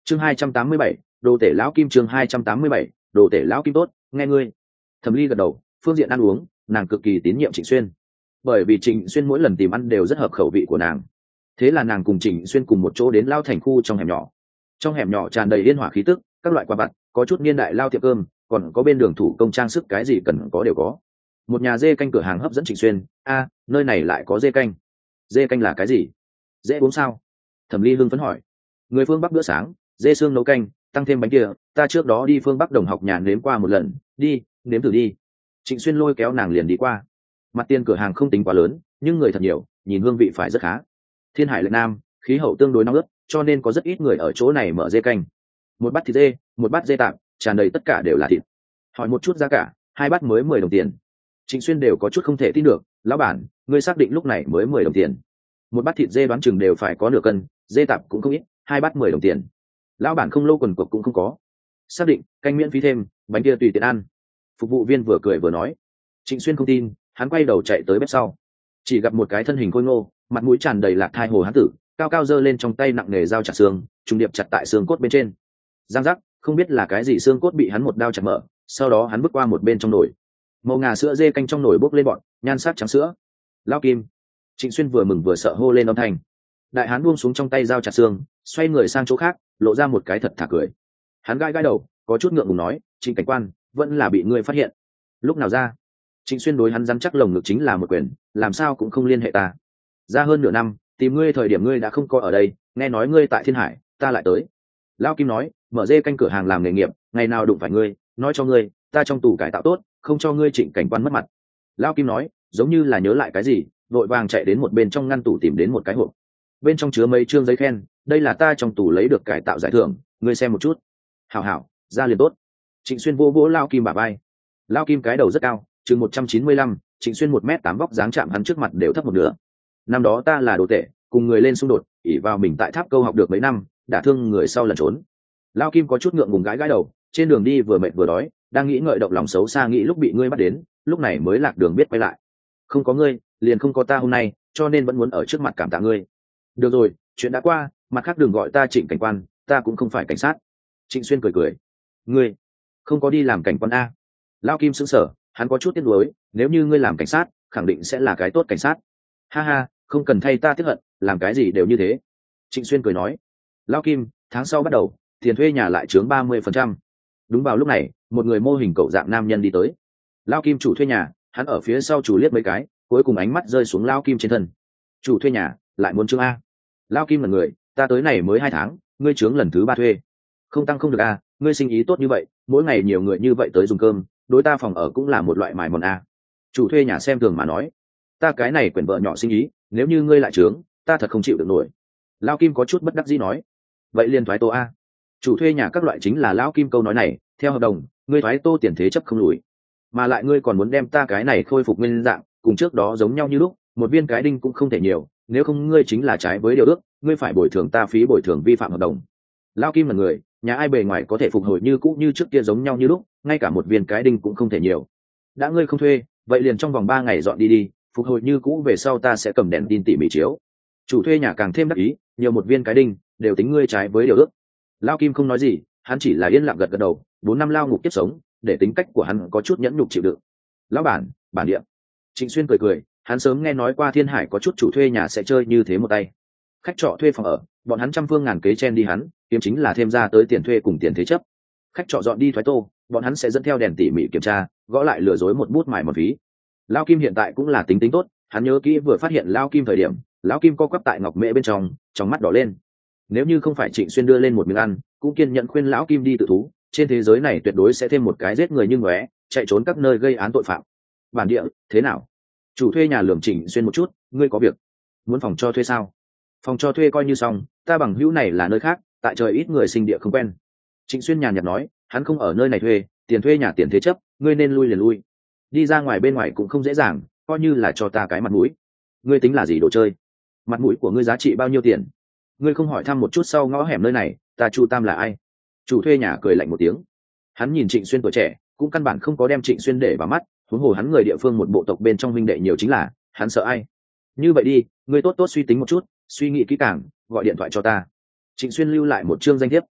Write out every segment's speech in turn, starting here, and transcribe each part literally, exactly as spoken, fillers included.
chương hai trăm tám mươi bảy, đồ tể lão kim. chương hai trăm tám mươi bảy, đồ tể lão kim. Tốt, nghe ngươi. Thẩm Ly gật đầu, phương diện ăn uống nàng cực kỳ tín nhiệm Trịnh Xuyên, bởi vì Trịnh Xuyên mỗi lần tìm ăn đều rất hợp khẩu vị của nàng. Thế là nàng cùng Trịnh Xuyên cùng một chỗ đến lao thành khu trong hẻm nhỏ. Trong hẻm nhỏ tràn đầy yên hỏa khí tức, các loại quà vặt, có chút niên đại lao tiệm cơm, còn có bên đường thủ công trang sức, cái gì cần có đều có. Một nhà dê canh cửa hàng hấp dẫn Trịnh Xuyên. A, nơi này lại có dê canh. Dê canh là cái gì? Dễ uống sao? Thẩm Ly hưng phấn hỏi. Người phương Bắc bữa sáng, dê xương nấu canh, tăng thêm bánh kia, ta trước đó đi phương Bắc đồng học nhà nếm qua một lần, đi, nếm thử đi. Trịnh Xuyên lôi kéo nàng liền đi qua. Mặt tiền cửa hàng không tính quá lớn, nhưng người thật nhiều, nhìn hương vị phải rất khá. Thiên Hải Lệ Nam, khí hậu tương đối nóng ướt, cho nên có rất ít người ở chỗ này mở dê canh. Một bát thịt dê, một bát dê tạm, tràn đầy tất cả đều là thịt. Hỏi một chút giá cả, hai bát mới mười đồng tiền. Trịnh Xuyên đều có chút không thể tin được, lão bản, ngươi xác định lúc này mới mười đồng tiền? Một bát thịt dê đoán chừng đều phải có nửa cân, dê tạp cũng không ít, hai bát mười đồng tiền. Lão bản không lâu quần cuộc cũng không có. Xác định, canh miễn phí thêm, bánh kia tùy tiện ăn. Phục vụ viên vừa cười vừa nói. Trịnh Xuyên không tin, hắn quay đầu chạy tới bếp sau, chỉ gặp một cái thân hình khôi ngô, mặt mũi tràn đầy lạc thai hồ hán tử, cao cao giơ lên trong tay nặng nề dao chặt xương, trùng điệp chặt tại xương cốt bên trên. Giang giác, không biết là cái gì xương cốt bị hắn một đao chặt mở, sau đó hắn bước qua một bên trong nồi. Màu ngà sữa dê canh trong nồi bốc lên bọn, nhan sắc trắng sữa. Lao Kim. Trịnh Xuyên vừa mừng vừa sợ hô lên âm thanh. Đại hán buông xuống trong tay dao chặt xương, xoay người sang chỗ khác, lộ ra một cái thật thà cười. Hắn gai gai đầu, có chút ngượng ngùng nói, Trịnh cảnh quan, vẫn là bị ngươi phát hiện. Lúc nào ra? Trịnh Xuyên đối hắn rắn chắc lồng ngực chính là một quyền, làm sao cũng không liên hệ ta. Ra hơn nửa năm, tìm ngươi thời điểm ngươi đã không có ở đây, nghe nói ngươi tại Thiên Hải, ta lại tới. Lao Kim nói, mở dê canh cửa hàng làm nghề nghiệp, ngày nào đụng phải ngươi, nói cho ngươi, ta trong tù cải tạo tốt, không cho ngươi Trịnh cảnh quan mất mặt. Lao Kim nói, giống như là nhớ lại cái gì, vội vàng chạy đến một bên trong ngăn tủ tìm đến một cái hộp, bên trong chứa mấy chương giấy khen, đây là ta trong tù lấy được cải tạo giải thưởng, ngươi xem một chút. Hảo hảo, ra liền tốt. Trịnh Xuyên vô vỗ Lao Kim bả vai. Lao Kim cái đầu rất cao, chừng một trăm chín mươi lăm, Trịnh Xuyên một mét tám vóc dáng chạm hắn trước mặt đều thấp một nửa. Năm đó ta là đồ tể, cùng người lên xung đột, ỉ vào mình tại tháp câu học được mấy năm, đả thương người sau lần trốn. Lao Kim có chút ngượng ngùng gãi gãi đầu, trên đường đi vừa mệt vừa đói, đang nghĩ ngợi động lòng xấu xa nghĩ lúc bị ngươi bắt đến, lúc này mới lạc đường biết quay lại. Không có ngươi, liền không có ta hôm nay, cho nên vẫn muốn ở trước mặt cảm tạ ngươi. Được rồi, chuyện đã qua, mặt khác đừng gọi ta Trịnh cảnh quan, ta cũng không phải cảnh sát. Trịnh Xuyên cười cười. Ngươi không có đi làm cảnh quan a? Lao Kim sững sờ, hắn có chút tiếc nuối, nếu như ngươi làm cảnh sát, khẳng định sẽ là cái tốt cảnh sát. Ha ha, không cần thay ta tiếc hận, làm cái gì đều như thế. Trịnh Xuyên cười nói. Lao Kim, tháng sau bắt đầu, tiền thuê nhà lại trướng ba mươi phần trăm. Đúng vào lúc này, một người mô hình cậu dạng nam nhân đi tới. Lao Kim chủ thuê nhà, hắn ở phía sau chủ liếc mấy cái, cuối cùng ánh mắt rơi xuống Lao Kim trên thân. Chủ thuê nhà, lại muốn trướng a? Lao Kim là người, ta tới này mới hai tháng, ngươi trướng lần thứ ba thuê. Không tăng không được a, ngươi sinh ý tốt như vậy, mỗi ngày nhiều người như vậy tới dùng cơm, đối ta phòng ở cũng là một loại mài mòn a. Chủ thuê nhà xem thường mà nói, ta cái này quyển vợ nhỏ sinh ý, nếu như ngươi lại trướng, ta thật không chịu được nổi. Lao Kim có chút bất đắc dĩ nói, vậy liền thoái tô a. Chủ thuê nhà các loại chính là Lão Kim câu nói này, theo hợp đồng, ngươi thoái tô tiền thế chấp không lùi, mà lại ngươi còn muốn đem ta cái này khôi phục nguyên dạng, cùng trước đó giống nhau như lúc, một viên cái đinh cũng không thể nhiều, nếu không ngươi chính là trái với điều ước, ngươi phải bồi thường ta phí bồi thường vi phạm hợp đồng. Lao Kim là người, nhà ai bề ngoài có thể phục hồi như cũ như trước kia giống nhau như lúc, ngay cả một viên cái đinh cũng không thể nhiều. Đã ngươi không thuê, vậy liền trong vòng ba ngày dọn đi đi, phục hồi như cũ về sau ta sẽ cầm đèn tin tỉ mỉ chiếu. Chủ thuê nhà càng thêm đắc ý, nhiều một viên cái đinh đều tính ngươi trái với điều ước. Lao Kim không nói gì, hắn chỉ là yên lặng gật gật đầu, bốn năm lao ngục kiếp sống, để tính cách của hắn có chút nhẫn nhục chịu đựng. Lão bản, bản địa. Trịnh Xuyên cười cười, hắn sớm nghe nói qua Thiên Hải có chút chủ thuê nhà sẽ chơi như thế một tay. Khách trọ thuê phòng ở, bọn hắn trăm phương ngàn kế chen đi hắn, kiếm chính là thêm ra tới tiền thuê cùng tiền thế chấp. Khách trọ dọn đi thoái tô, bọn hắn sẽ dẫn theo đèn tỉ mỉ kiểm tra, gõ lại lừa dối một bút mài một phí. Lao Kim hiện tại cũng là tính tính tốt, hắn nhớ kỹ vừa phát hiện Lao Kim thời điểm, Lão Kim co quắp tại ngọc mễ bên trong, trong mắt đỏ lên. Nếu như không phải Trịnh Xuyên đưa lên một miếng ăn, cũng kiên nhẫn khuyên Lão Kim đi tự thú, trên thế giới này tuyệt đối sẽ thêm một cái giết người như ngóe, chạy trốn các nơi gây án tội phạm. Bản địa, thế nào? Chủ thuê nhà lườm Trịnh Xuyên một chút, ngươi có việc? Muốn phòng cho thuê sao? Phòng cho thuê coi như xong, ta bằng hữu này là nơi khác, tại trời ít người sinh địa không quen. Trịnh Xuyên nhàn nhạt nói, hắn không ở nơi này thuê, tiền thuê nhà tiền thế chấp, ngươi nên lui liền lui. Đi ra ngoài bên ngoài cũng không dễ dàng, coi như là cho ta cái mặt mũi. Ngươi tính là gì đồ chơi? Mặt mũi của ngươi giá trị bao nhiêu tiền? Ngươi không hỏi thăm một chút sau ngõ hẻm nơi này, ta Chu Tam là ai? Chủ thuê nhà cười lạnh một tiếng. Hắn nhìn Trịnh Xuyên tuổi trẻ, cũng căn bản không có đem Trịnh Xuyên để vào mắt, huống hồ hắn người địa phương một bộ tộc bên trong huynh đệ nhiều chính là, hắn sợ ai? Như vậy đi, ngươi tốt tốt suy tính một chút, suy nghĩ kỹ càng, gọi điện thoại cho ta. Trịnh Xuyên lưu lại một chương danh thiếp.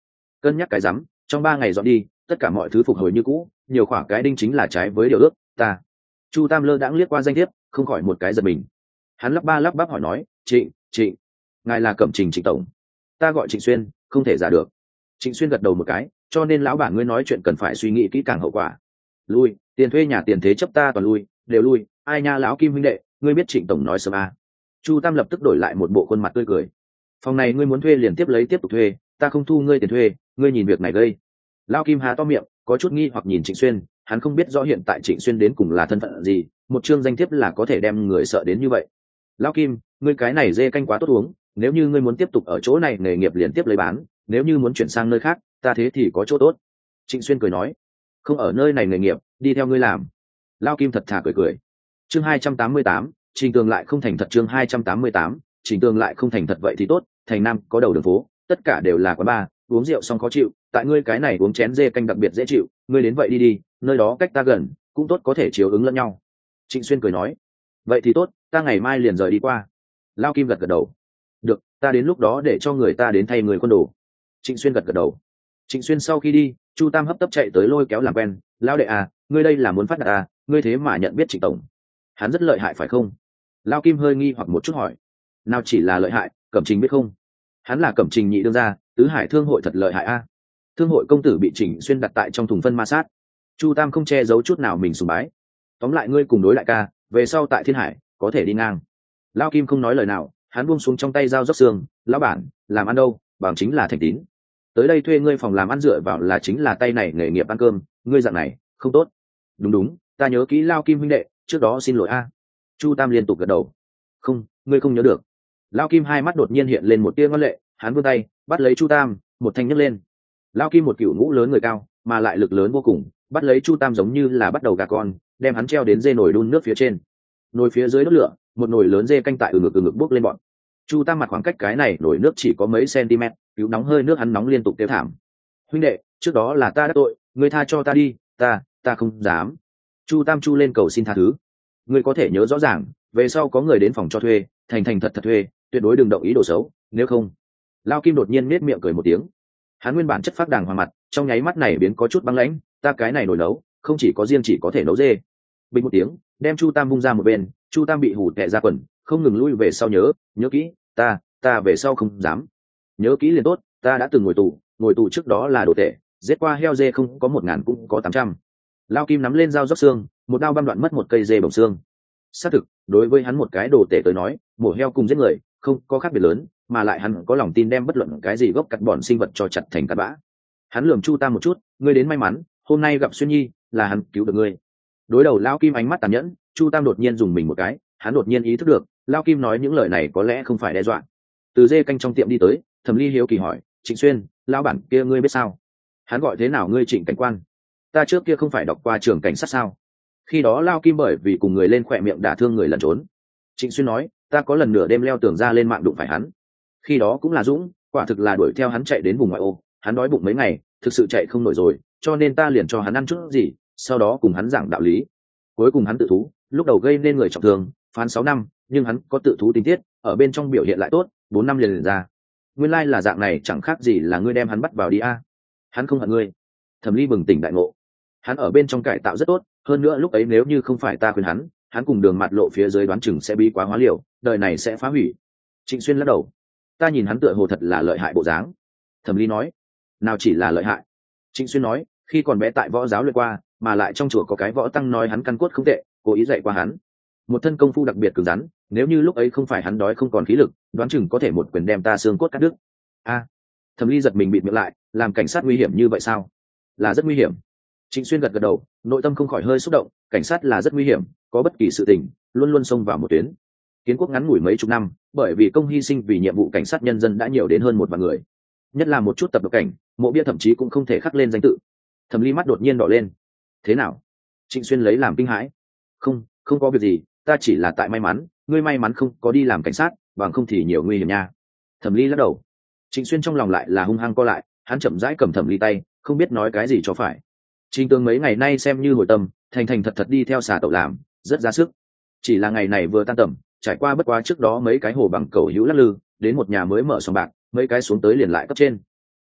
cân nhắc cái rắm, trong ba ngày dọn đi, tất cả mọi thứ phục hồi như cũ, nhiều khoả cái đinh chính là trái với điều ước. Ta Chu Tam lơ đãng liếc qua danh thiếp, không khỏi một cái giật mình. Hắn lắp ba lắp bắp hỏi nói, trịnh trịnh ngài là Cẩm Trình Trịnh tổng? Ta gọi Trịnh Xuyên, không thể giả được. Trịnh Xuyên gật đầu một cái, cho nên lão bản ngươi nói chuyện cần phải suy nghĩ kỹ càng hậu quả. Lui, tiền thuê nhà tiền thế chấp ta toàn lui, đều lui. Ai nha lão Kim huynh đệ, ngươi biết Trịnh tổng nói sớm à. Chu Tam lập tức đổi lại một bộ khuôn mặt tươi cười. Phòng này ngươi muốn thuê liền tiếp lấy tiếp tục thuê, ta không thu ngươi tiền thuê, ngươi nhìn việc này gây. Lão Kim há to miệng, có chút nghi hoặc nhìn Trịnh Xuyên, hắn không biết rõ hiện tại Trịnh Xuyên đến cùng là thân phận gì, một chương danh thiếp là có thể đem người sợ đến như vậy. Lão Kim, ngươi cái này dê canh quá tốt uống, nếu như ngươi muốn tiếp tục ở chỗ này nghề nghiệp liền tiếp lấy bán, nếu như muốn chuyển sang nơi khác, ta thế thì có chỗ tốt. Trịnh Xuyên cười nói, không ở nơi này nghề nghiệp, đi theo ngươi làm. Lão Kim thật thà cười cười. Chương hai trăm tám mươi tám, Trình Tường lại không thành thật. Chương hai trăm tám mươi tám, Trình Tường lại không thành thật. Vậy thì tốt, thành Nam có đầu đường phố, tất cả đều là quán bar, uống rượu xong khó chịu, tại ngươi cái này uống chén dê canh đặc biệt dễ chịu, ngươi đến vậy đi đi, nơi đó cách ta gần, cũng tốt có thể chiếu ứng lẫn nhau. Trịnh Xuyên cười nói, vậy thì tốt, ta ngày mai liền rời đi qua. Lao Kim gật gật đầu, được, ta đến lúc đó để cho người ta đến thay người quân đồ. Trịnh Xuyên gật gật đầu. Trịnh Xuyên sau khi đi, Chu Tam hấp tấp chạy tới lôi kéo làm quen. Lao đệ à, ngươi đây là muốn phát đạt à, ngươi thế mà nhận biết Trịnh tổng, hắn rất lợi hại phải không? Lao Kim hơi nghi hoặc một chút hỏi. Nào chỉ là lợi hại, Cẩm Trình biết không? Hắn là Cẩm Trình nhị đương gia, tứ hải thương hội thật lợi hại a. Thương hội công tử bị Trịnh Xuyên đặt tại trong thùng phân ma sát. Chu Tam không che giấu chút nào mình sùng bái. Tóm lại ngươi cùng đối lại ca, về sau tại Thiên Hải có thể đi ngang. Lao Kim không nói lời nào, hắn buông xuống trong tay dao róc xương. Lão bản, làm ăn đâu, bằng chính là thành tín. Tới đây thuê ngươi phòng làm ăn dựa vào là chính là tay này nghề nghiệp ăn cơm, ngươi dạng này không tốt. Đúng đúng, ta nhớ kỹ Lao Kim huynh đệ, trước đó xin lỗi a. Chu Tam liên tục gật đầu. Không, ngươi không nhớ được. Lao Kim hai mắt đột nhiên hiện lên một tia ngoan lệ, hắn vươn tay bắt lấy Chu Tam, một thanh nhấc lên. Lao Kim một cựu ngũ lớn người cao, mà lại lực lớn vô cùng, bắt lấy Chu Tam giống như là bắt đầu gà con, đem hắn treo đến dê nồi đun nước phía trên. Nồi phía dưới đốt lửa, một nồi lớn dê canh tại ừ ngực ừ ngực bốc lên bọn. Chu Tam mặt khoảng cách cái này nồi nước chỉ có mấy cm, cứu nóng hơi nước hắn nóng liên tục tiêu thảm. Huynh đệ, trước đó là ta đã tội, ngươi tha cho ta đi, ta, ta không dám. Chu Tam chu lên cầu xin tha thứ. Ngươi có thể nhớ rõ ràng, về sau có người đến phòng cho thuê, thành thành thật thật thuê, tuyệt đối đừng động ý đồ xấu, nếu không. Lao Kim đột nhiên nết miệng cười một tiếng. Hắn nguyên bản chất phác đàng hoàng mặt, trong nháy mắt này biến có chút băng lãnh, ta cái này nồi nấu, không chỉ có riêng chỉ có thể nấu dê. Bình một tiếng, đem Chu Tam vung ra một bên, Chu Tam bị hù tè ra quần, không ngừng lui về sau nhớ, nhớ kỹ, ta, ta về sau không dám. Nhớ kỹ liền tốt, ta đã từng ngồi tù, ngồi tù trước đó là đồ tệ, giết qua heo dê không có một ngàn cũng có tám trăm. Lao Kim nắm lên dao róc xương, một đao băm đoạn mất một cây dê bồng xương. Xác thực, đối với hắn một cái đồ tể tới nói, mổ heo cùng giết người không có khác biệt lớn, mà lại hắn có lòng tin đem bất luận cái gì gốc cắt bọn sinh vật cho chặt thành cát bã. Hắn lườm Chu Tam một chút, ngươi đến may mắn, hôm nay gặp Xuyên Nhi, là hắn cứu được ngươi. Đối đầu Lao Kim ánh mắt tàn nhẫn, Chu Tam đột nhiên dùng mình một cái, hắn đột nhiên ý thức được, Lao Kim nói những lời này có lẽ không phải đe dọa. Từ dê canh trong tiệm đi tới, Thẩm Ly hiếu kỳ hỏi, Trịnh Xuyên, lão bản kia ngươi biết sao? Hắn gọi thế nào ngươi Trịnh cảnh quan? Ta trước kia không phải đọc qua trường cảnh sát sao? Khi đó Lao Kim bởi vì cùng người lên khỏe miệng đả thương người lẩn trốn. Trịnh Xuyên nói, ta có lần nửa đêm leo tường ra lên mạng đụng phải hắn. Khi đó cũng là Dũng, quả thực là đuổi theo hắn chạy đến vùng ngoại ô, hắn đói bụng mấy ngày, thực sự chạy không nổi rồi, cho nên ta liền cho hắn ăn chút gì, sau đó cùng hắn giảng đạo lý. Cuối cùng hắn tự thú, lúc đầu gây nên người trọng thương, phán sáu năm, nhưng hắn có tự thú tình tiết, ở bên trong biểu hiện lại tốt, bốn năm liền liền ra. Nguyên lai là dạng này, chẳng khác gì là ngươi đem hắn bắt vào đi a. Hắn không hận ngươi. Thẩm Ly bừng tỉnh đại ngộ. Hắn ở bên trong cải tạo rất tốt, hơn nữa lúc ấy nếu như không phải ta khuyên hắn, hắn cùng Đường Mạt Lộ phía dưới đoán chừng sẽ bí quá hóa liều, đời này sẽ phá hủy. Trịnh Xuyên lắc đầu. Ta nhìn hắn tựa hồ thật là lợi hại bộ dáng. Thẩm Ly nói. Nào chỉ là lợi hại. Trịnh Xuyên nói, khi còn bé tại võ giáo luyện qua, mà lại trong chùa có cái võ tăng nói hắn căn cốt không tệ, cố ý dạy qua hắn. Một thân công phu đặc biệt cứng rắn, nếu như lúc ấy không phải hắn đói không còn khí lực, đoán chừng có thể một quyền đem ta xương cốt cắt đứt. A. À, Thẩm Ly giật mình bịt miệng lại, làm cảnh sát nguy hiểm như vậy sao? Là rất nguy hiểm. Trịnh Xuyên gật gật đầu, nội tâm không khỏi hơi xúc động, cảnh sát là rất nguy hiểm, có bất kỳ sự tình, luôn luôn xông vào một tuyến. Kiến quốc ngắn ngủi mấy chục năm, bởi vì công hy sinh vì nhiệm vụ cảnh sát nhân dân đã nhiều đến hơn một vạn người. Nhất là một chút tập độc cảnh, mộ bia thậm chí cũng không thể khắc lên danh tự. Thẩm Ly mắt đột nhiên đỏ lên. Thế nào? Trịnh Xuyên lấy làm kinh hãi. Không, không có việc gì, ta chỉ là tại may mắn, ngươi may mắn không có đi làm cảnh sát, bằng không thì nhiều nguy hiểm nha. Thẩm Ly lắc đầu. Trịnh Xuyên trong lòng lại là hung hăng co lại, hắn chậm rãi cầm Thẩm Ly tay, không biết nói cái gì cho phải. Trình Tường mấy ngày nay xem như hồi tâm, thành thành thật thật đi theo xà tẩu làm, rất ra sức. Chỉ là ngày này vừa tan tầm, trải qua bất quá trước đó mấy cái hồ bằng cầu hữu lắc lư, đến một nhà mới mở sòng bạc, mấy cái xuống tới liền lại cấp trên.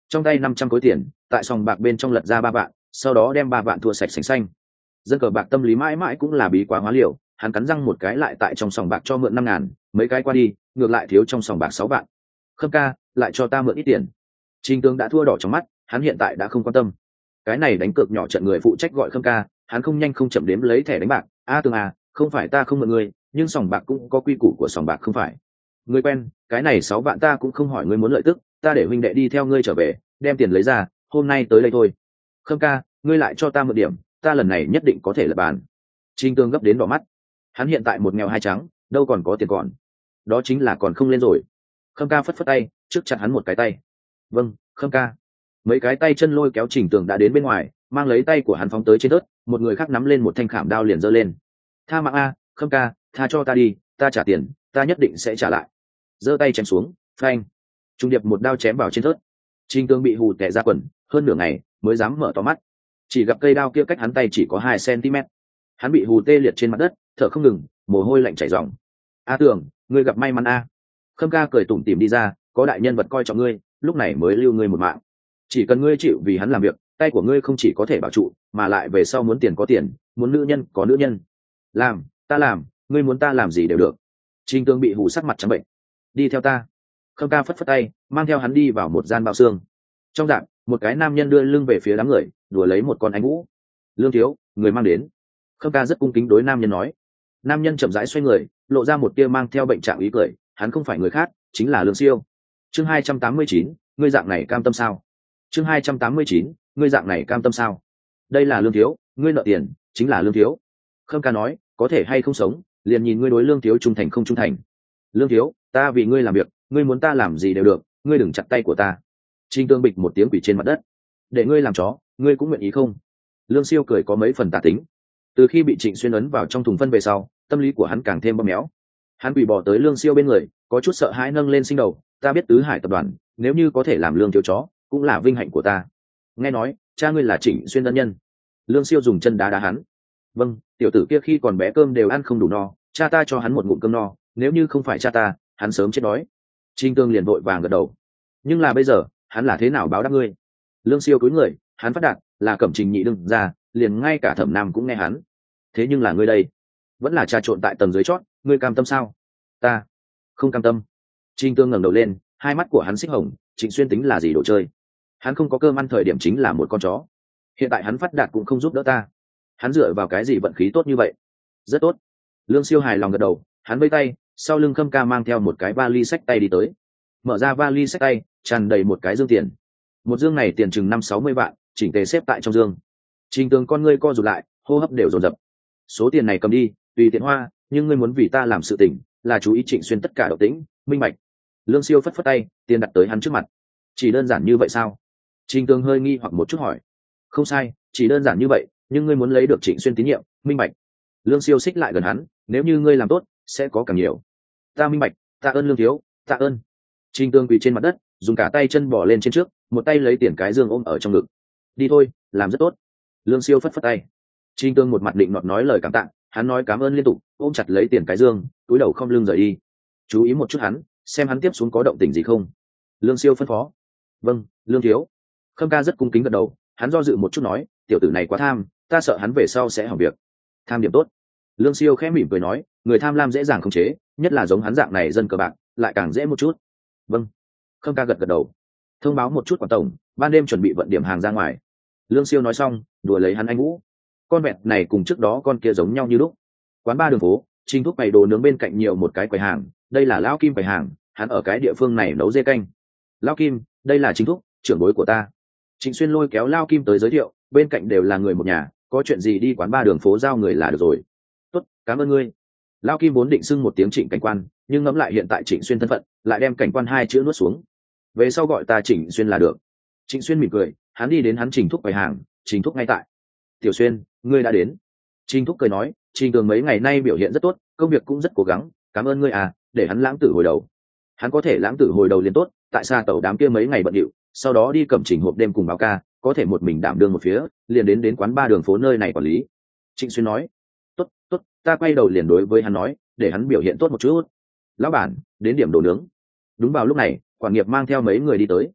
trong tay năm trăm khối tiền tại sòng bạc bên trong lật ra ba vạn, sau đó đem ba vạn thua sạch sành xanh. Dân cờ bạc tâm lý mãi mãi cũng là bí quá hóa liều, hắn cắn răng một cái lại tại trong sòng bạc cho mượn năm ngàn, mấy cái qua đi ngược lại thiếu trong sòng bạc sáu vạn. Khâm ca, lại cho ta mượn ít tiền. Trình Tường đã thua đỏ trong mắt, hắn hiện tại đã không quan tâm. Cái này đánh cược nhỏ trận người phụ trách gọi Khâm ca, hắn không nhanh không chậm đếm lấy thẻ đánh bạc. A Tường à, không phải ta không mượn ngươi, nhưng sòng bạc cũng có quy củ của sòng bạc không phải. Ngươi quen, cái này sáu vạn ta cũng không hỏi ngươi muốn lợi tức, ta để huynh đệ đi theo ngươi trở về, đem tiền lấy ra, hôm nay tới đây thôi. Khâm ca, ngươi lại cho ta một điểm, ta lần này nhất định có thể lập bàn. Trình Tường gấp đến đỏ mắt. Hắn hiện tại một nghèo hai trắng, đâu còn có tiền còn. Đó chính là còn không lên rồi. Khâm ca phất phất tay, trước chặt hắn một cái tay. Vâng, Khâm ca. Mấy cái tay chân lôi kéo Trình Tường đã đến bên ngoài, mang lấy tay của hắn phóng tới trên đất, một người khác nắm lên một thanh khảm đao liền giơ lên. Tha mạng a, Khâm ca, tha cho ta đi, ta trả tiền, ta nhất định sẽ trả lại. Giơ tay chém xuống, phanh. Trung điệp một đao chém vào trên thớt. Trình Tường bị hù tè ra quần, hơn nửa ngày mới dám mở to mắt. Chỉ gặp cây đao kia cách hắn tay chỉ có hai xăng-ti-mét. Hắn bị hù tê liệt trên mặt đất, thở không ngừng, mồ hôi lạnh chảy ròng. A Tường, ngươi gặp may mắn a. Khâm ca cười tủm tỉm đi ra, có đại nhân vật coi trọng ngươi, lúc này mới lưu ngươi một mạng. Chỉ cần ngươi chịu vì hắn làm việc, tay của ngươi không chỉ có thể bảo trụ, mà lại về sau muốn tiền có tiền, muốn nữ nhân có nữ nhân. Làm, ta làm, ngươi muốn ta làm gì đều được. Trình Tường bị hù sắc mặt trắng bệnh. Đi theo ta. Khâm ca phất phất tay, mang theo hắn đi vào một gian bao xương. Trong dạng, một cái nam nhân đưa lưng về phía đám người, đùa lấy một con anh vũ. Lương thiếu, người mang đến. Khâm ca rất cung kính đối nam nhân nói. Nam nhân chậm rãi xoay người, lộ ra một tia mang theo bệnh trạng ý cười, hắn không phải người khác, chính là Lương Siêu. Chương hai trăm tám mươi chín, ngươi dạng này cam tâm sao? Chương hai trăm tám mươi chín, ngươi dạng này cam tâm sao? Đây là Lương thiếu, ngươi nợ tiền, chính là Lương thiếu. Khâm ca nói, có thể hay không sống, liền nhìn ngươi đối Lương thiếu trung thành không trung thành. Lương thiếu, ta vì ngươi làm việc, ngươi muốn ta làm gì đều được, ngươi đừng chặt tay của ta. Trình Tương bịch một tiếng quỷ trên mặt đất. Để ngươi làm chó, ngươi cũng nguyện ý không? Lương Siêu cười có mấy phần tà tính. Từ khi bị Trịnh Xuyên ấn vào trong thùng phân về sau, tâm lý của hắn càng thêm bóp méo. Hắn quỳ bỏ tới Lương Siêu bên người, có chút sợ hãi nâng lên sinh đầu. Ta biết Tứ Hải tập đoàn, nếu như có thể làm Lương thiếu chó, cũng là vinh hạnh của ta. Nghe nói, cha ngươi là Trịnh Xuyên ân nhân. Lương Siêu dùng chân đá đá hắn. Vâng, tiểu tử kia khi còn bé cơm đều ăn không đủ no, cha ta cho hắn một ngụm cơm no, nếu như không phải cha ta, hắn sớm chết đói. Trình Tương liền vội vàng gật đầu. Nhưng là bây giờ, hắn là thế nào báo đáp ngươi? Lương Siêu cúi người, hắn phát đạt, là Cẩm Trình nhị đương ra, liền ngay cả Thẩm Nam cũng nghe hắn. Thế nhưng là ngươi đây, vẫn là trà trộn tại tầng dưới chót, ngươi cam tâm sao? Ta không cam tâm. Trình Tương ngẩng đầu lên, hai mắt của hắn xích hồng. Trịnh Xuyên tính là gì đồ chơi? Hắn không có cơm ăn thời điểm chính là một con chó. Hiện tại hắn phát đạt cũng không giúp đỡ ta. Hắn dựa vào cái gì vận khí tốt như vậy? Rất tốt. Lương Siêu hài lòng gật đầu, hắn vẫy tay, sau lưng Khâm Ca mang theo một cái vali xách tay đi tới. Mở ra vali xách tay, tràn đầy một cái dương tiền. Một dương này tiền chừng năm sáu mươi vạn, chỉnh tề xếp tại trong dương. Trình Tường con ngươi co rụt lại, hô hấp đều dồn dập. Số tiền này cầm đi, tùy tiện hoa, nhưng ngươi muốn vì ta làm sự tình, là chú ý Trịnh Xuyên tất cả động tĩnh, minh bạch. Lương Siêu phất phất tay, tiền đặt tới hắn trước mặt. Chỉ đơn giản như vậy sao? Trình Tường hơi nghi hoặc một chút hỏi. Không sai, chỉ đơn giản như vậy, nhưng ngươi muốn lấy được Trịnh Xuyên tín nhiệm, minh bạch. Lương Siêu xích lại gần hắn, nếu như ngươi làm tốt, sẽ có càng nhiều. Ta minh bạch, tạ ơn Lương thiếu, tạ ơn. Trình Tường quỳ trên mặt đất, dùng cả tay chân bỏ lên trên trước, một tay lấy tiền cái dương ôm ở trong ngực. Đi thôi, làm rất tốt. Lương Siêu phất phất tay. Trình Tường một mặt định nọt nói lời cảm tạ, hắn nói cảm ơn liên tục, ôm chặt lấy tiền cái dương, túi đầu không lưng rời đi. Chú ý một chút hắn, xem hắn tiếp xuống có động tình gì không. Lương Siêu phân phó. Vâng, Lương thiếu. Khâm Ca rất cung kính gật đầu, hắn do dự một chút nói, tiểu tử này quá tham, ta sợ hắn về sau sẽ hỏng việc. Tham điểm tốt. Lương Siêu khẽ mỉm cười nói, người tham lam dễ dàng khống chế, nhất là giống hắn dạng này dân cờ bạc, lại càng dễ một chút. Vâng. Khâm Ca gật gật đầu. Thông báo một chút quản tổng, ban đêm chuẩn bị vận điểm hàng ra ngoài. Lương Siêu nói xong, đùa lấy hắn anh Vũ. Con vẹt này cùng trước đó con kia giống nhau như lúc. Quán ba đường phố, Trình Thúc bày đồ nướng bên cạnh nhiều một cái quầy hàng, đây là Lão Kim quầy hàng, hắn ở cái địa phương này nấu dê canh. Lão Kim, đây là Trình Thúc, trưởng bối của ta. Trịnh Xuyên lôi kéo Lão Kim tới giới thiệu, bên cạnh đều là người một nhà, có chuyện gì đi quán ba đường phố giao người là được rồi. Tốt, cảm ơn ngươi. Lão Kim vốn định xưng một tiếng Trịnh cảnh quan, nhưng ngẫm lại hiện tại Trịnh Xuyên thân phận, lại đem cảnh quan hai chữ nuốt xuống. Về sau gọi ta Trịnh Xuyên là được. Trịnh Xuyên mỉm cười, hắn đi đến hắn Trình Thúc quầy hàng, Trình Thúc ngay tại. Tiểu Xuyên, ngươi đã đến. Trình Thúc cười nói, Trình Tường mấy ngày nay biểu hiện rất tốt, công việc cũng rất cố gắng, cảm ơn ngươi à, để hắn lãng tử hồi đầu. Hắn có thể lãng tử hồi đầu liền tốt, tại sao tàu đám kia mấy ngày bận điệu, sau đó đi cầm trình hộp đêm cùng báo ca, có thể một mình đảm đương một phía, liền đến đến quán ba đường phố nơi này quản lý. Trịnh Xuyên nói, tốt, tốt, ta quay đầu liền đối với hắn nói, để hắn biểu hiện tốt một chút. Lão bản, đến điểm đồ nướng. Đúng vào lúc này, quản nghiệp mang theo mấy người đi tới.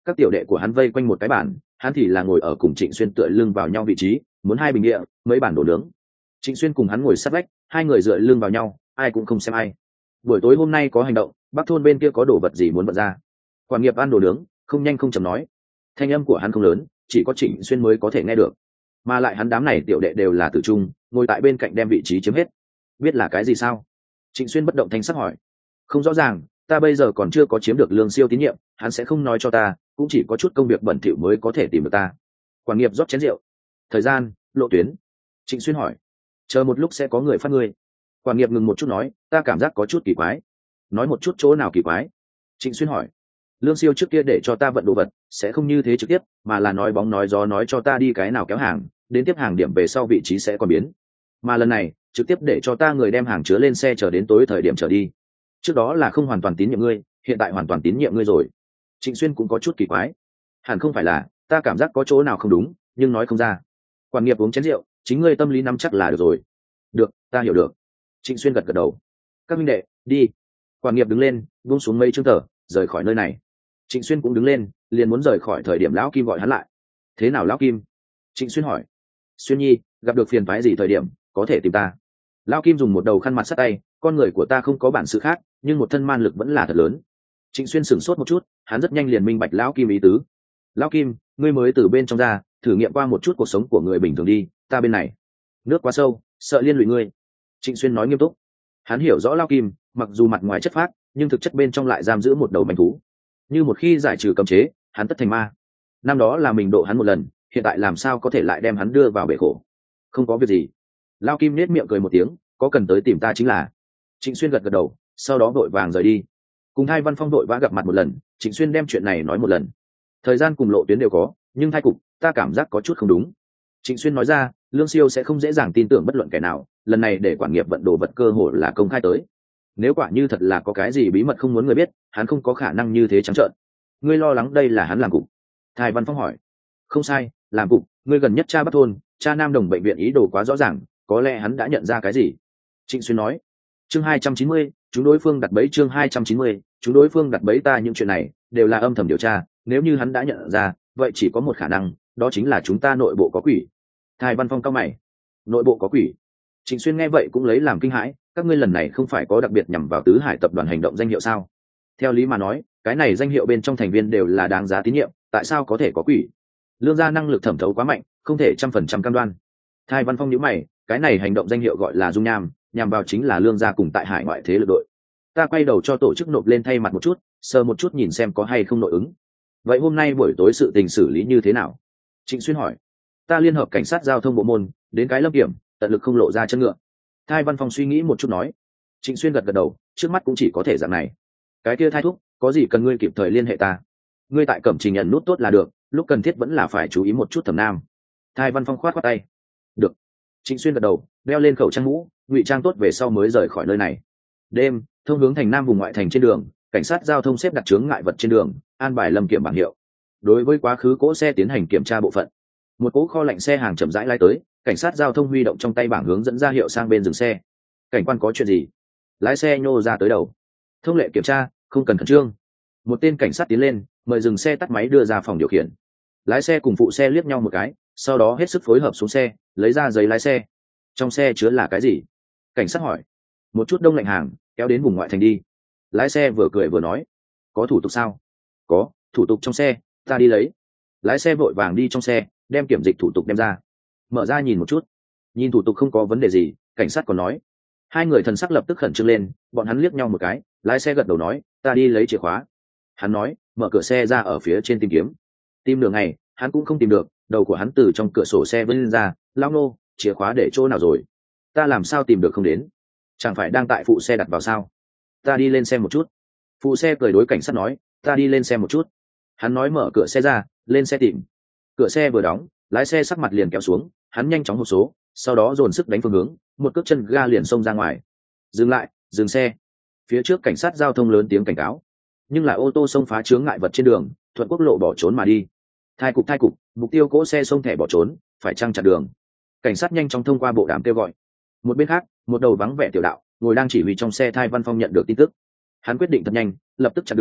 các tiểu đệ của hắn vây quanh một cái bàn, hắn thì là ngồi ở cùng Trịnh Xuyên tựa lưng vào nhau vị trí, muốn hai bình địa, mấy bản đồ nướng. Trịnh Xuyên cùng hắn ngồi sát vách, hai người dựa lưng vào nhau, ai cũng không xem ai. Buổi tối hôm nay có hành động, Bắc thôn bên kia có đồ vật gì muốn vận ra. Quản nghiệp ăn đồ nướng, không nhanh không chậm nói. Thanh âm của hắn không lớn, chỉ có Trịnh Xuyên mới có thể nghe được. Mà lại hắn đám này tiểu đệ đều là tử trung, ngồi tại bên cạnh đem vị trí chiếm hết. Biết là cái gì sao? Trịnh Xuyên bất động thanh sắc hỏi. Không rõ ràng, ta bây giờ còn chưa có chiếm được Lương Siêu tín nhiệm, hắn sẽ không nói cho ta, cũng chỉ có chút công việc bẩn thỉu mới có thể tìm được ta. Quản nghiệp rót chén rượu. Thời gian, lộ tuyến. Trịnh Xuyên hỏi. Chờ một lúc sẽ có người phát ngươi. Quản nghiệp ngừng một chút nói, ta cảm giác có chút kỳ quái. Nói một chút chỗ nào kỳ quái? Trịnh Xuyên hỏi. Lương Siêu trước kia để cho ta vận đồ vật, sẽ không như thế trực tiếp, mà là nói bóng nói gió nói cho ta đi cái nào kéo hàng, đến tiếp hàng điểm về sau vị trí sẽ còn biến. Mà lần này, trực tiếp để cho ta người đem hàng chứa lên xe chờ đến tối thời điểm trở đi. Trước đó là không hoàn toàn tín nhiệm ngươi, hiện tại hoàn toàn tín nhiệm ngươi rồi. Trịnh Xuyên cũng có chút kỳ quái. Hẳn không phải là, ta cảm giác có chỗ nào không đúng, nhưng nói không ra. Quản nghiệp uống chén rượu, chính ngươi tâm lý nắm chắc là được rồi. Được, ta hiểu được. Trịnh Xuyên gật gật đầu. Các minh đệ, đi. Quản nghiệp đứng lên, buông xuống mấy chương tờ, rời khỏi nơi này. Trịnh Xuyên cũng đứng lên, liền muốn rời khỏi thời điểm lão Kim gọi hắn lại. Thế nào lão Kim? Trịnh Xuyên hỏi. Xuyên nhi, gặp được phiền phái gì thời điểm, có thể tìm ta. Lão Kim dùng một đầu khăn mặt sát tay, con người của ta không có bản sự khác, nhưng một thân man lực vẫn là thật lớn. Trịnh Xuyên sửng sốt một chút, hắn rất nhanh liền minh bạch lão Kim ý tứ. Lão Kim, ngươi mới từ bên trong ra, thử nghiệm qua một chút cuộc sống của người bình thường đi, ta bên này nước quá sâu, sợ liên lụy ngươi. Trịnh Xuyên nói nghiêm túc. Hắn hiểu rõ Lão Kim, mặc dù mặt ngoài chất phác, nhưng thực chất bên trong lại giam giữ một đầu manh thú. Như một khi giải trừ cấm chế, hắn tất thành ma. Năm đó là mình độ hắn một lần, hiện tại làm sao có thể lại đem hắn đưa vào bể khổ? Không có việc gì. Lão Kim nết miệng cười một tiếng, có cần tới tìm ta chính là. Trịnh Xuyên gật gật đầu, sau đó vội vàng rời đi. Cùng Thai Văn Phong vội vã gặp mặt một lần, Trịnh Xuyên đem chuyện này nói một lần. Thời gian cùng lộ tuyến đều có, nhưng Thai cục, ta cảm giác có chút không đúng. Trịnh Xuyên nói ra, Lương Siêu sẽ không dễ dàng tin tưởng bất luận kẻ nào, lần này để quản nghiệp vận đồ vật cơ hội là công khai tới. Nếu quả như thật là có cái gì bí mật không muốn người biết, hắn không có khả năng như thế trắng trợn. Ngươi lo lắng đây là hắn làm cục? Thai Văn Phong hỏi. Không sai, làm cục, ngươi gần nhất cha Bắc thôn, cha Nam Đồng bệnh viện ý đồ quá rõ ràng, có lẽ hắn đã nhận ra cái gì. Trịnh Xuyên nói. Chương hai trăm chín mươi, chúng đối phương đặt bẫy chương hai trăm chín mươi, chúng đối phương đặt bẫy ta những chuyện này đều là âm thầm điều tra, nếu như hắn đã nhận ra, vậy chỉ có một khả năng, đó chính là chúng ta nội bộ có quỷ. Thai Văn Phong cao mày. Nội bộ có quỷ? Trịnh Xuyên nghe vậy cũng lấy làm kinh hãi, các ngươi lần này không phải có đặc biệt nhằm vào Tứ Hải tập đoàn hành động danh hiệu sao? Theo lý mà nói, cái này danh hiệu bên trong thành viên đều là đáng giá tín nhiệm, tại sao có thể có quỷ? Lương gia năng lực thẩm thấu quá mạnh, không thể trăm phần trăm cam đoan. Thai Văn Phong nhíu mày, cái này hành động danh hiệu gọi là dung nham, nhằm vào chính là Lương gia cùng tại hải ngoại thế lực đội. Ta quay đầu cho tổ chức nộp lên thay mặt một chút, sờ một chút nhìn xem có hay không nội ứng. Vậy hôm nay buổi tối sự tình xử lý như thế nào? Trịnh Xuyên hỏi. Ta liên hợp cảnh sát giao thông bộ môn, đến cái lâm kiểm, tận lực không lộ ra chân ngựa. Thai Văn Phong suy nghĩ một chút nói. Trịnh Xuyên gật gật đầu, trước mắt cũng chỉ có thể dạng này. Cái kia Thai thúc, có gì cần ngươi kịp thời liên hệ ta. Ngươi tại cẩm trình nhận nút tốt là được, lúc cần thiết vẫn là phải chú ý một chút Thẩm Nam. Thai Văn Phong khoát khoát tay. Được. Trịnh Xuyên gật đầu, đeo lên khẩu trang mũ, ngụy trang tốt về sau mới rời khỏi nơi này. Đêm, thông hướng thành Nam vùng ngoại thành trên đường, cảnh sát giao thông xếp đặt chướng ngại vật trên đường, an bài lâm kiểm bảng hiệu. Đối với quá khứ cỗ xe tiến hành kiểm tra bộ phận. Một cỗ kho lạnh xe hàng chậm rãi lái tới, cảnh sát giao thông huy động trong tay bảng hướng dẫn ra hiệu sang bên dừng xe. Cảnh quan có chuyện gì? Lái xe nhô ra tới đầu. Thông lệ kiểm tra, không cần khẩn trương. Một tên cảnh sát tiến lên, mời dừng xe tắt máy đưa ra phòng điều khiển. Lái xe cùng phụ xe liếc nhau một cái, sau đó hết sức phối hợp xuống xe, lấy ra giấy lái xe. Trong xe chứa là cái gì? Cảnh sát hỏi. Một chút đông lạnh hàng, kéo đến vùng ngoại thành đi. Lái xe vừa cười vừa nói. Có thủ tục sao? Có, thủ tục trong xe, ta đi lấy. Lái xe vội vàng đi trong xe, đem kiểm dịch thủ tục đem ra. Mở ra nhìn một chút. Nhìn thủ tục không có vấn đề gì, cảnh sát còn nói. Hai người thần sắc lập tức khẩn trương lên, bọn hắn liếc nhau một cái, lái xe gật đầu nói, ta đi lấy chìa khóa. Hắn nói, mở cửa xe ra ở phía trên tìm kiếm. Tìm nửa ngày, hắn cũng không tìm được, đầu của hắn từ trong cửa sổ xe vươn ra, lao nô, chìa khóa để chỗ nào rồi? Ta làm sao tìm được không đến? Chẳng phải đang tại phụ xe đặt vào sao? Ta đi lên xem một chút. Phụ xe cười đối cảnh sát nói, ta đi lên xem một chút. Hắn nói mở cửa xe ra, lên xe tìm. Cửa xe vừa đóng, lái xe sắc mặt liền kéo xuống, hắn nhanh chóng hộp số, sau đó dồn sức đánh phương hướng, một cước chân ga liền xông ra ngoài. Dừng lại, dừng xe. Phía trước cảnh sát giao thông lớn tiếng cảnh cáo, nhưng lại ô tô xông phá chướng ngại vật trên đường, thuận quốc lộ bỏ trốn mà đi. Thai cục thai cục, mục tiêu cỗ xe xông thẻ bỏ trốn, phải chăng chặn đường. Cảnh sát nhanh chóng thông qua bộ đàm kêu gọi. Một bên khác, một đầu vắng vẻ tiểu đạo, ngồi đang chỉ huy trong xe Thai Văn Phong nhận được tin tức. Hắn quyết định thật nhanh, lập tức chặn đường,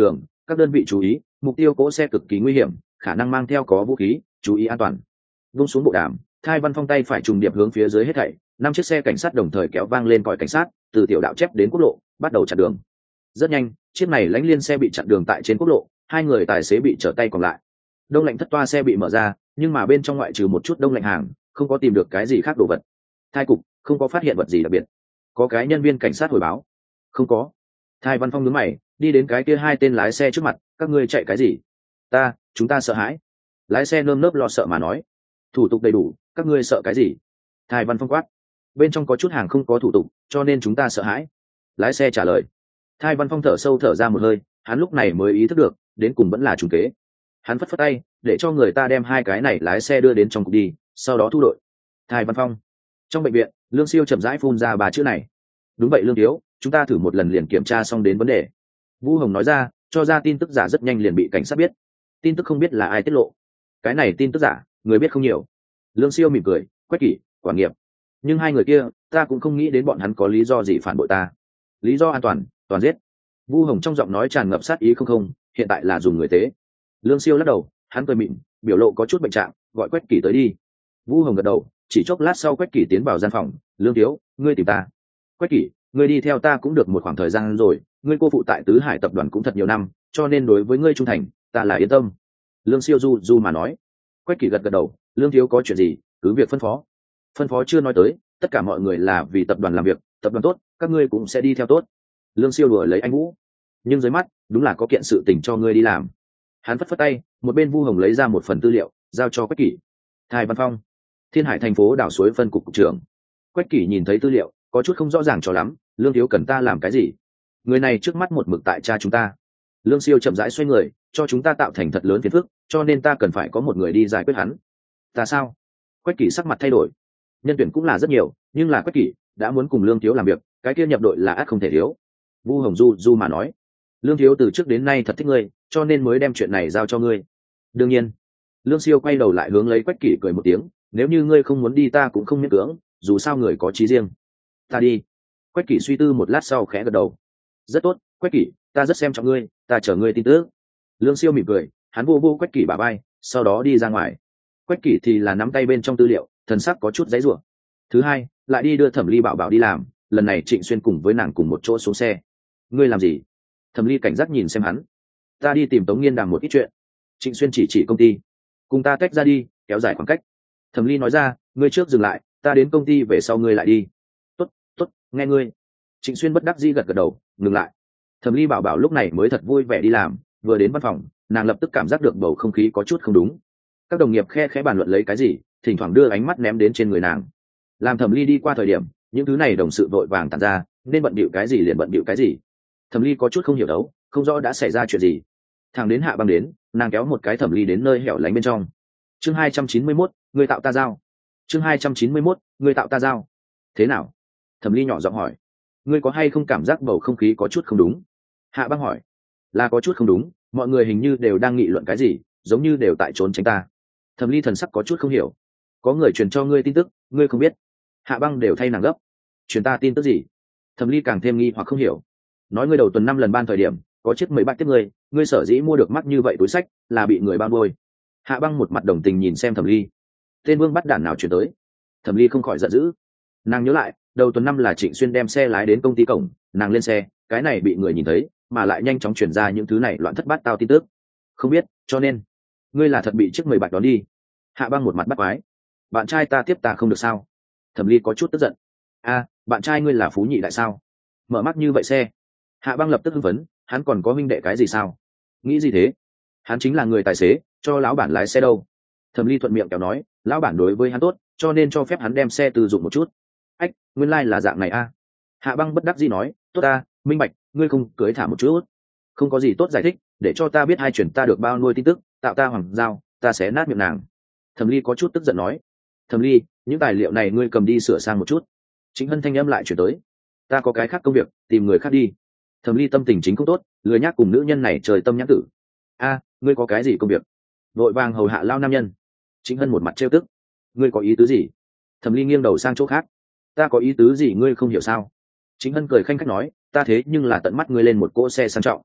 các đơn vị chú ý, mục tiêu cỗ xe cực kỳ nguy hiểm, khả năng mang theo có vũ khí, chú ý an toàn. Vung xuống bộ đàm, Thai Văn Phong tay phải trùng điệp hướng phía dưới hết thảy, năm chiếc xe cảnh sát đồng thời kéo vang lên còi cảnh sát, từ tiểu đạo chép đến quốc lộ, bắt đầu chặn đường. Rất nhanh, chiếc này lãnh liên xe bị chặn đường tại trên quốc lộ, hai người tài xế bị trở tay còn lại. Đông lạnh thất toa xe bị mở ra, nhưng mà bên trong ngoại trừ một chút đông lạnh hàng, không có tìm được cái gì khác đồ vật. Thai cục không có phát hiện vật gì đặc biệt. Có cái nhân viên cảnh sát hồi báo, không có. Thai Văn Phong nhướng mày, đi đến cái kia hai tên lái xe trước mặt, các ngươi chạy cái gì? Ta, chúng ta sợ hãi. Lái xe nơm nớp lo sợ mà nói, thủ tục đầy đủ, các ngươi sợ cái gì? Thai Văn Phong quát, bên trong có chút hàng không có thủ tục, cho nên chúng ta sợ hãi. Lái xe trả lời. Thai Văn Phong thở sâu thở ra một hơi, hắn lúc này mới ý thức được, đến cùng vẫn là trùng kế. Hắn phất phất tay, để cho người ta đem hai cái này lái xe đưa đến trong cục đi, sau đó thu đội. Thai Văn Phong. Trong bệnh viện, Lương Siêu chậm rãi phun ra ba chữ này. Đúng vậy Lương thiếu, chúng ta thử một lần liền kiểm tra xong đến vấn đề. Vũ Hồng nói ra, cho ra tin tức giả rất nhanh liền bị cảnh sát biết. Tin tức không biết là ai tiết lộ. Cái này tin tức giả, người biết không nhiều. Lương Siêu mỉm cười, Quách Kỷ, Quản Nghiệp. Nhưng hai người kia, ta cũng không nghĩ đến bọn hắn có lý do gì phản bội ta. Lý do an toàn, toàn giết. Vu Hồng trong giọng nói tràn ngập sát ý không không, hiện tại là dùng người tế. Lương Siêu lắc đầu, hắn cười mịn, biểu lộ có chút bệnh trạng, gọi Quách Kỷ tới đi. Vu Hồng gật đầu, chỉ chốc lát sau Quách Kỷ tiến vào gian phòng, Lương thiếu, ngươi tìm ta. Quách Kỷ, ngươi đi theo ta cũng được một khoảng thời gian rồi, ngươi cô phụ tại Tứ Hải tập đoàn cũng thật nhiều năm, cho nên đối với ngươi trung thành, ta là yên tâm. Lương Siêu du du mà nói. Quách Kỷ gật gật đầu, Lương thiếu có chuyện gì, cứ việc phân phó. Phân phó chưa nói tới, tất cả mọi người là vì tập đoàn làm việc, tập đoàn tốt, các ngươi cũng sẽ đi theo tốt. Lương Siêu đùa lấy anh Vũ, nhưng dưới mắt đúng là có kiện sự tình cho ngươi đi làm. Hắn phất phất tay, một bên Vu Hồng lấy ra một phần tư liệu, giao cho Quách Kỷ. Thai Văn Phong, Thiên Hải thành phố đảo suối phân cục cục trưởng. Quách Kỷ nhìn thấy tư liệu, có chút không rõ ràng cho lắm, Lương thiếu cần ta làm cái gì? Người này trước mắt một mực tại cha chúng ta. Lương Siêu chậm rãi xoay người, cho chúng ta tạo thành thật lớn phiền phức, cho nên ta cần phải có một người đi giải quyết hắn. Ta sao? Quách Kỷ sắc mặt thay đổi. Nhân tuyển cũng là rất nhiều, nhưng là Quách Kỷ đã muốn cùng Lương thiếu làm việc, cái kia nhập đội là ắt không thể thiếu. Vu Hồng du du mà nói, Lương thiếu từ trước đến nay thật thích ngươi, cho nên mới đem chuyện này giao cho ngươi. Đương nhiên. Lương Siêu quay đầu lại hướng lấy Quách Kỷ cười một tiếng, nếu như ngươi không muốn đi ta cũng không miễn cưỡng, dù sao người có chí riêng. Ta đi. Quách Kỷ suy tư một lát sau khẽ gật đầu. Rất tốt, Quách Kỷ, ta rất xem trọng ngươi, ta chờ ngươi tin tức. Lương Siêu mỉm cười, hắn vô vô Quách Kỷ bả vai, sau đó đi ra ngoài. Quách Kỷ thì là nắm tay bên trong tư liệu, thần sắc có chút giãy giụa. Thứ hai, lại đi đưa Thẩm Ly Bảo Bảo đi làm, lần này Trịnh Xuyên cùng với nàng cùng một chỗ xuống xe. Ngươi làm gì? Thẩm Ly cảnh giác nhìn xem hắn. Ta đi tìm Tống Nghiên đàm một ít chuyện. Trịnh Xuyên chỉ chỉ công ty. Cùng ta tách ra đi, kéo dài khoảng cách. Thẩm Ly nói ra, ngươi trước dừng lại, ta đến công ty về sau ngươi lại đi. Tốt, tốt, nghe ngươi. Trịnh Xuyên bất đắc dĩ gật gật đầu, ngừng lại. Thẩm Ly Bảo Bảo lúc này mới thật vui vẻ đi làm, vừa đến văn phòng, nàng lập tức cảm giác được bầu không khí có chút không đúng. Các đồng nghiệp khe khẽ bàn luận lấy cái gì, thỉnh thoảng đưa ánh mắt ném đến trên người nàng. Làm Thẩm Ly đi qua thời điểm, những thứ này đồng sự vội vàng tản ra, nên bận bịu cái gì liền bận bịu cái gì. Thẩm Ly có chút không hiểu đấu, không rõ đã xảy ra chuyện gì. Thằng đến Hạ Băng đến, nàng kéo một cái Thẩm Ly đến nơi hẻo lánh bên trong. Chương hai trăm chín mươi mốt, người tạo ta giao. Chương hai trăm chín mươi mốt, người tạo ta giao. Thế nào? Thẩm Ly nhỏ giọng hỏi. Ngươi có hay không cảm giác bầu không khí có chút không đúng? Hạ Băng hỏi. Là có chút không đúng, mọi người hình như đều đang nghị luận cái gì, giống như đều tại trốn tránh ta. Thẩm Ly thần sắc có chút không hiểu. Có người truyền cho ngươi tin tức, ngươi không biết. Hạ Băng đều thay nàng gấp. Truyền ta tin tức gì? Thẩm Ly càng thêm nghi hoặc không hiểu. Nói ngươi đầu tuần năm lần ban thời điểm, có chiếc mấy bạc tiếp ngươi, ngươi sở dĩ mua được mắc như vậy túi sách, là bị người bao nuôi. Hạ Băng một mặt đồng tình nhìn xem Thẩm Ly. Tên vương bắt đản nào chuyển tới? Thẩm Ly không khỏi giận dữ. Nàng nhớ lại, đầu tuần năm là Trịnh Xuyên đem xe lái đến công ty cổng, nàng lên xe, cái này bị người nhìn thấy, mà lại nhanh chóng truyền ra những thứ này loạn thất bát tao tin tức. Không biết, cho nên ngươi là thật bị chiếc mười bạc đón đi. Hạ Băng một mặt bắt quái. Bạn trai ta tiếp ta không được sao? Thẩm Ly có chút tức giận. A, bạn trai ngươi là phú nhị đại sao? Mở mắt như vậy xe. Hạ Băng lập tức hưng phấn, hắn còn có huynh đệ cái gì sao? Nghĩ gì thế? Hắn chính là người tài xế, cho lão bản lái xe đâu. Thẩm Ly thuận miệng kéo nói, lão bản đối với hắn tốt, cho nên cho phép hắn đem xe từ dụng một chút. Ách, nguyên lai là dạng này a. Hạ Băng bất đắc dĩ nói, tốt ta, minh bạch, ngươi không cưới thả một chút. Không có gì tốt giải thích, để cho ta biết hai chuyển ta được bao nuôi tin tức, tạo ta hoàng giao, ta sẽ nát miệng nàng. Thẩm Ly có chút tức giận nói, Thẩm Ly, những tài liệu này ngươi cầm đi sửa sang một chút. Chính Hân thanh âm lại chuyển tới, ta có cái khác công việc, tìm người khác đi. Thẩm Ly tâm tình chính không tốt, lười nhác cùng nữ nhân này trời tâm nhãn tử. A, ngươi có cái gì công việc? Vội vàng hầu hạ lao nam nhân. Chính Hân một mặt trêu tức, ngươi có ý tứ gì? Thẩm Ly nghiêng đầu sang chỗ khác, ta có ý tứ gì ngươi không hiểu sao? Chính Hân cười khanh khách nói, ta thế nhưng là tận mắt ngươi lên một cỗ xe sang trọng.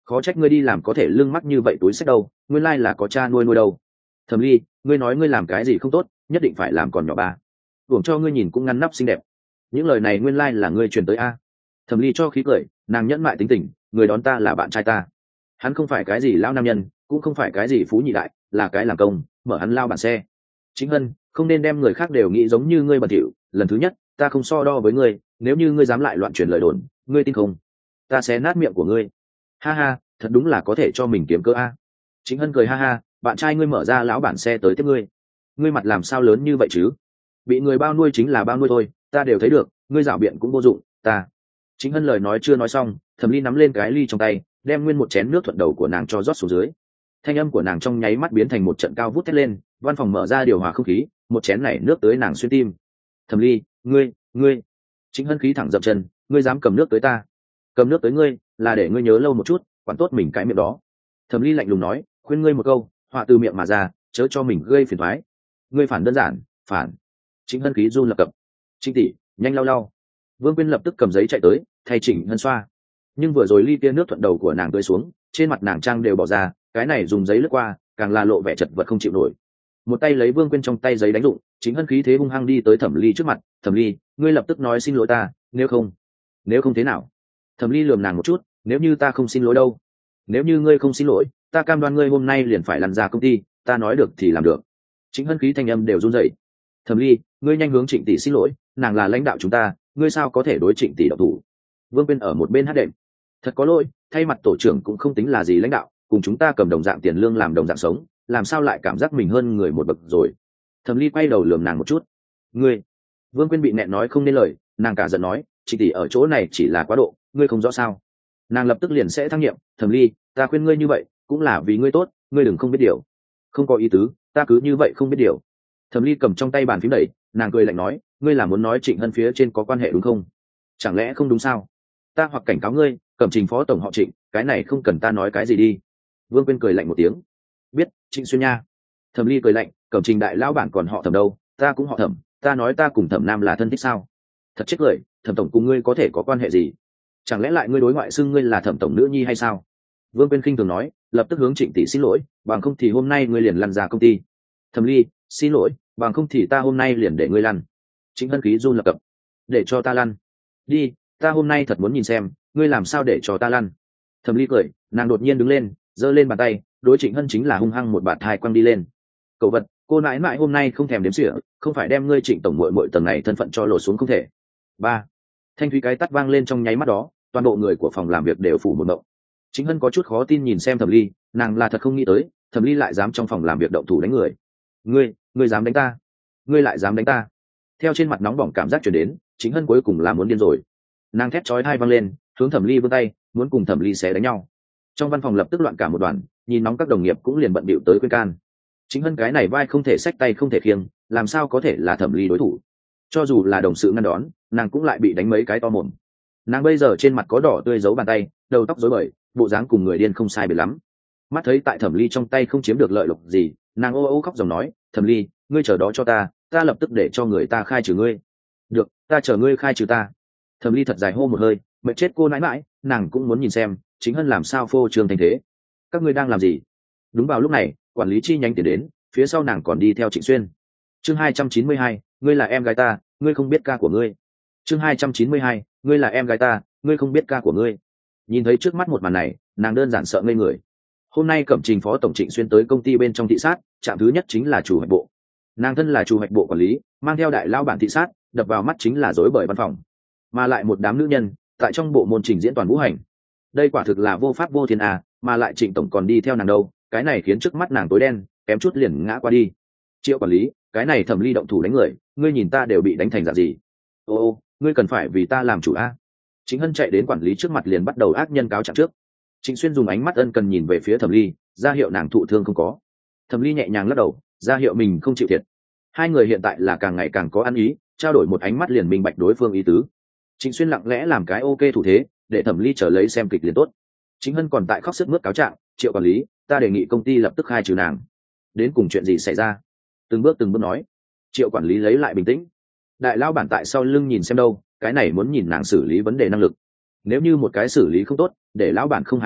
khó trách ngươi đi làm có thể lưng mắc như vậy túi sách đâu, nguyên lai là có cha nuôi nuôi đâu. Thẩm Ly, ngươi nói ngươi làm cái gì không tốt, nhất định phải làm còn nhỏ ba. Uổng cho ngươi nhìn cũng ngăn nắp xinh đẹp. Những lời này nguyên lai là ngươi truyền tới a. Thẩm Ly cho khí cười, nàng nhẫn mại tính tình, người đón ta là bạn trai ta. Hắn không phải cái gì lão nam nhân, cũng không phải cái gì phú nhị đại, là cái làm công, mở hắn lao bản xe. Chính Hân, không nên đem người khác đều nghĩ giống như ngươi bẩn thỉu, lần thứ nhất, ta không so đo với ngươi, nếu như ngươi dám lại loạn truyền lời đồn, ngươi tin không? Ta sẽ nát miệng của ngươi. Ha ha, thật đúng là có thể cho mình kiếm cơ a. Chính Hân cười ha ha, bạn trai ngươi mở ra lão bản xe tới tiếp ngươi. Ngươi mặt làm sao lớn như vậy chứ? Bị người bao nuôi chính là bao nuôi thôi, ta đều thấy được, ngươi giảo biện cũng vô dụng, ta. Chính Hân lời nói chưa nói xong, Thẩm Ly nắm lên cái ly trong tay, đem nguyên một chén nước thuận đầu của nàng cho rót xuống dưới. Thanh âm của nàng trong nháy mắt biến thành một trận cao vút thét lên, văn phòng mở ra điều hòa không khí, một chén này nước tới nàng xuyên tim. Thẩm Ly, ngươi, ngươi. Chính Hân khí thẳng dậm chân, ngươi dám cầm nước tới ta? Cầm nước tới ngươi, là để ngươi nhớ lâu một chút, quản tốt mình cái miệng đó. Thẩm Ly lạnh lùng nói, khuyên ngươi một câu, họa từ miệng mà ra, chớ cho mình gây phiền toái. Ngươi phản đơn giản, phản. Chính Hân khí run lập cập. Trinh tỷ, nhanh lau lau. Vương Quyên lập tức cầm giấy chạy tới, thay Trịnh Hân xoa. Nhưng vừa rồi ly tia nước thuận đầu của nàng tưới xuống, trên mặt nàng trang đều bỏ ra, cái này dùng giấy lướt qua, càng là lộ vẻ chật vật không chịu nổi. Một tay lấy Vương Quyên trong tay giấy đánh dụng, Chính Hân khí thế hung hăng đi tới Thẩm Ly trước mặt, "Thẩm Ly, ngươi lập tức nói xin lỗi ta, nếu không." "Nếu không thế nào?" Thẩm Ly lườm nàng một chút, "Nếu như ta không xin lỗi đâu? Nếu như ngươi không xin lỗi, ta cam đoan ngươi hôm nay liền phải lăn ra công ty, ta nói được thì làm được." Chính Hân khí thanh âm đều run rẩy. "Thẩm Ly, ngươi nhanh hướng Trịnh tỷ xin lỗi, nàng là lãnh đạo chúng ta, ngươi sao có thể đối Trịnh tỷ độc thủ?" Vương Quyên ở một bên hát đệm, "Thật có lỗi, thay mặt tổ trưởng cũng không tính là gì lãnh đạo, cùng chúng ta cầm đồng dạng tiền lương làm đồng dạng sống, làm sao lại cảm giác mình hơn người một bậc rồi." Thẩm Ly quay đầu lườm nàng một chút. "Ngươi." Vương Quyên bị nẹn nói không nên lời, nàng cả giận nói, "Trịnh tỷ ở chỗ này chỉ là quá độ, ngươi không rõ sao?" Nàng lập tức liền sẽ thăng nhiệm, "Thẩm Ly, ta khuyên ngươi như vậy, cũng là vì ngươi tốt, ngươi đừng không biết điều." "Không có ý tứ, ta cứ như vậy không biết điều." Thẩm Ly cầm trong tay bàn phím đẩy, nàng cười lạnh nói, "Ngươi là muốn nói Trịnh Hân phía trên có quan hệ đúng không? Chẳng lẽ không đúng sao? Ta hoặc cảnh cáo ngươi, Cẩm Trình phó tổng họ Trịnh, cái này không cần ta nói cái gì đi." Vương Quyên cười lạnh một tiếng, "Biết, Trịnh Xuyên nha." Thẩm Ly cười lạnh, "Cẩm Trình đại lão bản còn họ Thẩm đâu, ta cũng họ Thẩm, ta nói ta cùng Thẩm Nam là thân thích sao? Thật chết cười, Thẩm tổng cùng ngươi có thể có quan hệ gì? Chẳng lẽ lại ngươi đối ngoại xưng ngươi là Thẩm tổng nữ nhi hay sao?" Vương Quyên khinh thường nói, lập tức hướng Trịnh tỷ xin lỗi, "Bằng không thì hôm nay ngươi liền lăn ra công ty." Thẩm Ly, "Xin lỗi, bằng không thì ta hôm nay liền để ngươi lăn." Chính Hân khí run lập cập, "Để cho ta lăn? Đi, ta hôm nay thật muốn nhìn xem ngươi làm sao để cho ta lăn." Thẩm Ly cười, nàng đột nhiên đứng lên, giơ lên bàn tay, đối Trịnh Hân chính là hung hăng một bạt thai quăng đi lên. "Cậu vật, cô nãi nãi hôm nay không thèm đếm xỉa, không phải đem ngươi Trịnh tổng muội muội tầng này thân phận cho lột xuống không thể." Ba. Thanh thúy cái tắt vang lên trong nháy mắt đó, toàn bộ người của phòng làm việc đều phủ một mộng. Chính Hân có chút khó tin nhìn xem Thẩm Ly, nàng là thật không nghĩ tới, Thẩm Ly lại dám trong phòng làm việc động thủ đánh người. "Ngươi, ngươi dám đánh ta? Ngươi lại dám đánh ta?" Theo trên mặt nóng bỏng cảm giác truyền đến, Chính Hân cuối cùng là muốn điên rồi. Nàng thét chói tai vang lên, hướng Thẩm Ly vươn tay, muốn cùng Thẩm Ly xé đánh nhau. Trong văn phòng lập tức loạn cả một đoàn, nhìn nóng các đồng nghiệp cũng liền bận bịu tới khuyên can. Chính Hân cái này vai không thể xách tay không thể khiêng, làm sao có thể là Thẩm Ly đối thủ? Cho dù là đồng sự ngăn đón, nàng cũng lại bị đánh mấy cái to mồm. Nàng bây giờ trên mặt có đỏ tươi giấu bàn tay, đầu tóc rối bời, bộ dáng cùng người điên không sai biệt lắm. Mắt thấy tại Thẩm Ly trong tay không chiếm được lợi lộc gì, nàng ô ô khóc dòng nói, "Thẩm Ly, ngươi chờ đó cho ta, ta lập tức để cho người ta khai trừ ngươi." "Được, ta chờ ngươi khai trừ ta." Thẩm Ly thật dài hô một hơi, mệt chết cô nãi nãi, nàng cũng muốn nhìn xem Chính Hân làm sao phô trương thành thế. "Các ngươi đang làm gì?" Đúng vào lúc này, quản lý chi nhánh tiến đến, phía sau nàng còn đi theo Trịnh Xuyên. Chương hai trăm chín mươi hai, ngươi là em gái ta, ngươi không biết ca của ngươi. Chương hai trăm chín mươi hai, ngươi là em gái ta, ngươi không biết ca của ngươi. Nhìn thấy trước mắt một màn này, nàng đơn giản sợ ngây người. Hôm nay Cẩm Trình phó tổng Trịnh Xuyên tới công ty bên trong thị sát, trạm thứ nhất chính là chủ hoạch bộ. Nàng thân là chủ hoạch bộ quản lý, mang theo đại lao bản thị sát, đập vào mắt chính là rối bời văn phòng, mà lại một đám nữ nhân tại trong bộ môn trình diễn toàn vũ hành. Đây quả thực là vô pháp vô thiên à, mà lại Trịnh tổng còn đi theo nàng đâu, cái này khiến trước mắt nàng tối đen, kém chút liền ngã qua đi. "Triệu quản lý, cái này Thẩm Ly động thủ đánh người, ngươi nhìn ta đều bị đánh thành dạng gì?" "Ô ô, ngươi cần phải vì ta làm chủ a." Chính Hân chạy đến quản lý trước mặt liền bắt đầu ác nhân cáo trạng trước. Trịnh Xuyên dùng ánh mắt ân cần nhìn về phía Thẩm Ly, ra hiệu nàng thụ thương không có. Thẩm Ly nhẹ nhàng lắc đầu, ra hiệu mình không chịu thiệt. Hai người hiện tại là càng ngày càng có ăn ý, trao đổi một ánh mắt liền minh bạch đối phương ý tứ. Trịnh Xuyên lặng lẽ làm cái ok thủ thế, để Thẩm Ly trở lấy xem kịch liền tốt. Chính Hân còn tại khóc sướt mướt cáo trạng, "Triệu quản lý, ta đề nghị công ty lập tức khai trừ nàng." "Đến cùng chuyện gì xảy ra?" Từng bước từng bước nói. Triệu quản lý lấy lại bình tĩnh. Đại lao bản tại sau lưng nhìn xem đâu, cái này muốn nhìn nàng xử lý vấn đề năng lực. Nếu như một cái xử lý không tốt, để lão bản không hài lòng,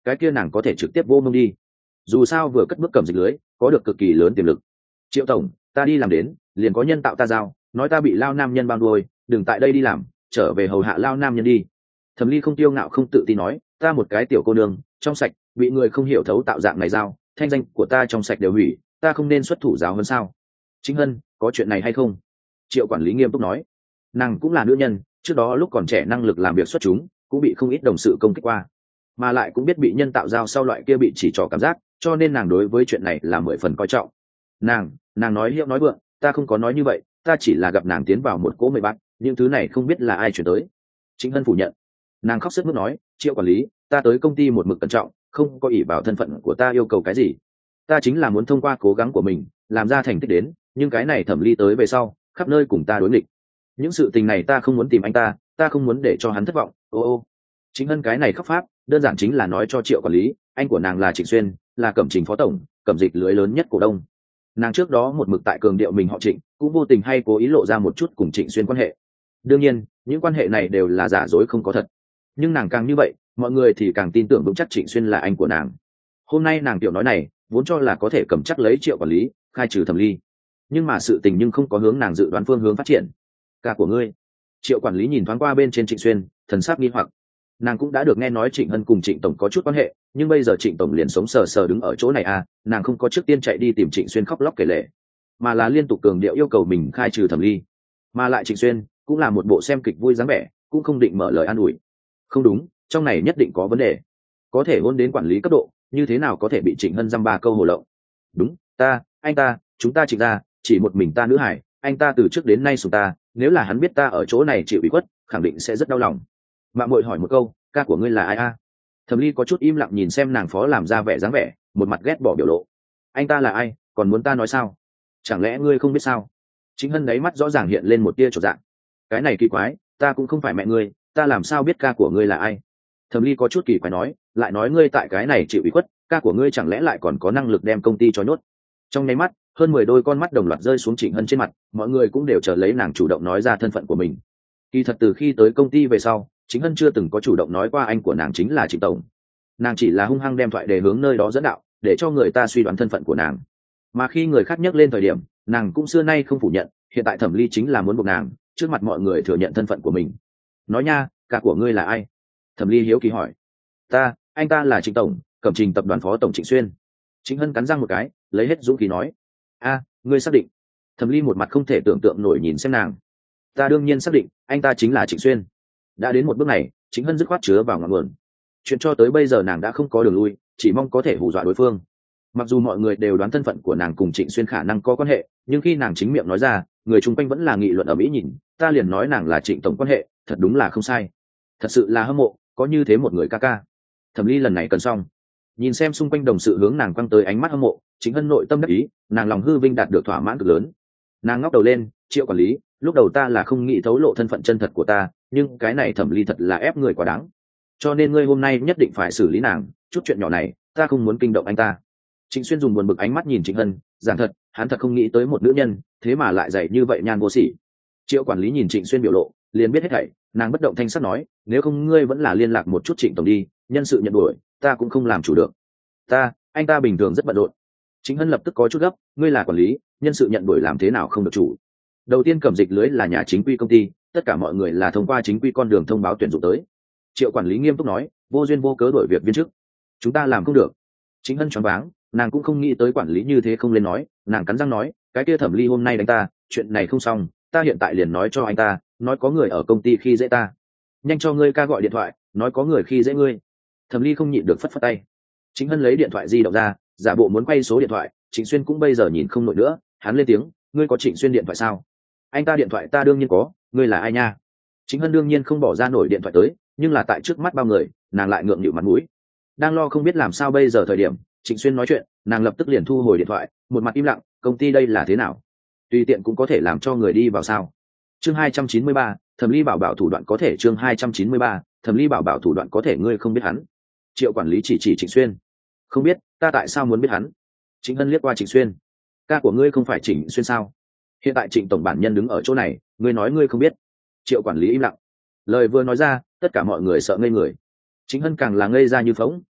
cái kia nàng có thể trực tiếp vô mông đi. Dù sao vừa cất bước cầm dịch lưới có được cực kỳ lớn tiềm lực. Triệu tổng, ta đi làm đến liền có nhân tạo ta giao, nói ta bị lao nam nhân bao đuôi, đừng tại đây đi làm, trở về hầu hạ lao nam nhân đi. Thẩm Ly không tiêu ngạo không tự tin nói, ta một cái tiểu cô nương trong sạch bị người không hiểu thấu tạo dạng này giao, thanh danh của ta trong sạch đều hủy, ta không nên xuất thủ giáo hơn sao? Chính Hân, có chuyện này hay không? Triệu quản lý nghiêm túc nói, nàng cũng là nữ nhân, trước đó lúc còn trẻ năng lực làm việc xuất chúng, cũng bị không ít đồng sự công kích qua, mà lại cũng biết bị nhân tạo giao sau loại kia bị chỉ trỏ cảm giác, cho nên nàng đối với chuyện này là mười phần coi trọng. Nàng, nàng nói hiệu nói vượng, ta không có nói như vậy, ta chỉ là gặp nàng tiến vào một cỗ mười bát, những thứ này không biết là ai chuyển tới. Chính Hân phủ nhận. Nàng khóc sướt mướt nói, Triệu quản lý, ta tới công ty một mực cẩn trọng, không có ỷ vào thân phận của ta yêu cầu cái gì, ta chính là muốn thông qua cố gắng của mình làm ra thành tích đến, nhưng cái này Thẩm Ly tới về sau khắp nơi cùng ta đối nghịch, những sự tình này ta không muốn tìm anh ta, ta không muốn để cho hắn thất vọng. Ô ô Chính Hân cái này khóc pháp đơn giản chính là nói cho Triệu quản lý, anh của nàng là Trịnh Xuyên, là Cẩm Trình phó tổng, Cẩm dịch lưới lớn nhất cổ đông. Nàng trước đó một mực tại cường điệu mình họ Trịnh, cũng vô tình hay cố ý lộ ra một chút cùng Trịnh Xuyên quan hệ. Đương nhiên những quan hệ này đều là giả dối không có thật, nhưng nàng càng như vậy mọi người thì càng tin tưởng vững chắc Trịnh Xuyên là anh của nàng. Hôm nay nàng tiểu nói này vốn cho là có thể cầm chắc lấy Triệu quản lý, khai trừ Thẩm Ly, nhưng mà sự tình nhưng không có hướng nàng dự đoán phương hướng phát triển. Ca của ngươi. Triệu quản lý nhìn thoáng qua bên trên Trịnh Xuyên, thần sắc nghi hoặc. Nàng cũng đã được nghe nói Trịnh Hân cùng Trịnh tổng có chút quan hệ, nhưng bây giờ Trịnh tổng liền sống sờ sờ đứng ở chỗ này à, nàng không có trước tiên chạy đi tìm Trịnh Xuyên khóc lóc kể lể, mà là liên tục cường điệu yêu cầu mình khai trừ Thẩm Ly. Mà lại Trịnh Xuyên cũng là một bộ xem kịch vui dáng vẻ, cũng không định mở lời an ủi. Không đúng, trong này nhất định có vấn đề. Có thể hôn đến quản lý cấp độ, như thế nào có thể bị Trịnh Hân dăm ba câu hồ lộng. Đúng, ta, anh ta, chúng ta Trịnh ra, chỉ một mình ta nữ hải, anh ta từ trước đến nay sủng ta, nếu là hắn biết ta ở chỗ này chịu ủy khuất, khẳng định sẽ rất đau lòng. Mạng muội hỏi một câu, ca của ngươi là ai a? Thẩm Ly có chút im lặng nhìn xem nàng phó làm ra vẻ dáng vẻ, một mặt ghét bỏ biểu lộ. Anh ta là ai, còn muốn ta nói sao? Chẳng lẽ ngươi không biết sao? Chính Hân đáy mắt rõ ràng hiện lên một tia chột dạ. Cái này kỳ quái, ta cũng không phải mẹ ngươi, ta làm sao biết ca của ngươi là ai? Thẩm Ly có chút kỳ quái nói, lại nói ngươi tại cái này chịu ủy khuất, ca của ngươi chẳng lẽ lại còn có năng lực đem công ty cho nhốt? Trong nháy mắt, hơn mười đôi con mắt đồng loạt rơi xuống Trịnh Hân trên mặt, mọi người cũng đều chờ lấy nàng chủ động nói ra thân phận của mình. Kỳ thật từ khi tới công ty về sau, Chính Hân chưa từng có chủ động nói qua anh của nàng chính là Trịnh tổng. Nàng chỉ là hung hăng đem thoại đề hướng nơi đó dẫn đạo, để cho người ta suy đoán thân phận của nàng. Mà khi người khác nhắc lên thời điểm, nàng cũng xưa nay không phủ nhận, hiện tại Thẩm Ly chính là muốn buộc nàng trước mặt mọi người thừa nhận thân phận của mình. Nói nha, ca của ngươi là ai? Thẩm Ly hiếu kỳ hỏi. Ta, anh ta là Trịnh tổng, Cẩm Trình tập đoàn phó tổng Trịnh Xuyên. Chính Hân cắn răng một cái, lấy hết dũng khí nói. A, ngươi xác định? Thẩm Ly một mặt không thể tưởng tượng nổi nhìn xem nàng. Ta đương nhiên xác định, anh ta chính là Trịnh Xuyên. Đã đến một bước này, Chính Hân dứt khoát chứa vào ngọn nguồn. Chuyện cho tới bây giờ nàng đã không có đường lui, chỉ mong có thể hù dọa đối phương. Mặc dù mọi người đều đoán thân phận của nàng cùng Trịnh Xuyên khả năng có quan hệ, nhưng khi nàng chính miệng nói ra, người chung quanh vẫn là nghị luận ở mỹ nhìn, ta liền nói nàng là Trịnh tổng quan hệ, thật đúng là không sai. Thật sự là hâm mộ, có như thế một người ca ca. Thẩm Ly lần này cần xong. Nhìn xem xung quanh đồng sự hướng nàng quăng tới ánh mắt hâm mộ, Chính Hân nội tâm đắc ý, nàng lòng hư vinh đạt được thỏa mãn cực lớn. Nàng ngóc đầu lên, Triệu quản lý, lúc đầu ta là không nghĩ thấu lộ thân phận chân thật của ta, nhưng cái này Thẩm Ly thật là ép người quá đáng, cho nên ngươi hôm nay nhất định phải xử lý nàng, chút chuyện nhỏ này ta không muốn kinh động anh ta. Trịnh Xuyên dùng buồn bực ánh mắt nhìn Trịnh Hân, giảng thật, hắn thật không nghĩ tới một nữ nhân thế mà lại dạy như vậy nhan vô sỉ. Triệu quản lý nhìn Trịnh Xuyên biểu lộ, liền biết hết thảy, nàng bất động thanh sắc nói, nếu không ngươi vẫn là liên lạc một chút Trịnh tổng đi, nhân sự nhận đuổi ta cũng không làm chủ được. Ta, anh ta bình thường rất bận rộn. Trịnh Hân lập tức có chút gấp, ngươi là quản lý, nhân sự nhận đuổi làm thế nào không được chủ? Đầu tiên Cẩm dịch lưới là nhà chính quy công ty, tất cả mọi người là thông qua chính quy con đường thông báo tuyển dụng tới. Triệu quản lý nghiêm túc nói, vô duyên vô cớ đổi việc viên chức, chúng ta làm không được. Chính Hân choáng váng, nàng cũng không nghĩ tới quản lý như thế không lên nói, nàng cắn răng nói, cái kia Thẩm Ly hôm nay đánh ta, chuyện này không xong, ta hiện tại liền nói cho anh ta, nói có người ở công ty khi dễ ta. Nhanh cho ngươi ca gọi điện thoại, nói có người khi dễ ngươi. Thẩm Ly không nhịn được phất phất tay. Chính Hân lấy điện thoại di động ra, giả bộ muốn quay số điện thoại. Trịnh Xuyên cũng bây giờ nhìn không nổi nữa, hắn lên tiếng, ngươi có Trịnh Xuyên điện thoại sao? Anh ta điện thoại ta đương nhiên có, ngươi là ai nha? Chính Hân đương nhiên không bỏ ra nổi điện thoại tới, nhưng là tại trước mắt bao người, nàng lại ngượng nghịu mặt mũi. Đang lo không biết làm sao bây giờ thời điểm, Trịnh Xuyên nói chuyện, nàng lập tức liền thu hồi điện thoại, một mặt im lặng, công ty đây là thế nào? Tùy tiện cũng có thể làm cho người đi vào sao? Chương hai trăm chín mươi ba, Thẩm Ly bảo bảo thủ đoạn có thể, chương hai trăm chín mươi ba, Thẩm Ly bảo bảo thủ đoạn có thể, ngươi không biết hắn? Triệu quản lý chỉ chỉ Trịnh Xuyên. Không biết, ta tại sao muốn biết hắn? Trịnh Hân liếc qua Trịnh Xuyên. Ca của ngươi không phải Trịnh Xuyên sao? Hiện tại Trịnh tổng bản nhân đứng ở chỗ này, ngươi nói ngươi không biết? Triệu quản lý im lặng. Lời vừa nói ra, tất cả mọi người sợ ngây người. Trịnh Hân càng là ngây ra như phỗng,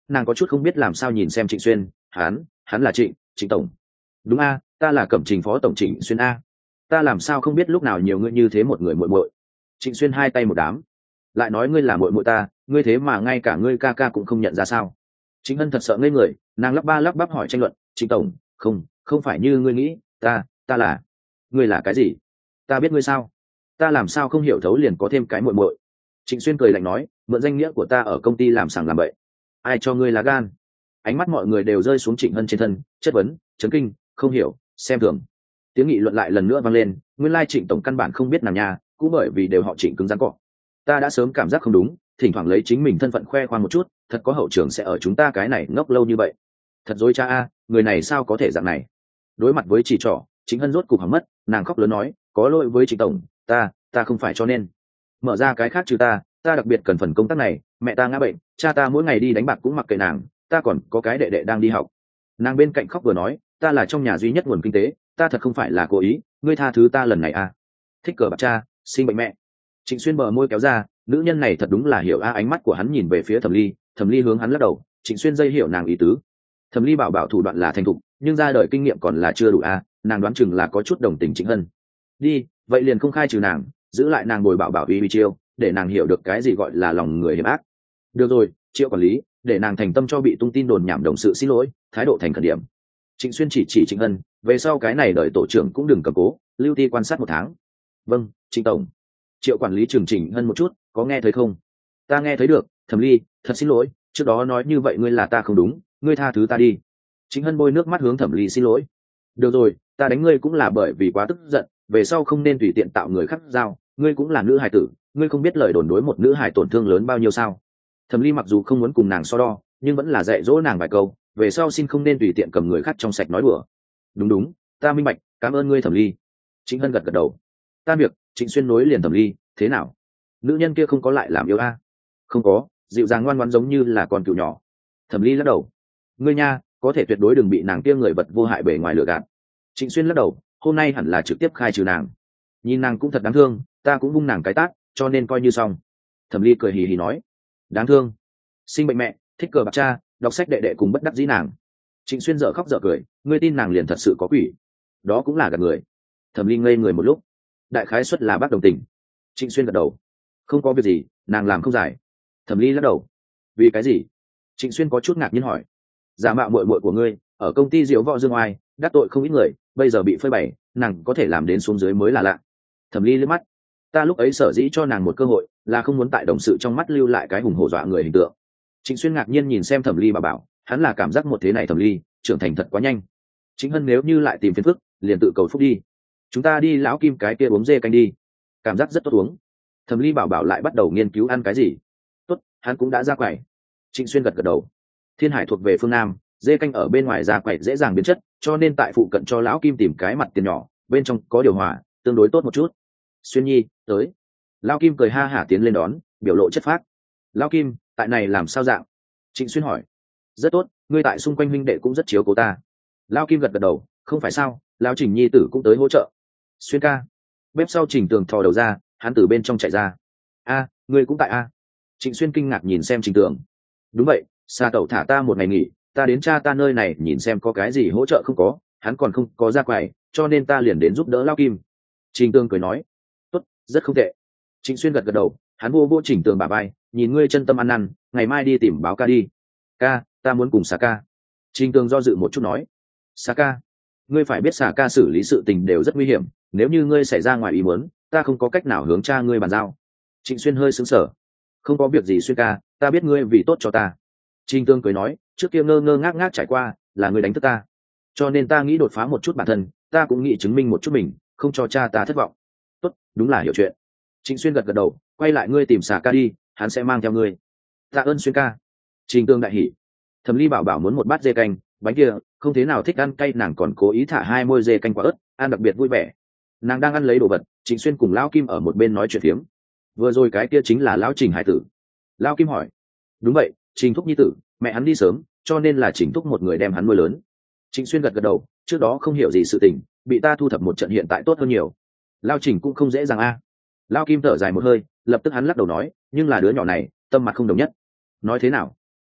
nàng có chút không biết làm sao nhìn xem Trịnh Xuyên. Hắn, hắn là Trịnh, Trịnh tổng. Đúng a, ta là Cẩm Trình phó tổng Trịnh Xuyên a. Ta làm sao không biết lúc nào nhiều ngươi như thế một người muội muội. Trịnh Xuyên hai tay một đám. Lại nói ngươi là muội muội ta, ngươi thế mà ngay cả ngươi ca ca cũng không nhận ra sao? Trịnh Hân thật sợ ngây người, nàng lắp ba lắp bắp hỏi tranh luận, Trịnh tổng, không, không phải như ngươi nghĩ, ta, ta là, ngươi là cái gì? Ta biết ngươi sao? Ta làm sao không hiểu thấu liền có thêm cái muội muội? Trịnh Xuyên cười lạnh nói, mượn danh nghĩa của ta ở công ty làm sàng làm bậy. Ai cho ngươi lá gan? Ánh mắt mọi người đều rơi xuống Trịnh Hân trên thân, chất vấn, chấn kinh, không hiểu, xem thường. Tiếng nghị luận lại lần nữa vang lên, nguyên lai Trịnh tổng căn bản không biết nàng nhà, cũng bởi vì đều họ Trịnh cứng rắn cọ. Ta đã sớm cảm giác không đúng, thỉnh thoảng lấy chính mình thân phận khoe khoang một chút, thật có hậu trường sẽ ở chúng ta cái này ngốc lâu như vậy. Thật dối cha a, người này sao có thể dạng này? Đối mặt với chỉ trỏ, Trịnh Hân rốt cục hỏng mất, nàng khóc lớn nói, có lỗi với Trịnh tổng, ta, ta không phải cho nên. Mở ra cái khác trừ ta, ta đặc biệt cần phần công tác này, mẹ ta ngã bệnh, cha ta mỗi ngày đi đánh bạc cũng mặc kệ nàng, ta còn có cái đệ đệ đang đi học. Nàng bên cạnh khóc vừa nói, ta là trong nhà duy nhất nguồn kinh tế, ta thật không phải là cố ý, ngươi tha thứ ta lần này a. Thích cờ bạc cha, sinh bệnh mẹ. Trịnh Xuyên bờ môi kéo ra, nữ nhân này thật đúng là hiểu a. Ánh mắt của hắn nhìn về phía Thẩm Ly, Thẩm Ly hướng hắn lắc đầu. Trịnh Xuyên dây hiểu nàng ý tứ. Thẩm Ly bảo bảo thủ đoạn là thành thục, nhưng ra đời kinh nghiệm còn là chưa đủ a. Nàng đoán chừng là có chút đồng tình Trịnh Hân. Đi, vậy liền không khai trừ nàng, giữ lại nàng bồi bảo bảo uy uy chiêu, để nàng hiểu được cái gì gọi là lòng người hiểm ác. Được rồi, Triệu quản lý, để nàng thành tâm cho bị tung tin đồn nhảm đồng sự xin lỗi, thái độ thành khẩn điểm. Trịnh Xuyên chỉ chỉ Trịnh Hân, về sau cái này đợi tổ trưởng cũng đừng cầm cố, lưu ti quan sát một tháng. Vâng, Trịnh tổng. Triệu quản lý trừng Trịnh Hân một chút, có nghe thấy không? Ta nghe thấy được, Thẩm Ly, thật xin lỗi, trước đó nói như vậy ngươi là ta không đúng, ngươi tha thứ ta đi. Trịnh Hân bôi nước mắt hướng Thẩm Ly xin lỗi. Được rồi, ta đánh ngươi cũng là bởi vì quá tức giận, về sau không nên tùy tiện tạo người khác giao, ngươi cũng là nữ hài tử, ngươi không biết lời đồn đối một nữ hài tổn thương lớn bao nhiêu sao? Thẩm Ly mặc dù không muốn cùng nàng so đo, nhưng vẫn là dạy dỗ nàng vài câu, về sau xin không nên tùy tiện cầm người khác trong sạch nói đùa. Đúng đúng, ta minh bạch, cảm ơn ngươi Thẩm Ly. Trịnh Hân gật gật đầu. Ta việc, Trịnh Xuyên nối liền Thẩm Ly, thế nào? Nữ nhân kia không có lại làm yêu a? Không có, dịu dàng ngoan ngoãn giống như là con cừu nhỏ. Thẩm Ly lắc đầu. Ngươi nha, có thể tuyệt đối đừng bị nàng kia người vật vô hại bề ngoài lừa gạt. Trịnh Xuyên lắc đầu, hôm nay hẳn là trực tiếp khai trừ nàng. Nhìn nàng cũng thật đáng thương, ta cũng vung nàng cái tát, cho nên coi như xong. Thẩm Ly cười hì hì nói. Đáng thương. Sinh bệnh mẹ, thích cờ bạc cha, đọc sách đệ đệ cùng bất đắc dĩ nàng. Trịnh Xuyên dở khóc dở cười, ngươi tin nàng liền thật sự có quỷ. Đó cũng là gạt người. Thẩm Ly ngây người một lúc. Đại khái suất là bác đồng tình. Trịnh Xuyên gật đầu. Không có việc gì, nàng làm không giải. Thẩm Ly lắc đầu. Vì cái gì? Trịnh Xuyên có chút ngạc nhiên hỏi. Giả mạo muội muội của ngươi, ở công ty diếu võ dương oai, đắc tội không ít người, bây giờ bị phơi bày, nàng có thể làm đến xuống dưới mới là lạ. Thẩm Ly liếc mắt. Ta lúc ấy sở dĩ cho nàng một cơ hội, là không muốn tại đồng sự trong mắt lưu lại cái hùng hổ dọa người hình tượng. Trịnh Xuyên ngạc nhiên nhìn xem Thẩm Ly bà bảo, hắn là cảm giác một thế này Thẩm Ly trưởng thành thật quá nhanh. Chính Hân nếu như lại tìm phiền phức, liền tự cầu phúc đi. Chúng ta đi lão Kim cái kia uống dê canh đi, cảm giác rất tốt uống. Thẩm Ly bảo bảo lại bắt đầu nghiên cứu ăn cái gì. Tốt, hắn cũng đã ra quầy. Trịnh Xuyên gật gật đầu. Thiên Hải thuộc về phương Nam, dê canh ở bên ngoài ra quầy dễ dàng biến chất, cho nên tại phụ cận cho lão Kim tìm cái mặt tiền nhỏ, bên trong có điều hòa, tương đối tốt một chút. Xuyên Nhi, tới. Lão Kim cười ha hả tiến lên đón, biểu lộ chất phác. Lão Kim, tại này làm sao dạng? Trịnh Xuyên hỏi. Rất tốt, ngươi tại xung quanh huynh đệ cũng rất chiếu cố ta. Lão Kim gật gật đầu, không phải sao, lão Trình Nhi tử cũng tới hỗ trợ. Xuyên ca. Bếp sau Trình Tường thò đầu ra, hắn từ bên trong chạy ra. A, ngươi cũng tại a? Trịnh Xuyên kinh ngạc nhìn xem Trình Tường. Đúng vậy, xa tẩu thả ta một ngày nghỉ, ta đến cha ta nơi này nhìn xem có cái gì hỗ trợ không có, hắn còn không có ra quầy, cho nên ta liền đến giúp đỡ Lão Kim. Trình Tường cười nói. Tốt, rất không tệ. Trịnh Xuyên gật gật đầu, hắn vô vô Trình Tường bả vai, nhìn ngươi chân tâm ăn năn, ngày mai đi tìm báo ca đi. Ca, ta muốn cùng xà ca. Trình Tường do dự một chút nói. Xà ca? Ngươi phải biết xà ca xử lý sự tình đều rất nguy hiểm, nếu như ngươi xảy ra ngoài ý muốn, ta không có cách nào hướng cha ngươi bàn giao. Trịnh Xuyên hơi sững sờ. Không có việc gì Xuyên ca, ta biết ngươi vì tốt cho ta. Trình Tường cười nói, trước kia ngơ ngơ ngác ngác trải qua, là ngươi đánh thức ta, cho nên ta nghĩ đột phá một chút bản thân, ta cũng nghĩ chứng minh một chút mình, không cho cha ta thất vọng. Tốt, đúng là hiểu chuyện. Trịnh Xuyên gật gật đầu, quay lại ngươi tìm xà ca đi, hắn sẽ mang theo ngươi. Tạ ơn Xuyên ca. Trình Tường đại hỉ. Thẩm Ly bảo bảo muốn một bát dê canh, bánh kia không thế nào thích ăn cay, nàng còn cố ý thả hai môi dê canh quả ớt, ăn đặc biệt vui vẻ. Nàng đang ăn lấy đồ vật, Trịnh Xuyên cùng Lão Kim ở một bên nói chuyện phiếm. Vừa rồi cái kia chính là lão Trình hải tử. Lão Kim hỏi. Đúng vậy, Trình thúc nhi tử, mẹ hắn đi sớm, cho nên là Trình thúc một người đem hắn nuôi lớn. Trịnh Xuyên gật gật đầu, trước đó không hiểu gì sự tình, bị ta thu thập một trận hiện tại tốt hơn nhiều. Lão Trình cũng không dễ dàng a. Lão Kim thở dài một hơi, lập tức hắn lắc đầu nói, nhưng là đứa nhỏ này tâm mặt không đồng nhất. Nói thế nào?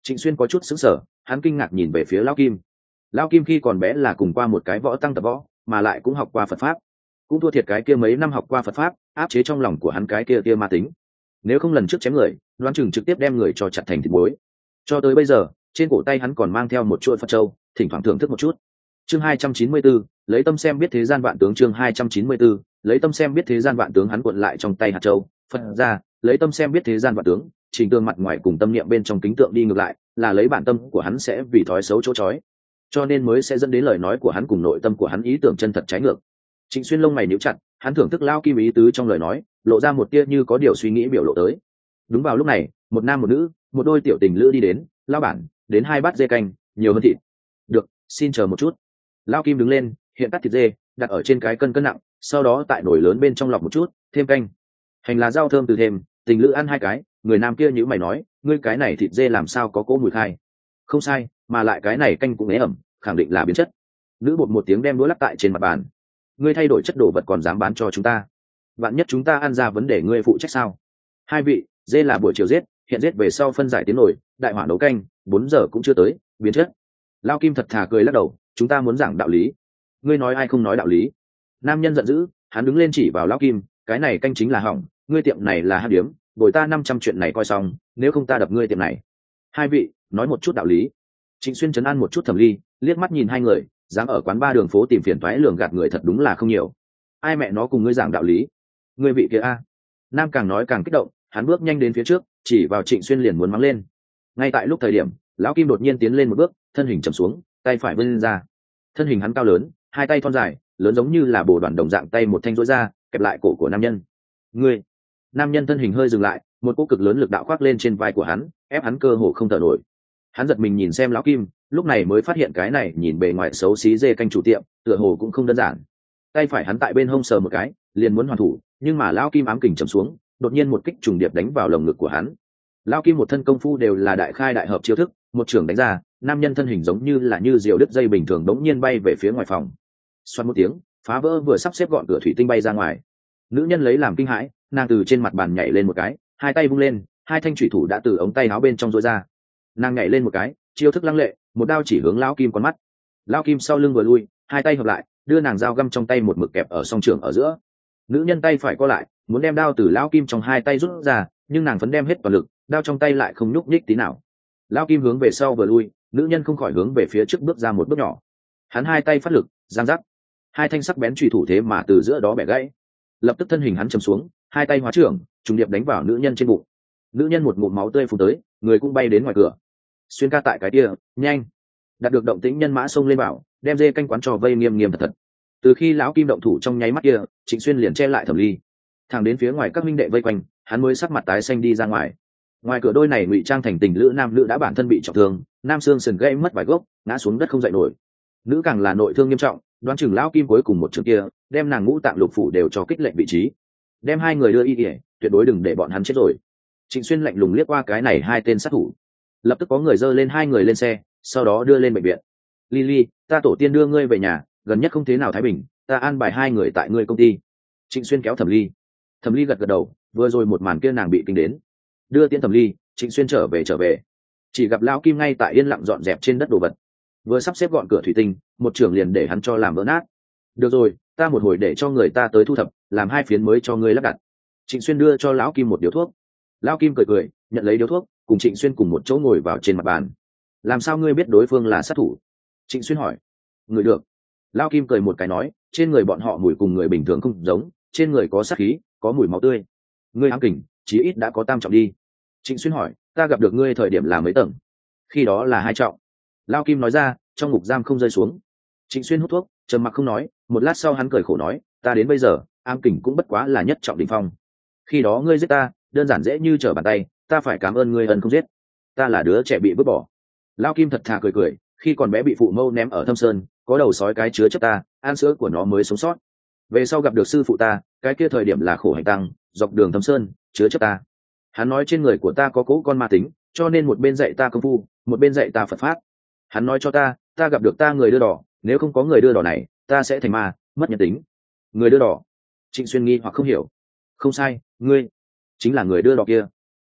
Trịnh Xuyên có chút sững sờ, hắn kinh ngạc nhìn về phía Lão Kim. Lão Kim khi còn bé là cùng qua một cái võ tăng tập võ, mà lại cũng học qua Phật pháp, cũng thua thiệt cái kia mấy năm học qua Phật pháp, áp chế trong lòng của hắn cái kia kia ma tính. Nếu không lần trước chém người, đoán chừng trực tiếp đem người cho chặt thành thịt muối. Cho tới bây giờ, trên cổ tay hắn còn mang theo một chuỗi Phật châu, thỉnh thoảng thưởng thức một chút. Chương hai trăm chín mươi tư, lấy tâm xem biết thế gian vạn tướng. Chương hai trăm chín mươi tư, lấy tâm xem biết thế gian vạn tướng. Hắn cuộn lại trong tay hạt châu, Phật ra, lấy tâm xem biết thế gian vạn tướng. Trình tương mặt ngoài cùng tâm niệm bên trong kính tượng đi ngược lại, là lấy bản tâm của hắn sẽ vì thói xấu chỗ chói, cho nên mới sẽ dẫn đến lời nói của hắn cùng nội tâm của hắn ý tưởng chân thật trái ngược. Trịnh Xuyên lông mày níu chặt, hắn thưởng thức Lão Kim ý tứ trong lời nói, lộ ra một tia như có điều suy nghĩ biểu lộ tới. Đúng vào lúc này, một nam một nữ, một đôi tiểu tình lữ đi đến. Lão bản, đến hai bát dê canh, nhiều hơn thịt. Được, xin chờ một chút. Lão Kim đứng lên, hiện cắt thịt dê, đặt ở trên cái cân cân nặng, sau đó tại nồi lớn bên trong lọc một chút, thêm canh. Hành là rau thơm từ thêm, tình lữ ăn hai cái. Người nam kia nhíu mày nói, ngươi cái này thịt dê làm sao có cỗ mùi khai? Không sai, mà lại cái này canh cũng ế ẩm, khẳng định là biến chất. Nữ bột một tiếng đem đũa lắc tại trên mặt bàn. Ngươi thay đổi chất đồ vật còn dám bán cho chúng ta? Vạn nhất chúng ta ăn ra vấn đề ngươi phụ trách sao? Hai vị, dê là buổi chiều giết, hiện giết về sau phân giải tiến nồi, đại hỏa nấu canh, bốn giờ cũng chưa tới, biến chất. Lao Kim thật thà cười lắc đầu, chúng ta muốn giảng đạo lý. Ngươi nói ai không nói đạo lý? Nam nhân giận dữ, hắn đứng lên chỉ vào Lao Kim, cái này canh chính là hỏng, ngươi tiệm này là hát điếm, bồi ta năm trăm chuyện này coi xong, nếu không ta đập ngươi tiệm này. Hai vị, nói một chút đạo lý. Trịnh Xuyên trấn an một chút Thẩm Ly, liếc mắt nhìn hai người, dám ở quán ba đường phố tìm phiền toái lường gạt người thật đúng là không nhiều. Ai mẹ nó cùng ngươi giảng đạo lý? Ngươi vị kia a. Nam càng nói càng kích động, hắn bước nhanh đến phía trước, chỉ vào Trịnh Xuyên liền muốn mắng lên. Ngay tại lúc thời điểm, Lão Kim đột nhiên tiến lên một bước, thân hình chầm xuống, tay phải vươn ra. Thân hình hắn cao lớn, hai tay thon dài, lớn giống như là bồ đoàn đồng dạng, tay một thanh rối ra, kẹp lại cổ của nam nhân. Ngươi! Nam nhân thân hình hơi dừng lại, một cỗ cực lớn lực đạo khoác lên trên vai của hắn, ép hắn cơ hồ không thở nổi. Hắn giật mình nhìn xem Lão Kim, lúc này mới phát hiện cái này nhìn bề ngoài xấu xí dê canh chủ tiệm, tựa hồ cũng không đơn giản. Tay phải hắn tại bên hông sờ một cái, liền muốn hoàn thủ, nhưng mà Lão Kim ám kình chầm xuống, đột nhiên một kích trùng điệp đánh vào lồng ngực của hắn. Lão Kim một thân công phu đều là đại khai đại hợp chiêu thức, một trường đánh ra, nam nhân thân hình giống như là như diều đứt dây bình thường đống nhiên bay về phía ngoài phòng. Xoát một tiếng, phá vỡ vừa sắp xếp gọn cửa thủy tinh bay ra ngoài. Nữ nhân lấy làm kinh hãi, nàng từ trên mặt bàn nhảy lên một cái, hai tay vung lên, hai thanh thủy thủ đã từ ống tay áo bên trong rối ra. Nàng nhảy lên một cái, chiêu thức lăng lệ, một đao chỉ hướng Lão Kim con mắt. Lão Kim sau lưng vừa lui, hai tay hợp lại, đưa nàng dao găm trong tay một mực kẹp ở song trường ở giữa. Nữ nhân tay phải co lại, muốn đem đao từ Lão Kim trong hai tay rút ra, nhưng nàng vẫn đem hết toàn lực, đao trong tay lại không nhúc nhích tí nào. Lão Kim hướng về sau vừa lui, nữ nhân không khỏi hướng về phía trước bước ra một bước nhỏ. Hắn hai tay phát lực, giang giáp, hai thanh sắc bén chùy thủ thế mà từ giữa đó bẻ gãy. Lập tức thân hình hắn trầm xuống, hai tay hóa trưởng, trùng điệp đánh vào nữ nhân trên bụng. Nữ nhân một ngụm máu tươi phun tới, người cũng bay đến ngoài cửa. Xuyên ca tại cái kia, nhanh! Đạt được động tĩnh nhân mã xông lên bảo, đem dê canh quán trò vây nghiêm nghiêm thật thật. Từ khi Lão Kim động thủ trong nháy mắt kia, Trịnh Xuyên liền che lại Thẩm Ly. Thẳng đến phía ngoài các minh đệ vây quanh, hắn mới sắc mặt tái xanh đi ra ngoài. Ngoài cửa đôi này ngụy trang thành tình lữ nam nữ đã bản thân bị trọng thương, nam xương sườn gãy mất vài gốc, ngã xuống đất không dậy nổi. Nữ càng là nội thương nghiêm trọng, đoán chừng Lão Kim cuối cùng một trường kia, đem nàng ngũ tạng lục phủ đều cho kích lệnh vị trí. Đem hai người đưa y y, tuyệt đối đừng để bọn hắn chết rồi. Trịnh Xuyên lạnh lùng liếc qua cái này hai tên sát thủ, lập tức có người dơ lên hai người lên xe, sau đó đưa lên bệnh viện. Lily, ta tổ tiên đưa ngươi về nhà, gần nhất không thế nào thái bình, ta an bài hai người tại ngươi công ty. Trịnh Xuyên kéo Thẩm Ly. Thẩm Ly gật gật đầu, vừa rồi một màn kia nàng bị kinh đến. Đưa tiễn Thẩm Ly, Trịnh Xuyên trở về trở về, chỉ gặp Lão Kim ngay tại yên lặng dọn dẹp trên đất đồ vật, vừa sắp xếp gọn cửa thủy tinh, một trưởng liền để hắn cho làm vỡ nát. Được rồi, ta một hồi để cho người ta tới thu thập, làm hai phiến mới cho ngươi lắp đặt. Trịnh Xuyên đưa cho Lão Kim một điếu thuốc. Lão Kim cười cười, nhận lấy điếu thuốc, cùng Trịnh Xuyên cùng một chỗ ngồi vào trên mặt bàn. Làm sao ngươi biết đối phương là sát thủ? Trịnh Xuyên hỏi. Người được. Lão Kim cười một cái nói, trên người bọn họ mùi cùng người bình thường không giống, trên người có sát khí, có mùi máu tươi. Ngươi ám kình, chí ít đã có tam trọng đi. Trịnh Xuyên hỏi, ta gặp được ngươi thời điểm là mấy tầng? Khi đó là hai trọng. Lão Kim nói ra, trong ngục giam không rơi xuống. Trịnh Xuyên hút thuốc, trầm mặc không nói, một lát sau hắn cười khổ nói, ta đến bây giờ, ám kình cũng bất quá là nhất trọng đỉnh phong. Khi đó ngươi giết ta, đơn giản dễ như trở bàn tay, ta phải cảm ơn ngươi ân không giết. Ta là đứa trẻ bị vứt bỏ. Lão Kim thật thà cười cười, khi còn bé bị phụ mâu ném ở Thâm Sơn, có đầu sói cái chứa chấp ta, ăn sữa của nó mới sống sót. Về sau gặp được sư phụ ta, cái kia thời điểm là khổ hành tăng, dọc đường Thâm Sơn, chứa chấp ta. Hắn nói trên người của ta có cỗ con ma tính, cho nên một bên dạy ta công phu, một bên dạy ta Phật pháp. Hắn nói cho ta, ta gặp được ta người đưa đỏ, nếu không có người đưa đỏ này, ta sẽ thành ma, mất nhân tính. Người đưa đỏ? Trịnh Xuyên nghi hoặc không hiểu. Không sai, ngươi chính là người đưa đỏ kia.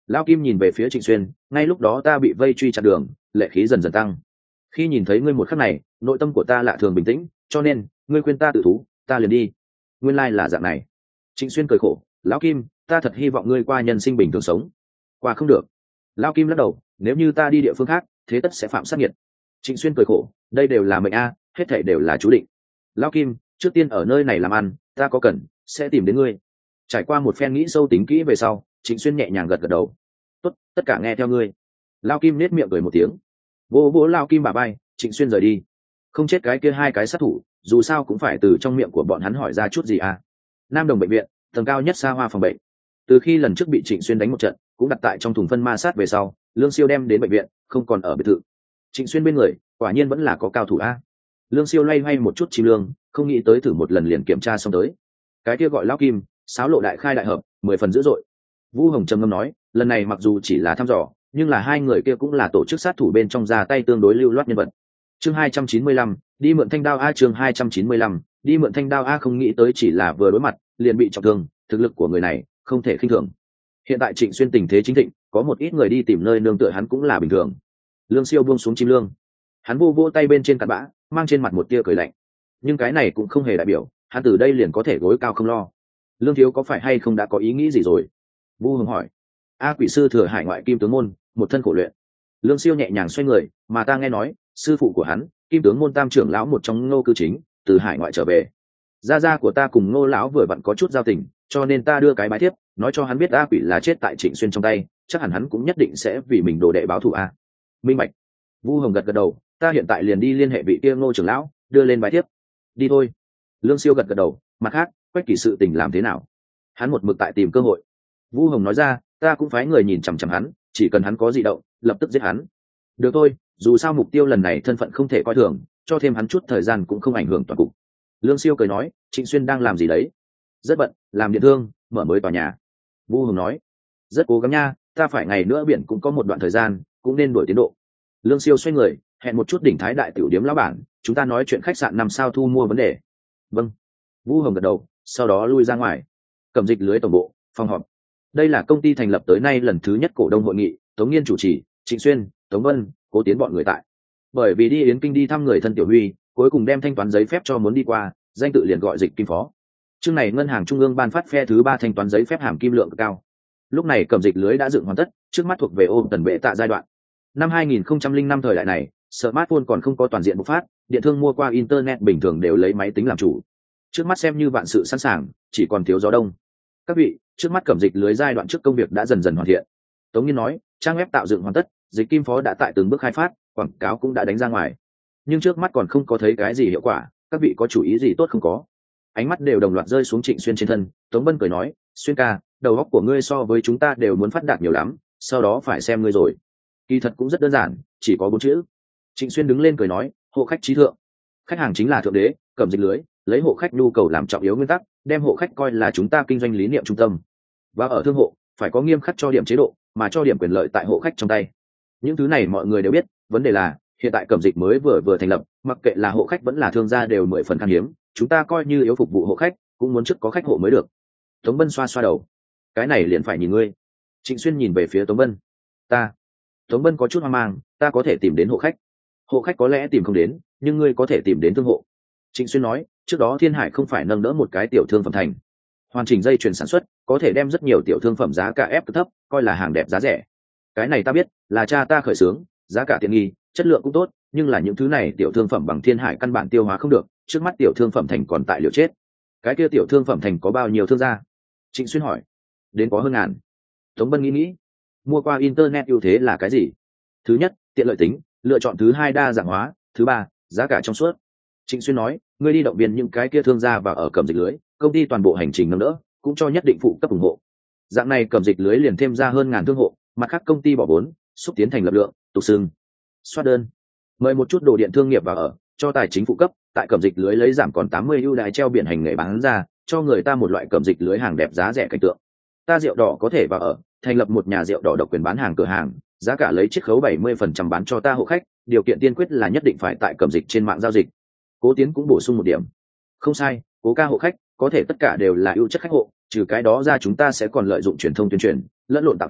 Lão Kim nhìn về phía Trịnh Xuyên, ngay lúc đó ta bị vây truy chặn đường, lệ khí dần dần tăng. Khi nhìn thấy ngươi một khắc này, nội tâm của ta lạ thường bình tĩnh, cho nên ngươi khuyên ta tự thú, ta liền đi. Nguyên lai là dạng này. Trịnh Xuyên cười khổ, Lão Kim, ta thật hy vọng ngươi qua nhân sinh bình thường sống. Qua không được. Lão Kim lắc đầu, nếu như ta đi địa phương khác, thế tất sẽ phạm sát nghiệt. Trịnh Xuyên cười khổ, đây đều là mệnh a, hết thảy đều là chú định. Lão Kim, trước tiên ở nơi này làm ăn, ta có cần sẽ tìm đến ngươi. Trải qua một phen nghĩ sâu tính kỹ về sau, Trịnh Xuyên nhẹ nhàng gật gật đầu. Tốt, tất cả nghe theo ngươi. Lão Kim nết miệng cười một tiếng. Vô vô Lão Kim bả vai, Trịnh Xuyên rời đi. Không chết cái kia hai cái sát thủ, dù sao cũng phải từ trong miệng của bọn hắn hỏi ra chút gì à. Nam Đồng bệnh viện, tầng cao nhất xa hoa phòng bệnh. Từ khi lần trước bị Trịnh Xuyên đánh một trận, cũng đặt tại trong thùng phân ma sát về sau, Lương Siêu đem đến bệnh viện, không còn ở biệt thự. Trịnh Xuyên bên người, quả nhiên vẫn là có cao thủ a. Lương Siêu loay hoay một chút chim lương, không nghĩ tới thử một lần liền kiểm tra xong tới. Cái kia gọi Lão Kim, sáo lộ đại khai đại hợp, mười phần dữ dội. Vũ Hồng trầm ngâm nói, lần này mặc dù chỉ là thăm dò, nhưng là hai người kia cũng là tổ chức sát thủ bên trong ra tay tương đối lưu loát nhân vật. Chương hai trăm chín mươi lăm, đi mượn thanh đao a. Chương hai trăm chín mươi lăm, đi mượn thanh đao a. Không nghĩ tới chỉ là vừa đối mặt, liền bị trọng thương, thực lực của người này không thể khinh thường. Hiện tại Trịnh Xuyên tình thế chính thịnh, có một ít người đi tìm nơi nương tựa hắn cũng là bình thường. Lương Siêu buông xuống chim lương, hắn vô vô tay bên trên cặn bã, mang trên mặt một tia cười lạnh. Nhưng cái này cũng không hề đại biểu hắn từ đây liền có thể gối cao không lo. Lương thiếu có phải hay không đã có ý nghĩ gì rồi? Vu Hồng hỏi. A Quỷ sư thừa hải ngoại kim tướng môn, một thân khổ luyện. Lương Siêu nhẹ nhàng xoay người, mà ta nghe nói sư phụ của hắn, kim tướng môn tam trưởng lão một trong Ngô cư chính, từ hải ngoại trở về. Gia gia của ta cùng Ngô lão vừa vặn có chút giao tình, cho nên ta đưa cái bái thiếp, nói cho hắn biết A Quỷ là chết tại Trịnh Xuyên trong tay, chắc hẳn hắn cũng nhất định sẽ vì mình đồ đệ báo thù a. Minh bạch. Vu Hồng gật gật đầu, ta hiện tại liền đi liên hệ vị kia Ngô trưởng lão, đưa lên bái thiếp. Đi thôi. Lương Siêu gật gật đầu, mặt khác, Quách Kỳ sự tình làm thế nào? Hắn một mực tại tìm cơ hội. Vu Hồng nói ra, ta cũng phái người nhìn chằm chằm hắn, chỉ cần hắn có dị động, lập tức giết hắn. Được thôi, dù sao mục tiêu lần này thân phận không thể coi thường, cho thêm hắn chút thời gian cũng không ảnh hưởng toàn cục. Lương Siêu cười nói, Trịnh Xuyên đang làm gì đấy? Rất bận, làm điện thương, mở mới tòa nhà. Vu Hồng nói, rất cố gắng nha, ta phải ngày nữa biển cũng có một đoạn thời gian, cũng nên đổi tiến độ. Lương Siêu xoay người, hẹn một chút đỉnh thái đại tiểu điếm lão bản, chúng ta nói chuyện khách sạn năm sao thu mua vấn đề. Vâng. Vu Hồng gật đầu, sau đó lui ra ngoài. Cầm dịch lưới tổng bộ, phòng họp. Đây là công ty thành lập tới nay lần thứ nhất cổ đông hội nghị, Tống Nghiên chủ trì, Trịnh Xuyên, Tống Vân, Cố Tiến bọn người tại. Bởi vì đi Yến Kinh đi thăm người thân Tiểu Huy, cuối cùng đem thanh toán giấy phép cho muốn đi qua, danh tự liền gọi Dịch Kim Phó. Chương này ngân hàng trung ương ban phát phe thứ ba thanh toán giấy phép hàm kim lượng cao. Lúc này cầm dịch lưới đã dựng hoàn tất, trước mắt thuộc về ôm tần bệ tạ giai đoạn. Năm hai nghìn không trăm lẻ năm thời đại này, smartphone còn không có toàn diện bộc phát, điện thương mua qua internet bình thường đều lấy máy tính làm chủ. Trước mắt xem như vạn sự sẵn sàng, chỉ còn thiếu gió đông. Các vị, trước mắt cẩm dịch lưới giai đoạn trước công việc đã dần dần hoàn thiện. Tống Nhiên nói, trang web tạo dựng hoàn tất, Dịch Kim Phó đã tại từng bước khai phát, quảng cáo cũng đã đánh ra ngoài. Nhưng trước mắt còn không có thấy cái gì hiệu quả, các vị có chủ ý gì tốt không có? Ánh mắt đều đồng loạt rơi xuống Trịnh Xuyên trên thân, Tống Bân cười nói, Xuyên ca, đầu óc của ngươi so với chúng ta đều muốn phát đạt nhiều lắm, sau đó phải xem ngươi rồi. Kỳ thật cũng rất đơn giản, chỉ có bốn chữ. Trịnh Xuyên đứng lên cười nói, hộ khách trí thượng. Khách hàng chính là thượng đế, cẩm dịch lưới, lấy hộ khách nhu cầu làm trọng yếu nguyên tắc, đem hộ khách coi là chúng ta kinh doanh lý niệm trung tâm. Và ở thương hộ, phải có nghiêm khắc cho điểm chế độ, mà cho điểm quyền lợi tại hộ khách trong tay. Những thứ này mọi người đều biết, vấn đề là hiện tại cẩm dịch mới vừa vừa thành lập, mặc kệ là hộ khách vẫn là thương gia đều mười phần khan hiếm, chúng ta coi như yếu phục vụ hộ khách, cũng muốn trước có khách hộ mới được. Tống Bân xoa xoa đầu, cái này liền phải nhìn ngươi. Trịnh Xuyên nhìn về phía Tống Bân, ta. Tống Bân có chút hoang mang, ta có thể tìm đến hộ khách. Hộ khách có lẽ tìm không đến, nhưng ngươi có thể tìm đến thương hộ. Trịnh Xuyên nói, trước đó Thiên Hải không phải nâng đỡ một cái tiểu thương phẩm thành, hoàn chỉnh dây chuyền sản xuất, có thể đem rất nhiều tiểu thương phẩm giá cả ép thấp, coi là hàng đẹp giá rẻ. Cái này ta biết, là cha ta khởi xướng, giá cả tiện nghi, chất lượng cũng tốt, nhưng là những thứ này tiểu thương phẩm bằng Thiên Hải căn bản tiêu hóa không được, trước mắt tiểu thương phẩm thành còn tại liều chết. Cái kia tiểu thương phẩm thành có bao nhiêu thương gia? Trịnh Xuyên hỏi. Đến có hơn ngàn. Tống Bân nghĩ nghĩ, mua qua internet ưu thế là cái gì? Thứ nhất, tiện lợi tính, lựa chọn thứ hai đa dạng hóa, thứ ba, giá cả trong suốt. Trịnh Xuyên nói, ngươi đi động viên những cái kia thương gia và ở cầm dịch lưới, công ty toàn bộ hành trình nâng đỡ, cũng cho nhất định phụ cấp ủng hộ. Dạng này cầm dịch lưới liền thêm ra hơn ngàn thương hộ, mặt khác công ty bỏ vốn, xúc tiến thành lập lượng, tục xưng. Soát đơn. Mời một chút đồ điện thương nghiệp vào ở, cho tài chính phụ cấp, tại cầm dịch lưới lấy giảm còn tám mươi ưu đãi treo biển hành nghề bán ra, cho người ta một loại cầm dịch lưới hàng đẹp giá rẻ cảnh tượng. Ta rượu đỏ có thể vào ở, thành lập một nhà rượu đỏ độc quyền bán hàng cửa hàng, giá cả lấy chiết khấu bảy mươi phần trăm bán cho ta hộ khách, điều kiện tiên quyết là nhất định phải tại cầm dịch trên mạng giao dịch. Cố Tiến cũng bổ sung một điểm. Không sai, Cố ca hộ khách, có thể tất cả đều là ưu chất khách hộ, trừ cái đó ra chúng ta sẽ còn lợi dụng truyền thông tuyên truyền, lẫn lộn tạo thế,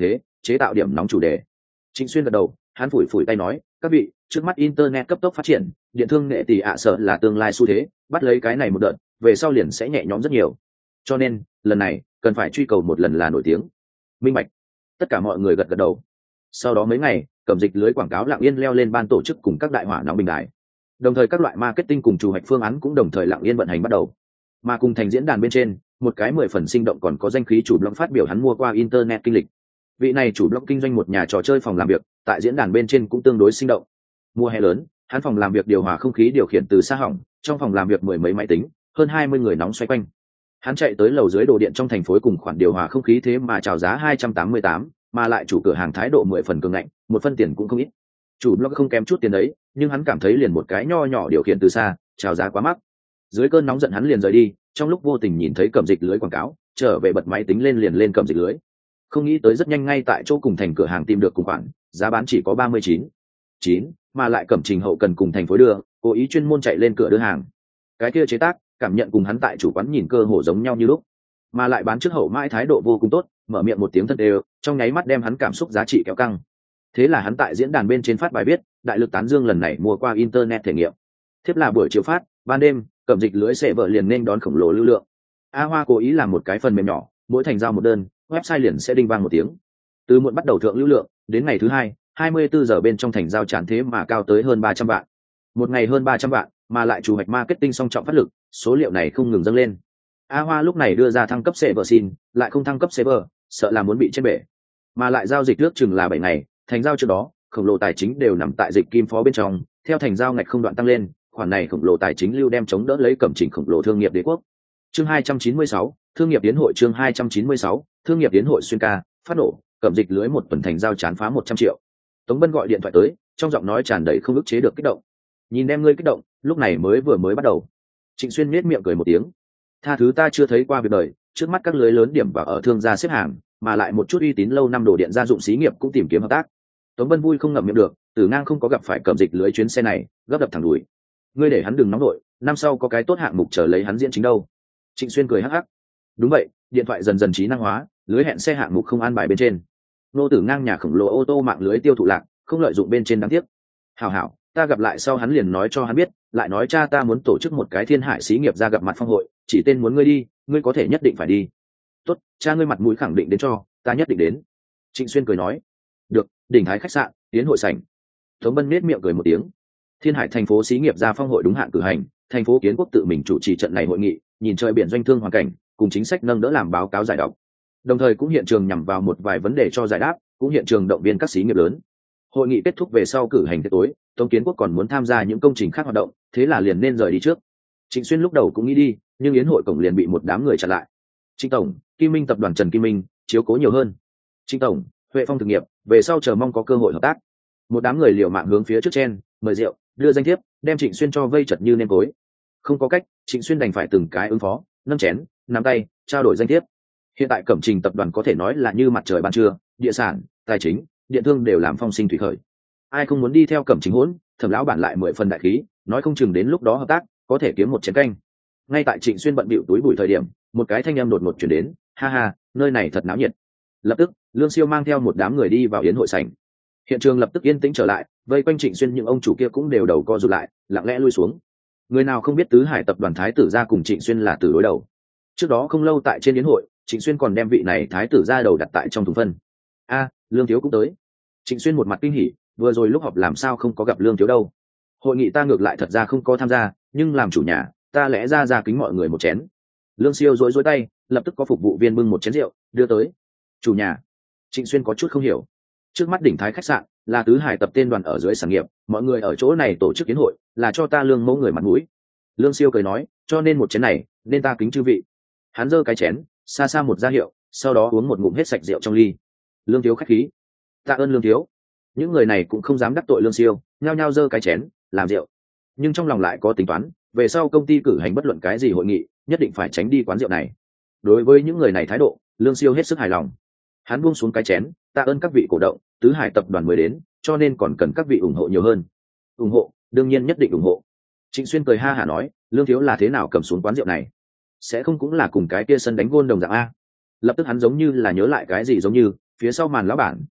chế tạo điểm nóng chủ đề. Trịnh Xuyên gật đầu, hắn phủi phủi tay nói, các vị, trước mắt internet cấp tốc phát triển, điện thương nghệ tỷ ạ sợ là tương lai xu thế, bắt lấy cái này một đợt, về sau liền sẽ nhẹ nhõm rất nhiều. Cho nên lần này cần phải truy cầu một lần là nổi tiếng. Minh bạch. Tất cả mọi người gật gật đầu. Sau đó mấy ngày, Cẩm Dịch lưới quảng cáo lặng yên leo lên ban tổ chức cùng các đại hỏa nóng bình đại. Đồng thời các loại marketing cùng chủ hoạch phương án cũng đồng thời lặng yên vận hành bắt đầu. Mà cùng thành diễn đàn bên trên, một cái mười phần sinh động còn có danh khí chủ blog phát biểu hắn mua qua internet kinh lịch. Vị này chủ blog kinh doanh một nhà trò chơi phòng làm việc, tại diễn đàn bên trên cũng tương đối sinh động. Mùa hè lớn, hắn phòng làm việc điều hòa không khí điều khiển từ xa hỏng, trong phòng làm việc mười mấy máy tính, hơn hai mươi người nóng xoay quanh. Hắn chạy tới lầu dưới đồ điện trong thành phố cùng khoản điều hòa không khí thế mà chào giá hai trăm tám mươi tám, mà lại chủ cửa hàng thái độ mười phần cường ngạnh, một phân tiền cũng không ít. Chủ blog không kém chút tiền đấy, nhưng hắn cảm thấy liền một cái nho nhỏ điều khiển từ xa, chào giá quá mắc. Dưới cơn nóng giận hắn liền rời đi, trong lúc vô tình nhìn thấy Cẩm Dịch lưới quảng cáo, trở về bật máy tính lên liền lên Cẩm Dịch lưới. Không nghĩ tới rất nhanh ngay tại chỗ cùng thành cửa hàng tìm được cùng khoản, giá bán chỉ có ba mươi chín chín, mà lại Cẩm Trình hậu cần cùng thành phối đưa, cố ý chuyên môn chạy lên cửa đưa hàng. Cái kia chế tác, cảm nhận cùng hắn tại chủ quán nhìn cơ hồ giống nhau như lúc, mà lại bán trước hậu mãi thái độ vô cùng tốt, mở miệng một tiếng thân đều, trong nháy mắt đem hắn cảm xúc giá trị kéo căng. Thế là hắn tại diễn đàn bên trên phát bài viết, đại lực tán dương lần này mua qua internet thể nghiệm. Thiếp là buổi chiều phát, ban đêm, Cẩm Dịch lưới sẽ vợ liền nên đón khổng lồ lưu lượng. A Hoa cố ý làm một cái phần mềm nhỏ, mỗi thành giao một đơn, website liền sẽ đinh vang một tiếng. Từ muộn bắt đầu thượng lưu lượng, đến ngày thứ hai, hai mươi bốn giờ bên trong thành giao tràn thế mà cao tới hơn ba trăm vạn. Một ngày hơn ba trăm vạn, mà lại chủ hoạch marketing song trọng phát lực, số liệu này không ngừng dâng lên. A Hoa lúc này đưa ra thăng cấp server xin, lại không thăng cấp server, sợ là muốn bị trên bể. Mà lại giao dịch trước chừng là bảy ngày, thành giao trước đó, khổng lồ tài chính đều nằm tại dịch kim phó bên trong, theo thành giao ngạch không đoạn tăng lên, khoản này khổng lồ tài chính lưu đem chống đỡ lấy Cẩm Trình khổng lồ thương nghiệp đế quốc. Chương hai trăm chín mươi sáu, thương nghiệp tiến hội chương hai trăm chín mươi sáu, thương nghiệp tiến hội xuyên ca, phát nổ, Cẩm Dịch lưới một tuần thành giao chán phá một trăm triệu. Tống Bân gọi điện thoại tới, trong giọng nói tràn đầy không ức chế được kích động. Nhìn em ngươi kích động, lúc này mới vừa mới bắt đầu. Trịnh Xuyên nhếch miệng cười một tiếng. Tha thứ ta chưa thấy qua việc đời, trước mắt các lưới lớn điểm và ở thương gia xếp hàng, mà lại một chút uy tín lâu năm đồ điện gia dụng xí nghiệp cũng tìm kiếm hợp tác. Tống Bân vui không ngậm miệng được, Tử Ngang không có gặp phải Cẩm Dịch lưới chuyến xe này, gấp đập thẳng đuổi. Ngươi để hắn đừng nóng nổi, năm sau có cái tốt hạng mục chờ lấy hắn diễn chính đâu. Trịnh Xuyên cười hắc hắc. Đúng vậy, điện thoại dần dần trí năng hóa, lưới hẹn xe hạng mục không an bài bên trên. Nô Tử Ngang nhà khổng lồ ô tô mạng lưới tiêu thụ lạc, không lợi dụng bên trên đáng tiếc. Hảo hảo, ta gặp lại sau hắn liền nói cho hắn biết, lại nói cha ta muốn tổ chức một cái thiên hải xí nghiệp ra gặp mặt phong hội, chỉ tên muốn ngươi đi, ngươi có thể nhất định phải đi. Tốt, cha ngươi mặt mũi khẳng định đến cho, ta nhất định đến. Trịnh Xuyên cười nói. Được, đỉnh thái khách sạn, tiến hội sảnh. Tống Bân nết miệng cười một tiếng. Thiên hải thành phố xí nghiệp ra phong hội đúng hạn cử hành, thành phố Kiến Quốc tự mình chủ trì trận này hội nghị, nhìn trời biển doanh thương hoàn cảnh, cùng chính sách nâng đỡ làm báo cáo giải độc. Đồng thời cũng hiện trường nhằm vào một vài vấn đề cho giải đáp, cũng hiện trường động viên các xí nghiệp lớn. Hội nghị kết thúc về sau cử hành tối, Tống Kiến Quốc còn muốn tham gia những công trình khác hoạt động, thế là liền nên rời đi trước. Trịnh Xuyên lúc đầu cũng nghĩ đi, nhưng yến hội cổng liền bị một đám người chặn lại. Trịnh tổng, Kim Minh tập đoàn Trần Kim Minh, chiếu cố nhiều hơn. Trịnh tổng, Huệ Phong thực nghiệp, về sau chờ mong có cơ hội hợp tác. Một đám người liều mạng hướng phía trước chen, mời rượu, đưa danh thiếp, đem Trịnh Xuyên cho vây chật như nêm cối. Không có cách, Trịnh Xuyên đành phải từng cái ứng phó, nâng chén, nắm tay, trao đổi danh thiếp. Hiện tại Cẩm Trình tập đoàn có thể nói là như mặt trời ban trưa, địa sản, tài chính, điện thương đều làm phong sinh thủy khởi. Ai không muốn đi theo Cẩm Trình hỗn, Thẩm lão bản lại mười phần đại khí, nói không chừng đến lúc đó hợp tác, có thể kiếm một chén canh. Ngay tại Trịnh Xuyên bận bịu túi bụi thời điểm, một cái thanh âm đột ngột chuyển đến, ha ha, nơi này thật náo nhiệt. Lập tức, Lương Siêu mang theo một đám người đi vào yến hội sảnh. Hiện trường lập tức yên tĩnh trở lại, vây quanh Trịnh Xuyên những ông chủ kia cũng đều đầu co rụt lại, lặng lẽ lui xuống. Người nào không biết Tứ Hải tập đoàn thái tử gia cùng Trịnh Xuyên là tử đối đầu. Trước đó không lâu tại trên yến hội, Trịnh Xuyên còn đem vị này thái tử gia đầu đặt tại trong thùng phân. A, Lương thiếu cũng tới. Trịnh Xuyên một mặt kinh hỉ, vừa rồi lúc họp làm sao không có gặp Lương thiếu đâu. Hội nghị ta ngược lại thật ra không có tham gia, nhưng làm chủ nhà, ta lẽ ra ra kính mọi người một chén. Lương Siêu rối rối tay, lập tức có phục vụ viên bưng một chén rượu đưa tới. Chủ nhà. Trịnh Xuyên có chút không hiểu. Trước mắt đỉnh thái khách sạn là Tứ Hải tập tên đoàn ở dưới sản nghiệp, mọi người ở chỗ này tổ chức yến hội là cho ta Lương mẫu người mặt mũi. Lương Siêu cười nói, cho nên một chén này nên ta kính chư vị. Hắn giơ cái chén, xa xa một ra hiệu, sau đó uống một ngụm hết sạch rượu trong ly. Lương thiếu khách khí. Tạ ơn Lương thiếu. Những người này cũng không dám đắc tội Lương Siêu, nhao nhao giơ cái chén làm rượu, nhưng trong lòng lại có tính toán, về sau công ty cử hành bất luận cái gì hội nghị nhất định phải tránh đi quán rượu này. Đối với những người này thái độ, Lương Siêu hết sức hài lòng. Hắn buông xuống cái chén, tạ ơn các vị cổ động, Tứ Hải tập đoàn mới đến, cho nên còn cần các vị ủng hộ nhiều hơn. Ủng hộ, đương nhiên nhất định ủng hộ. Trịnh Xuyên cười ha hả nói, Lương thiếu là thế nào cầm xuống quán rượu này? Sẽ không cũng là cùng cái kia sân đánh gôn đồng dạng a? Lập tức hắn giống như là nhớ lại cái gì giống như, phía sau màn lão bản,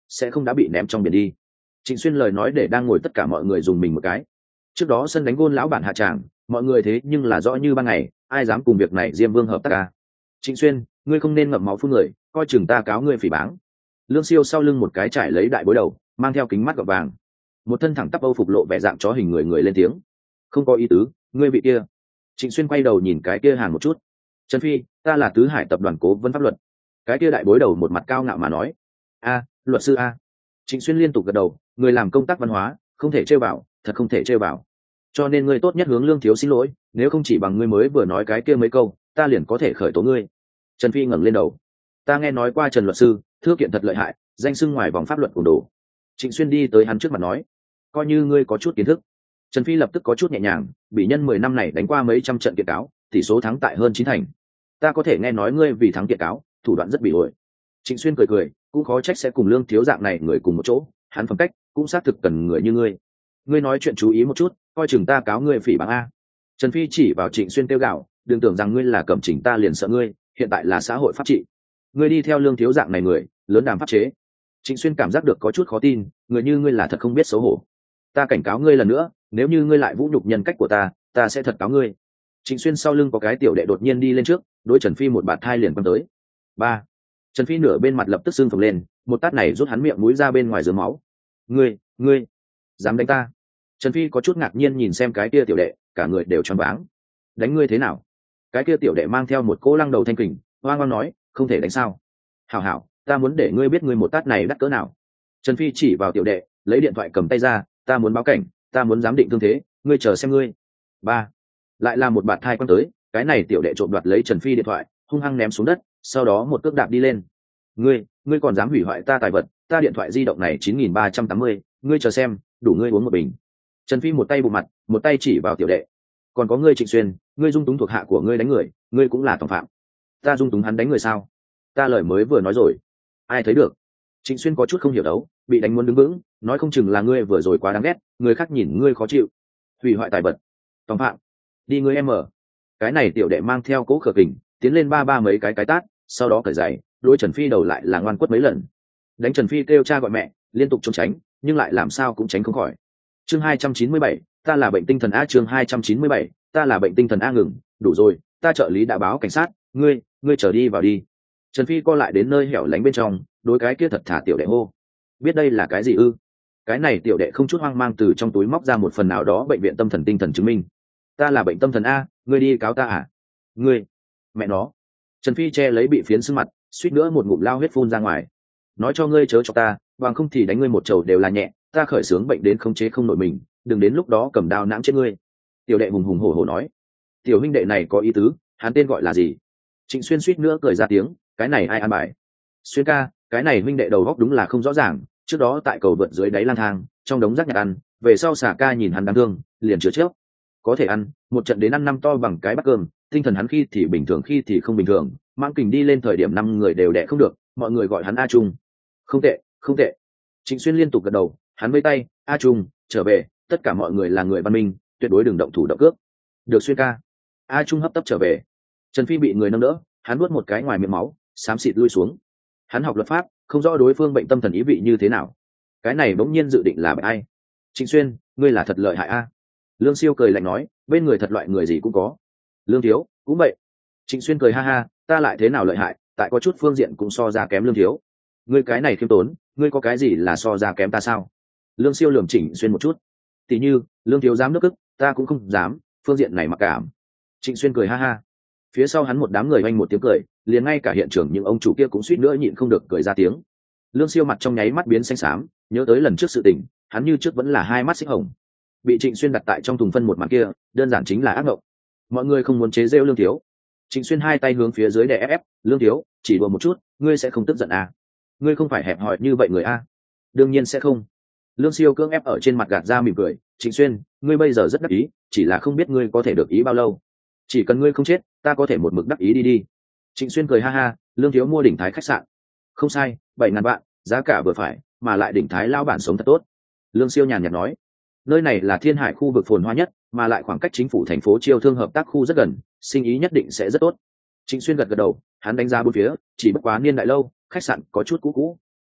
sẽ không đã bị ném trong biển đi. Trịnh Xuyên lời nói để đang ngồi tất cả mọi người dùng mình một cái. Trước đó sân đánh gôn lão bản hạ tràng, mọi người thế nhưng là rõ như ban ngày, ai dám cùng việc này Diêm Vương hợp tác à? Trịnh Xuyên, ngươi không nên ngậm máu phun người, coi chừng ta cáo ngươi phỉ báng. Lương Siêu sau lưng một cái trải lấy đại bối đầu, mang theo kính mắt gọt vàng, một thân thẳng tắp âu phục lộ vẻ dạng chó hình người người lên tiếng. Không có ý tứ, ngươi vị kia. Trịnh Xuyên quay đầu nhìn cái kia hàng một chút. Trần Phi, ta là tứ hải tập đoàn cố vấn pháp luật. Cái kia đại bối đầu một mặt cao ngạo mà nói. A, luật sư a. Trịnh Xuyên liên tục gật đầu, người làm công tác văn hóa, không thể trêu vào, thật không thể trêu vào. Cho nên ngươi tốt nhất hướng Lương thiếu xin lỗi, nếu không chỉ bằng ngươi mới vừa nói cái kia mấy câu, ta liền có thể khởi tố ngươi. Trần Phi ngẩng lên đầu. Ta nghe nói qua Trần luật sư, thưa kiện thật lợi hại, danh xưng ngoài vòng pháp luật của đồ. Trịnh Xuyên đi tới hắn trước mặt nói, coi như ngươi có chút kiến thức. Trần Phi lập tức có chút nhẹ nhàng, bị nhân mười năm này đánh qua mấy trăm trận kiện cáo, tỷ số thắng tại hơn chín thành. Ta có thể nghe nói ngươi vì thắng kiện cáo, thủ đoạn rất bị ổi. Trịnh Xuyên cười cười, cũng khó trách sẽ cùng Lương thiếu dạng này người cùng một chỗ, hắn phẩm cách cũng xác thực cần người như ngươi. Ngươi nói chuyện chú ý một chút, coi chừng ta cáo ngươi phỉ báng a. Trần Phi chỉ vào Trịnh Xuyên kêu gào, đừng tưởng rằng ngươi là cẩm chỉnh ta liền sợ ngươi, hiện tại là xã hội pháp trị. Ngươi đi theo Lương thiếu dạng này người, lớn đàm pháp chế. Trịnh Xuyên cảm giác được có chút khó tin, người như ngươi là thật không biết xấu hổ. Ta cảnh cáo ngươi lần nữa, nếu như ngươi lại vũ nhục nhân cách của ta, ta sẽ thật cáo ngươi. Trịnh Xuyên sau lưng có cái tiểu đệ đột nhiên đi lên trước, đối Trần Phi một bạt thai liền quăng tới. Ba. Trần Phi nửa bên mặt lập tức sưng phồng lên, một tát này rút hắn miệng mũi ra bên ngoài rớm máu. Ngươi, ngươi, dám đánh ta? Trần Phi có chút ngạc nhiên nhìn xem cái kia tiểu đệ, cả người đều choáng váng. Đánh ngươi thế nào? Cái kia tiểu đệ mang theo một cỗ lăng đầu thanh kình, hoang hoang nói, không thể đánh sao? Hảo hảo, ta muốn để ngươi biết ngươi một tát này đắt cỡ nào. Trần Phi chỉ vào tiểu đệ, lấy điện thoại cầm tay ra, ta muốn báo cảnh, ta muốn giám định thương thế, ngươi chờ xem ngươi. Ba. Lại là một bạt thai quăng tới, cái này tiểu đệ trộm đoạt lấy Trần Phi điện thoại, hung hăng ném xuống đất, sau đó một cước đạp đi lên. Ngươi, ngươi còn dám hủy hoại ta tài vật, ta điện thoại di động này chín nghìn ba trăm tám mươi, ngươi chờ xem, đủ ngươi uống một bình. Trần Phi một tay bụng mặt, một tay chỉ vào tiểu đệ. Còn có ngươi Trịnh Xuyên, ngươi dung túng thuộc hạ của ngươi đánh người, ngươi cũng là tội phạm. Ta dung túng hắn đánh người sao? Ta lời mới vừa nói rồi, ai thấy được? Trịnh Xuyên có chút không hiểu đấu, bị đánh muốn đứng vững, nói không chừng là ngươi vừa rồi quá đáng ghét, người khác nhìn ngươi khó chịu. Hủy hoại tài vật, tội phạm, đi ngươi em ở. Cái này tiểu đệ mang theo cố khở kình, tiến lên ba ba mấy cái cái tát, sau đó cởi giày, đôi Trần Phi đầu lại là ngoan quất mấy lần. Đánh Trần Phi kêu cha gọi mẹ, liên tục trốn tránh, nhưng lại làm sao cũng tránh không khỏi. Chương hai trăm chín mươi bảy, ta là bệnh tinh thần a. Chương hai trăm chín mươi bảy, ta là bệnh tinh thần a. Ngừng, đủ rồi, ta trợ lý đã báo cảnh sát, ngươi, ngươi trở đi vào đi. Trần Phi co lại đến nơi hẻo lánh bên trong, đối cái kia thật thà tiểu đệ hô. Biết đây là cái gì ư? Cái này tiểu đệ không chút hoang mang từ trong túi móc ra một phần nào đó bệnh viện tâm thần tinh thần chứng minh. Ta là bệnh tâm thần a, ngươi đi cáo ta à? Ngươi, mẹ nó. Trần Phi che lấy bị phiến sưng mặt, suýt nữa một ngụm lao huyết phun ra ngoài. Nói cho ngươi chớ cho ta, bằng không thì đánh ngươi một trầu đều là nhẹ, ta khởi sướng bệnh đến không chế không nổi mình, đừng đến lúc đó cầm đao nãng chết ngươi. Tiểu đệ hùng hùng hổ hổ nói. Tiểu huynh đệ này có ý tứ, hắn tên gọi là gì? Trịnh Xuyên suýt nữa cười ra tiếng, cái này ai ăn bài? Xuyên ca, cái này huynh đệ đầu góc đúng là không rõ ràng, trước đó tại cầu vượt dưới đáy lang thang, trong đống rác nhặt ăn, về sau xả ca nhìn hắn đáng thương, liền chứa trước. Có thể ăn, một trận đến ăn năm to bằng cái bát cơm, tinh thần hắn khi thì bình thường khi thì không bình thường, mang kình đi lên thời điểm năm người đều đẻ không được, mọi người gọi hắn A Trung. Không tệ, không tệ. Trịnh Xuyên liên tục gật đầu, hắn vẫy tay, A Trung, trở về, tất cả mọi người là người văn minh, tuyệt đối đừng động thủ động cước. Được Xuyên ca. A Trung hấp tấp trở về. Trần Phi bị người nâng đỡ, hắn nuốt một cái ngoài miệng máu, xám xịt lui xuống. Hắn học luật pháp, không rõ đối phương bệnh tâm thần ý vị như thế nào. Cái này bỗng nhiên dự định là bệnh ai? Trịnh Xuyên, ngươi là thật lợi hại a. Lương Siêu cười lạnh nói, bên người thật loại người gì cũng có. Lương thiếu, cũng vậy. Trịnh Xuyên cười ha ha, ta lại thế nào lợi hại, tại có chút phương diện cũng so ra kém Lương thiếu. Ngươi cái này khiêm tốn, ngươi có cái gì là so ra kém ta sao? Lương Siêu lườm Trịnh Xuyên một chút. Tỷ như, Lương thiếu dám nước ức, ta cũng không dám, phương diện này mặc cảm. Trịnh Xuyên cười ha ha. Phía sau hắn một đám người oanh một tiếng cười, liền ngay cả hiện trường những ông chủ kia cũng suýt nữa nhịn không được cười ra tiếng. Lương Siêu mặt trong nháy mắt biến xanh xám, nhớ tới lần trước sự tình, hắn như trước vẫn là hai mắt xích hồng. Bị Trịnh Xuyên đặt tại trong thùng phân một màn kia, đơn giản chính là ác mộng. Mọi người không muốn chế giễu Lương thiếu. Trịnh Xuyên hai tay hướng phía dưới đè ép ép, Lương thiếu, chỉ đùa một chút, ngươi sẽ không tức giận à? Ngươi không phải hẹp hòi như vậy người a? À? Đương nhiên sẽ không. Lương Siêu cưỡng ép ở trên mặt gạt ra mỉm cười, Trịnh Xuyên, ngươi bây giờ rất đắc ý, chỉ là không biết ngươi có thể được ý bao lâu. Chỉ cần ngươi không chết, ta có thể một mực đắc ý đi đi. Trịnh Xuyên cười ha ha, Lương thiếu mua đỉnh thái khách sạn. Không sai, bảy ngàn vạn, giá cả vừa phải, mà lại đỉnh thái lao bản sống thật tốt. Lương Siêu nhàn nhạt nói, nơi này là Thiên Hải khu vực phồn hoa nhất, mà lại khoảng cách chính phủ thành phố chiêu thương hợp tác khu rất gần, sinh ý nhất định sẽ rất tốt. Trịnh Xuyên gật gật đầu, hắn đánh giá bốn phía, chỉ bất quá niên đại lâu, khách sạn có chút cũ cũ.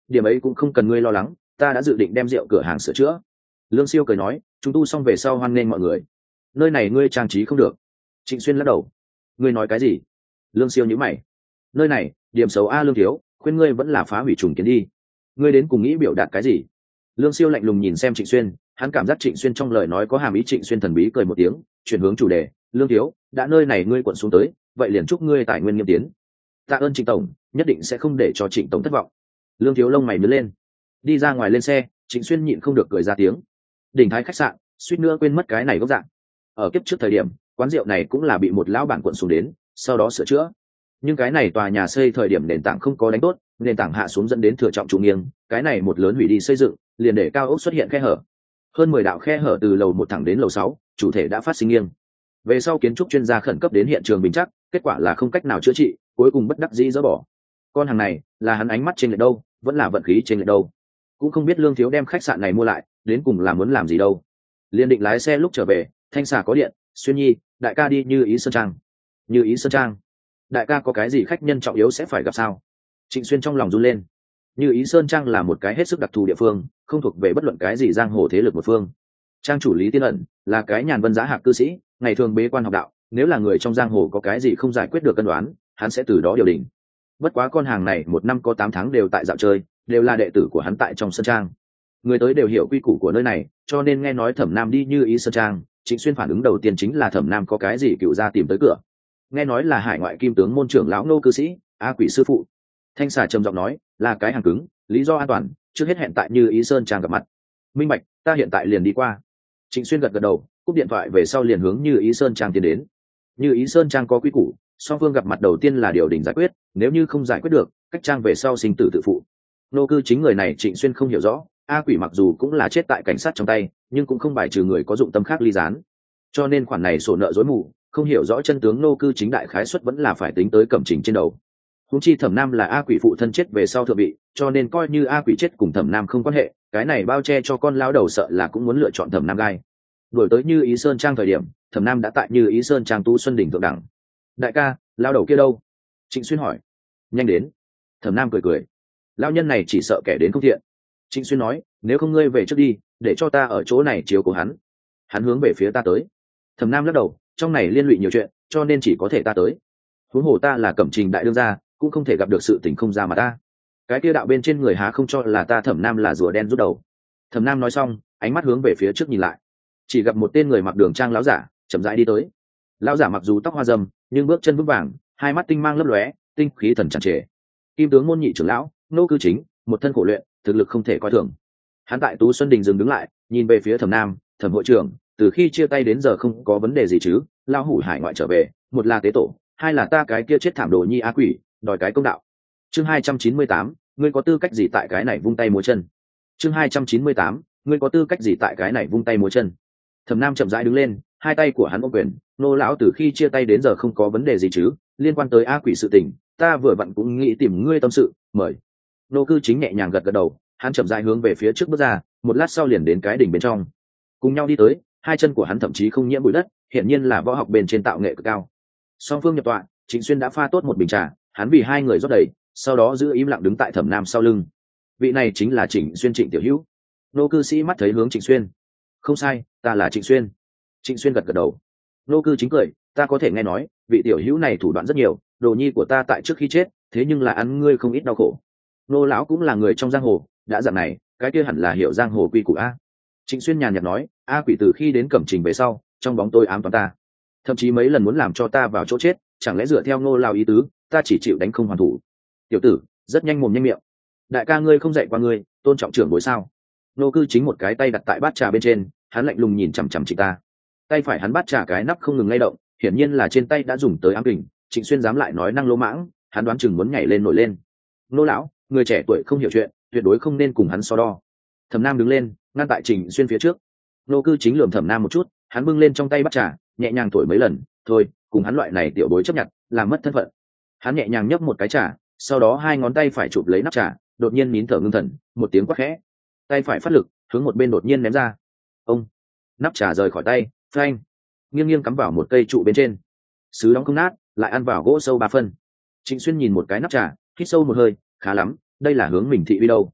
điểm ấy cũng không cần ngươi lo lắng, ta đã dự định đem rượu cửa hàng sửa chữa. Lương Siêu cười nói, chúng tu xong về sau hoan nghênh mọi người. Nơi này ngươi trang trí không được. Trịnh Xuyên lắc đầu. Ngươi nói cái gì? Lương Siêu nhíu mày. Nơi này điểm xấu a Lương thiếu, khuyên ngươi vẫn là phá hủy trùng kiến đi. Ngươi đến cùng nghĩ biểu đạt cái gì? Lương Siêu lạnh lùng nhìn xem Trịnh Xuyên, hắn cảm giác Trịnh Xuyên trong lời nói có hàm ý. Trịnh Xuyên thần bí cười một tiếng, chuyển hướng chủ đề. Lương thiếu, đã nơi này ngươi quận xuống tới, vậy liền chúc ngươi tài nguyên nghiêm tiến. Tạ ơn Trịnh tổng, nhất định sẽ không để cho Trịnh tổng thất vọng. Lương thiếu lông mày nhướng lên. Đi ra ngoài lên xe, Trịnh Xuyên nhịn không được cười ra tiếng. Đỉnh Thái khách sạn, suýt nữa quên mất cái này gốc dạng. Ở kiếp trước thời điểm, quán rượu này cũng là bị một lão bản quận xuống đến, sau đó sửa chữa. Nhưng cái này tòa nhà xây thời điểm nền tảng không có đánh tốt, nền tảng hạ xuống dẫn đến thừa trọng trụ nghiêng, cái này một lớn hủy đi xây dựng, liền để cao ốc xuất hiện khe hở. Hơn mười đạo khe hở từ lầu một thẳng đến lầu sáu, chủ thể đã phát sinh nghiêng. Về sau kiến trúc chuyên gia khẩn cấp đến hiện trường bình chắc, kết quả là không cách nào chữa trị, cuối cùng bất đắc dĩ dỡ bỏ. Con hàng này, là hắn ánh mắt trên lệch đâu, vẫn là vận khí trên lệch đâu. Cũng không biết Lương thiếu đem khách sạn này mua lại, đến cùng là muốn làm gì đâu. Liên định lái xe lúc trở về, thanh xà có điện, Xuyên nhi, đại ca đi Như Ý Sơn Trang. Như Ý Sơn Trang? Đại ca có cái gì khách nhân trọng yếu sẽ phải gặp sao? Trịnh Xuyên trong lòng run lên. Như Ý Sơn Trang là một cái hết sức đặc thù địa phương, không thuộc về bất luận cái gì giang hồ thế lực một phương. Trang chủ Lý Tiên Ẩn là cái nhàn vân giá hạc cư sĩ, ngày thường bế quan học đạo, nếu là người trong giang hồ có cái gì không giải quyết được cân đoán, hắn sẽ từ đó điều đình. Bất quá con hàng này một năm có tám tháng đều tại dạo chơi, đều là đệ tử của hắn tại trong Sơn Trang. Người tới đều hiểu quy củ của nơi này, cho nên nghe nói Thẩm Nam đi Như Ý Sơn Trang, Trịnh Xuyên phản ứng đầu tiên chính là Thẩm Nam có cái gì cựu ra tìm tới cửa. Nghe nói là hải ngoại kim tướng môn trưởng lão nô cư sĩ, A Quỷ sư phụ. Thanh xà trầm giọng nói, là cái hàng cứng, lý do an toàn, trước hết hẹn tại Như Ý Sơn Trang gặp mặt. Minh bạch, ta hiện tại liền đi qua. Trịnh Xuyên gật gật đầu, cúp điện thoại về sau liền hướng Như Ý Sơn Trang tiến đến. Như Ý Sơn Trang có quy củ, song phương gặp mặt đầu tiên là điều đình giải quyết, nếu như không giải quyết được, cách trang về sau sinh tử tự phụ. Nô cư chính người này Trịnh Xuyên không hiểu rõ, A Quỷ mặc dù cũng là chết tại cảnh sát trong tay, nhưng cũng không bài trừ người có dụng tâm khác ly gián. Cho nên khoản này sổ nợ rối mù, không hiểu rõ chân tướng nô cư chính đại khái suất vẫn là phải tính tới cẩm trình trên đầu. Huống chi Thẩm Nam là A Quỷ phụ thân chết về sau thượng vị, cho nên coi như A Quỷ chết cùng Thẩm Nam không quan hệ, cái này bao che cho con lão đầu sợ là cũng muốn lựa chọn Thẩm Nam gai. Đổi tới Như Ý Sơn Trang thời điểm, Thẩm Nam đã tại Như Ý Sơn Trang tu xuân đỉnh thượng đẳng. Đại ca, lão đầu kia đâu? Trịnh Xuyên hỏi. Nhanh đến. Thẩm Nam cười cười. Lão nhân này chỉ sợ kẻ đến không thiện. Trịnh Xuyên nói, nếu không ngươi về trước đi, để cho ta ở chỗ này chiếu cố hắn. Hắn hướng về phía ta tới. Thẩm Nam lắc đầu, trong này liên lụy nhiều chuyện, cho nên chỉ có thể ta tới. Huống hồ ta là cẩm trình đại đương gia, cũng không thể gặp được sự tình không ra mà ta. Cái kia đạo bên trên người há không cho là ta Thẩm Nam là rùa đen rút đầu. Thẩm Nam nói xong, ánh mắt hướng về phía trước nhìn lại, chỉ gặp một tên người mặc đường trang lão giả chậm rãi đi tới. Lão giả mặc dù tóc hoa râm, nhưng bước chân vững vàng, hai mắt tinh mang lấp lóe, tinh khí thần tràn trề. Kim tướng môn nhị trưởng lão, nô cư chính, một thân khổ luyện, thực lực không thể coi thường. Hắn tại Tú Xuân Đình dừng đứng lại, nhìn về phía Thẩm Nam, Thẩm hội trưởng, từ khi chia tay đến giờ không có vấn đề gì chứ? Lão hủ hải ngoại trở về, một là tế tổ, hai là ta cái kia chết thảm đồ nhi A Quỷ, đòi cái công đạo. Chương hai trăm chín mươi tám, ngươi có tư cách gì tại cái này vung tay múa chân? Chương hai trăm chín mươi tám, ngươi có tư cách gì tại cái này vung tay múa chân? Thẩm Nam chậm rãi đứng lên, hai tay của hắn ôm quyền, nô lão từ khi chia tay đến giờ không có vấn đề gì chứ? Liên quan tới A Quỷ sự tình, ta vừa vặn cũng nghĩ tìm ngươi tâm sự, mời. Nô cư chính nhẹ nhàng gật gật đầu, hắn chậm rãi hướng về phía trước bước ra, một lát sau liền đến cái đỉnh bên trong. Cùng nhau đi tới, hai chân của hắn thậm chí không nhiễm bụi đất, hiển nhiên là võ học bên trên tạo nghệ cực cao. Song phương nhập tọa, Trịnh Xuyên đã pha tốt một bình trà, hắn vì hai người rót đầy, sau đó giữ im lặng đứng tại Thẩm Nam sau lưng. Vị này chính là Trịnh Xuyên Trịnh tiểu hữu. Nô cư sĩ mắt thấy hướng Trịnh Xuyên. Không sai, ta là Trịnh Xuyên. Trịnh Xuyên gật gật đầu. Nô cư chính cười, ta có thể nghe nói, vị tiểu hữu này thủ đoạn rất nhiều, đồ nhi của ta tại trước khi chết, thế nhưng là ăn ngươi không ít đau khổ. Nô lão cũng là người trong giang hồ, đã dặn này, cái kia hẳn là hiểu giang hồ quy củ a. Trịnh Xuyên nhàn nhạt nói, A Quỷ từ khi đến cẩm trình về sau, trong bóng tôi ám toán ta, thậm chí mấy lần muốn làm cho ta vào chỗ chết, chẳng lẽ dựa theo Ngô lão ý tứ, ta chỉ chịu đánh không hoàn thủ? Tiểu tử, rất nhanh mồm nhanh miệng. Đại ca ngươi không dạy qua ngươi, tôn trọng trưởng bối sao? Nô cư chính một cái tay đặt tại bát trà bên trên, hắn lạnh lùng nhìn chằm chằm Trịnh ta. Tay phải hắn bát trà cái nắp không ngừng lay động, hiển nhiên là trên tay đã dùng tới ám kình. Trịnh Xuyên dám lại nói năng lỗ mãng, hắn đoán chừng muốn nhảy lên nổi lên. Nô lão, người trẻ tuổi không hiểu chuyện, tuyệt đối không nên cùng hắn so đo. Thẩm Nam đứng lên, ngăn tại Trịnh Xuyên phía trước. Nô cư chính lườm Thẩm Nam một chút, hắn bưng lên trong tay bát trà, nhẹ nhàng thổi mấy lần, thôi, cùng hắn loại này tiểu bối chấp nhận, làm mất thân phận. Hắn nhẹ nhàng nhấp một cái trà, sau đó hai ngón tay phải chụp lấy nắp trà, đột nhiên nín thở ngưng thần, một tiếng quát khẽ, tay phải phát lực, hướng một bên đột nhiên ném ra. Ông, nắp trà rời khỏi tay, phanh, nghiêng nghiêng cắm vào một cây trụ bên trên. Sứ đóng không nát, lại ăn vào gỗ sâu ba phân. Trịnh Xuyên nhìn một cái nắp trà, hít sâu một hơi, khá lắm, đây là hướng mình thị uy đâu,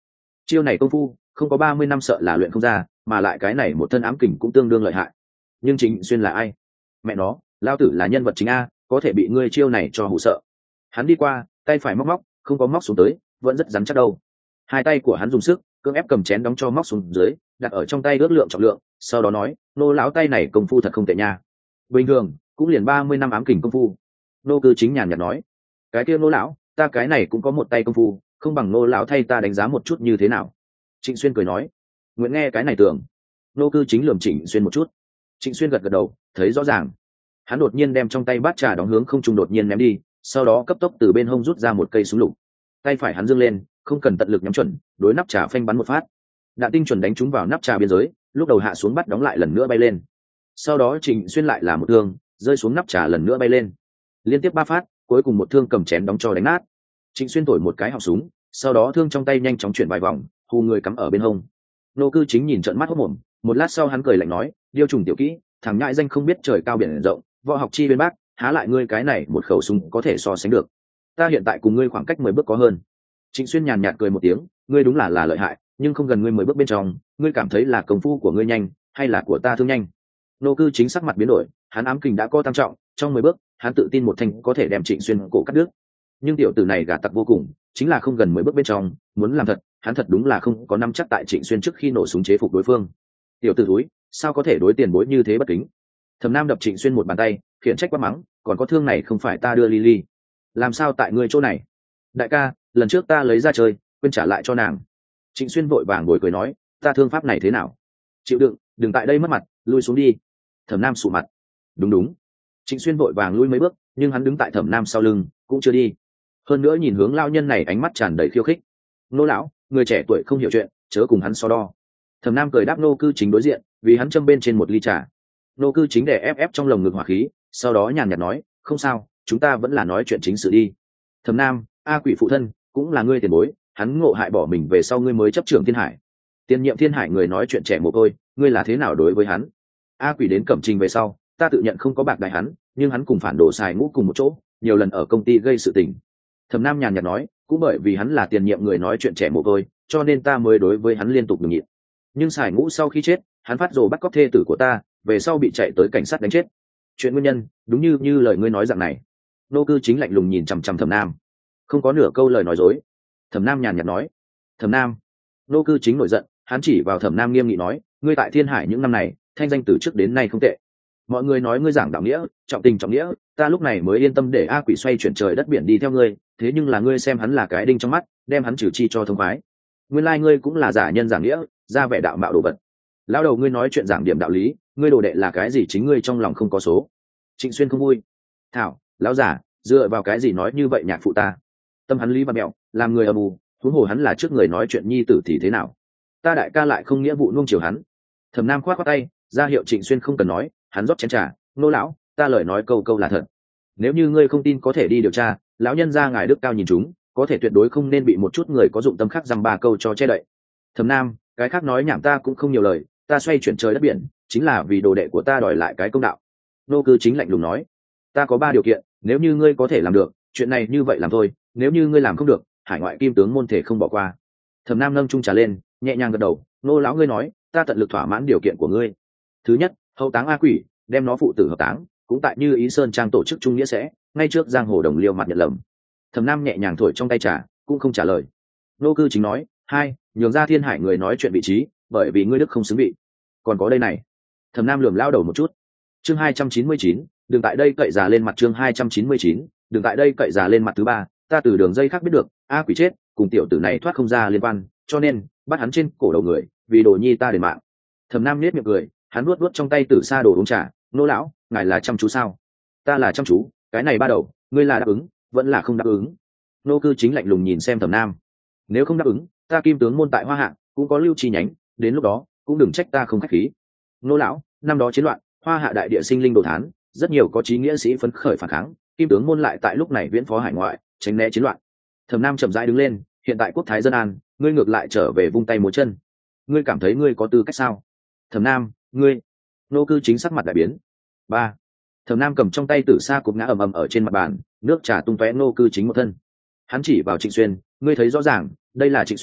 chiêu này công phu không có ba mươi năm sợ là luyện không ra, mà lại cái này một thân ám kình cũng tương đương lợi hại. Nhưng Trịnh Xuyên là ai? Mẹ nó, lao tử là nhân vật chính a, có thể bị ngươi chiêu này cho hù sợ. Hắn đi qua, tay phải móc móc, không có móc xuống tới, vẫn rất rắn chắc đâu. Hai tay của hắn dùng sức cưỡng ép cầm chén đóng cho móc xuống dưới, đặt ở trong tay ước lượng trọng lượng, sau đó nói, nô lão tay này công phu thật không tệ nha. Bình thường cũng liền ba mươi năm ám kình công phu. Nô cư chính nhàn nhạt nói, cái kia nô lão, ta cái này cũng có một tay công phu, không bằng nô lão thay ta đánh giá một chút như thế nào. Trịnh Xuyên cười nói, nguyện nghe cái này tưởng. Nô cư chính lườm Trịnh Xuyên một chút. Trịnh Xuyên gật gật đầu, thấy rõ ràng. Hắn đột nhiên đem trong tay bát trà đóng hướng không trung đột nhiên ném đi, sau đó cấp tốc từ bên hông rút ra một cây súng lục. Tay phải hắn giương lên, không cần tận lực nhắm chuẩn, đối nắp trà phanh bắn một phát. Đạn tinh chuẩn đánh trúng vào nắp trà biên giới, lúc đầu hạ xuống bắt đóng lại lần nữa bay lên. Sau đó Trịnh Xuyên lại là một thương, rơi xuống nắp trà lần nữa bay lên. Liên tiếp ba phát, cuối cùng một thương cầm chén đóng cho đánh nát. Trịnh Xuyên thổi một cái họng súng, sau đó thương trong tay nhanh chóng chuyển vài vòng, hù người cắm ở bên hông. Nô cư chính nhìn trợn mắt hốt mồm, một lát sau hắn cười lạnh nói, điêu trùng tiểu kỹ, thằng nhãi danh không biết trời cao biển rộng, võ học chi bên bác, há lại ngươi cái này một khẩu súng có thể so sánh được. Ta hiện tại cùng ngươi khoảng cách mười bước có hơn. Trịnh Xuyên nhàn nhạt cười một tiếng, ngươi đúng là là lợi hại, nhưng không gần ngươi mười bước bên trong, ngươi cảm thấy là công phu của ngươi nhanh, hay là của ta thương nhanh? Nô cư chính sắc mặt biến đổi, hắn ám kình đã có tam trọng, trong mười bước, hắn tự tin một thanh có thể đem Trịnh Xuyên cổ cắt đứt. Nhưng tiểu tử này gà tặc vô cùng, chính là không gần mười bước bên trong, muốn làm thật, hắn thật đúng là không có nắm chắc tại Trịnh Xuyên trước khi nổ súng chế phục đối phương. Tiểu tử túi, sao có thể đối tiền bối như thế bất kính? Thẩm Nam đập Trịnh Xuyên một bàn tay, khiển trách quát mắng, còn có thương này không phải ta đưa Lily, làm sao tại ngươi chỗ này? Đại ca, lần trước ta lấy ra chơi, quên trả lại cho nàng. Trịnh Xuyên vội vàng ngồi cười nói, ta thương pháp này thế nào? Chịu đựng, đừng tại đây mất mặt, lui xuống đi. Thẩm Nam sụ mặt, đúng đúng. Trịnh Xuyên vội vàng lui mấy bước, nhưng hắn đứng tại Thẩm Nam sau lưng, cũng chưa đi. Hơn nữa nhìn hướng lao nhân này ánh mắt tràn đầy khiêu khích. Nô lão, người trẻ tuổi không hiểu chuyện, chớ cùng hắn so đo. Thẩm Nam cười đáp nô cư chính đối diện, vì hắn châm bên trên một ly trà. Nô cư chính để ép ép trong lồng ngực hỏa khí, sau đó nhàn nhạt nói, không sao, chúng ta vẫn là nói chuyện chính sự đi. Thẩm Nam, A Quỷ phụ thân cũng là ngươi tiền bối, hắn ngộ hại bỏ mình về sau ngươi mới chấp trưởng Thiên Hải. Tiền nhiệm Thiên Hải người nói chuyện trẻ mồ côi, ngươi là thế nào đối với hắn? A Quỷ đến Cẩm Trình về sau, ta tự nhận không có bạc đại hắn, nhưng hắn cùng phản đồ xài ngũ cùng một chỗ, nhiều lần ở công ty gây sự tình. Thẩm Nam nhàn nhạt nói, cũng bởi vì hắn là tiền nhiệm người nói chuyện trẻ mồ côi, cho nên ta mới đối với hắn liên tục nhường nhịn. Nhưng xài ngũ sau khi chết, hắn phát rồ bắt cóc thê tử của ta, về sau bị chạy tới cảnh sát đánh chết. Chuyện nguyên nhân, đúng như như lời ngươi nói rằng này. Nô cư chính lạnh lùng nhìn chằm chằm Thẩm Nam, không có nửa câu lời nói dối. Thẩm Nam nhàn nhạt nói, Thẩm Nam. Nô cư chính nổi giận, hắn chỉ vào Thẩm Nam nghiêm nghị nói, ngươi tại Thiên Hải những năm này, thanh danh từ trước đến nay không tệ. Mọi người nói ngươi giảng đạo nghĩa, trọng tình trọng nghĩa, ta lúc này mới yên tâm để A Quỷ xoay chuyển trời đất biển đi theo ngươi, thế nhưng là ngươi xem hắn là cái đinh trong mắt, đem hắn trừ chi cho thông khoái. Nguyên lai like ngươi cũng là giả nhân giảng nghĩa, ra vẻ đạo mạo đồ vật. Lão đầu ngươi nói chuyện giảng điểm đạo lý, ngươi đồ đệ là cái gì chính ngươi trong lòng không có số. Trịnh Xuyên không vui, thảo, lão giả, dựa vào cái gì nói như vậy nhạc phụ ta? Tâm hắn lý và mẹo, làm người âm u, huống hồ hắn là trước người nói chuyện nhi tử thì thế nào? Ta đại ca lại không nghĩa vụ nuông chiều hắn. Thẩm Nam khoát khoát tay, ra hiệu Trịnh Xuyên không cần nói, hắn rót chén trà, nô lão, ta lời nói câu câu là thật. Nếu như ngươi không tin có thể đi điều tra, lão nhân gia ngài đức cao nhìn chúng, có thể tuyệt đối không nên bị một chút người có dụng tâm khác dăm ba câu cho che đậy. Thẩm Nam, cái khác nói nhảm ta cũng không nhiều lời, ta xoay chuyển trời đất biển, chính là vì đồ đệ của ta đòi lại cái công đạo. Nô cư chính lạnh lùng nói, ta có ba điều kiện, nếu như ngươi có thể làm được, chuyện này như vậy làm thôi, nếu như ngươi làm không được, hải ngoại kim tướng môn thể không bỏ qua. Thẩm Nam nâng chung trà lên, nhẹ nhàng gật đầu, nô lão ngươi nói, ta tận lực thỏa mãn điều kiện của ngươi. Thứ nhất, hậu táng A Quỷ, đem nó phụ tử hợp táng, cũng tại Như Ý Sơn trang tổ chức trung nghĩa sẽ, ngay trước giang hồ đồng liêu mặt nhận lầm. Thẩm Nam nhẹ nhàng thổi trong tay trà, cũng không trả lời. Nô cư chính nói, hai, nhường ra Thiên Hải người nói chuyện vị trí, bởi vì ngươi đức không xứng vị. Còn có đây này. Thẩm Nam lườm lao đầu một chút. Chương hai trăm chín mươi chín, đừng tại đây cậy già lên mặt chương hai trăm chín mươi chín, đừng tại đây cậy già lên mặt thứ ba, ta từ đường dây khác biết được, A Quỷ chết, cùng tiểu tử này thoát không ra liên quan, cho nên bắt hắn trên cổ đầu người, vì đồ nhi ta đền mạng. Thẩm Nam nhếch miệng cười, hắn nuốt nuốt trong tay tử sa đồ uống trà, nô lão, ngài là chăm chú sao? Ta là chăm chú, cái này ba đầu, ngươi là đáp ứng, vẫn là không đáp ứng? Nô cư chính lạnh lùng nhìn xem Thẩm Nam. Nếu không đáp ứng, ta kim tướng môn tại Hoa Hạ cũng có lưu chi nhánh, đến lúc đó cũng đừng trách ta không khách khí. Nô lão, năm đó chiến loạn, Hoa Hạ đại địa sinh linh đồ thán, rất nhiều có chí nghĩa sĩ phấn khởi phản kháng, kim tướng môn lại tại lúc này viễn phó hải ngoại, tránh né chiến loạn. Thẩm Nam chậm rãi đứng lên, hiện tại quốc thái dân an, ngươi ngược lại trở về vung tay múa chân, ngươi cảm thấy ngươi có tư cách sao? Thẩm Nam, ngươi. Nô cư chính sắc mặt đại biến. Ba. Thẩm Nam cầm trong tay tử sa cục ngã ầm ầm ở trên mặt bàn, nước trà tung tóe nô cư chính một thân. Hắn chỉ vào Trịnh Xuyên, ngươi thấy rõ ràng, đây là Trịnh Xuyên,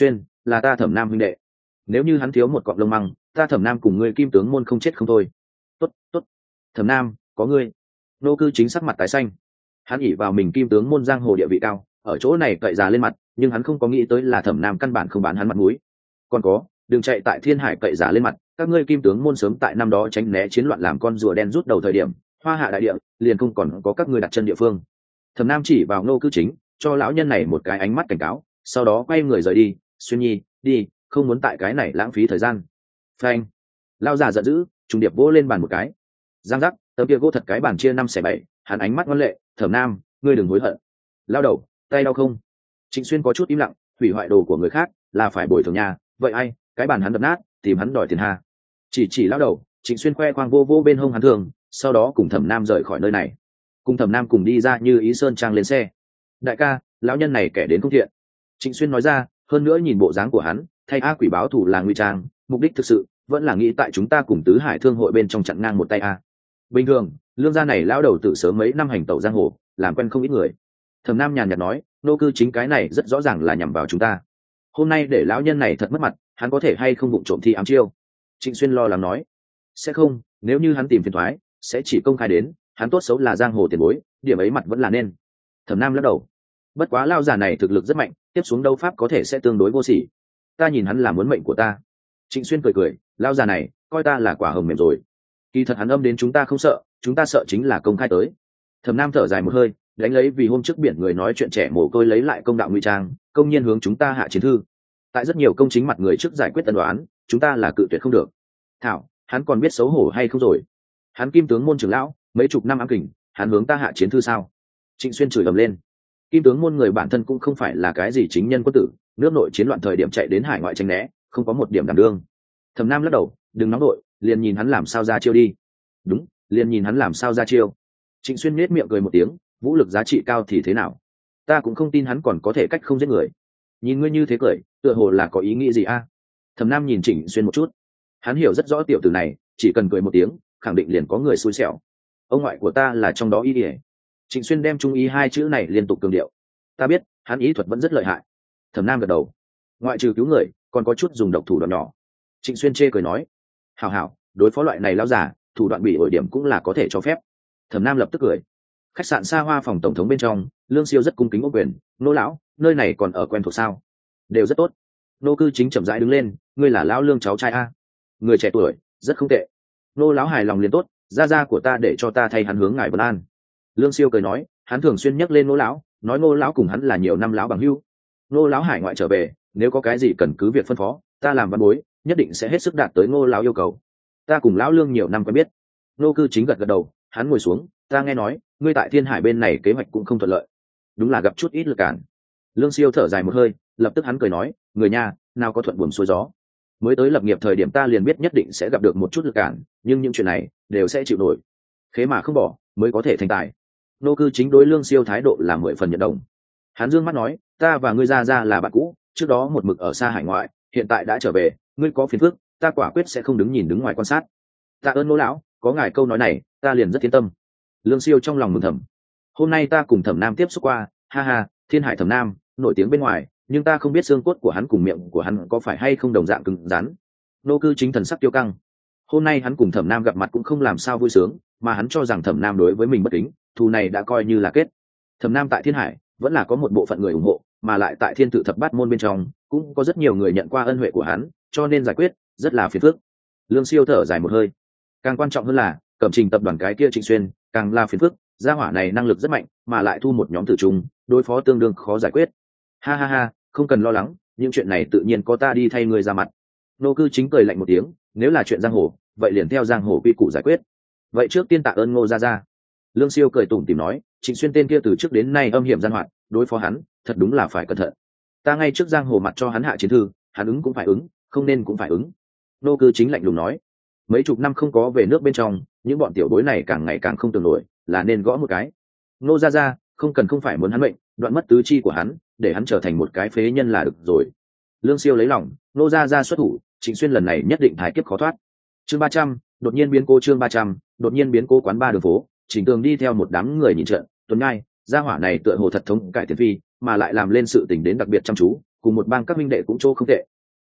là ta Thẩm Nam huynh đệ. Nếu như hắn thiếu một cọng lông măng, ta Thẩm Nam cùng ngươi Kim tướng môn không chết không thôi. Tốt, tốt. Thẩm Nam, có ngươi. Nô Cư Chính sắc mặt tái xanh. Hắn ỷ vào mình Kim tướng môn giang hồ địa vị cao, ở chỗ này cậy già lên mặt, nhưng hắn không có nghĩ tới là Thẩm Nam căn bản không bán hắn mặt mũi. Còn có, đừng chạy tại Thiên Hải cậy già lên mặt, các ngươi Kim tướng môn sớm tại năm đó tránh né chiến loạn làm con rùa đen rút đầu thời điểm, Hoa Hạ đại địa liền không còn có các ngươi đặt chân địa phương. Thẩm Nam chỉ vào Nô Cư Chính, cho lão nhân này một cái ánh mắt cảnh cáo, sau đó quay người rời đi. Xuyên Nhi, đi, không muốn tại cái này lãng phí thời gian. Phanh. Lão già giận dữ, trùng điệp vỗ lên bàn một cái. Giang giác, tấm kia gỗ thật cái bàn chia năm xẻ bảy. Hắn ánh mắt ngoan lệ, Thẩm Nam, ngươi đừng hối hận. Lao đầu, tay đau không? Trịnh Xuyên có chút im lặng, hủy hoại đồ của người khác là phải bồi thường nhà, vậy ai, cái bàn hắn đập nát, tìm hắn đòi tiền ha. Chỉ chỉ lão đầu, Trịnh Xuyên khoe khoang vô vô bên hông hắn thường, sau đó cùng Thẩm Nam rời khỏi nơi này. Cùng Thẩm Nam cùng đi ra Như Ý Sơn trang lên xe. Đại ca, lão nhân này kẻ đến không thiện. Trịnh Xuyên nói ra, hơn nữa nhìn bộ dáng của hắn, thay ác quỷ báo thù là nguy trang, mục đích thực sự vẫn là nghĩ tại chúng ta cùng tứ hải thương hội bên trong chặn ngang một tay a. Bình thường, lương gia này lão đầu tự sớm mấy năm hành tẩu giang hồ, làm quen không ít người. Thẩm Nam nhàn nhạt nói, Nô Cư Chính cái này rất rõ ràng là nhằm vào chúng ta. Hôm nay để lão nhân này thật mất mặt, hắn có thể hay không vụng trộm thi ám chiêu? Trịnh Xuyên lo lắng nói, sẽ không, nếu như hắn tìm phiền toái, sẽ chỉ công khai đến, hắn tốt xấu là giang hồ tiền bối, điểm ấy mặt vẫn là nên. Thẩm Nam lắc đầu, bất quá lao già này thực lực rất mạnh, tiếp xuống đấu pháp có thể sẽ tương đối vô sỉ. Ta nhìn hắn là muốn mệnh của ta. Trịnh Xuyên cười cười, lao già này coi ta là quả hồng mềm rồi. Kỳ thật hắn âm đến chúng ta không sợ, chúng ta sợ chính là công khai tới. Thẩm Nam thở dài một hơi, đánh lấy vì hôm trước biển người nói chuyện trẻ mồ côi lấy lại công đạo ngụy trang, công nhiên hướng chúng ta hạ chiến thư. Tại rất nhiều công chính mặt người trước giải quyết tân đoán, chúng ta là cự tuyệt không được. Thảo, hắn còn biết xấu hổ hay không rồi? Hắn Kim tướng môn trưởng lão, mấy chục năm ám kình, hắn hướng ta hạ chiến thư sao? Trịnh Xuyên chửi ầm lên. Kim tướng môn người bản thân cũng không phải là cái gì chính nhân quân tử, nước nội chiến loạn thời điểm chạy đến hải ngoại tránh né, không có một điểm đảm đương. Thẩm Nam lắc đầu, đừng nóng nội, liền nhìn hắn làm sao ra chiêu đi. Đúng, liền nhìn hắn làm sao ra chiêu. Trịnh Xuyên nhếch miệng cười một tiếng, vũ lực giá trị cao thì thế nào? Ta cũng không tin hắn còn có thể cách không giết người. Nhìn ngươi như thế cười, tựa hồ là có ý nghĩ gì a? Thẩm Nam nhìn Trịnh Xuyên một chút, hắn hiểu rất rõ tiểu tử này, chỉ cần cười một tiếng, khẳng định liền có người xui xẻo. Ông ngoại của ta là trong đó ý ỉa. Trịnh Xuyên đem trung ý hai chữ này liên tục cường điệu. Ta biết, hắn ý thuật vẫn rất lợi hại. Thẩm Nam gật đầu. Ngoại trừ cứu người, còn có chút dùng độc thủ đoạn nhỏ. Trịnh Xuyên chê cười nói, hảo hảo, đối phó loại này lão giả, thủ đoạn bị ổi điểm cũng là có thể cho phép. Thẩm Nam lập tức cười. Khách sạn xa hoa phòng tổng thống bên trong, Lương Siêu rất cung kính ô quyền, nô lão, nơi này còn ở quen thuộc sao? Đều rất tốt. Nô Cư Chính chậm rãi đứng lên, ngươi là lão Lương cháu trai a? Người trẻ tuổi, rất không tệ. Nô lão hài lòng liền tốt, gia gia của ta để cho ta thay hắn hướng ngài vân an. Lương Siêu cười nói, hắn thường xuyên nhắc lên nô lão, nói nô lão cùng hắn là nhiều năm lão bằng hữu. Nô lão hải ngoại trở về, nếu có cái gì cần cứ việc phân phó, ta làm văn bối, nhất định sẽ hết sức đạt tới nô lão yêu cầu. Ta cùng lão Lương nhiều năm quen biết. Nô Cư Chính gật gật đầu, hắn ngồi xuống, ta nghe nói, ngươi tại Thiên Hải bên này kế hoạch cũng không thuận lợi, đúng là gặp chút ít lực cản. Lương Siêu thở dài một hơi, lập tức hắn cười nói, người nhà, nào có thuận buồm xuôi gió. Mới tới lập nghiệp thời điểm ta liền biết nhất định sẽ gặp được một chút lực cản, nhưng những chuyện này đều sẽ chịu nổi. Khế mà không bỏ, mới có thể thành tài. Nô Cư Chính đối Lương Siêu thái độ là mười phần nhận đồng. Hắn dương mắt nói, ta và ngươi ra ra là bạn cũ, trước đó một mực ở xa hải ngoại, hiện tại đã trở về, ngươi có phiền phức, ta quả quyết sẽ không đứng nhìn đứng ngoài quan sát. Tạ ơn nô lão, có ngài câu nói này, ta liền rất yên tâm. Lương Siêu trong lòng mừng thầm. Hôm nay ta cùng Thẩm Nam tiếp xúc qua, ha ha, Thiên Hải Thẩm Nam nổi tiếng bên ngoài, nhưng ta không biết xương cốt của hắn cùng miệng của hắn có phải hay không đồng dạng cứng rắn. Nô Cư Chính thần sắc tiêu căng. Hôm nay hắn cùng Thẩm Nam gặp mặt cũng không làm sao vui sướng, mà hắn cho rằng Thẩm Nam đối với mình bất kính, thù này đã coi như là kết. Thẩm Nam tại Thiên Hải vẫn là có một bộ phận người ủng hộ, mà lại tại Thiên Tự Thập Bát môn bên trong cũng có rất nhiều người nhận qua ân huệ của hắn, cho nên giải quyết rất là phiền phức. Lương Siêu thở dài một hơi. Càng quan trọng hơn là Cẩm Trình tập đoàn cái kia Trịnh Xuyên càng là phiền phức, gia hỏa này năng lực rất mạnh, mà lại thu một nhóm tử trùng, đối phó tương đương khó giải quyết. Ha ha ha, không cần lo lắng, những chuyện này tự nhiên có ta đi thay người ra mặt. Nô Cư Chính cười lạnh một tiếng, nếu là chuyện giang hồ, vậy liền theo giang hồ quy củ giải quyết. Vậy trước tiên tạ ơn Ngô gia gia. Lương Siêu cười tủm tỉm nói, Trịnh Xuyên tên kia từ trước đến nay âm hiểm gian hoạt, đối phó hắn, thật đúng là phải cẩn thận. Ta ngay trước giang hồ mặt cho hắn hạ chiến thư, hắn ứng cũng phải ứng, không nên cũng phải ứng. Nô Cư Chính lạnh lùng nói, mấy chục năm không có về nước bên trong, những bọn tiểu bối này càng ngày càng không tưởng nổi, là nên gõ một cái. Nô gia gia, không cần không phải muốn hắn mệnh, đoạn mất tứ chi của hắn, để hắn trở thành một cái phế nhân là được rồi. Lương Siêu lấy lòng, Nô gia gia xuất thủ, Trịnh Xuyên lần này nhất định thái kiếp khó thoát. Chương ba trăm, đột nhiên biến cố chương ba trăm, đột nhiên biến cố quán ba đường phố, Trình Tường đi theo một đám người nhìn trận, tuần ngai, gia hỏa này tựa hồ thật thống cải tiền phi, mà lại làm lên sự tình đến đặc biệt chăm chú, cùng một bang các minh đệ cũng chỗ không tệ,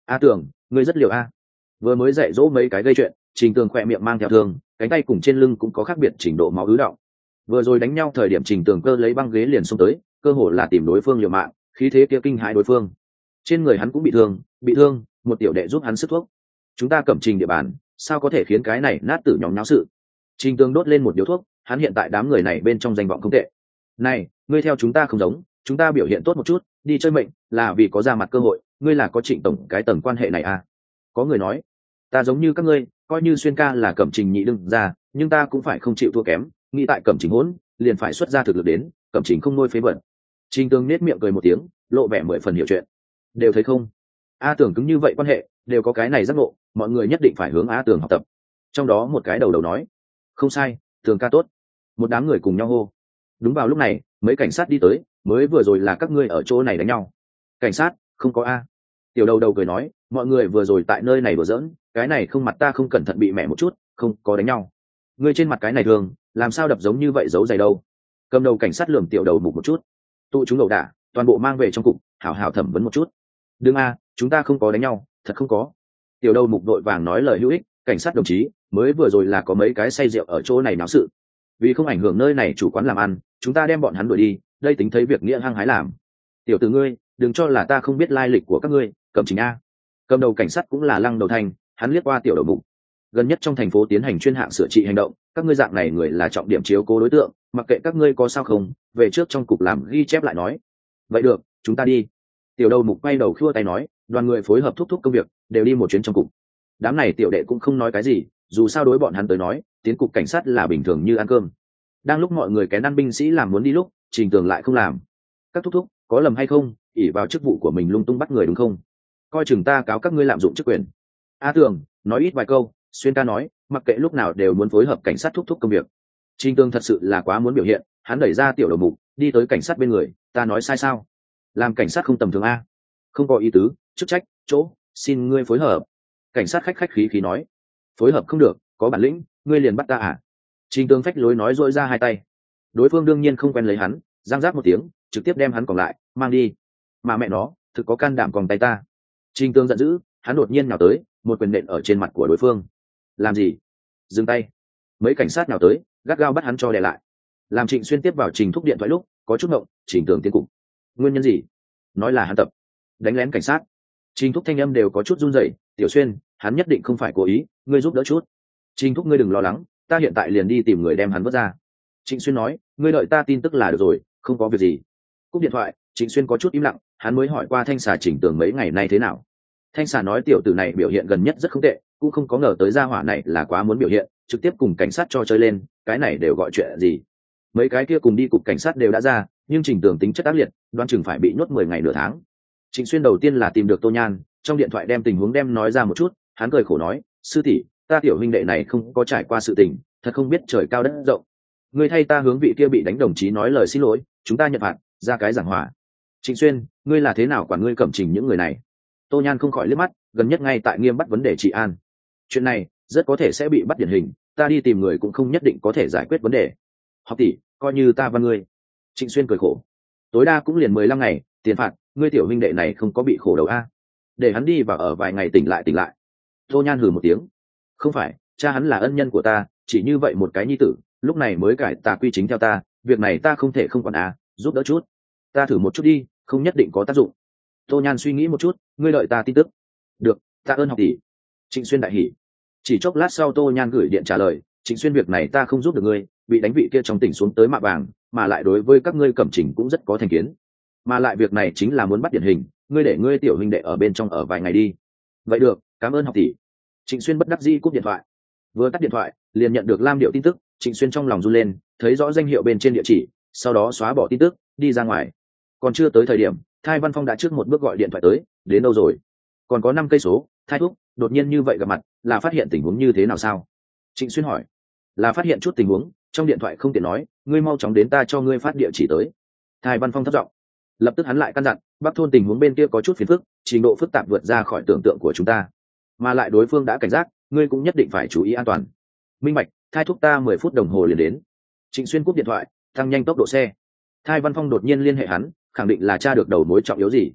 A Tường, ngươi rất liều a. Vừa mới dạy dỗ mấy cái gây chuyện, Trình Tường khỏe miệng mang theo thương, cánh tay cùng trên lưng cũng có khác biệt trình độ máu ứ đọng. Vừa rồi đánh nhau thời điểm Trình Tường cơ lấy băng ghế liền xông tới, cơ hồ là tìm đối phương liều mạng, khí thế kia kinh hãi đối phương. Trên người hắn cũng bị thương, bị thương, một tiểu đệ giúp hắn sức thuốc. Chúng ta cẩm trình địa bàn, sao có thể khiến cái này nát tử nhóm náo sự. Trình Tường đốt lên một điếu thuốc, hắn hiện tại đám người này bên trong danh vọng không tệ. Này, ngươi theo chúng ta không giống, chúng ta biểu hiện tốt một chút, đi chơi mệnh, là vì có ra mặt cơ hội, ngươi là có Trịnh tổng cái tầng quan hệ này à? Có người nói, ta giống như các ngươi, coi như Xuyên ca là cẩm trình nhị đương ra, nhưng ta cũng phải không chịu thua kém, nghĩ tại cẩm trình hỗn, liền phải xuất ra thực lực đến, cẩm trình không nuôi phế vật. Trình Tường nết miệng cười một tiếng, lộ vẻ mười phần hiểu chuyện. Đều thấy không? A Tường cứng như vậy quan hệ, đều có cái này giác ngộ, mọi người nhất định phải hướng A Tường học tập. Trong đó một cái đầu đầu nói, không sai, Tường ca tốt. Một đám người cùng nhau hô. Đúng vào lúc này, mấy cảnh sát đi tới, mới vừa rồi là các ngươi ở chỗ này đánh nhau. Cảnh sát, không có a. Tiểu đầu đầu cười nói, mọi người vừa rồi tại nơi này vừa giỡn, cái này không mặt ta không cẩn thận bị mẹ một chút, không có đánh nhau. Ngươi trên mặt cái này thường, làm sao đập giống như vậy giấu dày đâu? Cầm đầu cảnh sát lườm tiểu đầu mục một chút. Tụ chúng đầu đả, toàn bộ mang về trong cục, hảo hảo thẩm vấn một chút. Đừng a, chúng ta không có đánh nhau, thật không có. Tiểu đầu mục đội vàng nói lời hữu ích, cảnh sát đồng chí, mới vừa rồi là có mấy cái say rượu ở chỗ này náo sự. Vì không ảnh hưởng nơi này chủ quán làm ăn, chúng ta đem bọn hắn đuổi đi, đây tính thấy việc nghĩa hăng hái làm. Tiểu tử ngươi, đừng cho là ta không biết lai lịch của các ngươi, Cẩm Trình a. Cầm đầu cảnh sát cũng là Lăng Đầu Thành, hắn liếc qua tiểu đầu mục. Gần nhất trong thành phố tiến hành chuyên hạng sửa trị hành động, các ngươi dạng này người là trọng điểm chiếu cố đối tượng, mặc kệ các ngươi có sao không, về trước trong cục làm ghi chép lại nói. Vậy được, chúng ta đi. Tiểu đầu mục quay đầu khua tay nói, đoàn người phối hợp thúc thúc công việc, đều đi một chuyến trong cục. Đám này tiểu đệ cũng không nói cái gì, dù sao đối bọn hắn tới nói, tiến cục cảnh sát là bình thường như ăn cơm. Đang lúc mọi người kén ăn binh sĩ làm muốn đi lúc, Trình Tường lại không làm. Các thúc thúc, có lầm hay không, ỷ vào chức vụ của mình lung tung bắt người đúng không? Coi chừng ta cáo các ngươi lạm dụng chức quyền. A Tường, nói ít vài câu, Xuyên ca nói, mặc kệ lúc nào đều muốn phối hợp cảnh sát thúc thúc công việc. Trình Tường thật sự là quá muốn biểu hiện, hắn đẩy ra tiểu đầu mục, đi tới cảnh sát bên người, ta nói sai sao? Làm cảnh sát không tầm thường a? Không có ý tứ, chức trách, chỗ, xin ngươi phối hợp. Cảnh sát khách khách khí khí nói, phối hợp không được, có bản lĩnh, ngươi liền bắt ta à? Trình Tường phách lối nói dội ra hai tay. Đối phương đương nhiên không quen lấy hắn, giang giác một tiếng, trực tiếp đem hắn còn lại, mang đi. Mà mẹ nó, thực có can đảm còn tay ta. Trình Tường giận dữ, hắn đột nhiên nào tới, một quyền nện ở trên mặt của đối phương. Làm gì? Dừng tay. Mấy cảnh sát nào tới, gắt gao bắt hắn cho đè lại. Làm Trịnh Xuyên tiếp vào Trình Thúc điện thoại lúc, có chút ngộng, Trình Tường tiến cục. Nguyên nhân gì? Nói là hắn tập đánh lén cảnh sát. Trình Thúc thanh âm đều có chút run rẩy, Tiểu Xuyên, hắn nhất định không phải cố ý, ngươi giúp đỡ chút. Trình Thúc ngươi đừng lo lắng, ta hiện tại liền đi tìm người đem hắn vớt ra. Trịnh Xuyên nói, ngươi đợi ta tin tức là được rồi, không có việc gì. Cúp điện thoại, Trịnh Xuyên có chút im lặng, hắn mới hỏi qua Thanh Xà Trình Tường mấy ngày nay thế nào. Thanh Xà nói tiểu tử này biểu hiện gần nhất rất không tệ, cũng không có ngờ tới gia hỏa này là quá muốn biểu hiện, trực tiếp cùng cảnh sát cho chơi lên, cái này đều gọi chuyện gì. Mấy cái kia cùng đi cục cảnh sát đều đã ra, nhưng Trình Tường tính chất ác liệt, đoán chừng phải bị nhốt mười ngày nửa tháng. Trịnh Xuyên đầu tiên là tìm được Tô Nhan, trong điện thoại đem tình huống đem nói ra một chút, hắn cười khổ nói, sư tỷ, ta tiểu huynh đệ này không có trải qua sự tình, thật không biết trời cao đất rộng. Ngươi thay ta hướng vị kia bị đánh đồng chí nói lời xin lỗi, chúng ta nhận phạt, ra cái giảng hòa. Trịnh Xuyên, ngươi là thế nào quản ngươi Cẩm Trình những người này? Tô Nhan không khỏi liếc mắt, gần nhất ngay tại nghiêm bắt vấn đề trị an. Chuyện này rất có thể sẽ bị bắt điển hình, ta đi tìm người cũng không nhất định có thể giải quyết vấn đề. Học tỷ, coi như ta văn ngươi. Trịnh Xuyên cười khổ, tối đa cũng liền mười lăm ngày, tiền phạt, ngươi tiểu huynh đệ này không có bị khổ đầu a? Để hắn đi và ở vài ngày tỉnh lại tỉnh lại. Tô Nhan hừ một tiếng, không phải, cha hắn là ân nhân của ta, chỉ như vậy một cái nhi tử, lúc này mới cải tà quy chính theo ta, việc này ta không thể không quản à, giúp đỡ chút. Ta thử một chút đi, không nhất định có tác dụng. Tô Nhan suy nghĩ một chút, ngươi đợi ta tin tức. Được, tạ ơn học tỷ. Trịnh Xuyên đại hỉ. Chỉ chốc lát sau Tô Nhan gửi điện trả lời, Trịnh Xuyên việc này ta không giúp được ngươi, bị đánh vị kia trong tỉnh xuống tới mạ vàng, mà lại đối với các ngươi Cẩm Trình cũng rất có thành kiến. Mà lại việc này chính là muốn bắt điển hình, ngươi để ngươi tiểu huynh đệ ở bên trong ở vài ngày đi. Vậy được, cảm ơn học tỷ. Trịnh Xuyên bất đắc dĩ cúp điện thoại. Vừa tắt điện thoại, liền nhận được Lam Điệu tin tức, Trịnh Xuyên trong lòng run lên, thấy rõ danh hiệu bên trên địa chỉ, sau đó xóa bỏ tin tức, đi ra ngoài. Còn chưa tới thời điểm, Thai Văn Phong đã trước một bước gọi điện thoại tới, đến đâu rồi? Còn có năm cây số, Thai thúc, đột nhiên như vậy gặp mặt, là phát hiện tình huống như thế nào sao? Trịnh Xuyên hỏi. Là phát hiện chút tình huống, trong điện thoại không tiện nói, ngươi mau chóng đến ta cho ngươi phát địa chỉ tới. Thai Văn Phong thấp giọng. Lập tức hắn lại căn dặn, Bắc thôn tình huống bên kia có chút phiền phức, trình độ phức tạp vượt ra khỏi tưởng tượng của chúng ta. Mà lại đối phương đã cảnh giác, ngươi cũng nhất định phải chú ý an toàn. Minh bạch, Thai thúc ta mười phút đồng hồ liền đến. Trịnh Xuyên cúp điện thoại, tăng nhanh tốc độ xe. Thai Văn Phong đột nhiên liên hệ hắn, khẳng định là tra được đầu mối trọng yếu gì.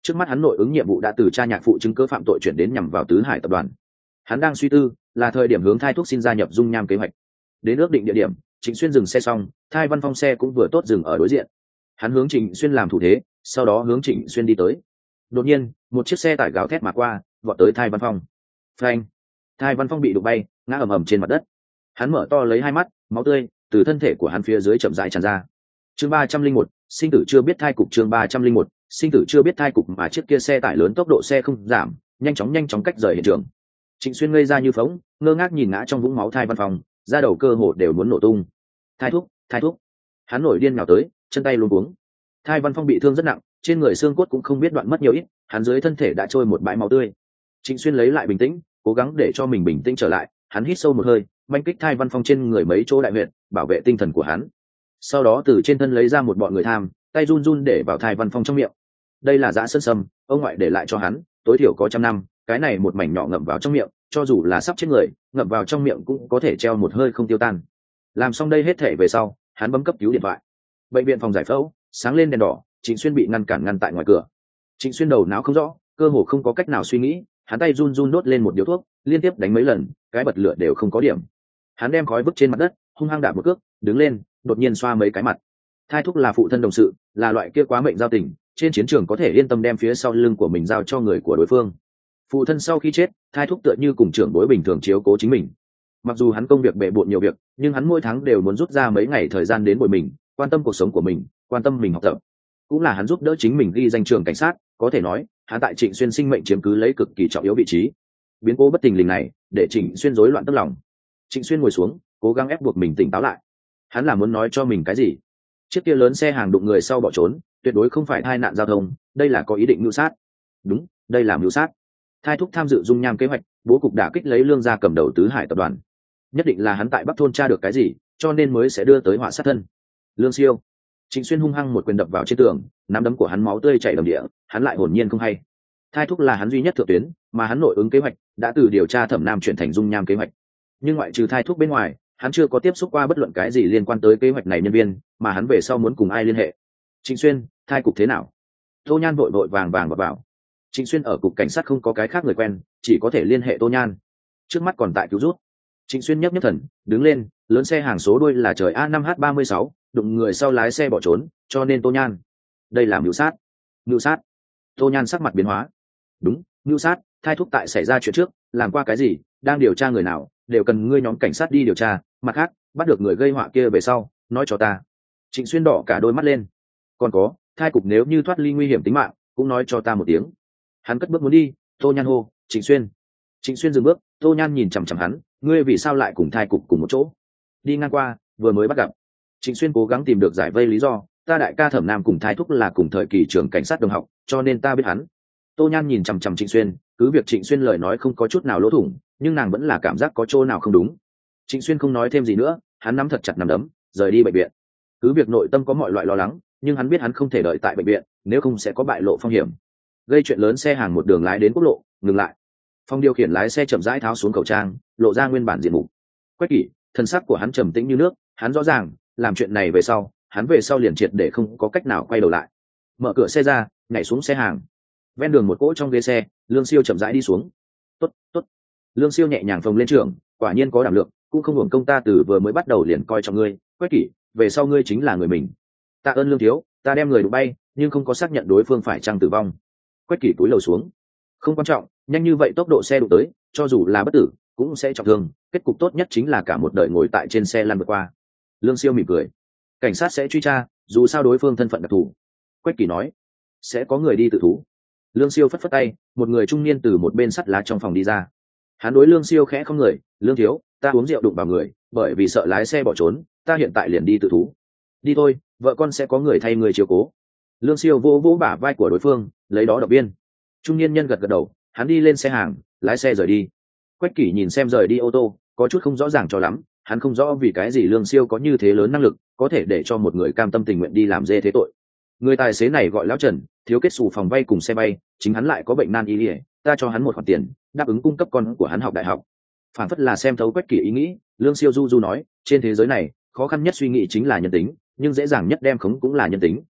Trước mắt hắn nội ứng nhiệm vụ đã từ cha nhạc phụ chứng cớ phạm tội chuyển đến nhằm vào Tứ Hải tập đoàn. Hắn đang suy tư là thời điểm hướng Thai Thúc xin gia nhập dung nham kế hoạch. Đến ước định địa điểm, Trịnh Xuyên dừng xe xong, Thai Văn Phong xe cũng vừa tốt dừng ở đối diện. Hắn hướng Trịnh Xuyên làm thủ thế, sau đó hướng Trịnh Xuyên đi tới. Đột nhiên, một chiếc xe tải gào thét mà qua, vọt tới Thai Văn Phong. Phanh! Thai Văn Phong bị đụng bay, ngã ầm ầm trên mặt đất. Hắn mở to lấy hai mắt, máu tươi từ thân thể của hắn phía dưới chậm rãi tràn ra. Chương ba trăm linh một, sinh tử chưa biết thai cục. Chương ba trăm linh một, sinh tử chưa biết thai cục. Mà chiếc kia xe tải lớn tốc độ xe không giảm, nhanh chóng nhanh chóng cách rời hiện trường. Trịnh Xuyên ngây ra như phóng, ngơ ngác nhìn ngã trong vũng máu Thai Văn Phong, da đầu cơ hồ đều muốn nổ tung. Thai Thúc, Thai Thúc! Hắn nổi điên nào tới, chân tay luống cuống. Thai Văn Phong bị thương rất nặng, trên người xương cốt cũng không biết đoạn mất nhiều ít, hắn dưới thân thể đã trôi một bãi máu tươi. Trịnh Xuyên lấy lại bình tĩnh, cố gắng để cho mình bình tĩnh trở lại. Hắn hít sâu một hơi, manh kích Thai Văn Phong trên người mấy chỗ đại huyệt, bảo vệ tinh thần của hắn. Sau đó từ trên thân lấy ra một bọn người tham, tay run run để vào Thai Văn Phong trong miệng. Đây là dã sơn sâm, ông ngoại để lại cho hắn, tối thiểu có trăm năm. Cái này một mảnh nhỏ ngậm vào trong miệng, cho dù là sắp chết người, ngậm vào trong miệng cũng có thể treo một hơi không tiêu tan. Làm xong đây hết thể về sau, hắn bấm cấp cứu điện thoại. Bệnh viện phòng giải phẫu sáng lên đèn đỏ, Trịnh Xuyên bị ngăn cản ngăn tại ngoài cửa. Trịnh Xuyên đầu não không rõ, cơ hồ không có cách nào suy nghĩ, hắn tay run run đốt lên một điếu thuốc, liên tiếp đánh mấy lần, cái bật lửa đều không có điểm. Hắn đem khói vứt trên mặt đất, hung hăng đạp một cước, đứng lên, đột nhiên xoa mấy cái mặt. Thai Thúc là phụ thân đồng sự, là loại kia quá mệnh giao tình, trên chiến trường có thể yên tâm đem phía sau lưng của mình giao cho người của đối phương. Phụ thân sau khi chết, Thai Thúc tựa như cùng trưởng bối bình thường chiếu cố chính mình. Mặc dù hắn công việc bệ bội nhiều việc, nhưng hắn mỗi tháng đều muốn rút ra mấy ngày thời gian đến bồi mình, quan tâm cuộc sống của mình, quan tâm mình học tập. Cũng là hắn giúp đỡ chính mình ghi danh trường cảnh sát, có thể nói, hắn tại Trịnh Xuyên sinh mệnh chiếm cứ lấy cực kỳ trọng yếu vị trí. Biến cố bất tình lình này, để Trịnh Xuyên rối loạn tức lòng. Trịnh Xuyên ngồi xuống, cố gắng ép buộc mình tỉnh táo lại. Hắn là muốn nói cho mình cái gì? Chiếc kia lớn xe hàng đụng người sau bỏ trốn, tuyệt đối không phải tai nạn giao thông, đây là có ý định mưu sát. Đúng, đây là mưu sát. Thai Thúc tham dự dung nham kế hoạch, bố cục đả kích lấy Lương gia cầm đầu Tứ Hải tập đoàn. Nhất định là hắn tại Bắc thôn tra được cái gì, cho nên mới sẽ đưa tới họa sát thân. Lương Siêu. Trịnh Xuyên hung hăng một quyền đập vào trên tường, nắm đấm của hắn máu tươi chảy đầm địa, hắn lại hồn nhiên không hay. Thai Thúc là hắn duy nhất thượng tuyến, mà hắn nội ứng kế hoạch đã từ điều tra thẩm nam chuyển thành dung nham kế hoạch. Nhưng ngoại trừ Thai Thúc bên ngoài, hắn chưa có tiếp xúc qua bất luận cái gì liên quan tới kế hoạch này nhân viên, mà hắn về sau muốn cùng ai liên hệ. Trịnh Xuyên, thai cục thế nào? Tô Nhan vội vội vàng vàng vào vào. Trịnh Xuyên ở cục cảnh sát không có cái khác người quen, chỉ có thể liên hệ Tô Nhan. Trước mắt còn tại cứu rút. Trịnh Xuyên nhấc nhấc thần, đứng lên, lớn xe hàng số đuôi là trời A năm H ba mươi sáu, đụng người sau lái xe bỏ trốn, cho nên Tô Nhan. Đây là mưu sát. Mưu sát. Tô Nhan sắc mặt biến hóa. Đúng, mưu sát, thai thúc tại xảy ra chuyện trước, làm qua cái gì, đang điều tra người nào, đều cần ngươi nhóm cảnh sát đi điều tra, mặt khác, bắt được người gây họa kia về sau, nói cho ta. Trịnh Xuyên đỏ cả đôi mắt lên. Còn có, thai cục nếu như thoát ly nguy hiểm tính mạng, cũng nói cho ta một tiếng. Hắn cất bước muốn đi, Tô Nhan hô, Trịnh Xuyên. Trịnh Xuyên dừng bước, Tô Nhan nhìn chằm chằm hắn, ngươi vì sao lại cùng thai cục cùng một chỗ? Đi ngang qua, vừa mới bắt gặp. Trịnh Xuyên cố gắng tìm được giải vây lý do, ta đại ca Thẩm Nam cùng thai thúc là cùng thời kỳ trường cảnh sát đồng học, cho nên ta biết hắn. Tô Nhan nhìn chằm chằm Trịnh Xuyên, cứ việc Trịnh Xuyên lời nói không có chút nào lỗ thủng, nhưng nàng vẫn là cảm giác có chỗ nào không đúng. Trịnh Xuyên không nói thêm gì nữa, hắn nắm thật chặt nắm đấm, rời đi bệnh viện. Cứ việc nội tâm có mọi loại lo lắng, nhưng hắn biết hắn không thể đợi tại bệnh viện, nếu không sẽ có bại lộ phong hiểm. Gây chuyện lớn xe hàng một đường lái đến quốc lộ, ngừng lại. Phong điều khiển lái xe chậm rãi tháo xuống khẩu trang, lộ ra nguyên bản diện mục. Quách Kỷ, thân sắc của hắn trầm tĩnh như nước, hắn rõ ràng, làm chuyện này về sau, hắn về sau liền triệt để không có cách nào quay đầu lại. Mở cửa xe ra, nhảy xuống xe hàng. Ven đường một cỗ trong ghế xe, Lương Siêu chậm rãi đi xuống. Tốt, tốt. Lương Siêu nhẹ nhàng phồng lên trường, quả nhiên có đảm lượng, cũng không hưởng công ta từ vừa mới bắt đầu liền coi trọng ngươi, Quách Kỷ, về sau ngươi chính là người mình. Tạ ơn Lương thiếu, ta đem người đụng bay, nhưng không có xác nhận đối phương phải chăng tử vong. Quách Kỷ cúi đầu xuống. Không quan trọng, nhanh như vậy tốc độ xe đụng tới, cho dù là bất tử, cũng sẽ trọng thương, kết cục tốt nhất chính là cả một đời ngồi tại trên xe lăn vượt qua. Lương Siêu mỉm cười. Cảnh sát sẽ truy tra, dù sao đối phương thân phận đặc thù. Quách Kỷ nói. Sẽ có người đi tự thú. Lương Siêu phất phất tay, một người trung niên từ một bên sắt lá trong phòng đi ra. Hắn đối Lương Siêu khẽ không người, Lương thiếu, ta uống rượu đụng vào người, bởi vì sợ lái xe bỏ trốn, ta hiện tại liền đi tự thú. Đi thôi, vợ con sẽ có người thay người chiếu cố. Lương Siêu vỗ vỗ bả vai của đối phương, lấy đó động viên. Trung niên nhân gật gật đầu, hắn đi lên xe hàng, lái xe rời đi. Quách Kỷ nhìn xem rời đi ô tô, có chút không rõ ràng cho lắm, hắn không rõ vì cái gì Lương Siêu có như thế lớn năng lực, có thể để cho một người cam tâm tình nguyện đi làm dê thế tội. Người tài xế này gọi lão Trần, thiếu kết xù phòng vay cùng xe bay, chính hắn lại có bệnh nan y liệt, ta cho hắn một khoản tiền, đáp ứng cung cấp con của hắn học đại học. Phản phất là xem thấu Quách Kỷ ý nghĩ, Lương Siêu du du nói, trên thế giới này, khó khăn nhất suy nghĩ chính là nhân tính, nhưng dễ dàng nhất đem khống cũng là nhân tính.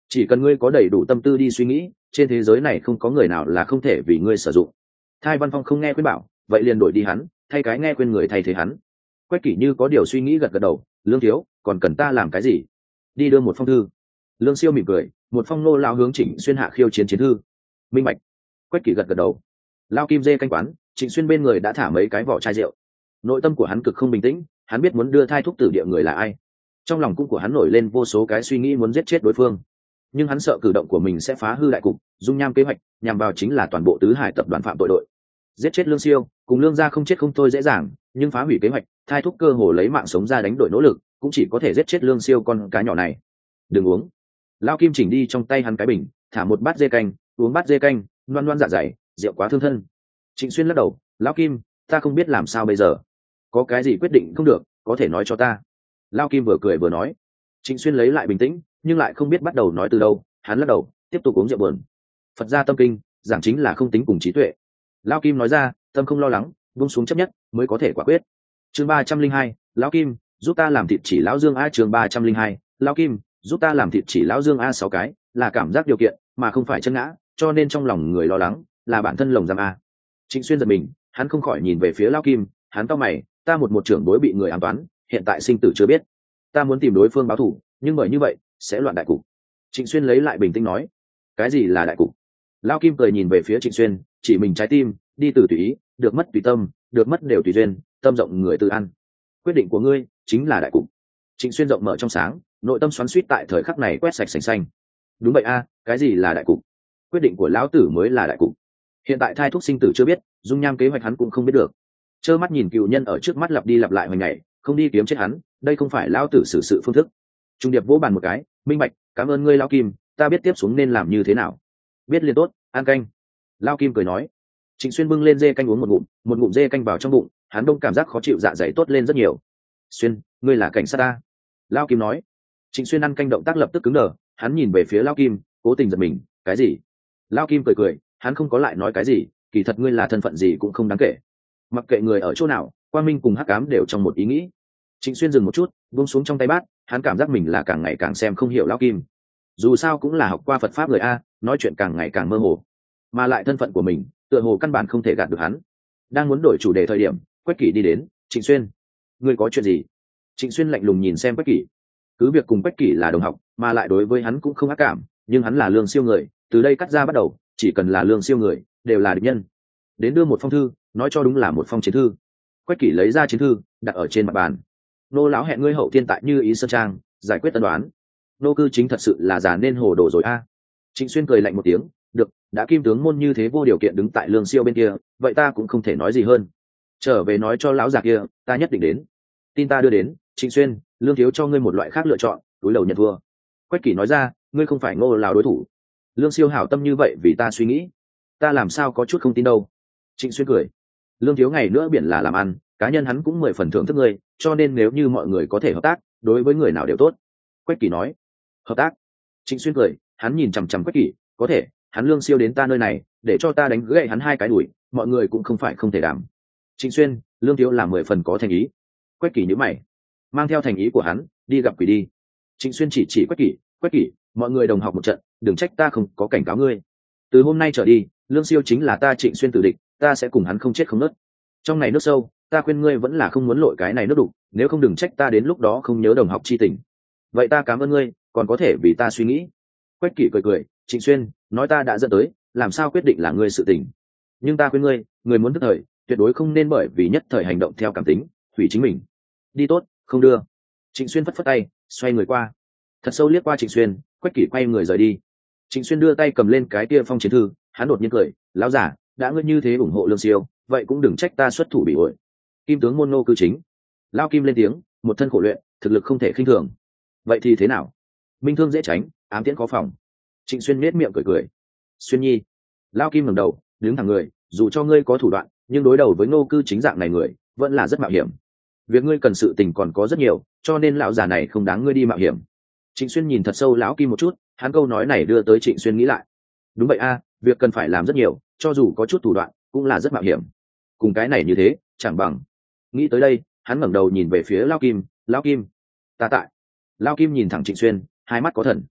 chỉ cần ngươi có đầy đủ tâm tư đi suy nghĩ, trên thế giới này không có người nào là không thể vì ngươi sử dụng. Thai Văn Phong không nghe khuyên bảo, vậy liền đổi đi hắn, thay cái nghe khuyên người thay thế hắn. Quách Kỷ như có điều suy nghĩ gật gật đầu, Lương thiếu, còn cần ta làm cái gì? Đi đưa một phong thư. Lương Siêu mỉm cười, một phong nô lao hướng Trịnh Xuyên hạ khiêu chiến chiến thư. Minh bạch. Quách Kỷ gật gật đầu. Lao kim dê canh quán, Trịnh Xuyên bên người đã thả mấy cái vỏ chai rượu. Nội tâm của hắn cực không bình tĩnh, hắn biết muốn đưa thai thúc tử địa người là ai. Trong lòng cung của hắn nổi lên vô số cái suy nghĩ muốn giết chết đối phương, nhưng hắn sợ cử động của mình sẽ phá hư đại cục, dung nham kế hoạch nhằm vào chính là toàn bộ tứ hải tập đoàn phạm tội đội. Giết chết Lương Siêu, cùng Lương gia không chết không thôi dễ dàng, nhưng phá hủy kế hoạch, thai thúc cơ hồ lấy mạng sống ra đánh đổi nỗ lực, cũng chỉ có thể giết chết Lương Siêu con cá nhỏ này. Đừng uống. Lao kim chỉnh đi trong tay hắn cái bình, thả một bát dê canh, uống bát dê canh, loan loan dạ dày, rượu quá thương thân. Trịnh Xuyên lắc đầu, Lão kim, ta không biết làm sao bây giờ. Có cái gì quyết định không được, có thể nói cho ta. Lao kim vừa cười vừa nói. Trịnh Xuyên lấy lại bình tĩnh, nhưng lại không biết bắt đầu nói từ đâu, hắn lắc đầu, tiếp tục uống rượu buồn. Phật gia tâm kinh, giảng chính là không tính cùng trí tuệ. Lao kim nói ra, tâm không lo lắng, buông xuống chấp nhất mới có thể quả quyết. Chương ba trăm linh hai, Lão kim, giúp ta làm thịt chỉ lão Dương a. Chương ba trăm linh hai, Lão kim, giúp ta làm thịt chỉ lão Dương a. Sáu cái là cảm giác điều kiện mà không phải chân ngã, cho nên trong lòng người lo lắng là bản thân lồng giam a. Trịnh Xuyên giật mình, hắn không khỏi nhìn về phía Lão kim, hắn cau mày, ta một một trưởng đối bị người ám toán, hiện tại sinh tử chưa biết, ta muốn tìm đối phương báo thù, nhưng bởi như vậy sẽ loạn đại cục. Trịnh Xuyên lấy lại bình tĩnh nói, cái gì là đại cục? Lão kim cười nhìn về phía Trịnh Xuyên, chỉ mình trái tim, đi từ tùy ý, được mất tùy tâm, được mất đều tùy duyên, tâm rộng người tự ăn. Quyết định của ngươi chính là đại cục. Trịnh Xuyên rộng mở trong sáng, nội tâm xoắn xuýt tại thời khắc này quét sạch sành xanh. Đúng vậy a, cái gì là đại cục? Quyết định của lão tử mới là đại cục. Hiện tại thai thúc sinh tử chưa biết, dung nham kế hoạch hắn cũng không biết được. Trơ mắt nhìn cựu nhân ở trước mắt lặp đi lặp lại hoành ngày, không đi kiếm chết hắn, đây không phải lão tử xử sự phương thức. Trung điệp vỗ bàn một cái, minh bạch, cảm ơn ngươi Lão kim, ta biết tiếp xuống nên làm như thế nào. Biết liền tốt, ăn canh. Lão kim cười nói. Trịnh Xuyên bưng lên dê canh uống một ngụm, một ngụm dê canh vào trong bụng, hắn đông cảm giác khó chịu dạ dày tốt lên rất nhiều. Xuyên, ngươi là cảnh sát ta. Lão kim nói. Trịnh Xuyên ăn canh động tác lập tức cứng đờ, hắn nhìn về phía Lão kim, cố tình giật mình, cái gì? Lão kim cười cười, hắn không có lại nói cái gì, kỳ thật ngươi là thân phận gì cũng không đáng kể. Mặc kệ người ở chỗ nào, quang minh cùng hắc ám đều trong một ý nghĩ. Trịnh Xuyên dừng một chút, buông xuống trong tay bát, hắn cảm giác mình là càng ngày càng xem không hiểu Lão kim. Dù sao cũng là học qua Phật pháp người a, nói chuyện càng ngày càng mơ hồ, mà lại thân phận của mình tựa hồ căn bản không thể gạt được hắn. Đang muốn đổi chủ đề thời điểm, Quách Kỷ đi đến. Trịnh Xuyên, ngươi có chuyện gì? Trịnh Xuyên lạnh lùng nhìn xem Quách Kỷ, cứ việc cùng Quách Kỷ là đồng học, mà lại đối với hắn cũng không ác cảm, nhưng hắn là Lương Siêu người, từ đây cắt ra bắt đầu, chỉ cần là Lương Siêu người đều là địch nhân. Đến đưa một phong thư, nói cho đúng là một phong chiến thư. Quách Kỷ lấy ra chiến thư, đặt ở trên mặt bàn. Nô lão hẹn ngươi hậu thiên tại Như Ý Sơn Trang giải quyết tân đoán. Nô cư chính thật sự là già nên hồ đồ rồi a. Trịnh Xuyên cười lạnh một tiếng, được, đã kim tướng môn như thế vô điều kiện đứng tại Lương Siêu bên kia, vậy ta cũng không thể nói gì hơn. Trở về nói cho lão già kia, ta nhất định đến. Tin ta đưa đến. Trịnh Xuyên, Lương thiếu cho ngươi một loại khác lựa chọn, túi đầu nhận thua. Quách Kỷ nói ra, ngươi không phải Ngô lão đối thủ. Lương Siêu hảo tâm như vậy vì ta suy nghĩ, ta làm sao có chút không tin đâu. Trịnh Xuyên cười, Lương thiếu ngày nữa biển là làm ăn, cá nhân hắn cũng mười phần thưởng thức ngươi, cho nên nếu như mọi người có thể hợp tác, đối với người nào đều tốt. Quách Kỷ nói. Hợp tác? Trịnh Xuyên cười, hắn nhìn chằm chằm Quách Kỷ, có thể, hắn Lương Siêu đến ta nơi này, để cho ta đánh gãy hắn hai cái đuổi, mọi người cũng không phải không thể đảm. Trịnh Xuyên, Lương thiếu là mười phần có thành ý. Quách Kỷ nhíu mày, mang theo thành ý của hắn, đi gặp quỷ đi. Trịnh Xuyên chỉ chỉ Quách Kỷ, Quách Kỷ, mọi người đồng học một trận, đừng trách ta không có cảnh cáo ngươi. Từ hôm nay trở đi, Lương Siêu chính là ta Trịnh Xuyên tử địch, ta sẽ cùng hắn không chết không nứt. Trong này nước sâu, ta khuyên ngươi vẫn là không muốn lội cái này nước đục, nếu không đừng trách ta đến lúc đó không nhớ đồng học chi tình. Vậy ta cảm ơn ngươi, còn có thể vì ta suy nghĩ. Quách Kỷ cười cười, Trịnh Xuyên, nói ta đã dẫn tới, làm sao quyết định là ngươi sự tình. Nhưng ta khuyên ngươi, người muốn tức thời, tuyệt đối không nên bởi vì nhất thời hành động theo cảm tính, hủy chính mình. Đi tốt, không đưa. Trịnh Xuyên phất phất tay, xoay người qua. Thật sâu liếc qua Trịnh Xuyên, Quách Kỷ quay người rời đi. Trịnh Xuyên đưa tay cầm lên cái kia phong chiến thư, hắn đột nhiên cười, lão giả, đã ngươi như thế ủng hộ Lương Siêu, vậy cũng đừng trách ta xuất thủ bị ổi. Kim tướng môn nô cư chính. Lao Kim lên tiếng, một thân khổ luyện, thực lực không thể khinh thường. Vậy thì thế nào? Minh thương dễ tránh, ám tiễn khó phòng. Trịnh Xuyên nết miệng cười cười. Xuyên nhi. Lao Kim ngẩng đầu, đứng thẳng người, dù cho ngươi có thủ đoạn, nhưng đối đầu với nô cư chính dạng này người, vẫn là rất mạo hiểm. Việc ngươi cần sự tình còn có rất nhiều, cho nên lão già này không đáng ngươi đi mạo hiểm. Trịnh Xuyên nhìn thật sâu lão Kim một chút, hắn câu nói này đưa tới Trịnh Xuyên nghĩ lại. Đúng vậy a, việc cần phải làm rất nhiều, cho dù có chút thủ đoạn, cũng là rất mạo hiểm. Cùng cái này như thế, chẳng bằng. Nghĩ tới đây, hắn ngẩng đầu nhìn về phía Lão Kim, Lão Kim, ta tại. Lão Kim nhìn thẳng Trịnh Xuyên, hai mắt có thần.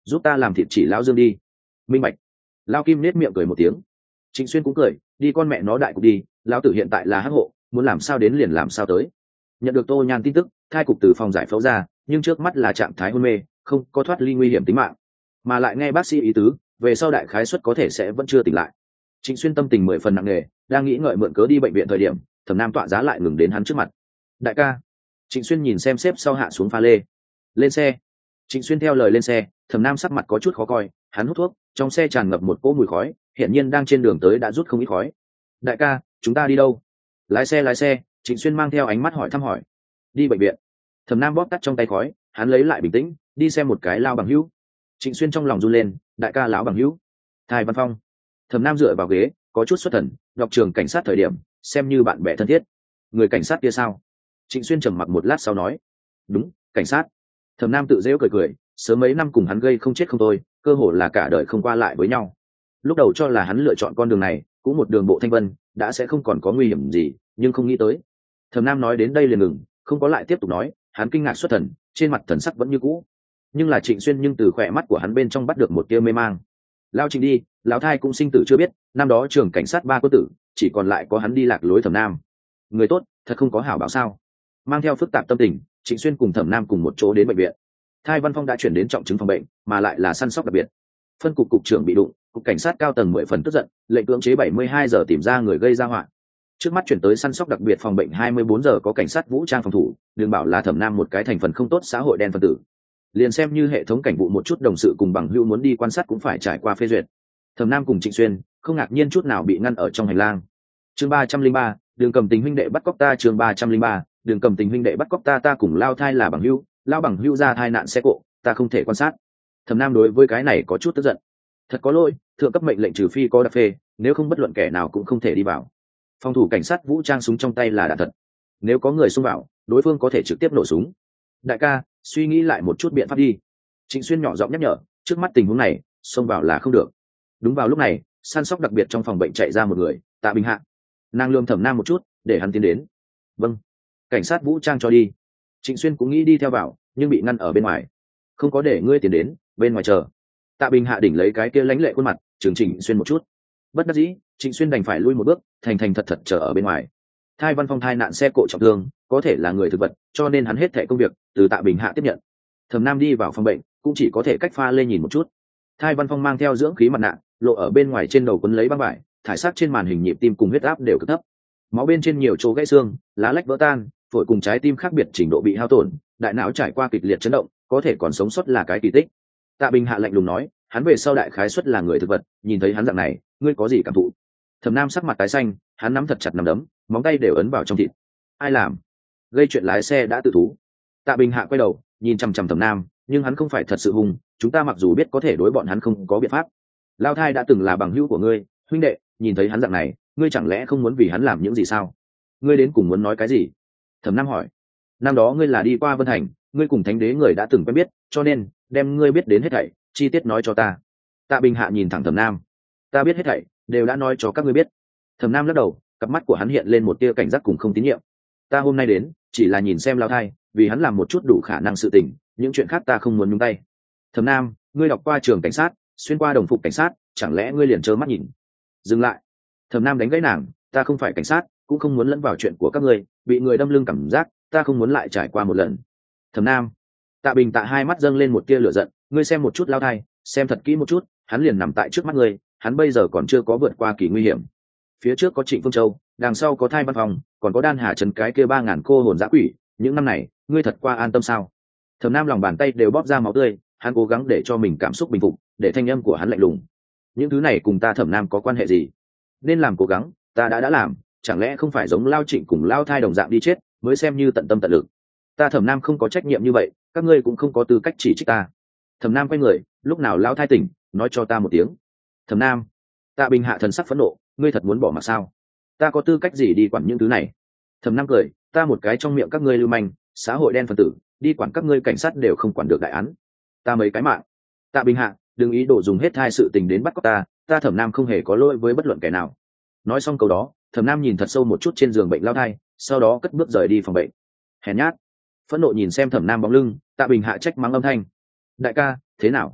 giúp ta làm thịt chỉ lão dương đi. Minh bạch. Lao Kim nết miệng cười một tiếng. Trịnh Xuyên cũng cười, đi con mẹ nó đại cục đi, lão tử hiện tại là hắc hộ, muốn làm sao đến liền làm sao tới. Nhận được Tô Nhan tin tức, thai cục từ phòng giải phẫu ra, nhưng trước mắt là trạng thái hôn mê, không có thoát ly nguy hiểm tính mạng, mà lại nghe bác sĩ ý tứ, về sau đại khái suất có thể sẽ vẫn chưa tỉnh lại. Trịnh Xuyên tâm tình mười phần nặng nề, đang nghĩ ngợi mượn cớ đi bệnh viện thời điểm, Thẩm Nam tọa giá lại ngừng đến hắn trước mặt. Đại ca. Trịnh Xuyên nhìn xem xếp sau hạ xuống pha lê. Lên xe. Trịnh Xuyên theo lời lên xe, Thẩm Nam sắc mặt có chút khó coi, hắn hút thuốc, trong xe tràn ngập một cỗ mùi khói, hiện nhiên đang trên đường tới đã rút không ít khói. Đại ca, chúng ta đi đâu? Lái xe lái xe, Trịnh Xuyên mang theo ánh mắt hỏi thăm hỏi. Đi bệnh viện. Thẩm Nam bóp tắt trong tay khói, hắn lấy lại bình tĩnh, đi xem một cái lao bằng hữu. Trịnh Xuyên trong lòng run lên, đại ca lão bằng hữu. Thái Văn Phong. Thẩm Nam dựa vào ghế, có chút xuất thần, đọc trường cảnh sát thời điểm, xem như bạn bè thân thiết. Người cảnh sát kia sao? Trịnh Xuyên trầm mặc một lát sau nói. Đúng, cảnh sát. Thẩm Nam tự giễu cười cười, sớm mấy năm cùng hắn gây không chết không thôi, cơ hồ là cả đời không qua lại với nhau. Lúc đầu cho là hắn lựa chọn con đường này, cũng một đường bộ thanh vân, đã sẽ không còn có nguy hiểm gì, nhưng không nghĩ tới. Thẩm Nam nói đến đây liền ngừng, không có lại tiếp tục nói, hắn kinh ngạc xuất thần, trên mặt thần sắc vẫn như cũ. Nhưng là Trịnh Xuyên nhưng từ khỏe mắt của hắn bên trong bắt được một tia mê mang. Lao Trịnh đi, lão thai cũng sinh tử chưa biết, năm đó trường cảnh sát ba quân tử, chỉ còn lại có hắn đi lạc lối Thẩm Nam. Người tốt, thật không có hảo báo sao? Mang theo phức tạp tâm tình, Trịnh Xuyên cùng Thẩm Nam cùng một chỗ đến bệnh viện. Thái Văn Phong đã chuyển đến trọng chứng phòng bệnh, mà lại là săn sóc đặc biệt. Phân cục cục trưởng bị đụng, cục cảnh sát cao tầng mười phần tức giận, lệnh cưỡng chế bảy mươi hai giờ tìm ra người gây ra họa. Trước mắt chuyển tới săn sóc đặc biệt phòng bệnh hai mươi bốn giờ có cảnh sát vũ trang phòng thủ, đừng bảo là Thẩm Nam một cái thành phần không tốt xã hội đen phân tử. Liền xem như hệ thống cảnh vụ một chút đồng sự cùng bằng hữu muốn đi quan sát cũng phải trải qua phê duyệt. Thẩm Nam cùng Trịnh Xuyên không ngạc nhiên chút nào bị ngăn ở trong hành lang. Chương ba trăm linh ba, đường cầm tình huynh đệ bắt cóc ta. Chương ba trăm linh ba, đường cầm tình huynh đệ bắt cóc ta. Ta cùng Lao thai là bằng hữu, Lao bằng hữu ra thai nạn xe cộ, ta không thể quan sát. Thẩm Nam đối với cái này có chút tức giận. Thật có lỗi, thượng cấp mệnh lệnh trừ phi có đặc phê, nếu không bất luận kẻ nào cũng không thể đi vào. Phòng thủ cảnh sát vũ trang súng trong tay là đạn thật, nếu có người xông vào, đối phương có thể trực tiếp nổ súng. Đại ca, suy nghĩ lại một chút biện pháp đi. Trịnh Xuyên nhỏ giọng nhắc nhở, trước mắt tình huống này, xông vào là không được. Đúng vào lúc này, săn sóc đặc biệt trong phòng bệnh chạy ra một người, Tạ Bình Hạ. Nàng lườm Thẩm Nam một chút, để hắn tiến đến. Vâng. Cảnh sát vũ trang cho đi. Trịnh Xuyên cũng nghĩ đi theo vào, nhưng bị ngăn ở bên ngoài. Không có để ngươi tiến đến, bên ngoài chờ. Tạ Bình Hạ đỉnh lấy cái kia lãnh lệ khuôn mặt, trừng Trịnh Xuyên một chút. Bất đắc dĩ, Trịnh Xuyên đành phải lui một bước, thành thành thật thật chờ ở bên ngoài. Thái Văn Phong thai nạn xe cộ trọng thương, có thể là người thực vật, cho nên hắn hết thảy công việc từ Tạ Bình Hạ tiếp nhận. Thẩm Nam đi vào phòng bệnh, cũng chỉ có thể cách pha lên nhìn một chút. Thái Văn Phong mang theo dưỡng khí mặt nạ, lộ ở bên ngoài trên đầu quấn lấy băng vải, thải sát trên màn hình nhịp tim cùng huyết áp đều cực thấp. Máu bên trên nhiều chỗ gãy xương, lá lách vỡ tan, phổi cùng trái tim khác biệt trình độ bị hao tổn, đại não trải qua kịch liệt chấn động, có thể còn sống sót là cái kỳ tích. Tạ Bình Hạ lạnh lùng nói, hắn về sau đại khái suất là người thực vật, nhìn thấy hắn dạng này, ngươi có gì cảm thụ? Thẩm Nam sắc mặt tái xanh, hắn nắm thật chặt nắm đấm, móng tay đều ấn vào trong thịt. Ai làm? Gây chuyện lái xe đã tự thú. Tạ Bình Hạ quay đầu, nhìn chằm chằm Thẩm Nam, nhưng hắn không phải thật sự hung, chúng ta mặc dù biết có thể đối bọn hắn không có biện pháp. Lao thai đã từng là bằng hữu của ngươi, huynh đệ, nhìn thấy hắn dạng này, ngươi chẳng lẽ không muốn vì hắn làm những gì sao? Ngươi đến cùng muốn nói cái gì? Thẩm Nam hỏi. Năm đó ngươi là đi qua Vân Thành, ngươi cùng Thánh Đế người đã từng quen biết, cho nên đem ngươi biết đến hết thảy, chi tiết nói cho ta. Tạ Bình Hạ nhìn thẳng Thẩm Nam. Ta biết hết thảy, đều đã nói cho các ngươi biết. Thẩm Nam lắc đầu, cặp mắt của hắn hiện lên một tia cảnh giác cùng không tín nhiệm. Ta hôm nay đến, chỉ là nhìn xem Lao thai, vì hắn làm một chút đủ khả năng sự tình, những chuyện khác ta không muốn nhúng tay. Thẩm Nam, ngươi đọc qua trường cảnh sát, xuyên qua đồng phục cảnh sát, chẳng lẽ ngươi liền trơ mắt nhìn? Dừng lại. Thẩm Nam đánh gãy nàng, ta không phải cảnh sát, cũng không muốn lẫn vào chuyện của các ngươi, bị người đâm lưng cảm giác, ta không muốn lại trải qua một lần. Thẩm Nam. Tạ Bình Tạ hai mắt dâng lên một tia lửa giận, ngươi xem một chút Lao thai, xem thật kỹ một chút, hắn liền nằm tại trước mắt ngươi, hắn bây giờ còn chưa có vượt qua kỳ nguy hiểm. Phía trước có Trịnh Phương Châu, đằng sau có Thái Văn Phong, còn có Đan Hà Trấn cái kia ba ngàn cô hồn dã quỷ, những năm này, ngươi thật qua an tâm sao? Thẩm Nam lòng bàn tay đều bóp ra máu tươi, hắn cố gắng để cho mình cảm xúc bình phục, để thanh âm của hắn lạnh lùng. Những thứ này cùng ta Thẩm Nam có quan hệ gì? Nên làm cố gắng, ta đã đã làm, chẳng lẽ không phải giống Lao Trịnh cùng Lao thai đồng dạng đi chết, mới xem như tận tâm tận lực. Ta Thẩm Nam không có trách nhiệm như vậy, các ngươi cũng không có tư cách chỉ trích ta. Thẩm Nam quay người, lúc nào Lao thai tỉnh, nói cho ta một tiếng. Thẩm Nam. Tạ Bình Hạ thần sắc phẫn nộ, ngươi thật muốn bỏ mặc sao? Ta có tư cách gì đi quản những thứ này? Thẩm Nam cười, ta một cái trong miệng các ngươi lưu manh, xã hội đen phân tử, đi quản các ngươi cảnh sát đều không quản được đại án. Ta mấy cái mạng. Tạ Bình Hạ, đừng ý đồ dùng hết hai sự tình đến bắt cóc ta, ta Thẩm Nam không hề có lỗi với bất luận kẻ nào. Nói xong câu đó, Thẩm Nam nhìn thật sâu một chút trên giường bệnh Lao thai, sau đó cất bước rời đi phòng bệnh. Hèn nhát. Phẫn nộ nhìn xem Thẩm Nam bóng lưng, Tạ Bình Hạ trách mắng âm thanh. Đại ca, thế nào?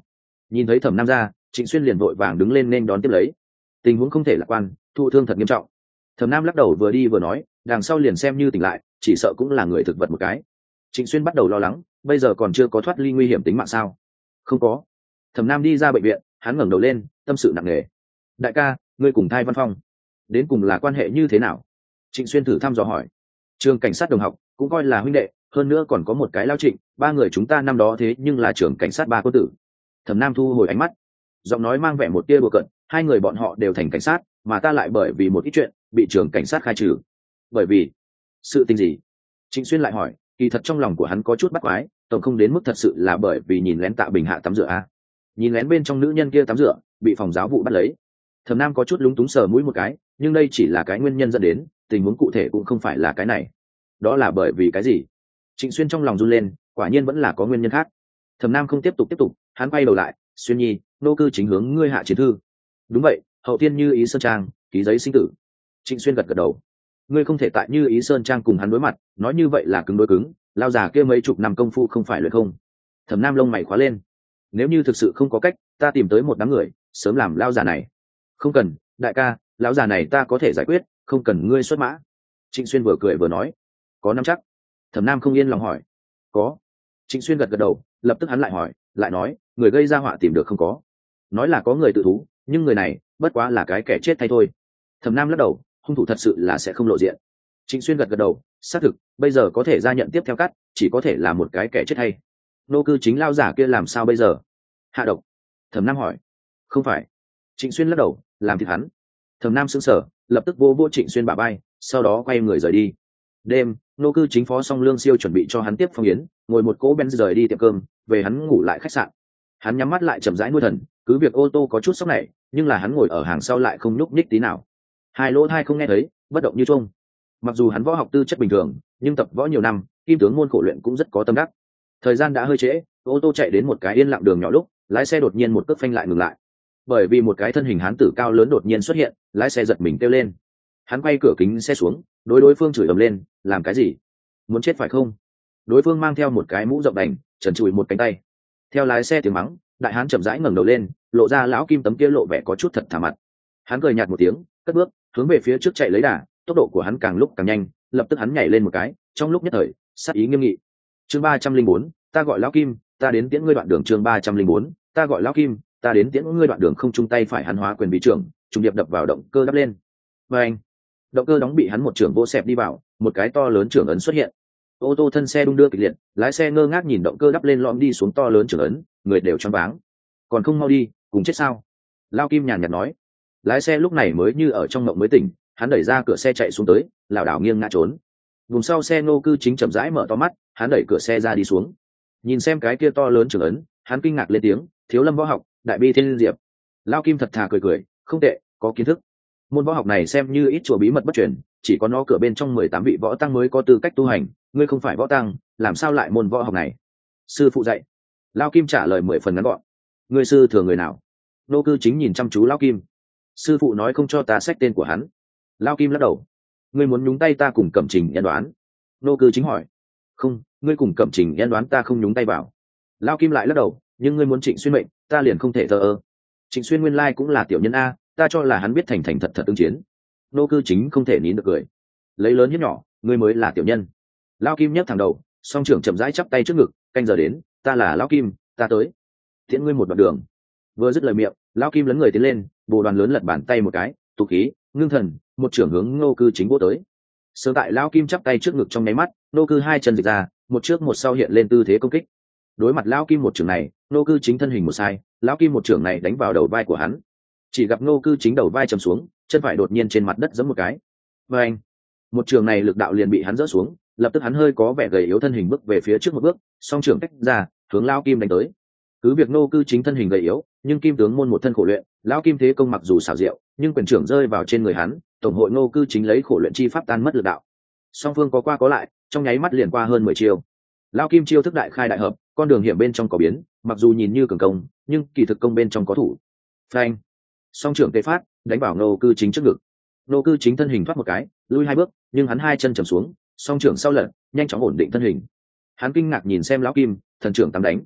Nhìn thấy Thẩm Nam ra, Trịnh Xuyên liền vội vàng đứng lên nên đón tiếp lấy. Tình huống không thể lạc quan, thụ thương thật nghiêm trọng. Thẩm Nam lắc đầu vừa đi vừa nói, đằng sau liền xem như tỉnh lại, chỉ sợ cũng là người thực vật một cái. Trịnh Xuyên bắt đầu lo lắng, bây giờ còn chưa có thoát ly nguy hiểm tính mạng sao? Không có. Thẩm Nam đi ra bệnh viện, hắn ngẩng đầu lên, tâm sự nặng nề. Đại ca, ngươi cùng Thai Văn Phong, đến cùng là quan hệ như thế nào? Trịnh Xuyên thử thăm dò hỏi. Trường cảnh sát đồng học, cũng coi là huynh đệ, hơn nữa còn có một cái lao Trịnh, ba người chúng ta năm đó thế nhưng là trưởng cảnh sát ba cô tử. Thẩm Nam thu hồi ánh mắt, giọng nói mang vẻ một tia đùa cợt, hai người bọn họ đều thành cảnh sát, mà ta lại bởi vì một ít chuyện bị trường cảnh sát khai trừ. Bởi vì sự tình gì? Trịnh Xuyên lại hỏi, kỳ thật trong lòng của hắn có chút bắt quái, tổng không đến mức thật sự là bởi vì nhìn lén Tạ Bình Hạ tắm rửa a. Nhìn lén bên trong nữ nhân kia tắm rửa, bị phòng giáo vụ bắt lấy. Thẩm Nam có chút lúng túng sờ mũi một cái, nhưng đây chỉ là cái nguyên nhân dẫn đến, tình huống cụ thể cũng không phải là cái này. Đó là bởi vì cái gì? Trịnh Xuyên trong lòng run lên, quả nhiên vẫn là có nguyên nhân khác. Thẩm Nam không tiếp tục tiếp tục, hắn quay đầu lại, Xuyên Nhi, nô cư chính hướng ngươi hạ chiến thư. Đúng vậy, hậu tiên Như Ý Sơn Trang, ký giấy sinh tử. Trịnh Xuyên gật gật đầu. Ngươi không thể tại Như Ý Sơn Trang cùng hắn đối mặt, nói như vậy là cứng đối cứng, lao già kia mấy chục năm công phu không phải luyện không? Thẩm Nam lông mày khóa lên. Nếu như thực sự không có cách, ta tìm tới một đám người, sớm làm lao già này. Không cần, đại ca, lão già này ta có thể giải quyết, không cần ngươi xuất mã. Trịnh Xuyên vừa cười vừa nói. Có nắm chắc? Thẩm Nam không yên lòng hỏi. Có. Trịnh Xuyên gật gật đầu, lập tức hắn lại hỏi, lại nói, người gây ra họa tìm được không có? Nói là có người tự thú, nhưng người này bất quá là cái kẻ chết thay thôi. Thẩm Nam lắc đầu, hung thủ thật sự là sẽ không lộ diện. Trịnh Xuyên gật gật đầu, xác thực, bây giờ có thể ra nhận tiếp theo cắt, chỉ có thể là một cái kẻ chết hay. Nô cư chính lao giả kia làm sao bây giờ? Hạ độc? Thẩm Nam hỏi. Không phải. Trịnh Xuyên lắc đầu, làm thịt hắn. Thẩm Nam sững sờ, lập tức vô vô Trịnh Xuyên bả vai, sau đó quay người rời đi. Đêm, nô cư chính phó Song Lương Siêu chuẩn bị cho hắn tiếp phong yến, ngồi một cỗ Benz rời đi tiệm cơm, về hắn ngủ lại khách sạn. Hắn nhắm mắt lại chậm rãi nuôi thần, cứ việc ô tô có chút sốc này, nhưng là hắn ngồi ở hàng sau lại không nhúc nhích tí nào. Hai lỗ tai không nghe thấy, bất động như chuông. Mặc dù hắn võ học tư chất bình thường, nhưng tập võ nhiều năm, kim tướng môn khổ luyện cũng rất có tâm đắc. Thời gian đã hơi trễ, ô tô chạy đến một cái yên lặng đường nhỏ lúc, lái xe đột nhiên một cước phanh lại ngừng lại. Bởi vì một cái thân hình hán tử cao lớn đột nhiên xuất hiện, lái xe giật mình kêu lên. Hắn quay cửa kính xe xuống, đối đối phương chửi ầm lên, làm cái gì? Muốn chết phải không? Đối phương mang theo một cái mũ rộng đành, trần trụi một cánh tay. Theo lái xe tiếng mắng, đại hán chậm rãi ngẩng đầu lên, lộ ra lão kim tấm kia lộ vẻ có chút thật thà mặt. Hắn cười nhạt một tiếng, cất bước hướng về phía trước chạy lấy đà, tốc độ của hắn càng lúc càng nhanh, lập tức hắn nhảy lên một cái, trong lúc nhất thời sát ý nghiêm nghị. Chương ba trăm linh bốn, ta gọi lão kim, ta đến tiễn ngươi đoạn đường. Chương ba trăm linh bốn, ta gọi lão kim, ta đến tiễn ngươi đoạn đường. Không chung tay phải hắn hóa quyền bị trưởng, trùng điệp đập vào động cơ đắp lên. Và anh, động cơ đóng bị hắn một trưởng vỗ xẹp đi vào, một cái to lớn trưởng ấn xuất hiện. Ô tô thân xe đung đưa kịch liệt, lái xe ngơ ngác nhìn động cơ đắp lên lõm đi xuống to lớn trưởng ấn, người đều choáng váng. Còn không mau đi, cùng chết sao? Lao Kim nhàn nhạt nói. Lái xe lúc này mới như ở trong mộng mới tỉnh, hắn đẩy ra cửa xe chạy xuống tới, lảo đảo nghiêng ngã trốn. Vùng sau xe nô cư chính chậm rãi mở to mắt, hắn đẩy cửa xe ra đi xuống. Nhìn xem cái kia to lớn trưởng ấn, hắn kinh ngạc lên tiếng, thiếu lâm võ học, đại bi thiên diệp. Lao Kim thật thà cười cười, không tệ, có kiến thức. Môn võ học này xem như ít chùa bí mật bất truyền, chỉ có nó cửa bên trong mười tám vị võ tăng mới có tư cách tu hành, ngươi không phải võ tăng, làm sao lại môn võ học này? Sư phụ dạy. Lao Kim trả lời mười phần ngắn gọn. Ngươi sư thừa người nào? Nô cư chính nhìn chăm chú Lao Kim. Sư phụ nói không cho ta xách tên của hắn. Lao Kim lắc đầu. Ngươi muốn nhúng tay ta cùng Cẩm Trình Nhân đoán? Nô cư chính hỏi. Không, ngươi cùng Cẩm Trình Nhân đoán ta không nhúng tay vào. Lao Kim lại lắc đầu, nhưng ngươi muốn Trịnh Xuyên mệnh, ta liền không thể thờ ơ. Trịnh Xuyên nguyên lai cũng là tiểu nhân a, ta cho là hắn biết thành thành thật thật ứng chiến. Nô cư chính không thể nín được cười. Lấy lớn hiếp nhỏ, ngươi mới là tiểu nhân. Lao Kim nhấc thẳng đầu, song trưởng chậm rãi chắp tay trước ngực, canh giờ đến, ta là Lao Kim, ta tới tiễn ngươi một đoạn đường. Vừa dứt lời miệng, Lao Kim lấn người tiến lên, bồ đoàn lớn lật bàn tay một cái, tụ khí, ngưng thần, một trưởng hướng nô cư chính vô tới. Sớm tại Lao Kim chắp tay trước ngực trong nháy mắt, nô cư hai chân dịch ra, một trước một sau hiện lên tư thế công kích. Đối mặt Lao Kim một trưởng này, nô cư chính thân hình một sai, Lao Kim một trưởng này đánh vào đầu vai của hắn. Chỉ gặp nô cư chính đầu vai chầm xuống, chân phải đột nhiên trên mặt đất giẫm một cái. Và anh, một trường này lực đạo liền bị hắn dỡ xuống, lập tức hắn hơi có vẻ gầy yếu thân hình bước về phía trước một bước, song trưởng tách ra, hướng Lao Kim đánh tới. Cứ việc nô cư chính thân hình gầy yếu, nhưng kim tướng môn một thân khổ luyện, Lao Kim thế công mặc dù xảo diệu, nhưng quyền trưởng rơi vào trên người hắn, tổng hội nô cư chính lấy khổ luyện chi pháp tan mất lực đạo. Song phương có qua có lại, trong nháy mắt liền qua hơn mười chiêu. Lao Kim chiêu thức đại khai đại hợp, con đường hiểm bên trong có biến, mặc dù nhìn như cường công, nhưng kỳ thực công bên trong có thủ. Phanh, song trưởng tê phát, đánh vào nô cư chính trước ngực. Nô cư chính thân hình thoát một cái, lui hai bước, nhưng hắn hai chân trầm xuống, song trưởng sau lật, nhanh chóng ổn định thân hình. Hắn kinh ngạc nhìn xem Lão Kim, thần trưởng tám đánh.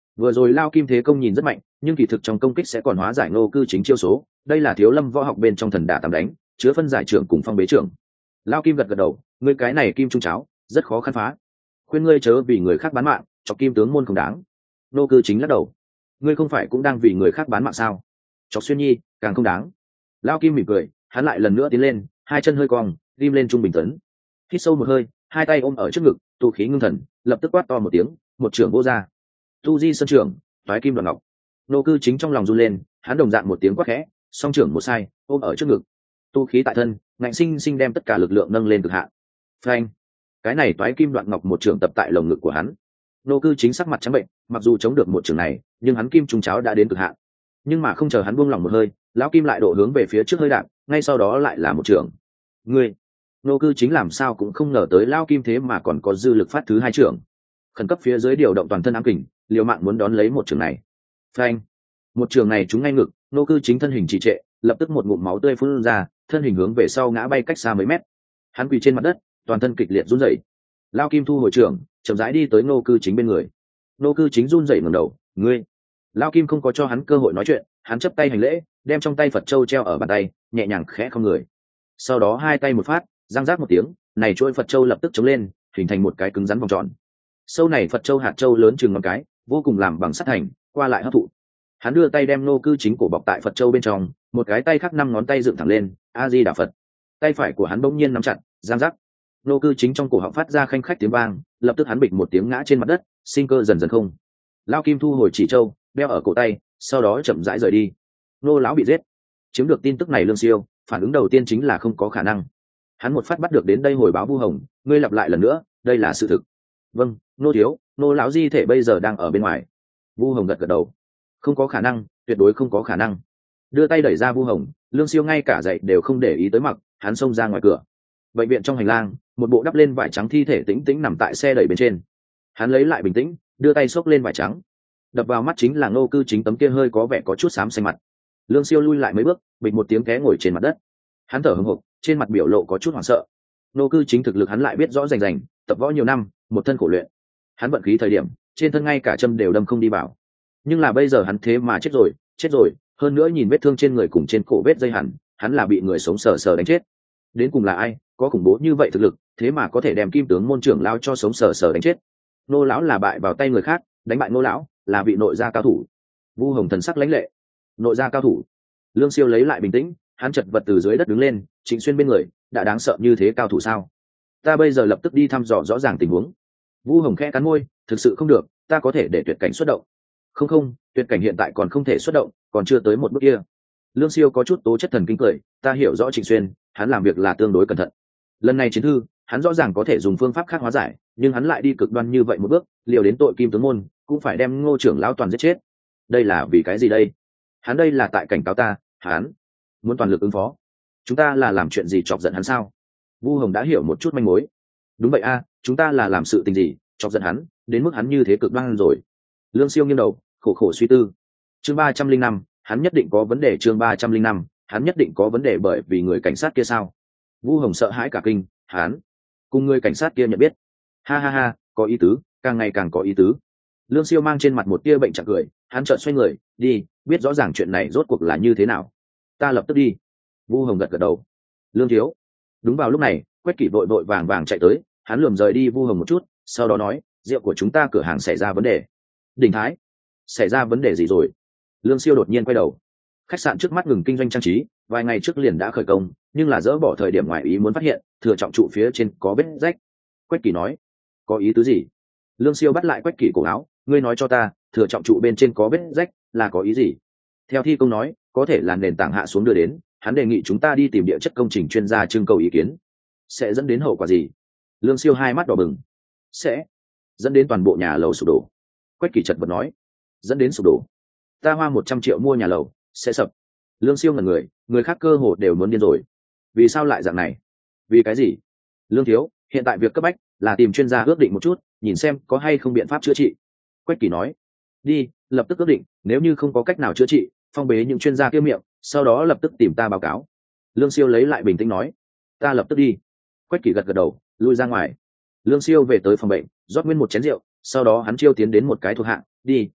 Vừa rồi lao kim thế công nhìn rất mạnh, nhưng kỳ thực trong công kích sẽ còn hóa giải Ngô Cư Chính chiêu số, đây là thiếu lâm võ học bên trong thần đả tam đánh, chứa phân giải trưởng cùng phong bế trưởng. Lao kim gật gật đầu, ngươi cái này kim trung cháo rất khó khăn phá, khuyên ngươi chớ vì người khác bán mạng, cho kim tướng môn không đáng. Ngô Cư Chính lắc đầu, ngươi không phải cũng đang vì người khác bán mạng sao? Chọc Xuyên Nhi càng không đáng. Lao kim mỉm cười, hắn lại lần nữa tiến lên, hai chân hơi cong, ghim lên trung bình tấn, hít sâu một hơi, hai tay ôm ở trước ngực, tu khí ngưng thần, lập tức quát to một tiếng, một trưởng vô ra. Tu Di Sơn trưởng, toái kim đoạn ngọc. Ngô Cư Chính trong lòng run lên, hắn đồng dạng một tiếng quát khẽ, song trưởng một sai, ôm ở trước ngực, tu khí tại thân, ngạnh sinh sinh đem tất cả lực lượng nâng lên cực hạn. Phanh! Cái này toái kim đoạn ngọc một trưởng tập tại lồng ngực của hắn. Ngô Cư Chính sắc mặt trắng bệnh, mặc dù chống được một trưởng này, nhưng hắn kim trung cháo đã đến cực hạn. Nhưng mà không chờ hắn buông lỏng một hơi, lão kim lại độ hướng về phía trước hơi đạp, ngay sau đó lại là một trưởng. Ngươi! Ngô Cư Chính làm sao cũng không ngờ tới lão kim thế mà còn có dư lực phát thứ hai trưởng. Khẩn cấp phía dưới điều động toàn thân ám kình, liều mạng muốn đón lấy một trường này. Phanh! Một trường này trúng ngay ngực, Ngô Cư Chính thân hình trì trệ, lập tức một ngụm máu tươi phun ra, thân hình hướng về sau ngã bay cách xa mấy mét. Hắn quỳ trên mặt đất, toàn thân kịch liệt run rẩy. Lao kim thu hồi trường, chậm rãi đi tới Ngô Cư Chính bên người. Ngô Cư Chính run rẩy ngẩng đầu, ngươi. Lao kim không có cho hắn cơ hội nói chuyện, hắn chắp tay hành lễ, đem trong tay Phật châu treo ở bàn tay, nhẹ nhàng khẽ không người. Sau đó hai tay một phát, răng rác một tiếng, này chuôi Phật châu lập tức chống lên, hình thành một cái cứng rắn vòng tròn. Sâu này Phật châu hạt châu lớn chừng ngón cái, vô cùng làm bằng sắt thành, qua lại hấp thụ. Hắn đưa tay đem Ngô Cư Chính cổ bọc tại Phật châu bên trong, một cái tay khác năm ngón tay dựng thẳng lên, A Di Đà Phật. Tay phải của hắn bỗng nhiên nắm chặt, giang giác. Ngô Cư Chính trong cổ họng phát ra khanh khách tiếng vang, lập tức hắn bịch một tiếng ngã trên mặt đất, sinh cơ dần dần không. Lao kim thu hồi chỉ châu, đeo ở cổ tay, sau đó chậm rãi rời đi. Ngô lão bị giết. Chiếm được tin tức này Lương Siêu, phản ứng đầu tiên chính là không có khả năng. Hắn một phát bắt được đến đây hồi báo Vu Hồng, ngươi lặp lại lần nữa, đây là sự thực. Vâng, Ngô thiếu, Ngô lão di thể bây giờ đang ở bên ngoài. Vu Hồng gật gật đầu. Không có khả năng, tuyệt đối không có khả năng. Đưa tay đẩy ra Vu Hồng, Lương Siêu ngay cả dậy đều không để ý tới mặc, hắn xông ra ngoài cửa. Bệnh viện trong hành lang, một bộ đắp lên vải trắng thi thể tĩnh tĩnh nằm tại xe đẩy bên trên. Hắn lấy lại bình tĩnh, đưa tay xốc lên vải trắng. Đập vào mắt chính là Ngô Cư Chính tấm kia hơi có vẻ có chút xám xanh mặt. Lương Siêu lui lại mấy bước, bịch một tiếng té ngồi trên mặt đất. Hắn thở hổn hộc, trên mặt biểu lộ có chút hoảng sợ. Ngô Cư Chính thực lực hắn lại biết rõ rành rành, tập võ nhiều năm, một thân khổ luyện. Hắn vận khí thời điểm, trên thân ngay cả châm đều đâm không đi vào. Nhưng là bây giờ hắn thế mà chết rồi, chết rồi, hơn nữa nhìn vết thương trên người cùng trên cổ vết dây hẳn, hắn là bị người sống sờ sờ đánh chết. Đến cùng là ai, có khủng bố như vậy thực lực, thế mà có thể đem Kim tướng môn trưởng lao cho sống sờ sờ đánh chết. Ngô lão là bại vào tay người khác, đánh bại Ngô lão, là vị nội gia cao thủ. Vu Hồng thần sắc lãnh lệ. Nội gia cao thủ? Lương Siêu lấy lại bình tĩnh, hắn chật vật từ dưới đất đứng lên, Trịnh Xuyên bên người, đã đáng sợ như thế cao thủ sao? Ta bây giờ lập tức đi thăm dò rõ ràng tình huống. Vu Hồng khẽ cắn môi, thực sự không được, ta có thể để tuyệt cảnh xuất động. Không không, tuyệt cảnh hiện tại còn không thể xuất động, còn chưa tới một bước kia. Lương Siêu có chút tố chất thần kinh cười, ta hiểu rõ Trịnh Xuyên, hắn làm việc là tương đối cẩn thận. Lần này chiến thư, hắn rõ ràng có thể dùng phương pháp khác hóa giải, nhưng hắn lại đi cực đoan như vậy một bước, liều đến tội Kim tướng môn, cũng phải đem Ngô trưởng lão toàn giết chết. Đây là vì cái gì đây? Hắn đây là tại cảnh cáo ta, hắn muốn toàn lực ứng phó. Chúng ta là làm chuyện gì chọc giận hắn sao? Vu Hồng đã hiểu một chút manh mối. Đúng vậy a, chúng ta là làm sự tình gì chọc giận hắn, đến mức hắn như thế cực đoan rồi. Lương Siêu nghiêng đầu, khổ khổ suy tư. Chương ba trăm linh năm, hắn nhất định có vấn đề. Chương ba trăm linh năm, hắn nhất định có vấn đề bởi vì người cảnh sát kia sao? Vu Hồng sợ hãi cả kinh, hắn cùng người cảnh sát kia nhận biết. Ha ha ha, có ý tứ, càng ngày càng có ý tứ. Lương Siêu mang trên mặt một tia bệnh trạng cười, hắn chợt xoay người, đi, biết rõ ràng chuyện này rốt cuộc là như thế nào. Ta lập tức đi. Vu Hồng gật gật đầu. Lương thiếu. Đúng vào lúc này, Quách Kỷ vội vội vàng vàng chạy tới, hắn lườm rời đi Vu Hồng một chút, sau đó nói, rượu của chúng ta cửa hàng xảy ra vấn đề. Đình Thái, xảy ra vấn đề gì rồi? Lương Siêu đột nhiên quay đầu. Khách sạn trước mắt ngừng kinh doanh trang trí, vài ngày trước liền đã khởi công, nhưng là dỡ bỏ thời điểm ngoài ý muốn phát hiện, thừa trọng trụ phía trên có vết rách. Quách Kỷ nói, có ý tứ gì? Lương Siêu bắt lại Quách Kỷ cổ áo, ngươi nói cho ta, thừa trọng trụ bên trên có vết rách là có ý gì? Theo thi công nói, có thể là nền tảng hạ xuống đưa đến, hắn đề nghị chúng ta đi tìm địa chất công trình chuyên gia trưng cầu ý kiến. Sẽ dẫn đến hậu quả gì? Lương Siêu hai mắt đỏ bừng. Sẽ dẫn đến toàn bộ nhà lầu sụp đổ. Quách Kỷ chật vật nói, dẫn đến sụp đổ. Ta hoa một trăm triệu mua nhà lầu, sẽ sập. Lương Siêu ngẩn người, người khác cơ hồ đều muốn điên rồi. Vì sao lại dạng này? Vì cái gì? Lương thiếu, hiện tại việc cấp bách là tìm chuyên gia ước định một chút, nhìn xem có hay không biện pháp chữa trị. Quách Kỷ nói, đi, lập tức ước định, nếu như không có cách nào chữa trị, phong bế những chuyên gia kia miệng, sau đó lập tức tìm ta báo cáo. Lương Siêu lấy lại bình tĩnh nói, ta lập tức đi. Quách Kỷ gật gật đầu, lui ra ngoài. Lương Siêu về tới phòng bệnh, rót nguyên một chén rượu, sau đó hắn chiêu tiến đến một cái thuộc hạ, đi,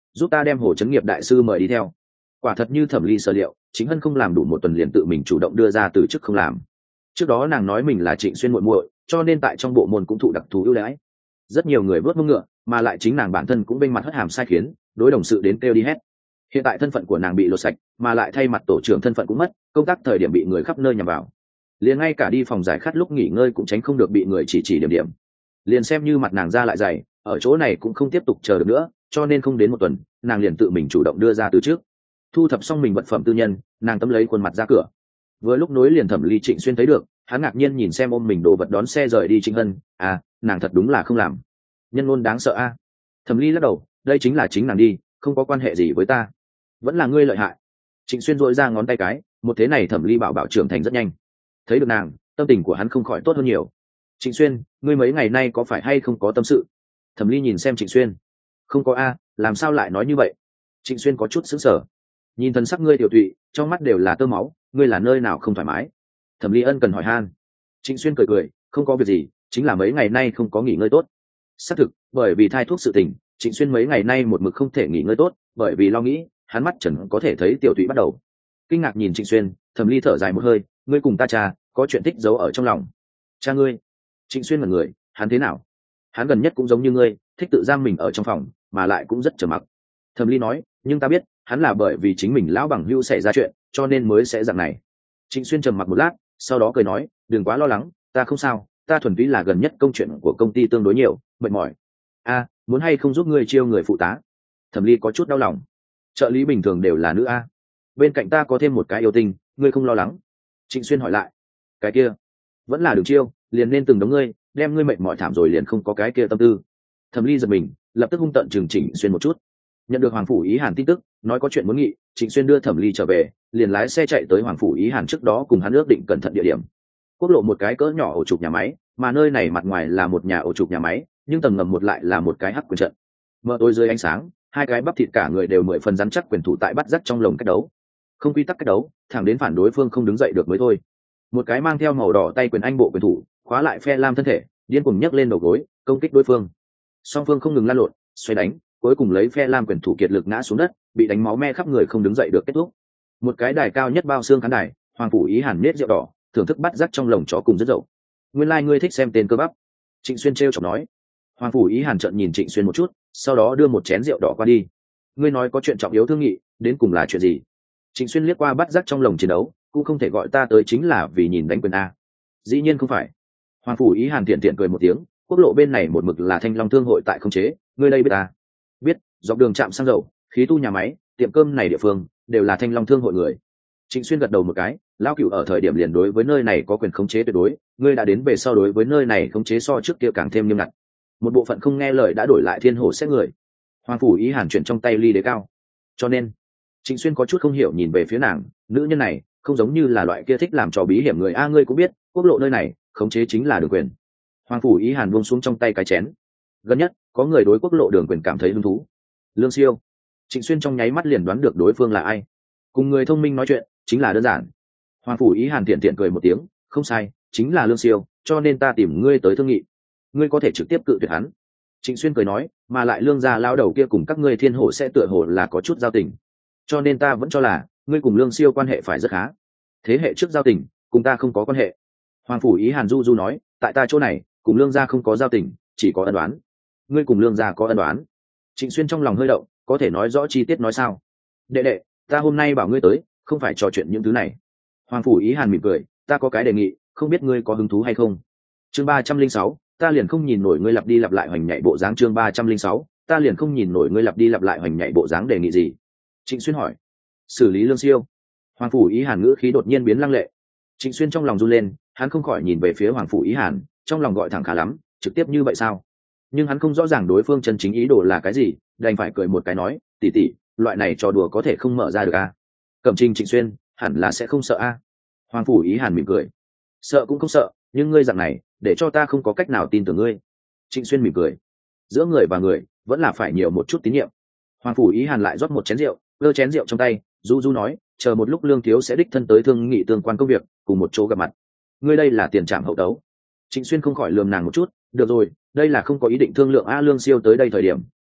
giúp ta đem hồ chấn nghiệp đại sư mời đi theo. Quả thật như Thẩm Ly sở liệu, Chính Hân không làm đủ một tuần liền tự mình chủ động đưa ra từ chức không làm. Trước đó nàng nói mình là Trịnh Xuyên muội muội, cho nên tại trong bộ môn cũng thụ đặc thù ưu đãi. Rất nhiều người vớt mông ngựa, mà lại chính nàng bản thân cũng bên mặt hất hàm sai khiến, đối đồng sự đến kêu đi hết. Hiện tại thân phận của nàng bị lột sạch, mà lại thay mặt tổ trưởng thân phận cũng mất, công tác thời điểm bị người khắp nơi nhằm vào. Liền ngay cả đi phòng giải khát lúc nghỉ ngơi cũng tránh không được bị người chỉ chỉ điểm điểm. Liền xem như mặt nàng ra lại dày, ở chỗ này cũng không tiếp tục chờ được nữa, cho nên không đến một tuần, nàng liền tự mình chủ động đưa ra từ trước. Thu thập xong mình vật phẩm tư nhân, nàng tấm lấy khuôn mặt ra cửa. Vừa lúc nối liền Thẩm Ly Trịnh Xuyên thấy được, hắn ngạc nhiên nhìn xem ôm mình đồ vật đón xe rời đi Trịnh Hân, à, nàng thật đúng là không làm. Nhân ngôn đáng sợ a. Thẩm Ly lắc đầu, đây chính là chính nàng đi, không có quan hệ gì với ta. Vẫn là ngươi lợi hại. Trịnh Xuyên duỗi ra ngón tay cái, một thế này Thẩm Ly bảo bảo trưởng thành rất nhanh. Thấy được nàng, tâm tình của hắn không khỏi tốt hơn nhiều. Trịnh Xuyên, ngươi mấy ngày nay có phải hay không có tâm sự? Thẩm Ly nhìn xem Trịnh Xuyên. Không có a, làm sao lại nói như vậy? Trịnh Xuyên có chút sững sờ. Nhìn thần sắc ngươi tiểu tụy, trong mắt đều là tơ máu, ngươi là nơi nào không thoải mái? Thẩm Ly ân cần hỏi han. Trịnh Xuyên cười cười, không có việc gì, chính là mấy ngày nay không có nghỉ ngơi tốt. Xác thực, bởi vì thai thuốc sự tình, Trịnh Xuyên mấy ngày nay một mực không thể nghỉ ngơi tốt, bởi vì lo nghĩ, hắn mắt trần có thể thấy tiểu tụy bắt đầu. Kinh ngạc nhìn Trịnh Xuyên, Thẩm Ly thở dài một hơi, ngươi cùng ta cha, có chuyện thích giấu ở trong lòng. Cha ngươi? Trịnh Xuyên ngẩn người, hắn thế nào? Hắn gần nhất cũng giống như ngươi, thích tự giam mình ở trong phòng, mà lại cũng rất trầm mặc. Thẩm Ly nói, nhưng ta biết, hắn là bởi vì chính mình lão bằng hữu xảy ra chuyện, cho nên mới sẽ dạng này. Trịnh Xuyên trầm mặc một lát, sau đó cười nói, đừng quá lo lắng, ta không sao, ta thuần túy là gần nhất công chuyện của công ty tương đối nhiều, mệt mỏi. A, muốn hay không giúp ngươi chiêu người phụ tá? Thẩm Ly có chút đau lòng. Trợ lý bình thường đều là nữ a. Bên cạnh ta có thêm một cái yêu tinh, ngươi không lo lắng? Trịnh Xuyên hỏi lại. Cái kia, vẫn là đường chiêu, liền nên từng đống ngươi, đem ngươi mệt mỏi thảm rồi liền không có cái kia tâm tư. Thẩm Ly giật mình, lập tức hung tợn trừng Trịnh Xuyên một chút. Nhận được Hoàng phủ Ý Hàn tin tức, nói có chuyện muốn nghị, Trịnh Xuyên đưa Thẩm Ly trở về, liền lái xe chạy tới Hoàng phủ Ý Hàn trước đó cùng hắn ước định cẩn thận địa điểm. Quốc lộ một cái cỡ nhỏ ổ trục nhà máy, mà nơi này mặt ngoài là một nhà ổ trục nhà máy, nhưng tầng ngầm một lại là một cái hắc quyền trận. Mờ tối dưới ánh sáng, hai cái bắp thịt cả người đều mười phần rắn chắc quyền thủ tại bắt dắt trong lồng cách đấu. Không quy tắc cách đấu, thẳng đến phản đối phương không đứng dậy được mới thôi. Một cái mang theo màu đỏ tay quyền anh bộ quyền thủ, khóa lại phe lam thân thể, điên cuồng nhấc lên đầu gối, công kích đối phương. Song phương không ngừng lan lộn, xoay đánh, cuối cùng lấy phe lam quyền thủ kiệt lực ngã xuống đất, bị đánh máu me khắp người không đứng dậy được kết thúc. Một cái đài cao nhất bao xương khán đài, Hoàng phủ Ý Hàn nết rượu đỏ, thưởng thức bắt dắt trong lồng chó cùng rất dậu. Nguyên lai like ngươi thích xem tên cơ bắp. Trịnh Xuyên trêu chọc nói. Hoàng phủ Ý Hàn trợn nhìn Trịnh Xuyên một chút, sau đó đưa một chén rượu đỏ qua đi. Ngươi nói có chuyện trọng yếu thương nghị, đến cùng là chuyện gì? Trịnh Xuyên liếc qua bắt dắt trong lồng chiến đấu, cũng không thể gọi ta tới chính là vì nhìn đánh quyền a. Dĩ nhiên không phải. Hoàng phủ Ý Hàn tiện tiện cười một tiếng, quốc lộ bên này một mực là Thanh Long thương hội tại không chế, ngươi đây biết ta? Biết, dọc đường trạm xăng dầu, khí tu nhà máy, tiệm cơm này địa phương đều là Thanh Long thương hội người. Trịnh Xuyên gật đầu một cái, lão cửu ở thời điểm liền đối với nơi này có quyền khống chế tuyệt đối, ngươi đã đến về sau đối với nơi này khống chế so trước kia càng thêm nghiêm ngặt. Một bộ phận không nghe lời đã đổi lại thiên hồ xét người. Hoàng phủ Ý Hàn chuyển trong tay ly đế cao. Cho nên, Trịnh Xuyên có chút không hiểu nhìn về phía nàng, nữ nhân này không giống như là loại kia thích làm trò bí hiểm người a, ngươi cũng biết, quốc lộ nơi này khống chế chính là đường quyền. Hoàng phủ Ý Hàn buông xuống trong tay cái chén. Gần nhất có người đối quốc lộ đường quyền cảm thấy hứng thú. Lương Siêu. Trịnh Xuyên trong nháy mắt liền đoán được đối phương là ai. Cùng người thông minh nói chuyện chính là đơn giản. Hoàng phủ Ý Hàn tiện tiện cười một tiếng, không sai, chính là Lương Siêu, cho nên ta tìm ngươi tới thương nghị. Ngươi có thể trực tiếp cự tuyệt hắn. Trịnh Xuyên cười nói, mà lại Lương gia lão đầu kia cùng các ngươi thiên hộ sẽ tựa hồ là có chút giao tình, cho nên ta vẫn cho là ngươi cùng Lương Siêu quan hệ phải rất khá. Thế hệ trước giao tình, cùng ta không có quan hệ. Hoàng phủ Ý Hàn du du nói, tại ta chỗ này cùng Lương gia không có giao tình, chỉ có ân đoán. Ngươi cùng Lương gia có ân đoán? Trịnh Xuyên trong lòng hơi động, có thể nói rõ chi tiết nói sao? Đệ đệ, ta hôm nay bảo ngươi tới, không phải trò chuyện những thứ này. Hoàng phủ Ý Hàn mỉm cười, ta có cái đề nghị, không biết ngươi có hứng thú hay không? Chương ba trăm linh sáu, ta liền không nhìn nổi ngươi lặp đi lặp lại hoành nhảy bộ dáng. Chương ba trăm linh sáu, ta liền không nhìn nổi ngươi lặp đi lặp lại hoành nhảy bộ dáng. Đề nghị gì? Trịnh Xuyên hỏi. Xử lý Lương Siêu. Hoàng phủ Ý Hàn ngữ khí đột nhiên biến lăng lệ. Trịnh Xuyên trong lòng run lên, hắn không khỏi nhìn về phía Hoàng phủ Ý Hàn, trong lòng gọi thẳng khá lắm, trực tiếp như vậy sao? Nhưng hắn không rõ ràng đối phương chân chính ý đồ là cái gì, đành phải cười một cái nói, tỷ tỷ, loại này trò đùa có thể không mở ra được a? Cẩm Trình Trịnh Xuyên hẳn là sẽ không sợ a. Hoàng phủ Ý Hàn mỉm cười, sợ cũng không sợ, nhưng ngươi dạng này để cho ta không có cách nào tin tưởng ngươi. Trịnh Xuyên mỉm cười, giữa người và người vẫn là phải nhiều một chút tín nhiệm. Hoàng phủ Ý Hàn lại rót một chén rượu, giơ chén rượu trong tay, du du nói, chờ một lúc Lương thiếu sẽ đích thân tới thương nghị tương quan công việc, cùng một chỗ gặp mặt. Ngươi đây là tiền trảm hậu tấu. Trịnh Xuyên không khỏi lườm nàng một chút, được rồi, đây là không có ý định thương lượng a. Lương Siêu tới đây thời điểm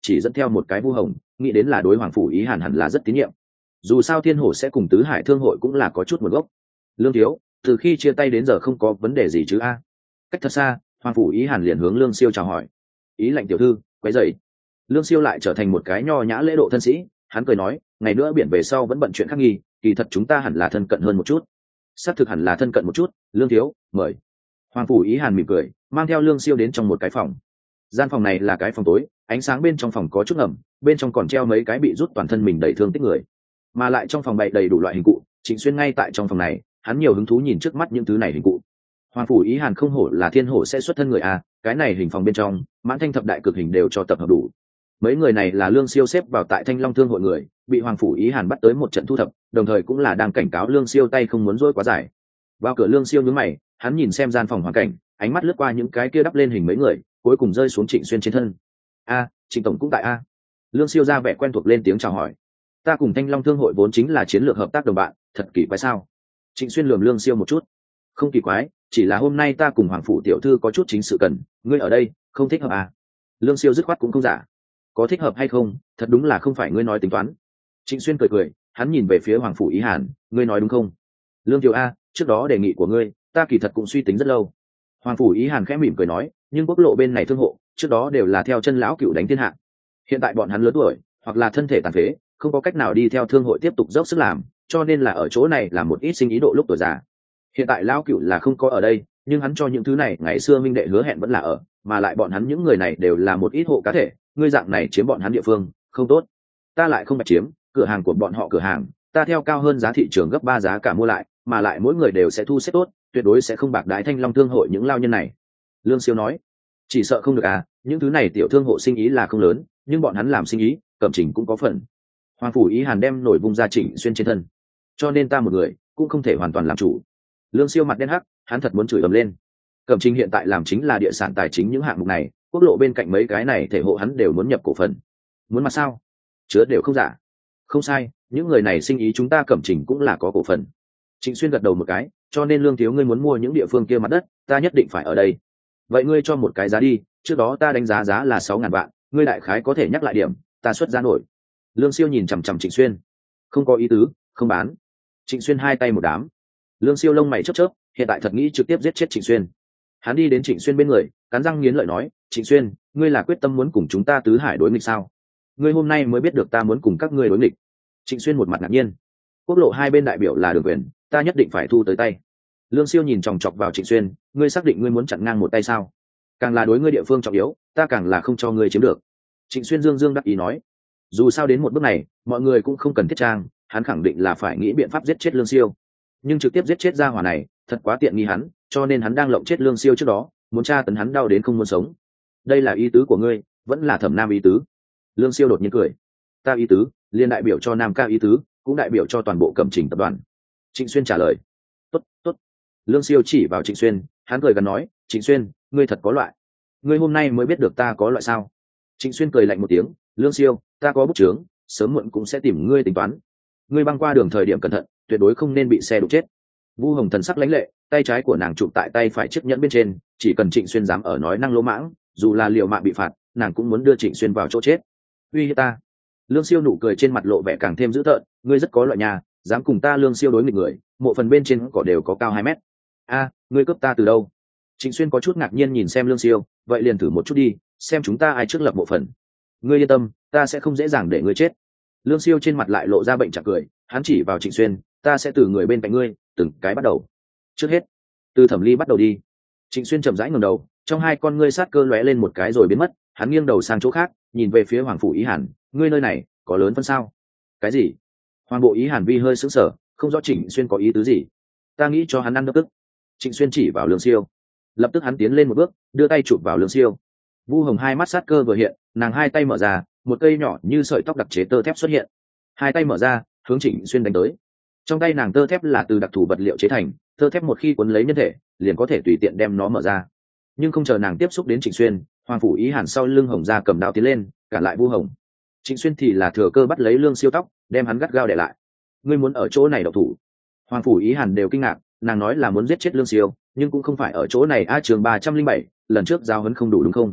chỉ dẫn theo một cái vu hồng, nghĩ đến là đối hoàng phủ ý hàn hẳn là rất tín nhiệm. Dù sao thiên hổ sẽ cùng tứ hải thương hội cũng là có chút nguồn gốc. Lương thiếu, từ khi chia tay đến giờ không có vấn đề gì chứ a? Cách thật xa, hoàng phủ ý hàn liền hướng Lương Siêu chào hỏi. Ý lệnh tiểu thư, quấy dậy. Lương Siêu lại trở thành một cái nho nhã lễ độ thân sĩ, hắn cười nói, ngày nữa biển về sau vẫn bận chuyện khác nghi, kỳ thật chúng ta hẳn là thân cận hơn một chút. Xác thực hẳn là thân cận một chút. Lương thiếu, mời. Hoàng phủ ý hàn mỉm cười, mang theo Lương Siêu đến trong một cái phòng. Gian phòng này là cái phòng tối, ánh sáng bên trong phòng có chút ẩm, bên trong còn treo mấy cái bị rút toàn thân mình đầy thương tích người, mà lại trong phòng bày đầy đủ loại hình cụ. Trịnh Xuyên ngay tại trong phòng này, hắn nhiều hứng thú nhìn trước mắt những thứ này hình cụ. Hoàng phủ ý hàn không hổ là thiên hổ sẽ xuất thân người a, cái này hình phòng bên trong mãn thanh thập đại cực hình đều cho tập hợp đủ. Mấy người này là Lương Siêu xếp vào tại Thanh Long Thương hội người, bị hoàng phủ ý hàn bắt tới một trận thu thập, đồng thời cũng là đang cảnh cáo Lương Siêu tay không muốn dỗi quá dài. Vào cửa Lương Siêu nhướng mày, hắn nhìn xem gian phòng hoàn cảnh, ánh mắt lướt qua những cái kia đắp lên hình mấy người, cuối cùng rơi xuống Trịnh Xuyên trên thân. A, Trịnh tổng cũng tại a. Lương Siêu ra vẻ quen thuộc lên tiếng chào hỏi. Ta cùng Thanh Long Thương hội vốn chính là chiến lược hợp tác đồng bạn, thật kỳ quái sao? Trịnh Xuyên lườm Lương Siêu một chút. Không kỳ quái, chỉ là hôm nay ta cùng hoàng phủ tiểu thư có chút chính sự cần, ngươi ở đây không thích hợp à? Lương Siêu dứt khoát cũng không giả. Có thích hợp hay không, thật đúng là không phải ngươi nói tính toán. Trịnh Xuyên cười cười, hắn nhìn về phía hoàng phủ ý hàn, ngươi nói đúng không? Lương Tiểu a, trước đó đề nghị của ngươi, ta kỳ thật cũng suy tính rất lâu. Hoàng phủ ý hàn khẽ mỉm cười nói, nhưng quốc lộ bên này thương hộ, trước đó đều là theo chân lão cựu đánh thiên hạ. Hiện tại bọn hắn lớn tuổi, hoặc là thân thể tàn phế, không có cách nào đi theo thương hội tiếp tục dốc sức làm, cho nên là ở chỗ này làm một ít sinh ý độ lúc tuổi già. Hiện tại lão cựu là không có ở đây, nhưng hắn cho những thứ này ngày xưa minh đệ hứa hẹn vẫn là ở, mà lại bọn hắn những người này đều là một ít hộ cá thể, ngươi dạng này chiếm bọn hắn địa phương không tốt. Ta lại không phải chiếm cửa hàng của bọn họ, cửa hàng ta theo cao hơn giá thị trường gấp ba giá cả mua lại, mà lại mỗi người đều sẽ thu xếp tốt, tuyệt đối sẽ không bạc đái Thanh Long Thương hội những lao nhân này. Lương Siêu nói, chỉ sợ không được à, những thứ này tiểu thương hộ sinh ý là không lớn, nhưng bọn hắn làm sinh ý Cẩm Trình cũng có phần. Hoàng phủ ý hàn đem nổi vung ra Trịnh Xuyên trên thân, cho nên ta một người cũng không thể hoàn toàn làm chủ. Lương Siêu mặt đen hắc, hắn thật muốn chửi ầm lên. Cẩm Trình hiện tại làm chính là địa sản tài chính những hạng mục này, quốc lộ bên cạnh mấy cái này thể hộ hắn đều muốn nhập cổ phần. Muốn mà sao? Chứa đều không giả. Không sai, những người này sinh ý chúng ta Cẩm Trình cũng là có cổ phần. Trịnh Xuyên gật đầu một cái, cho nên Lương thiếu ngươi muốn mua những địa phương kia mặt đất, ta nhất định phải ở đây. Vậy ngươi cho một cái giá đi, trước đó ta đánh giá giá là sáu ngàn vạn, ngươi đại khái có thể nhắc lại điểm, ta xuất giá nổi. Lương Siêu nhìn chằm chằm Trịnh Xuyên, không có ý tứ, không bán. Trịnh Xuyên hai tay một đám. Lương Siêu lông mày chớp chớp, hiện tại thật nghĩ trực tiếp giết chết Trịnh Xuyên. Hắn đi đến Trịnh Xuyên bên người, cắn răng nghiến lợi nói, Trịnh Xuyên, ngươi là quyết tâm muốn cùng chúng ta tứ hải đối nghịch sao? Ngươi hôm nay mới biết được ta muốn cùng các ngươi đối nghịch. Trịnh Xuyên một mặt ngạc nhiên. Quốc lộ hai bên đại biểu là đường quyền, ta nhất định phải thu tới tay. Lương Siêu nhìn chòng chọc vào Trịnh Xuyên, ngươi xác định ngươi muốn chặn ngang một tay sao? Càng là đối ngươi địa phương trọng yếu, ta càng là không cho ngươi chiếm được. Trịnh Xuyên dương dương đắc ý nói, dù sao đến một bước này, mọi người cũng không cần thiết trang, hắn khẳng định là phải nghĩ biện pháp giết chết Lương Siêu, nhưng trực tiếp giết chết gia hỏa này, thật quá tiện nghi hắn, cho nên hắn đang lộng chết Lương Siêu trước đó, muốn tra tấn hắn đau đến không muốn sống. Đây là ý tứ của ngươi, vẫn là Thẩm Nam ý tứ? Lương Siêu đột nhiên cười, ta ý tứ, liên đại biểu cho Nam ca ý tứ, cũng đại biểu cho toàn bộ Cẩm Trình tập đoàn. Trịnh Xuyên trả lời, tốt, tốt. Lương Siêu chỉ vào Trịnh Xuyên, hắn cười gần nói, Trịnh Xuyên, ngươi thật có loại. Ngươi hôm nay mới biết được ta có loại sao? Trịnh Xuyên cười lạnh một tiếng, Lương Siêu, ta có bút chướng, sớm muộn cũng sẽ tìm ngươi tính toán. Ngươi băng qua đường thời điểm cẩn thận, tuyệt đối không nên bị xe đụng chết. Vu Hồng thần sắc lãnh lệ, tay trái của nàng chụp tại tay phải chiếc nhẫn bên trên, chỉ cần Trịnh Xuyên dám ở nói năng lỗ mãng, dù là liều mạng bị phạt, nàng cũng muốn đưa Trịnh Xuyên vào chỗ chết. Uy hiếp ta? Lương Siêu nụ cười trên mặt lộ vẻ càng thêm dữ tợn, ngươi rất có loại nhà, dám cùng ta Lương Siêu đối nghịch người, mộ phần bên trên cỏ đều có cao hai mét. A, ngươi cướp ta từ đâu? Trịnh Xuyên có chút ngạc nhiên nhìn xem Lương Siêu, vậy liền thử một chút đi, xem chúng ta ai trước lập mộ phần. Ngươi yên tâm, ta sẽ không dễ dàng để ngươi chết. Lương Siêu trên mặt lại lộ ra bệnh trạng cười, hắn chỉ vào Trịnh Xuyên, ta sẽ từ người bên cạnh ngươi, từng cái bắt đầu. Trước hết, từ Thẩm Ly bắt đầu đi. Trịnh Xuyên chậm rãi ngẩng đầu, trong hai con ngươi sát cơ lóe lên một cái rồi biến mất, hắn nghiêng đầu sang chỗ khác, nhìn về phía Hoàng phủ Ý Hàn, ngươi nơi này có lớn phân sao? Cái gì? Hoàng bộ Ý Hàn vi hơi sững sờ, không rõ Trịnh Xuyên có ý tứ gì. Ta nghĩ cho hắn ăn đập tức. Trịnh Xuyên chỉ vào Lương Siêu, lập tức hắn tiến lên một bước, đưa tay chụp vào Lương Siêu. Vu Hồng hai mắt sát cơ vừa hiện, nàng hai tay mở ra, một cây nhỏ như sợi tóc đặc chế tơ thép xuất hiện, hai tay mở ra, hướng Trịnh Xuyên đánh tới. Trong tay nàng tơ thép là từ đặc thù vật liệu chế thành, tơ thép một khi quấn lấy nhân thể, liền có thể tùy tiện đem nó mở ra. Nhưng không chờ nàng tiếp xúc đến Trịnh Xuyên, Hoàng phủ Ý Hàn sau lưng Hồng ra cầm đao tiến lên, cản lại Vu Hồng. Trịnh Xuyên thì là thừa cơ bắt lấy Lương Siêu tóc, đem hắn gắt gao để lại. Ngươi muốn ở chỗ này độc thủ? Hoàng phủ Ý Hàn đều kinh ngạc, nàng nói là muốn giết chết Lương Siêu, nhưng cũng không phải ở chỗ này. A, chương ba trăm linh bảy, lần trước giao huấn không đủ đúng không?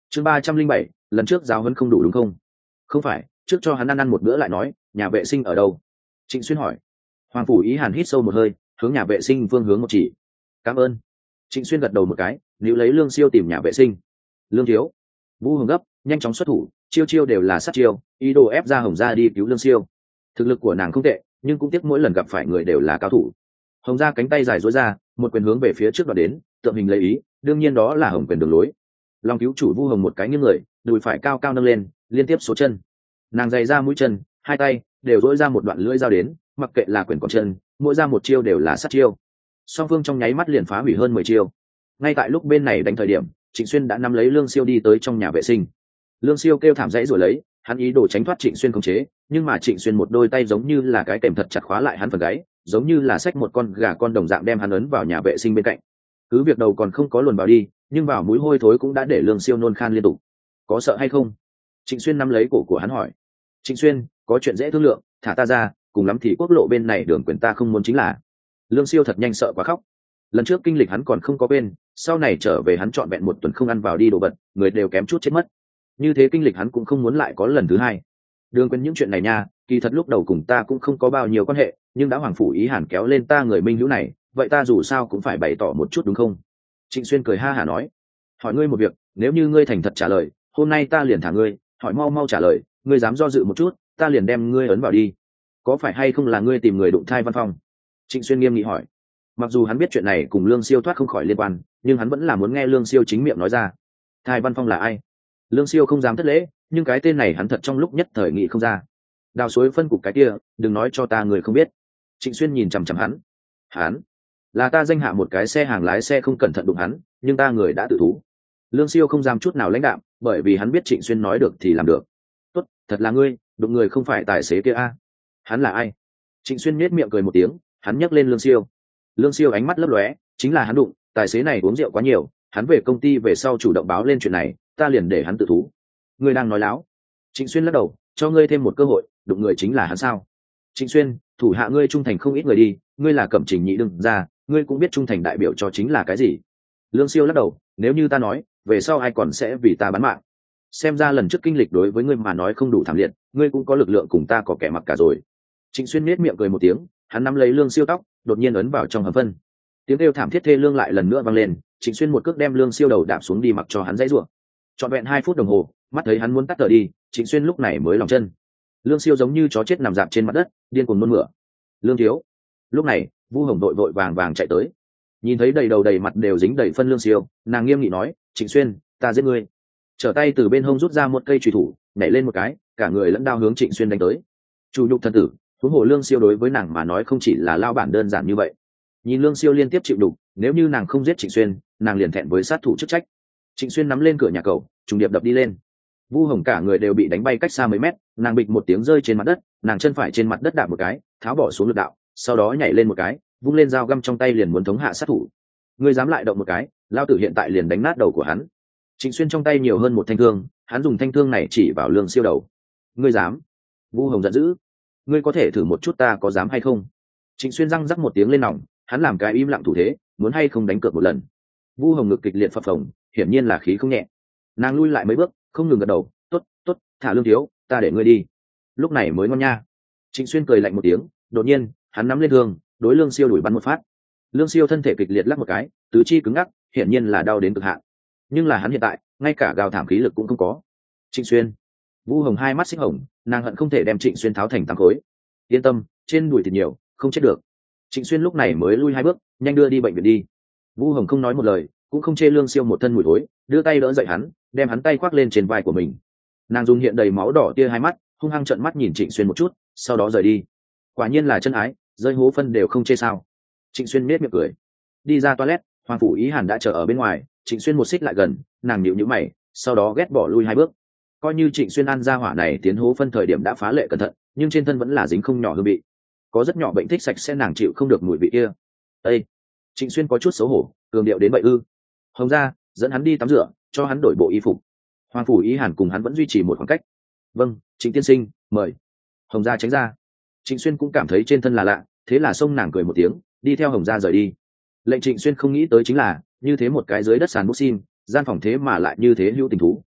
chương ba trăm linh bảy, lần trước giáo huấn không đủ đúng không? Không phải, trước cho hắn ăn ăn một bữa lại nói, nhà vệ sinh ở đâu? Trịnh Xuyên hỏi. Hoàng Phủ Ý Hàn hít sâu một hơi, hướng nhà vệ sinh phương hướng một chỉ. Cảm ơn. Trịnh Xuyên gật đầu một cái, níu lấy Lương Siêu tìm nhà vệ sinh. Lương thiếu. Vũ Hồng gấp, nhanh chóng xuất thủ, chiêu chiêu đều là sát chiêu, ý đồ ép ra Hồng Gia đi cứu Lương Siêu. Thực lực của nàng không tệ, nhưng cũng tiếc mỗi lần gặp phải người đều là cao thủ. Hồng Gia cánh tay dài duỗi ra, một quyền hướng về phía trước đoạt đến, tượng hình lấy ý, đương nhiên đó là Hồng quyền đường lối. Long cứu chủ Vu Hồng một cái nghiêng người, đùi phải cao cao nâng lên, liên tiếp số chân. Nàng dày ra mũi chân, hai tay đều duỗi ra một đoạn lưỡi dao đến, mặc kệ là quyền còn chân, mỗi ra một chiêu đều là sát chiêu. Song phương trong nháy mắt liền phá hủy hơn mười chiêu. Ngay tại lúc bên này đánh thời điểm, Trịnh Xuyên đã nắm lấy Lương Siêu đi tới trong nhà vệ sinh. Lương Siêu kêu thảm dãy rồi lấy, hắn ý đồ tránh thoát Trịnh Xuyên khống chế, nhưng mà Trịnh Xuyên một đôi tay giống như là cái kềm thật chặt khóa lại hắn phần gáy, giống như là xách một con gà con đồng dạng đem hắn ấn vào nhà vệ sinh bên cạnh. Cứ việc đầu còn không có luồn vào đi, nhưng vào mũi hôi thối cũng đã để Lương Siêu nôn khan liên tục. Có sợ hay không? Trịnh Xuyên nắm lấy cổ của hắn hỏi. Trịnh Xuyên, có chuyện dễ thương lượng, thả ta ra, cùng lắm thì quốc lộ bên này đường quyền ta không muốn chính là. Lương Siêu thật nhanh sợ quá khóc. Lần trước kinh lịch hắn còn không có bên, sau này trở về hắn trọn vẹn một tuần không ăn vào đi đồ vật, người đều kém chút chết mất. Như thế kinh lịch hắn cũng không muốn lại có lần thứ hai. Đường quyền những chuyện này nha, kỳ thật lúc đầu cùng ta cũng không có bao nhiêu quan hệ, nhưng đã Hoàng Phủ Ý Hàn kéo lên ta người minh hữu này, vậy ta dù sao cũng phải bày tỏ một chút đúng không? Trịnh Xuyên cười ha hả nói. Hỏi ngươi một việc, nếu như ngươi thành thật trả lời, hôm nay ta liền thả ngươi, hỏi mau mau trả lời, ngươi dám do dự một chút, ta liền đem ngươi ấn vào đi. Có phải hay không là ngươi tìm người đụng thai Văn Phong? Trịnh Xuyên nghiêm nghị hỏi. Mặc dù hắn biết chuyện này cùng Lương Siêu thoát không khỏi liên quan, nhưng hắn vẫn là muốn nghe Lương Siêu chính miệng nói ra. Thai Văn Phong là ai? Lương Siêu không dám thất lễ, nhưng cái tên này hắn thật trong lúc nhất thời nghĩ không ra. Đào suối phân cục cái kia, đừng nói cho ta người không biết. Trịnh Xuyên nhìn chằm chằm hắn. Hắn là ta danh hạ một cái xe hàng lái xe không cẩn thận đụng hắn, nhưng ta người đã tự thú. Lương Siêu không dám chút nào lãnh đạm, bởi vì hắn biết Trịnh Xuyên nói được thì làm được. Tốt, thật là ngươi, đụng người không phải tài xế kia a. Hắn là ai? Trịnh Xuyên nhếch miệng cười một tiếng, hắn nhấc lên Lương Siêu. Lương Siêu ánh mắt lấp lóe, chính là hắn đụng, tài xế này uống rượu quá nhiều, hắn về công ty về sau chủ động báo lên chuyện này, ta liền để hắn tự thú. Ngươi đang nói láo. Trịnh Xuyên lắc đầu, cho ngươi thêm một cơ hội, đụng người chính là hắn sao? Trịnh Xuyên, thủ hạ ngươi trung thành không ít người đi, ngươi là Cẩm Trình nhị đương ra, ngươi cũng biết trung thành đại biểu cho chính là cái gì. Lương Siêu lắc đầu, nếu như ta nói, về sau ai còn sẽ vì ta bán mạng. Xem ra lần trước kinh lịch đối với ngươi mà nói không đủ thảm liệt, ngươi cũng có lực lượng cùng ta có kẻ mặc cả rồi. Trịnh Xuyên nết miệng cười một tiếng, hắn nắm lấy Lương Siêu tóc, đột nhiên ấn vào trong hầm phân. Tiếng kêu thảm thiết thê lương lại lần nữa vang lên, Trịnh Xuyên một cước đem Lương Siêu đầu đạp xuống đi mặc cho hắn dãy rủa. Trọn vẹn hai phút đồng hồ, mắt thấy hắn muốn tắt thở đi, Trịnh Xuyên lúc này mới lòng chân. Lương Siêu giống như chó chết nằm dạp trên mặt đất, điên cuồng nôn mửa. Lương thiếu. Lúc này, Vu Hồng đội vội vàng vàng chạy tới. Nhìn thấy đầy đầu đầy mặt đều dính đầy phân Lương Siêu, nàng nghiêm nghị nói, Trịnh Xuyên, ta giết ngươi. Trở tay từ bên hông rút ra một cây chùy thủ, nhảy lên một cái, cả người lẫn đao hướng Trịnh Xuyên đánh tới. Chủ nhục thần tử, huống hồ Lương Siêu đối với nàng mà nói không chỉ là lao bản đơn giản như vậy. Nhìn Lương Siêu liên tiếp chịu đục, nếu như nàng không giết Trịnh Xuyên, nàng liền thẹn với sát thủ chức trách. Trịnh Xuyên nắm lên cửa nhà cầu, trùng điệp đập đi lên. Vu Hồng cả người đều bị đánh bay cách xa mấy mét, nàng bịch một tiếng rơi trên mặt đất, nàng chân phải trên mặt đất đạp một cái, tháo bỏ xuống lực đạo, sau đó nhảy lên một cái, vung lên dao găm trong tay liền muốn thống hạ sát thủ. Ngươi dám lại động một cái, lao tử hiện tại liền đánh nát đầu của hắn. Trịnh Xuyên trong tay nhiều hơn một thanh thương, hắn dùng thanh thương này chỉ vào Lương Siêu đầu. Ngươi dám? Vu Hồng giận dữ. Ngươi có thể thử một chút ta có dám hay không? Trịnh Xuyên răng rắc một tiếng lên nòng, hắn làm cái im lặng thủ thế, muốn hay không đánh cược một lần. Vu Hồng ngực kịch liệt phập phồng, hiển nhiên là khí không nhẹ. Nàng lui lại mấy bước, không ngừng gật đầu, tốt, tốt, thả Lương thiếu, ta để ngươi đi. Lúc này mới ngon nha. Trịnh Xuyên cười lạnh một tiếng, đột nhiên hắn nắm lên thương, đối Lương Siêu đuổi bắn một phát. Lương Siêu thân thể kịch liệt lắc một cái, tứ chi cứng ngắc, hiển nhiên là đau đến cực hạn. Nhưng là hắn hiện tại ngay cả gào thảm khí lực cũng không có. Trịnh Xuyên. Vu Hồng hai mắt xích hồng, nàng hận không thể đem Trịnh Xuyên tháo thành tám khối. Yên tâm, trên đùi thịt nhiều, không chết được. Trịnh Xuyên lúc này mới lui hai bước, nhanh đưa đi bệnh viện đi. Vu Hồng không nói một lời, cũng không chê Lương Siêu một thân mùi thối, đưa tay đỡ dậy hắn, đem hắn tay khoác lên trên vai của mình. Nàng dùng hiện đầy máu đỏ tia hai mắt, hung hăng trợn mắt nhìn Trịnh Xuyên một chút, sau đó rời đi. Quả nhiên là chân ái, rơi hố phân đều không chê sao. Trịnh Xuyên nết miệng cười. Đi ra toilet, Hoàng Phủ Ý Hàn đã chờ ở bên ngoài, Trịnh Xuyên một xích lại gần, nàng nhíu nhíu mày, sau đó ghét bỏ lui hai bước. Coi như Trịnh Xuyên ăn ra hỏa này tiến hố phân thời điểm đã phá lệ cẩn thận, nhưng trên thân vẫn là dính không nhỏ hương vị. Có rất nhỏ bệnh thích sạch sẽ, nàng chịu không được mùi vị kia. Ê! Trịnh Xuyên có chút xấu hổ, cường điệu đến vậy ư? Hồng gia, dẫn hắn đi tắm rửa, cho hắn đổi bộ y phục. Hoàng Phủ Ý Hàn cùng hắn vẫn duy trì một khoảng cách. Vâng, Trịnh tiên sinh, mời. Hồng gia tránh ra. Trịnh Xuyên cũng cảm thấy trên thân là lạ, thế là xông nàng cười một tiếng, đi theo Hồng gia rời đi. Lệnh Trịnh Xuyên không nghĩ tới chính là, như thế một cái dưới đất sàn bút xin, gian phòng thế mà lại như thế hữu tình thú.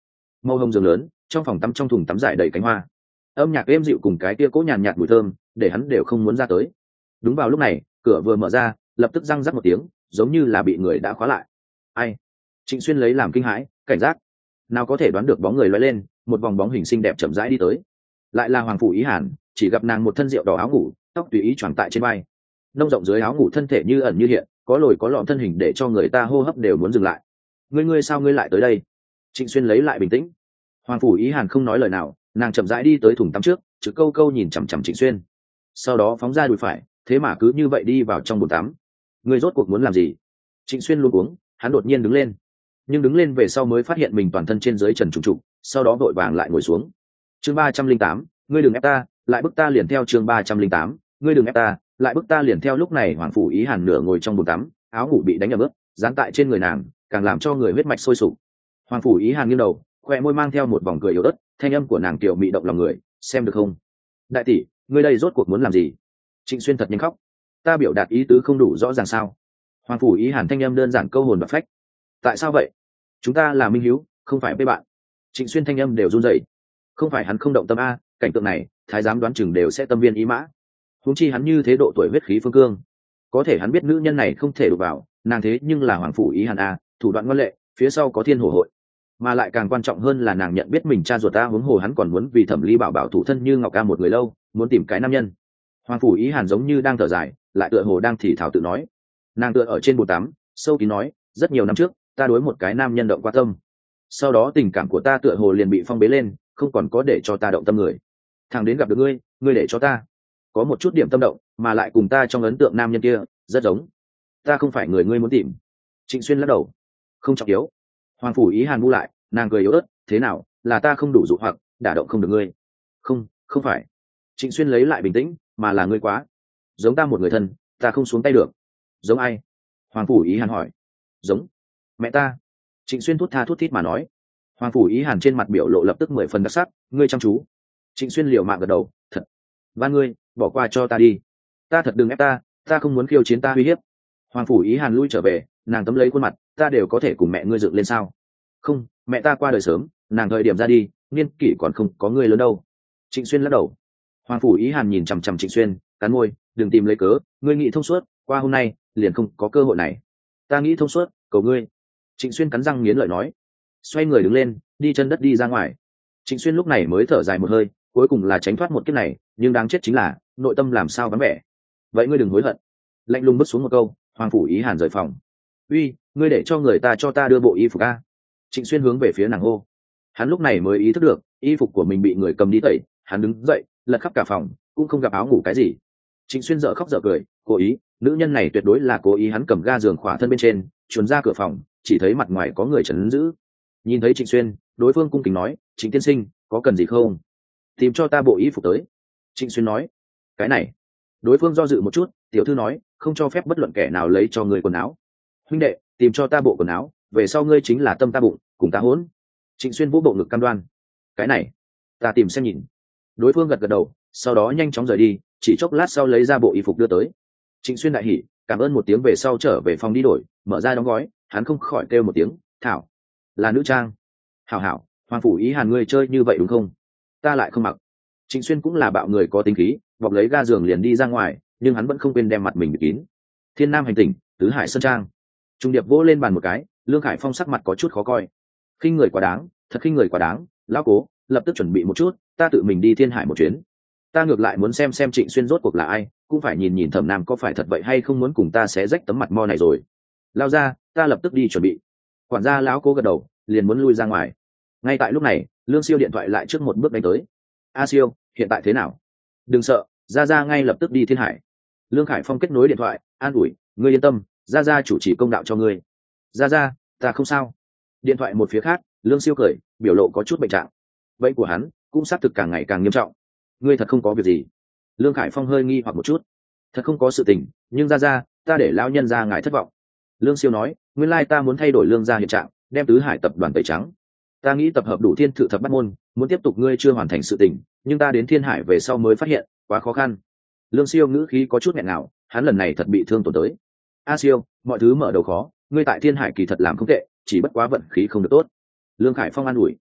màu hồng giường lớn, trong phòng tắm trong thùng tắm giải đầy cánh hoa, âm nhạc êm dịu cùng cái tia cỗ nhàn nhạt mùi thơm để hắn đều không muốn ra tới. Đúng vào lúc này, cửa vừa mở ra, lập tức răng rắc một tiếng, giống như là bị người đã khóa lại. Ai? Trịnh Xuyên lấy làm kinh hãi, cảnh giác. Nào có thể đoán được bóng người lóe lên, một vòng bóng hình xinh đẹp chậm rãi đi tới. Lại là Hoàng Phủ Ý Hàn, chỉ gặp nàng một thân rượu đỏ áo ngủ, tóc tùy ý choàng tại trên vai, nông rộng dưới áo ngủ thân thể như ẩn như hiện, có lồi có lõm thân hình để cho người ta hô hấp đều muốn dừng lại. Ngươi ngươi sao ngươi lại tới đây? Trịnh Xuyên lấy lại bình tĩnh. Hoàng Phủ Ý Hàn không nói lời nào, nàng chậm rãi đi tới thùng tắm trước, chữ câu câu nhìn chằm chằm Trịnh Xuyên, sau đó phóng ra đùi phải, thế mà cứ như vậy đi vào trong bồn tắm. Ngươi rốt cuộc muốn làm gì? Trịnh Xuyên luôn cuống, hắn đột nhiên đứng lên, nhưng đứng lên về sau mới phát hiện mình toàn thân trên dưới trần trùng trục, sau đó vội vàng lại ngồi xuống. Chương ba trăm linh tám, ngươi đừng ép ta, lại bức ta liền theo. Chương ba trăm linh tám, ngươi đừng ép ta, lại bức ta liền theo. Lúc này Hoàng Phủ Ý Hàn nửa ngồi trong bồn tắm, áo ngủ bị đánh ẩm ướt, dán tại trên người nàng, càng làm cho người huyết mạch sôi sục. Hoàng Phủ Ý Hàn nghiêng đầu, khoe môi mang theo một vòng cười yếu ớt, thanh âm của nàng tiểu mị động lòng người, xem được không? Đại tỷ, ngươi đây rốt cuộc muốn làm gì? Trịnh Xuyên thật nhanh khóc. Ta biểu đạt ý tứ không đủ rõ ràng sao? Hoàng Phủ Ý Hàn thanh âm đơn giản câu hồn bạc phách. Tại sao vậy? Chúng ta là minh hữu, không phải với bạn. Trịnh Xuyên thanh âm đều run rẩy. Không phải hắn không động tâm a, cảnh tượng này, thái giám đoán chừng đều sẽ tâm viên ý mã. Huống chi hắn như thế độ tuổi huyết khí phương cương, có thể hắn biết nữ nhân này không thể đụng vào, nàng thế nhưng là Hoàng Phủ Ý Hàn a, thủ đoạn ngoan lệ, phía sau có thiên hổ hội, mà lại càng quan trọng hơn là nàng nhận biết mình cha ruột ta, huống hồ hắn còn muốn vì Thẩm Ly bảo bảo thủ thân như ngọc ca một người lâu, muốn tìm cái nam nhân. Hoàng Phủ Ý Hàn giống như đang thở dài, lại tựa hồ đang thì thào tự nói. Nàng tựa ở trên bồn tắm, sâu kín nói, rất nhiều năm trước, ta đối một cái nam nhân động qua tâm, sau đó tình cảm của ta tựa hồ liền bị phong bế lên, không còn có để cho ta động tâm người. Thằng đến gặp được ngươi, ngươi để cho ta có một chút điểm tâm động, mà lại cùng ta trong ấn tượng nam nhân kia rất giống. Ta không phải người ngươi muốn tìm. Trịnh Xuyên lắc đầu. Không trọng yếu. Hoàng Phủ Ý Hàn bu lại, nàng cười yếu ớt, thế nào, là ta không đủ dụ hoặc, đả động không được ngươi? Không, không phải. Trịnh Xuyên lấy lại bình tĩnh, mà là ngươi quá giống ta một người thân, ta không xuống tay được. Giống ai? Hoàng Phủ Ý Hàn hỏi. Giống mẹ ta. Trịnh Xuyên thút tha thút thít mà nói. Hoàng Phủ Ý Hàn trên mặt biểu lộ lập tức mười phần đặc sắc, ngươi chăm chú. Trịnh Xuyên liều mạng gật đầu, thật. Van ngươi, bỏ qua cho ta đi. Ta thật đừng ép ta, ta không muốn khiêu chiến ta uy hiếp. Hoàng Phủ Ý Hàn lui trở về, nàng tấm lấy khuôn mặt, ta đều có thể cùng mẹ ngươi dựng lên sao? Không, mẹ ta qua đời sớm, nàng thời điểm ra đi, niên kỷ còn không có ngươi lớn đâu. Trịnh Xuyên lắc đầu. Hoàng Phủ Ý Hàn nhìn chằm chằm Trịnh Xuyên, cắn môi, đừng tìm lấy cớ, ngươi nghĩ thông suốt, qua hôm nay liền không có cơ hội này. Ta nghĩ thông suốt, cầu ngươi. Trịnh Xuyên cắn răng nghiến lợi nói, xoay người đứng lên, đi chân đất đi ra ngoài. Trịnh Xuyên lúc này mới thở dài một hơi, cuối cùng là tránh thoát một kiếp này, nhưng đáng chết chính là nội tâm làm sao vắng vẻ. Vậy ngươi đừng hối hận. Lạnh lùng bước xuống một câu, Hoàng Phủ Ý Hàn rời phòng. Uy, ngươi để cho người ta cho ta đưa bộ y phục a. Trịnh Xuyên hướng về phía nàng hô. Hắn lúc này mới ý thức được, y phục của mình bị người cầm đi tẩy, hắn đứng dậy, lật khắp cả phòng, cũng không gặp áo ngủ cái gì. Trịnh Xuyên dở khóc dở cười, cố ý, nữ nhân này tuyệt đối là cố ý. Hắn cầm ga giường khỏa thân bên trên, chuồn ra cửa phòng, chỉ thấy mặt ngoài có người trấn giữ. Nhìn thấy Trịnh Xuyên, đối phương cung kính nói, Trịnh tiên sinh, có cần gì không? Tìm cho ta bộ y phục tới. Trịnh Xuyên nói. Cái này. Đối phương do dự một chút, tiểu thư nói, không cho phép bất luận kẻ nào lấy cho người quần áo. Huynh đệ, tìm cho ta bộ quần áo, về sau ngươi chính là tâm ta bụng, cùng ta hỗn. Trịnh Xuyên vỗ bộ ngực cam đoan. Cái này, ta tìm xem nhìn. Đối phương gật gật đầu, sau đó nhanh chóng rời đi, chỉ chốc lát sau lấy ra bộ y phục đưa tới. Trịnh Xuyên đại hỉ, cảm ơn một tiếng về sau trở về phòng đi đổi, mở ra đóng gói, hắn không khỏi kêu một tiếng, thảo, là nữ trang. Hảo hảo, Hoàng Phủ Ý Hàn ngươi chơi như vậy đúng không? Ta lại không mặc. Trịnh Xuyên cũng là bạo người có tính khí, bọc lấy ga giường liền đi ra ngoài, nhưng hắn vẫn không quên đem mặt mình bịt kín. Thiên Nam hành tỉnh, tứ hải sơn trang. Trung điệp vỗ lên bàn một cái, Lương Khải Phong sắc mặt có chút khó coi. Khinh người quá đáng, thật khinh người quá đáng, lão cố, lập tức chuẩn bị một chút, ta tự mình đi Thiên Hải một chuyến. Ta ngược lại muốn xem xem Trịnh Xuyên rốt cuộc là ai, cũng phải nhìn nhìn Thẩm Nam có phải thật vậy hay không muốn cùng ta xé rách tấm mặt mo này rồi. Lao ra, ta lập tức đi chuẩn bị. Quản gia lão cố gật đầu, liền muốn lui ra ngoài. Ngay tại lúc này, Lương Siêu điện thoại lại trước một bước đánh tới. A Siêu, hiện tại thế nào? Đừng sợ, ra ra ngay lập tức đi Thiên Hải. Lương Khải Phong kết nối điện thoại, an ủi, ngươi yên tâm, ra ra chủ trì công đạo cho ngươi. Ra ra, ta không sao. Điện thoại một phía khác, Lương Siêu cười, biểu lộ có chút bệnh trạng. Vậy của hắn cũng xác thực càng ngày càng nghiêm trọng. Ngươi thật không có việc gì? Lương Khải Phong hơi nghi hoặc một chút. Thật không có sự tình, nhưng ra ra, ta để lão nhân ra ngài thất vọng. Lương Siêu nói, nguyên lai ta muốn thay đổi Lương gia hiện trạng, đem tứ hải tập đoàn tẩy trắng. Ta nghĩ tập hợp đủ thiên thự thập bát môn, muốn tiếp tục ngươi chưa hoàn thành sự tình, nhưng ta đến Thiên Hải về sau mới phát hiện quá khó khăn. Lương Siêu ngữ khí có chút nghẹn ngào, hắn lần này thật bị thương tổn tới. A Siêu, mọi thứ mở đầu khó, ngươi tại Thiên Hải kỳ thật làm không tệ, chỉ bất quá vận khí không được tốt. Lương Khải Phong an ủi.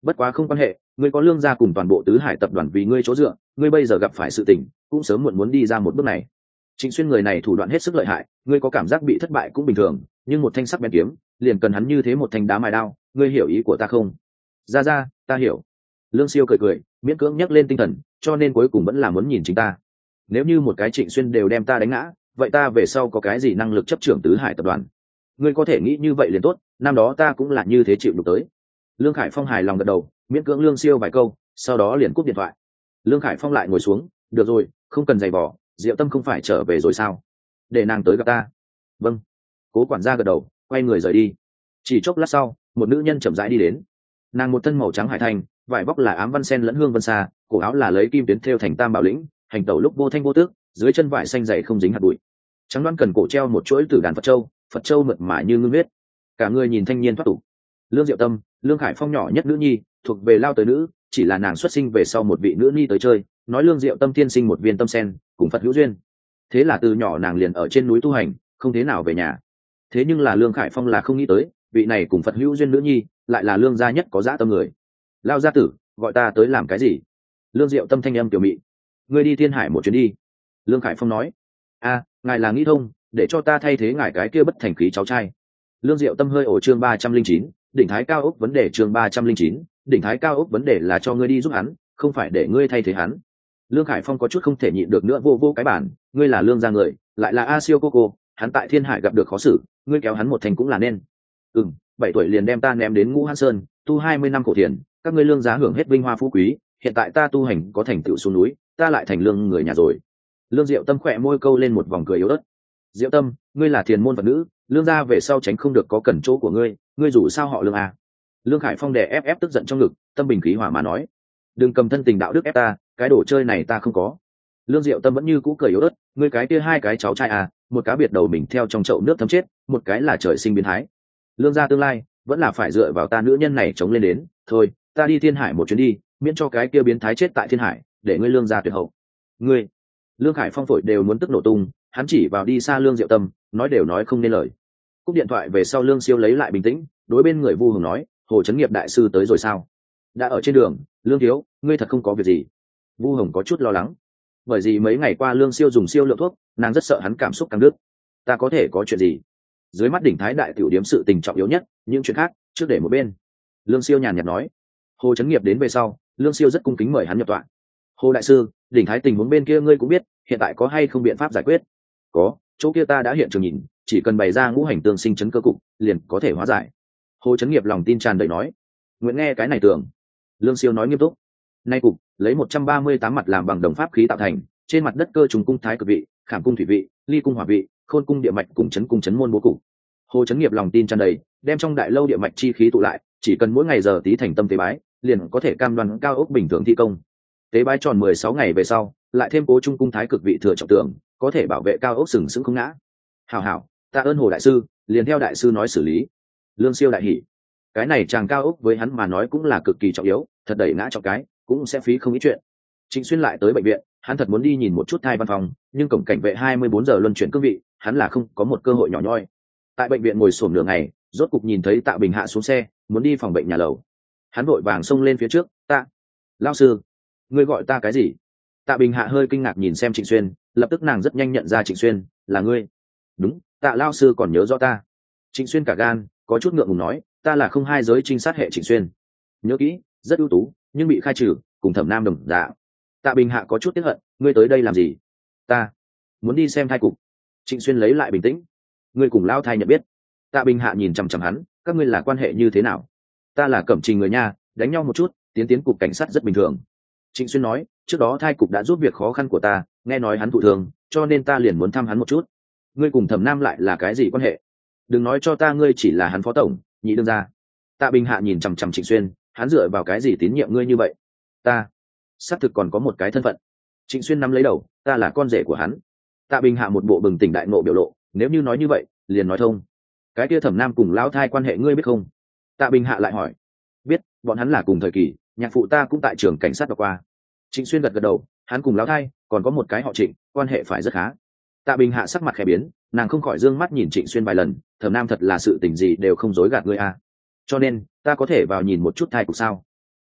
bất quá không quan hệ, ngươi có lương gia cùng toàn bộ tứ hải tập đoàn vì ngươi chỗ dựa, ngươi bây giờ gặp phải sự tình cũng sớm muộn muốn đi ra một bước này. Trịnh Xuyên người này thủ đoạn hết sức lợi hại, ngươi có cảm giác bị thất bại cũng bình thường, nhưng một thanh sắc bén kiếm liền cần hắn như thế một thanh đá mài đao, ngươi hiểu ý của ta không? Ra ra, ta hiểu. Lương Siêu cười cười, miễn cưỡng nhắc lên tinh thần, cho nên cuối cùng vẫn là muốn nhìn chính ta. Nếu như một cái Trịnh Xuyên đều đem ta đánh ngã, vậy ta về sau có cái gì năng lực chấp trưởng tứ hải tập đoàn? Ngươi có thể nghĩ như vậy liền tốt, năm đó ta cũng là như thế chịu đục tới. Lương Khải Phong hài lòng gật đầu, miễn cưỡng Lương Siêu vài câu, sau đó liền cúp điện thoại. Lương Khải Phong lại ngồi xuống, được rồi, không cần giày vò, Diệu Tâm không phải trở về rồi sao? Để nàng tới gặp ta. Vâng. Cố quản gia gật đầu, quay người rời đi. Chỉ chốc lát sau, một nữ nhân chậm rãi đi đến. Nàng một thân màu trắng hải thành, vải vóc là ám văn sen lẫn hương vân xa, cổ áo là lấy kim tuyến thêu thành tam bảo lĩnh, hành tẩu lúc vô thanh vô tước, dưới chân vải xanh dày không dính hạt bụi. Trắng đoán cần cổ treo một chuỗi tử đàn Phật châu, Phật châu mượt mà như ngưng huyết. Cả người nhìn thanh niên thoát tục. Lương Diệu Tâm, Lương Khải Phong nhỏ nhất nữ nhi, thuộc về lao tới nữ, chỉ là nàng xuất sinh về sau một vị nữ nhi tới chơi, nói Lương Diệu Tâm tiên sinh một viên tâm sen, cùng Phật hữu duyên. Thế là từ nhỏ nàng liền ở trên núi tu hành, không thế nào về nhà. Thế nhưng là Lương Khải Phong là không nghĩ tới, vị này cùng Phật hữu duyên nữ nhi, lại là Lương gia nhất có dã tâm người. Lao gia tử, gọi ta tới làm cái gì? Lương Diệu Tâm thanh âm tiểu mị. Ngươi đi Thiên Hải một chuyến đi. Lương Khải Phong nói. A, ngài là nghĩ thông, để cho ta thay thế ngài cái kia bất thành khí cháu trai. Lương Diệu Tâm hơi ổ chương ba trăm linh chín, đỉnh thái cao ốc vấn đề chương ba trăm linh chín, đỉnh thái cao ốc vấn đề là cho ngươi đi giúp hắn, không phải để ngươi thay thế hắn. Lương Khải Phong có chút không thể nhịn được nữa, vô vô cái bản, ngươi là Lương gia người, lại là A Siêu cô cô, hắn tại Thiên Hải gặp được khó xử, ngươi kéo hắn một thành cũng là nên. Ừm, bảy tuổi liền đem ta ném đến Ngũ Hán Sơn, tu hai mươi năm cổ tiền, các ngươi Lương gia hưởng hết vinh hoa phú quý, hiện tại ta tu hành có thành tựu xuống núi, ta lại thành lương người nhà rồi. Lương Diệu Tâm khỏe môi câu lên một vòng cười yếu ớt. Diệu Tâm, ngươi là thiền môn Phật nữ, Lương gia về sau tránh không được có cần chỗ của ngươi, ngươi dù sao họ Lương à? Lương Khải Phong đè ép ép tức giận trong ngực, tâm bình khí hòa mà nói, đừng cầm thân tình đạo đức ép ta, cái đồ chơi này ta không có. Lương Diệu Tâm vẫn như cũ cười yếu ớt, ngươi cái kia hai cái cháu trai à, một cá biệt đầu mình theo trong chậu nước thấm chết, một cái là trời sinh biến thái. Lương gia tương lai vẫn là phải dựa vào ta nữ nhân này chống lên đến, thôi, ta đi Thiên Hải một chuyến đi, miễn cho cái kia biến thái chết tại Thiên Hải, để ngươi Lương gia tuyệt hậu. Ngươi, Lương Khải Phong phổi đều muốn tức nổ tung, hắn chỉ vào đi xa Lương Diệu Tâm, nói đều nói không nên lời. Cúp điện thoại về sau, Lương Siêu lấy lại bình tĩnh, đối bên người Vu Hùng nói, Hồ Chấn Nghiệp đại sư tới rồi sao? Đã ở trên đường. Lương thiếu, ngươi thật không có việc gì? Vu Hùng có chút lo lắng, bởi vì mấy ngày qua Lương Siêu dùng siêu lượng thuốc, nàng rất sợ hắn cảm xúc căng đứt. Ta có thể có chuyện gì? Dưới mắt đỉnh thái đại tiểu điếm sự tình trọng yếu nhất, những chuyện khác trước để một bên. Lương Siêu nhàn nhạt nói. Hồ Chấn Nghiệp đến về sau, Lương Siêu rất cung kính mời hắn nhập tọa. Hồ đại sư, đỉnh thái tình huống bên kia ngươi cũng biết, hiện tại có hay không biện pháp giải quyết? Có, chỗ kia ta đã hiện trường nhìn, chỉ cần bày ra ngũ hành tương sinh chấn cơ cục, liền có thể hóa giải. Hồ Chấn Nghiệp lòng tin tràn đầy nói. Nguyện nghe cái này tưởng. Lương Siêu nói nghiêm túc. Nay cục lấy một trăm ba mươi tám mặt làm bằng đồng pháp khí tạo thành, trên mặt đất cơ trùng cung thái cực vị, khảm cung thủy vị, ly cung hỏa vị, khôn cung địa mạch cùng chấn cung chấn môn bố cục. Hồ Chấn Nghiệp lòng tin tràn đầy, đem trong đại lâu địa mạch chi khí tụ lại, chỉ cần mỗi ngày giờ tí thành tâm tế bái, liền có thể cam đoan cao ốc bình thường thi công. Tế bái tròn mười sáu ngày về sau, lại thêm cố trung cung thái cực vị thừa trọng tượng, có thể bảo vệ cao ốc sừng sững không ngã. Hảo hảo, tạ ơn Hồ đại sư, liền theo đại sư nói xử lý. Lương Siêu đại hỉ, cái này chàng cao ốc với hắn mà nói cũng là cực kỳ trọng yếu, thật đẩy ngã trọng cái cũng sẽ phí không ít chuyện. Trịnh Xuyên lại tới bệnh viện, hắn thật muốn đi nhìn một chút thai văn phòng, nhưng cổng cảnh vệ hai mươi bốn giờ luân chuyển cương vị, hắn là không có một cơ hội nhỏ nhoi. Tại bệnh viện ngồi xổm nửa ngày, rốt cục nhìn thấy Tạ Bình Hạ xuống xe, muốn đi phòng bệnh nhà lầu. Hắn vội vàng xông lên phía trước, "Tạ lão sư, ngươi gọi ta cái gì?" Tạ Bình Hạ hơi kinh ngạc nhìn xem Trịnh Xuyên, lập tức nàng rất nhanh nhận ra Trịnh Xuyên, "Là ngươi?" "Đúng, Tạ lão sư còn nhớ rõ ta." Trịnh Xuyên cả gan, có chút ngượng ngùng nói, "Ta là không hai giới trinh sát hệ Trịnh Xuyên." "Nhớ kỹ, rất ưu tú, nhưng bị khai trừ, cùng Thẩm Nam đồng dạng." Tạ Bình Hạ có chút tiếc hận, "Ngươi tới đây làm gì?" "Ta muốn đi xem thai cục." Trịnh Xuyên lấy lại bình tĩnh, "Ngươi cùng lão thai nhận biết?" Tạ Bình Hạ nhìn chằm chằm hắn, "Các ngươi là quan hệ như thế nào?" "Ta là Cẩm Trình người nha, đánh nhau một chút, tiến tiến cục cảnh sát rất bình thường." Trịnh Xuyên nói, "Trước đó thai cục đã giúp việc khó khăn của ta, nghe nói hắn thụ thường, cho nên ta liền muốn thăm hắn một chút." "Ngươi cùng Thẩm Nam lại là cái gì quan hệ?" "Đừng nói cho ta ngươi chỉ là hắn phó tổng, nhị đương gia." Tạ Bình Hạ nhìn chằm chằm Trịnh Xuyên, hắn dựa vào cái gì tín nhiệm ngươi như vậy? "Ta xác thực còn có một cái thân phận." Trịnh Xuyên nắm lấy đầu, "Ta là con rể của hắn." Tạ Bình Hạ một bộ bừng tỉnh đại ngộ biểu lộ, "Nếu như nói như vậy, liền nói thông. Cái kia Thẩm Nam cùng lão thai quan hệ ngươi biết không?" Tạ Bình Hạ lại hỏi, "Biết, bọn hắn là cùng thời kỳ, nhạc phụ ta cũng tại trường cảnh sát đọc qua." Trịnh Xuyên gật gật đầu, "Hắn cùng lão thai còn có một cái họ Trịnh, quan hệ phải rất khá." Tạ Bình Hạ sắc mặt khẽ biến, nàng không khỏi dương mắt nhìn Trịnh Xuyên vài lần, "Thẩm Nam thật là sự tình gì đều không dối gạt ngươi à. Cho nên ta có thể vào nhìn một chút thai cục sao?"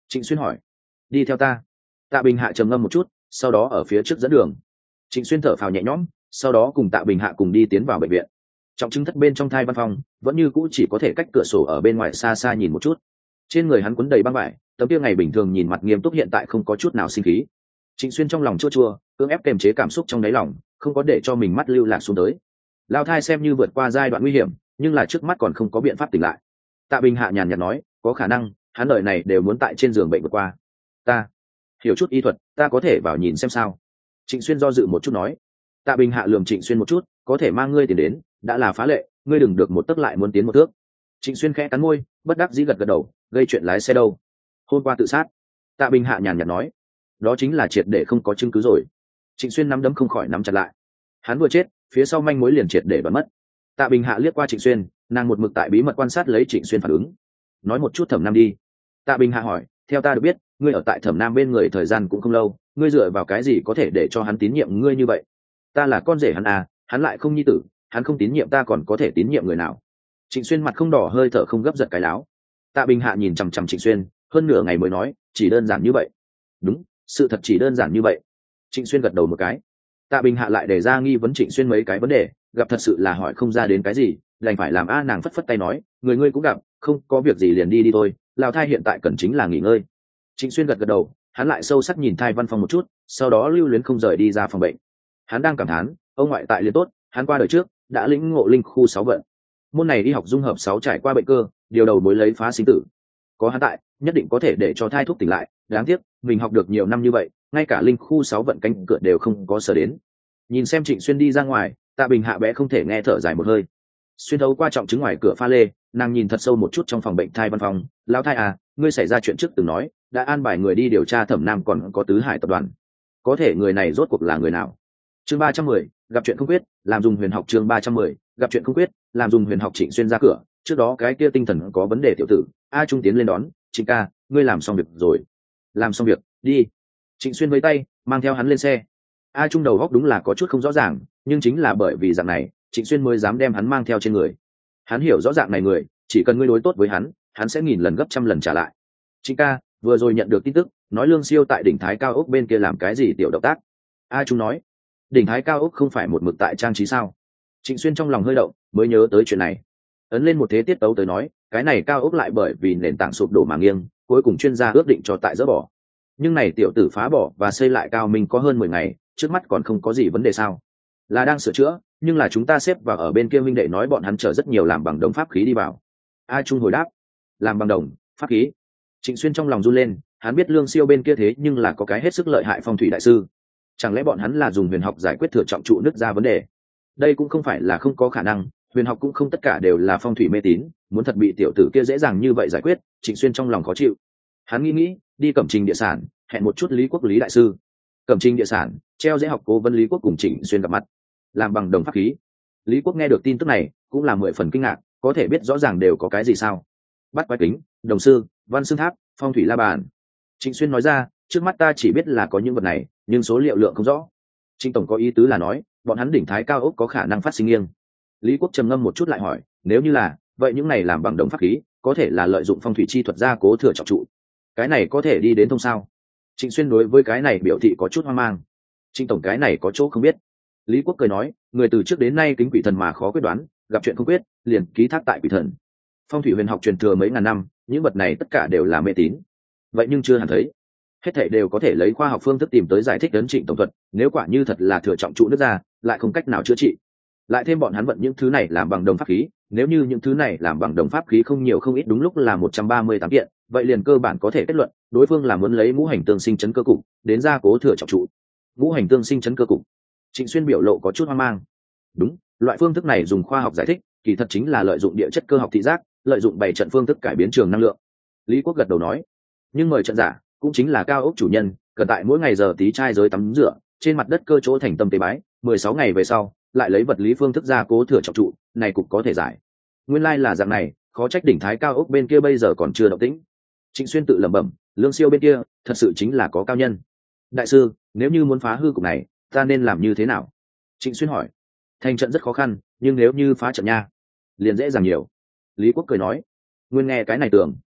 Trịnh Xuyên hỏi. Đi theo ta. Tạ Bình Hạ trầm ngâm một chút, sau đó ở phía trước dẫn đường. Trịnh Xuyên thở phào nhẹ nhõm, sau đó cùng Tạ Bình Hạ cùng đi tiến vào bệnh viện. Trọng chứng thất bên trong thai văn phòng vẫn như cũ chỉ có thể cách cửa sổ ở bên ngoài xa xa nhìn một chút. Trên người hắn quấn đầy băng vải, tấm kia ngày bình thường nhìn mặt nghiêm túc hiện tại không có chút nào sinh khí. Trịnh Xuyên trong lòng chua chua, cưỡng ép kiềm chế cảm xúc trong đáy lòng, không có để cho mình mắt lưu lạc xuống tới. Lao thai xem như vượt qua giai đoạn nguy hiểm, nhưng là trước mắt còn không có biện pháp tỉnh lại. Tạ Bình Hạ nhàn nhạt nói, có khả năng hắn đời này đều muốn tại trên giường bệnh vượt qua. Ta hiểu chút y thuật, ta có thể vào nhìn xem sao? Trịnh Xuyên do dự một chút nói. Tạ Bình Hạ lườm Trịnh Xuyên một chút, có thể mang ngươi tiền đến đã là phá lệ, ngươi đừng được một tấc lại muốn tiến một thước. Trịnh Xuyên khẽ cắn môi, bất đắc dĩ gật gật đầu, gây chuyện lái xe đâu? Hôm qua tự sát. Tạ Bình Hạ nhàn nhạt nói. Đó chính là triệt để không có chứng cứ rồi. Trịnh Xuyên nắm đấm không khỏi nắm chặt lại. Hắn vừa chết, phía sau manh mối liền triệt để đoán mất. Tạ Bình Hạ liếc qua Trịnh Xuyên, nàng một mực tại bí mật quan sát lấy Trịnh Xuyên phản ứng. Nói một chút Thẩm Nam đi. Tạ Bình Hạ hỏi, theo ta được biết, ngươi ở tại Thẩm Nam bên người thời gian cũng không lâu, ngươi dựa vào cái gì có thể để cho hắn tín nhiệm ngươi như vậy? Ta là con rể hắn à, hắn lại không nhi tử, hắn không tín nhiệm ta còn có thể tín nhiệm người nào? Trịnh Xuyên mặt không đỏ hơi thở không gấp giật cái láo. Tạ Bình Hạ nhìn chằm chằm Trịnh Xuyên, hơn nửa ngày mới nói, chỉ đơn giản như vậy. Đúng, sự thật chỉ đơn giản như vậy. Trịnh Xuyên gật đầu một cái. Tạ Bình Hạ lại đề ra nghi vấn Trịnh Xuyên mấy cái vấn đề, gặp thật sự là hỏi không ra đến cái gì, đành phải làm a nàng phất phất tay nói, người ngươi cũng gặp, không có việc gì liền đi đi thôi, Lão thai hiện tại cần chính là nghỉ ngơi. Trịnh Xuyên gật gật đầu, hắn lại sâu sắc nhìn thai văn phòng một chút, sau đó lưu luyến không rời đi ra phòng bệnh. Hắn đang cảm thán, ông ngoại tại liền tốt, hắn qua đời trước đã lĩnh ngộ linh khu sáu vận. Môn này đi học dung hợp sáu trải qua bệnh cơ, điều đầu mối lấy phá sinh tử. Có hắn tại, nhất định có thể để cho thai thuốc tỉnh lại, đáng tiếc, mình học được nhiều năm như vậy, ngay cả linh khu sáu vận cánh cửa đều không có sở đến. Nhìn xem Trịnh Xuyên đi ra ngoài, Tạ Bình Hạ bé không thể nghe thở dài một hơi. Xuyên thấu qua trọng chứng ngoài cửa pha lê, nàng nhìn thật sâu một chút trong phòng bệnh thai văn phòng. Lão thai à, ngươi xảy ra chuyện trước từng nói đã an bài người đi điều tra Thẩm Nam còn có Tứ Hải tập đoàn, có thể người này rốt cuộc là người nào? Chương ba trăm mười, gặp chuyện không quyết, làm dùng huyền học. Chương ba trăm mười, gặp chuyện không quyết, làm dùng huyền học. Trịnh Xuyên ra cửa, trước đó cái kia tinh thần có vấn đề tiểu tử A Trung tiến lên đón, Trịnh ca, ngươi làm xong việc rồi? Làm xong việc, đi. Trịnh Xuyên với tay mang theo hắn lên xe. A Trung đầu góc đúng là có chút không rõ ràng, nhưng chính là bởi vì dạng này Trịnh Xuyên mới dám đem hắn mang theo trên người. Hắn hiểu rõ dạng này người, chỉ cần ngươi đối tốt với hắn, hắn sẽ nghìn lần gấp trăm lần trả lại. Trịnh ca, vừa rồi nhận được tin tức nói Lương Siêu tại đỉnh Thái Cao ốc bên kia làm cái gì tiểu động tác. A Trung nói. Đỉnh Thái Cao ốc không phải một mực tại trang trí sao? Trịnh Xuyên trong lòng hơi động, mới nhớ tới chuyện này. Ấn lên một thế tiết tấu tới nói, cái này cao ốc lại bởi vì nền tảng sụp đổ mà nghiêng, cuối cùng chuyên gia ước định cho tại dỡ bỏ. Nhưng này tiểu tử phá bỏ và xây lại cao minh có hơn mười ngày, trước mắt còn không có gì vấn đề sao? Là đang sửa chữa, nhưng là chúng ta xếp vào ở bên kia minh đệ nói bọn hắn chở rất nhiều làm bằng đồng pháp khí đi vào. A Trung hồi đáp. Làm bằng đồng pháp khí? Trịnh Xuyên trong lòng run lên, hắn biết Lương Siêu bên kia thế nhưng là có cái hết sức lợi hại phong thủy đại sư. Chẳng lẽ bọn hắn là dùng huyền học giải quyết thừa trọng trụ nứt ra vấn đề? Đây cũng không phải là không có khả năng, huyền học cũng không tất cả đều là phong thủy mê tín, muốn thật bị tiểu tử kia dễ dàng như vậy giải quyết. Trịnh Xuyên trong lòng khó chịu. Hắn nghĩ nghĩ, đi Cẩm Trình địa sản, hẹn một chút Lý Quốc Lý đại sư. Cẩm Trình địa sản treo dễ học cố vấn Lý Quốc cùng Trịnh Xuyên gặp mặt. Làm bằng đồng pháp khí. Lý Quốc nghe được tin tức này cũng là mười phần kinh ngạc, có thể biết rõ ràng đều có cái gì sao? Bắt quái kính, đồng sư, văn xương tháp, phong thủy la bàn. Trịnh Xuyên nói ra, trước mắt ta chỉ biết là có những vật này, nhưng số liệu lượng không rõ. Trịnh tổng có ý tứ là nói bọn hắn đỉnh Thái Cao ốc có khả năng phát sinh nghiêng. Lý Quốc trầm ngâm một chút lại hỏi, nếu như là vậy, những này làm bằng đồng pháp khí có thể là lợi dụng phong thủy chi thuật gia cố thừa trọng trụ, cái này có thể đi đến thông sao? Trịnh Xuyên đối với cái này biểu thị có chút hoang mang. Trịnh tổng cái này có chỗ không biết. Lý Quốc cười nói, người từ trước đến nay kính quỷ thần mà khó quyết đoán, gặp chuyện không quyết liền ký thác tại quỷ thần. Phong thủy huyền học truyền thừa mấy ngàn năm, những vật này tất cả đều là mê tín. Vậy nhưng chưa hẳn thấy hết thảy đều có thể lấy khoa học phương thức tìm tới giải thích ấn Trịnh tổng thuật. Nếu quả như thật là thừa trọng trụ nước ra, lại không cách nào chữa trị, lại thêm bọn hắn vận những thứ này làm bằng đồng pháp khí, nếu như những thứ này làm bằng đồng pháp khí không nhiều không ít, đúng lúc là một trăm ba mươi tám kiện, vậy liền cơ bản có thể kết luận đối phương là muốn lấy ngũ hành tương sinh chấn cơ cục đến gia cố thừa trọng trụ. Ngũ hành tương sinh chấn cơ cục. Trịnh Xuyên biểu lộ có chút hoang mang. Đúng, loại phương thức này dùng khoa học giải thích, kỳ thật chính là lợi dụng địa chất cơ học thị giác, lợi dụng bảy trận phương thức cải biến trường năng lượng. Lý Quốc gật đầu nói, nhưng mời trận giả cũng chính là cao ốc chủ nhân, cần tại mỗi ngày giờ tí trai giới tắm rửa trên mặt đất cơ chỗ thành tâm tế bái, mười sáu ngày về sau lại lấy vật lý phương thức gia cố thừa trọng trụ, này cục có thể giải. Nguyên lai là dạng này, khó trách đỉnh Thái Cao ốc bên kia bây giờ còn chưa động tĩnh. Trịnh Xuyên tự lẩm bẩm, Lương Siêu bên kia thật sự chính là có cao nhân. Đại sư, nếu như muốn phá hư cục này, ta nên làm như thế nào? Trịnh Xuyên hỏi. Thành trận rất khó khăn, nhưng nếu như phá trận nha, liền dễ dàng nhiều. Lý Quốc cười nói. Nguyên nghe cái này tưởng.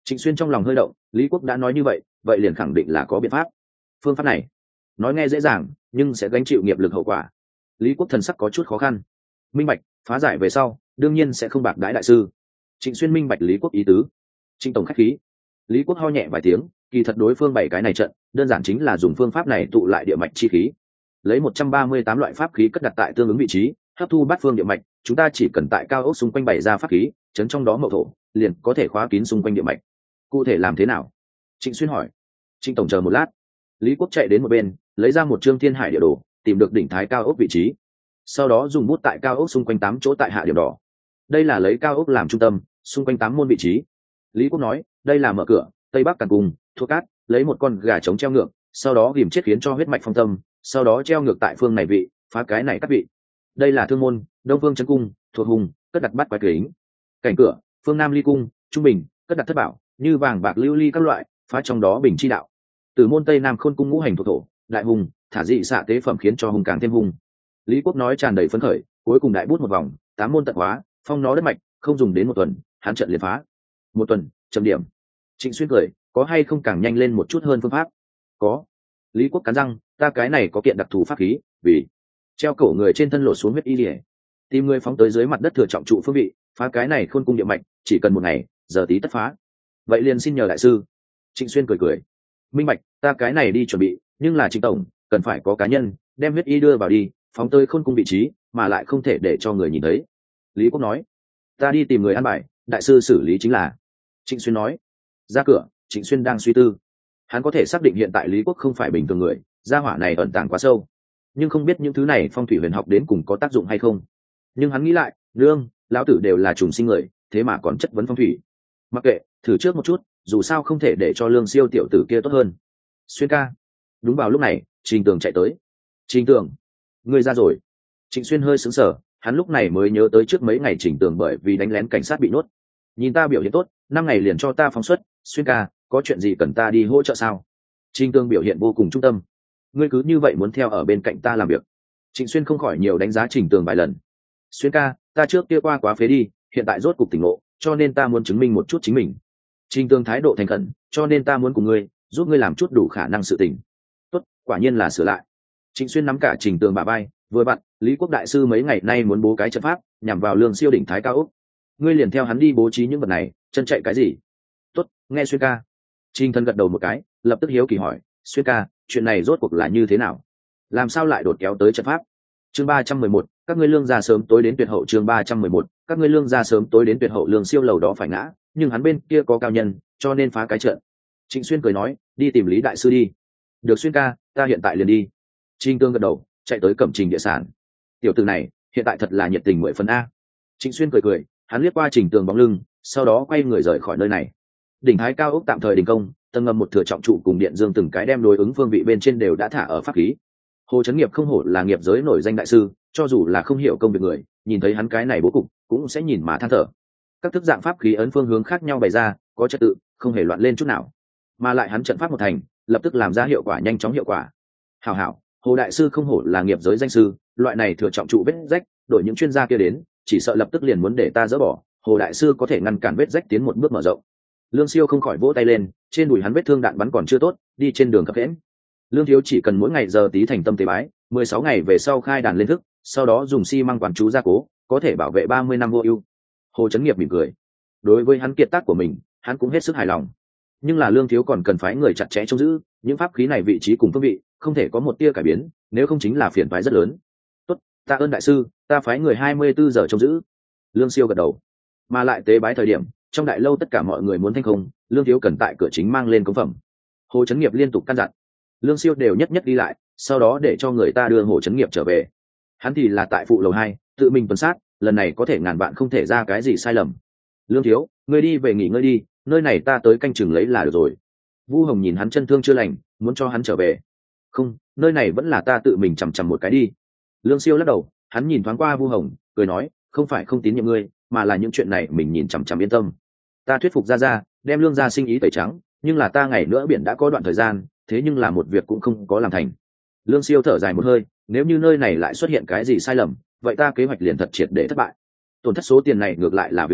Trịnh Xuyên trong lòng hơi động, Lý Quốc đã nói như vậy vậy liền khẳng định là có biện pháp. Phương pháp này nói nghe dễ dàng nhưng sẽ gánh chịu nghiệp lực hậu quả. Lý Quốc thần sắc có chút khó khăn. Minh bạch, phá giải về sau đương nhiên sẽ không bạc đãi đại sư. Trịnh Xuyên minh bạch Lý Quốc ý tứ. Trịnh tổng khách khí. Lý Quốc ho nhẹ vài tiếng, kỳ thật đối phương bảy cái này trận đơn giản chính là dùng phương pháp này tụ lại địa mạch chi khí, lấy một trăm ba mươi tám loại pháp khí cất đặt tại tương ứng vị trí, hấp thu bát phương địa mạch. Chúng ta chỉ cần tại cao ốc xung quanh bày ra pháp khí chấn trong đó mậu thổ, liền có thể khóa kín xung quanh địa mạch. Cụ thể làm thế nào? Trịnh Xuyên hỏi. Trịnh tổng chờ một lát. Lý Quốc chạy đến một bên lấy ra một chương thiên hải địa đồ, tìm được đỉnh thái cao ốc vị trí, sau đó dùng bút tại cao ốc xung quanh tám chỗ tại hạ điểm đỏ. Đây là lấy cao ốc làm trung tâm, xung quanh tám môn vị trí. Lý Quốc nói, đây là mở cửa, tây bắc càn cùng thuộc cát, lấy một con gà trống treo ngược, sau đó ghìm chết khiến cho huyết mạch phong tâm, sau đó treo ngược tại phương này vị, phá cái này các vị. Đây là thương môn, đông phương trấn cung, thuộc hùng, cất đặt bát quái kính. Cảnh cửa, phương nam ly cung, trung bình, cất đặt thất bảo, như vàng bạc lưu ly các loại, phá trong đó bình chi đạo. Từ môn tây nam khôn cung ngũ hành thuộc thổ, đại hùng, thả dị xạ tế phẩm khiến cho hùng càng thêm hùng. Lý Quốc nói tràn đầy phấn khởi, cuối cùng đại bút một vòng, tám môn tận hóa, phong nó đất mạch, không dùng đến một tuần, hắn trận liền phá. Một tuần, trầm điểm. Trịnh Xuyên cười, có hay không càng nhanh lên một chút hơn phương pháp? Có. Lý Quốc cắn răng, ta cái này có kiện đặc thù pháp khí, vì treo cổ người trên thân lột xuống huyết y liễu, tìm người phóng tới dưới mặt đất thừa trọng trụ phương vị, phá cái này khôn cung địa mạch, chỉ cần một ngày, giờ tí tất phá. Vậy liền xin nhờ đại sư. Trịnh Xuyên cười cười, minh bạch, ta cái này đi chuẩn bị, nhưng là Trịnh tổng cần phải có cá nhân đem huyết y đưa vào đi, phóng tới khôn cung vị trí, mà lại không thể để cho người nhìn thấy. Lý Quốc nói, ta đi tìm người ăn bài, đại sư xử lý chính là. Trịnh Xuyên nói. Ra cửa, Trịnh Xuyên đang suy tư. Hắn có thể xác định hiện tại Lý Quốc không phải bình thường người, gia hỏa này ẩn tàng quá sâu, nhưng không biết những thứ này phong thủy huyền học đến cùng có tác dụng hay không. Nhưng hắn nghĩ lại, nương, lão tử đều là trùng sinh người, thế mà còn chất vấn phong thủy. Mặc kệ, thử trước một chút, dù sao không thể để cho Lương Siêu tiểu tử kia tốt hơn. Xuyên ca. Đúng vào lúc này, Trình Tường chạy tới. Trình Tường, ngươi ra rồi. Trịnh Xuyên hơi sững sờ, hắn lúc này mới nhớ tới trước mấy ngày Trình Tường bởi vì đánh lén cảnh sát bị nuốt. Nhìn ta biểu hiện tốt, năm ngày liền cho ta phóng xuất. Xuyên ca, có chuyện gì cần ta đi hỗ trợ sao? Trình Tường biểu hiện vô cùng trung tâm. Ngươi cứ như vậy muốn theo ở bên cạnh ta làm việc. Trịnh Xuyên không khỏi nhiều đánh giá Trình Tường vài lần. Xuyên ca, ta trước kia qua quá phế đi, hiện tại rốt cục tỉnh ngộ, cho nên ta muốn chứng minh một chút chính mình. Trình Tường thái độ thành khẩn, cho nên ta muốn cùng ngươi, giúp ngươi làm chút đủ khả năng sự tình. Tốt, quả nhiên là sửa lại. Trịnh Xuyên nắm cả Trình Tường bả vai, vừa vặn, Lý Quốc đại sư mấy ngày nay muốn bố cái trận pháp, nhằm vào Lương Siêu đỉnh thái cao ốc. Ngươi liền theo hắn đi bố trí những vật này, chân chạy cái gì? Tốt, nghe Xuyên ca. Trình Thân gật đầu một cái, lập tức hiếu kỳ hỏi, Xuyên ca, chuyện này rốt cuộc là như thế nào? Làm sao lại đột kéo tới trận pháp? Chương ba trăm mười một, các ngươi lương ra sớm tối đến tuyệt hậu. Chương ba trăm mười một, các ngươi lương ra sớm tối đến tuyệt hậu. Lương Siêu lầu đó phải ngã, nhưng hắn bên kia có cao nhân, cho nên phá cái trận. Trịnh Xuyên cười nói, đi tìm Lý đại sư đi. Được Xuyên ca, ta hiện tại liền đi. Trình Tương gật đầu, chạy tới Cẩm Trình địa sản. Tiểu tử này, hiện tại thật là nhiệt tình mười phần a. Trịnh Xuyên cười cười, hắn liếc qua Trình Tường bóng lưng, sau đó quay người rời khỏi nơi này. Đỉnh thái cao ốc tạm thời đình công, tầng ngầm một thừa trọng trụ cùng điện dương từng cái đem đối ứng phương vị bên trên đều đã thả ở pháp khí. Hồ Chấn Nghiệp không hổ là nghiệp giới nổi danh đại sư, cho dù là không hiểu công việc người, nhìn thấy hắn cái này bố cục, cũng sẽ nhìn mà than thở. Các thức dạng pháp khí ấn phương hướng khác nhau bày ra, có trật tự, không hề loạn lên chút nào. Mà lại hắn trận pháp một thành, lập tức làm ra hiệu quả nhanh chóng hiệu quả. Hảo hảo, Hồ đại sư không hổ là nghiệp giới danh sư, loại này thừa trọng trụ vết rách, đổi những chuyên gia kia đến, chỉ sợ lập tức liền muốn để ta dỡ bỏ. Hồ đại sư có thể ngăn cản vết rách tiến một bước mở rộng. Lương Siêu không khỏi vỗ tay lên, trên đùi hắn vết thương đạn bắn còn chưa tốt, đi trên đường khập khiễng. Lương thiếu chỉ cần mỗi ngày giờ tí thành tâm tế bái, mười sáu ngày về sau khai đàn lên thức, sau đó dùng xi măng quản chú gia cố, có thể bảo vệ ba mươi năm vô ưu. Hồ Chấn Nghiệp mỉm cười. Đối với hắn kiệt tác của mình, hắn cũng hết sức hài lòng. Nhưng là Lương thiếu còn cần phái người chặt chẽ trông giữ, những pháp khí này vị trí cùng phương vị, không thể có một tia cải biến, nếu không chính là phiền toái rất lớn. Tốt, tạ ơn đại sư, ta phái người hai mươi bốn giờ trông giữ. Lương Siêu gật đầu. Mà lại tế bái thời điểm, trong đại lâu tất cả mọi người muốn thanh không, Lương thiếu cần tại cửa chính mang lên cống phẩm. Hồ Chấn Nghiệp liên tục căn dặn. Lương Siêu đều nhất nhất đi lại, sau đó để cho người ta đưa Hồ Chấn Nghiệp trở về. Hắn thì là tại phụ lầu hai, tự mình tuần sát, lần này có thể ngàn bạn không thể ra cái gì sai lầm. Lương thiếu, ngươi đi về nghỉ ngơi đi, nơi này ta tới canh chừng lấy là được rồi. Vu Hồng nhìn hắn chân thương chưa lành, muốn cho hắn trở về. Không, nơi này vẫn là ta tự mình chằm chằm một cái đi. Lương Siêu lắc đầu, hắn nhìn thoáng qua Vu Hồng, cười nói, không phải không tín nhiệm ngươi, mà là những chuyện này mình nhìn chằm chằm yên tâm. Ta thuyết phục ra ra, đem Lương gia sinh ý tẩy trắng, nhưng là ta ngày nữa biển đã có đoạn thời gian, thế nhưng là một việc cũng không có làm thành. Lương Siêu thở dài một hơi, nếu như nơi này lại xuất hiện cái gì sai lầm, vậy ta kế hoạch liền thật triệt để thất bại. Tổn thất số tiền này ngược lại là việc nhỏ,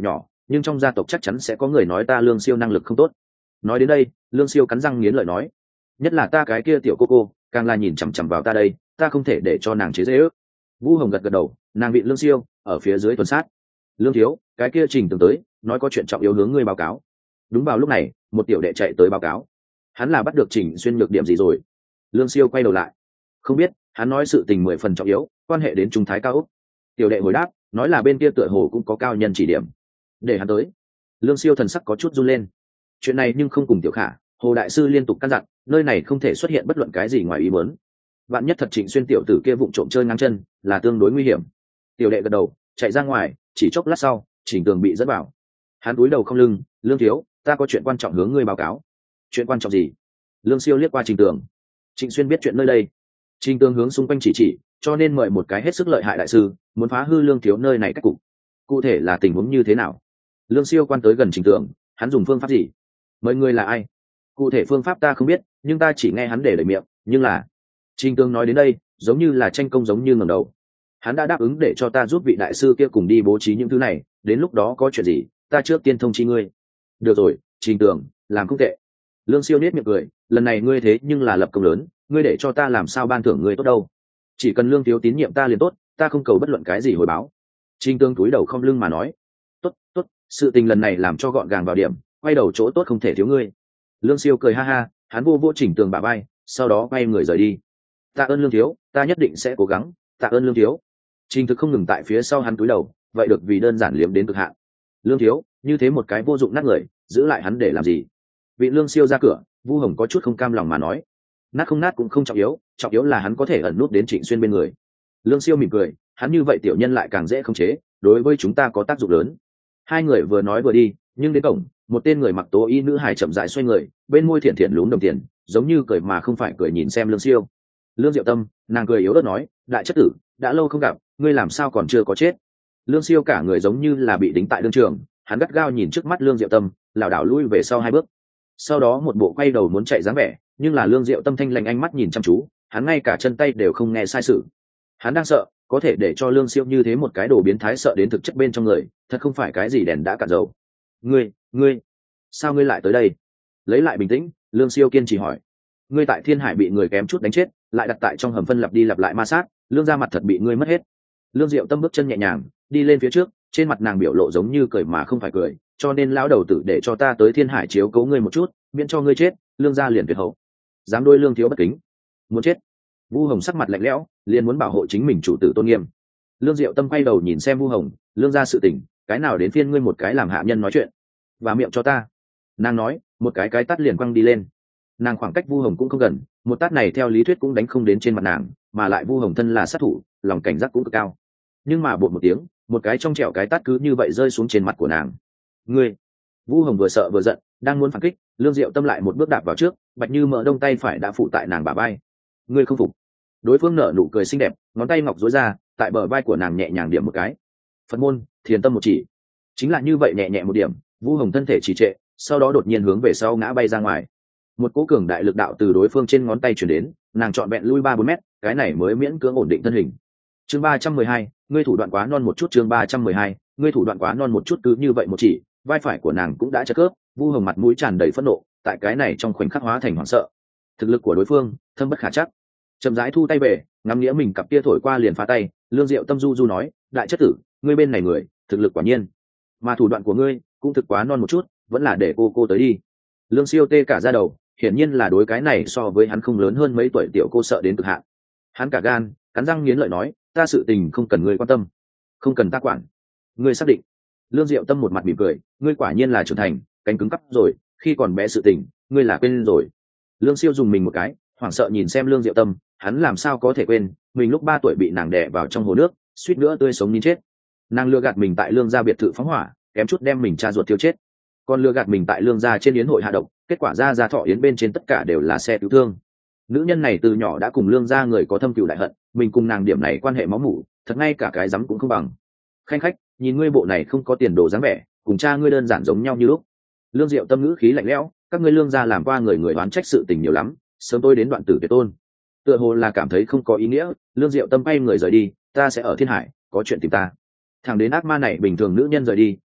nhưng trong gia tộc chắc chắn sẽ có người nói ta Lương Siêu năng lực không tốt. Nói đến đây, Lương Siêu cắn răng nghiến lợi nói, nhất là ta cái kia tiểu cô cô càng là nhìn chằm chằm vào ta đây, ta không thể để cho nàng chế dễ ước. Vu Hồng gật gật đầu, nàng bị Lương Siêu ở phía dưới tuần sát. Lương thiếu, cái kia Trình Tường tới nói có chuyện trọng yếu hướng ngươi báo cáo. Đúng vào lúc này, một tiểu đệ chạy tới báo cáo, hắn là bắt được Trình Xuyên nhược điểm gì rồi. Lương Siêu quay đầu lại, không biết, hắn nói sự tình mười phần trọng yếu, quan hệ đến trung thái cao úc. Tiểu đệ hồi đáp, nói là bên kia tựa hồ cũng có cao nhân chỉ điểm, để hắn tới. Lương Siêu thần sắc có chút run lên, chuyện này nhưng không cùng Tiểu Khả, Hồ đại sư liên tục căn dặn, nơi này không thể xuất hiện bất luận cái gì ngoài ý muốn. Vạn nhất thật Trịnh Xuyên tiểu tử kia vụng trộm chơi ngang chân, là tương đối nguy hiểm. Tiểu đệ gật đầu, chạy ra ngoài, chỉ chốc lát sau, Trình Tường bị dẫn vào. Hắn cúi đầu không lưng, Lương thiếu, ta có chuyện quan trọng hướng ngươi báo cáo. Chuyện quan trọng gì? Lương Siêu liếc qua Trình Tường. Trịnh Xuyên biết chuyện nơi đây. Trình Tường hướng xung quanh chỉ chỉ, cho nên mời một cái hết sức lợi hại đại sư, muốn phá hư Lương thiếu nơi này cách cục. Cụ thể là tình huống như thế nào? Lương Siêu quan tới gần Trình Tường, hắn dùng phương pháp gì? Mời người là ai? Cụ thể phương pháp ta không biết, nhưng ta chỉ nghe hắn để lời miệng, nhưng là Trình Tường nói đến đây, giống như là tranh công giống như ngẩng đầu. Hắn đã đáp ứng để cho ta giúp vị đại sư kia cùng đi bố trí những thứ này, đến lúc đó có chuyện gì, ta trước tiên thông chi ngươi. Được rồi, Trình Tường, làm không tệ. Lương Siêu nết miệng cười, lần này ngươi thế nhưng là lập công lớn, ngươi để cho ta làm sao ban thưởng ngươi tốt đâu. Chỉ cần Lương thiếu tín nhiệm ta liền tốt, ta không cầu bất luận cái gì hồi báo. Trình Tường cúi đầu không lưng mà nói, tốt, tốt, sự tình lần này làm cho gọn gàng vào điểm, quay đầu chỗ tốt không thể thiếu ngươi. Lương Siêu cười ha ha, hắn vô vô Trình Tường bả vai, sau đó quay người rời đi. Tạ ơn Lương thiếu, ta nhất định sẽ cố gắng. Tạ ơn Lương thiếu. Trình Thực không ngừng tại phía sau hắn cúi đầu, vậy được vì đơn giản liếm đến cực hạn. Lương thiếu, như thế một cái vô dụng nát người, giữ lại hắn để làm gì? Vị Lương Siêu ra cửa, Vu Hồng có chút không cam lòng mà nói, nát không nát cũng không trọng yếu, trọng yếu là hắn có thể ẩn nút đến Trịnh Xuyên bên người. Lương Siêu mỉm cười, hắn như vậy tiểu nhân lại càng dễ khống chế, đối với chúng ta có tác dụng lớn. Hai người vừa nói vừa đi, nhưng đến cổng, một tên người mặc tố y nữ hài chậm rãi xoay người, bên môi thiện thiện lún đồng tiền, giống như cười mà không phải cười nhìn xem Lương Siêu. Lương Diệu Tâm, nàng cười yếu ớt nói, đại chất tử, đã lâu không gặp, ngươi làm sao còn chưa có chết? Lương Siêu cả người giống như là bị đính tại đương trường, hắn gắt gao nhìn trước mắt Lương Diệu Tâm, lảo đảo lui về sau hai bước. Sau đó một bộ quay đầu muốn chạy dáng vẻ, nhưng là Lương Diệu Tâm thanh lành ánh mắt nhìn chăm chú, hắn ngay cả chân tay đều không nghe sai sự. Hắn đang sợ, có thể để cho Lương Siêu như thế một cái đồ biến thái sợ đến thực chất bên trong người, thật không phải cái gì đèn đã cạn dầu. Ngươi, ngươi, sao ngươi lại tới đây? Lấy lại bình tĩnh, Lương Siêu kiên trì hỏi. Ngươi tại Thiên Hải bị người kém chút đánh chết, lại đặt tại trong hầm phân lặp đi lặp lại ma sát, Lương gia mặt thật bị ngươi mất hết. Lương Diệu Tâm bước chân nhẹ nhàng đi lên phía trước, trên mặt nàng biểu lộ giống như cười mà không phải cười, cho nên lão đầu tử để cho ta tới Thiên Hải chiếu cố ngươi một chút, miễn cho ngươi chết. Lương gia liền tuyệt hậu, dám đôi Lương thiếu bất kính, muốn chết. Vu Hồng sắc mặt lạnh lẽo, liền muốn bảo hộ chính mình chủ tử tôn nghiêm. Lương Diệu Tâm quay đầu nhìn xem Vu Hồng, Lương gia sự tình, cái nào đến phiên ngươi một cái làm hạ nhân nói chuyện, và miệng cho ta. Nàng nói, một cái cái tát liền quăng đi lên. Nàng khoảng cách Vu Hồng cũng không gần, một tát này theo lý thuyết cũng đánh không đến trên mặt nàng, mà lại Vu Hồng thân là sát thủ, lòng cảnh giác cũng cực cao. Nhưng mà bột một tiếng, một cái trong trẻo cái tát cứ như vậy rơi xuống trên mặt của nàng. Ngươi! Vu Hồng vừa sợ vừa giận, đang muốn phản kích, Lương Diệu Tâm lại một bước đạp vào trước, Bạch Như Mỡ đông tay phải đã phụ tại nàng bả vai. Ngươi không phục? Đối phương nở nụ cười xinh đẹp, ngón tay ngọc duỗi ra, tại bờ vai của nàng nhẹ nhàng điểm một cái. Phật môn, thiền tâm một chỉ. Chính là như vậy nhẹ nhẹ một điểm, Vu Hồng thân thể trì trệ, sau đó đột nhiên hướng về sau ngã bay ra ngoài. Một cỗ cường đại lực đạo từ đối phương trên ngón tay truyền đến, nàng trọn vẹn lui ba bốn mét, cái này mới miễn cưỡng ổn định thân hình. Chương ba trăm mười hai, ngươi thủ đoạn quá non một chút. Chương ba trăm mười hai, ngươi thủ đoạn quá non một chút. Cứ như vậy một chỉ, vai phải của nàng cũng đã chật khớp. Vu Hồng mặt mũi tràn đầy phẫn nộ, tại cái này trong khoảnh khắc hóa thành hoảng sợ. Thực lực của đối phương thâm bất khả chắc. Chậm rãi thu tay về, ngắm nghĩa mình cặp kia thổi qua liền phá tay. Lương Diệu Tâm du du nói, đại chất tử, ngươi bên này người, thực lực quả nhiên, mà thủ đoạn của ngươi cũng thực quá non một chút, vẫn là để cô cô tới đi. Lương Siêu tê cả da đầu, hiển nhiên là đối cái này so với hắn không lớn hơn mấy tuổi tiểu cô sợ đến cực hạn. Hắn cả gan, cắn răng nghiến lợi nói, ta sự tình không cần ngươi quan tâm, không cần ta quản. Ngươi xác định? Lương Diệu Tâm một mặt mỉm cười, ngươi quả nhiên là trưởng thành, cánh cứng cắp rồi, khi còn bé sự tình, ngươi là quên rồi. Lương Siêu dùng mình một cái, hoảng sợ nhìn xem Lương Diệu Tâm, hắn làm sao có thể quên, mình lúc ba tuổi bị nàng đè vào trong hồ nước, suýt nữa tươi sống nín chết. Nàng lừa gạt mình tại Lương gia biệt thự phóng hỏa, kém chút đem mình cha ruột tiêu chết. Còn lừa gạt mình tại Lương gia trên yến hội hạ độc, kết quả ra ra thọ yến bên trên tất cả đều là xe cứu thương. Nữ nhân này từ nhỏ đã cùng Lương gia người có thâm cừu đại hận, mình cùng nàng điểm này quan hệ máu mủ, thật ngay cả cái rắm cũng không bằng. Khanh khách, nhìn ngươi bộ này không có tiền đồ dáng vẻ, cùng cha ngươi đơn giản giống nhau như lúc. Lương Diệu Tâm ngữ khí lạnh lẽo, các ngươi Lương gia làm qua người người oán trách sự tình nhiều lắm, sớm tôi đến đoạn tử tuyệt tôn. Tựa hồ là cảm thấy không có ý nghĩa, Lương Diệu Tâm bay người rời đi, ta sẽ ở Thiên Hải, có chuyện tìm ta. Thằng đến ác ma này bình thường nữ nhân rời đi,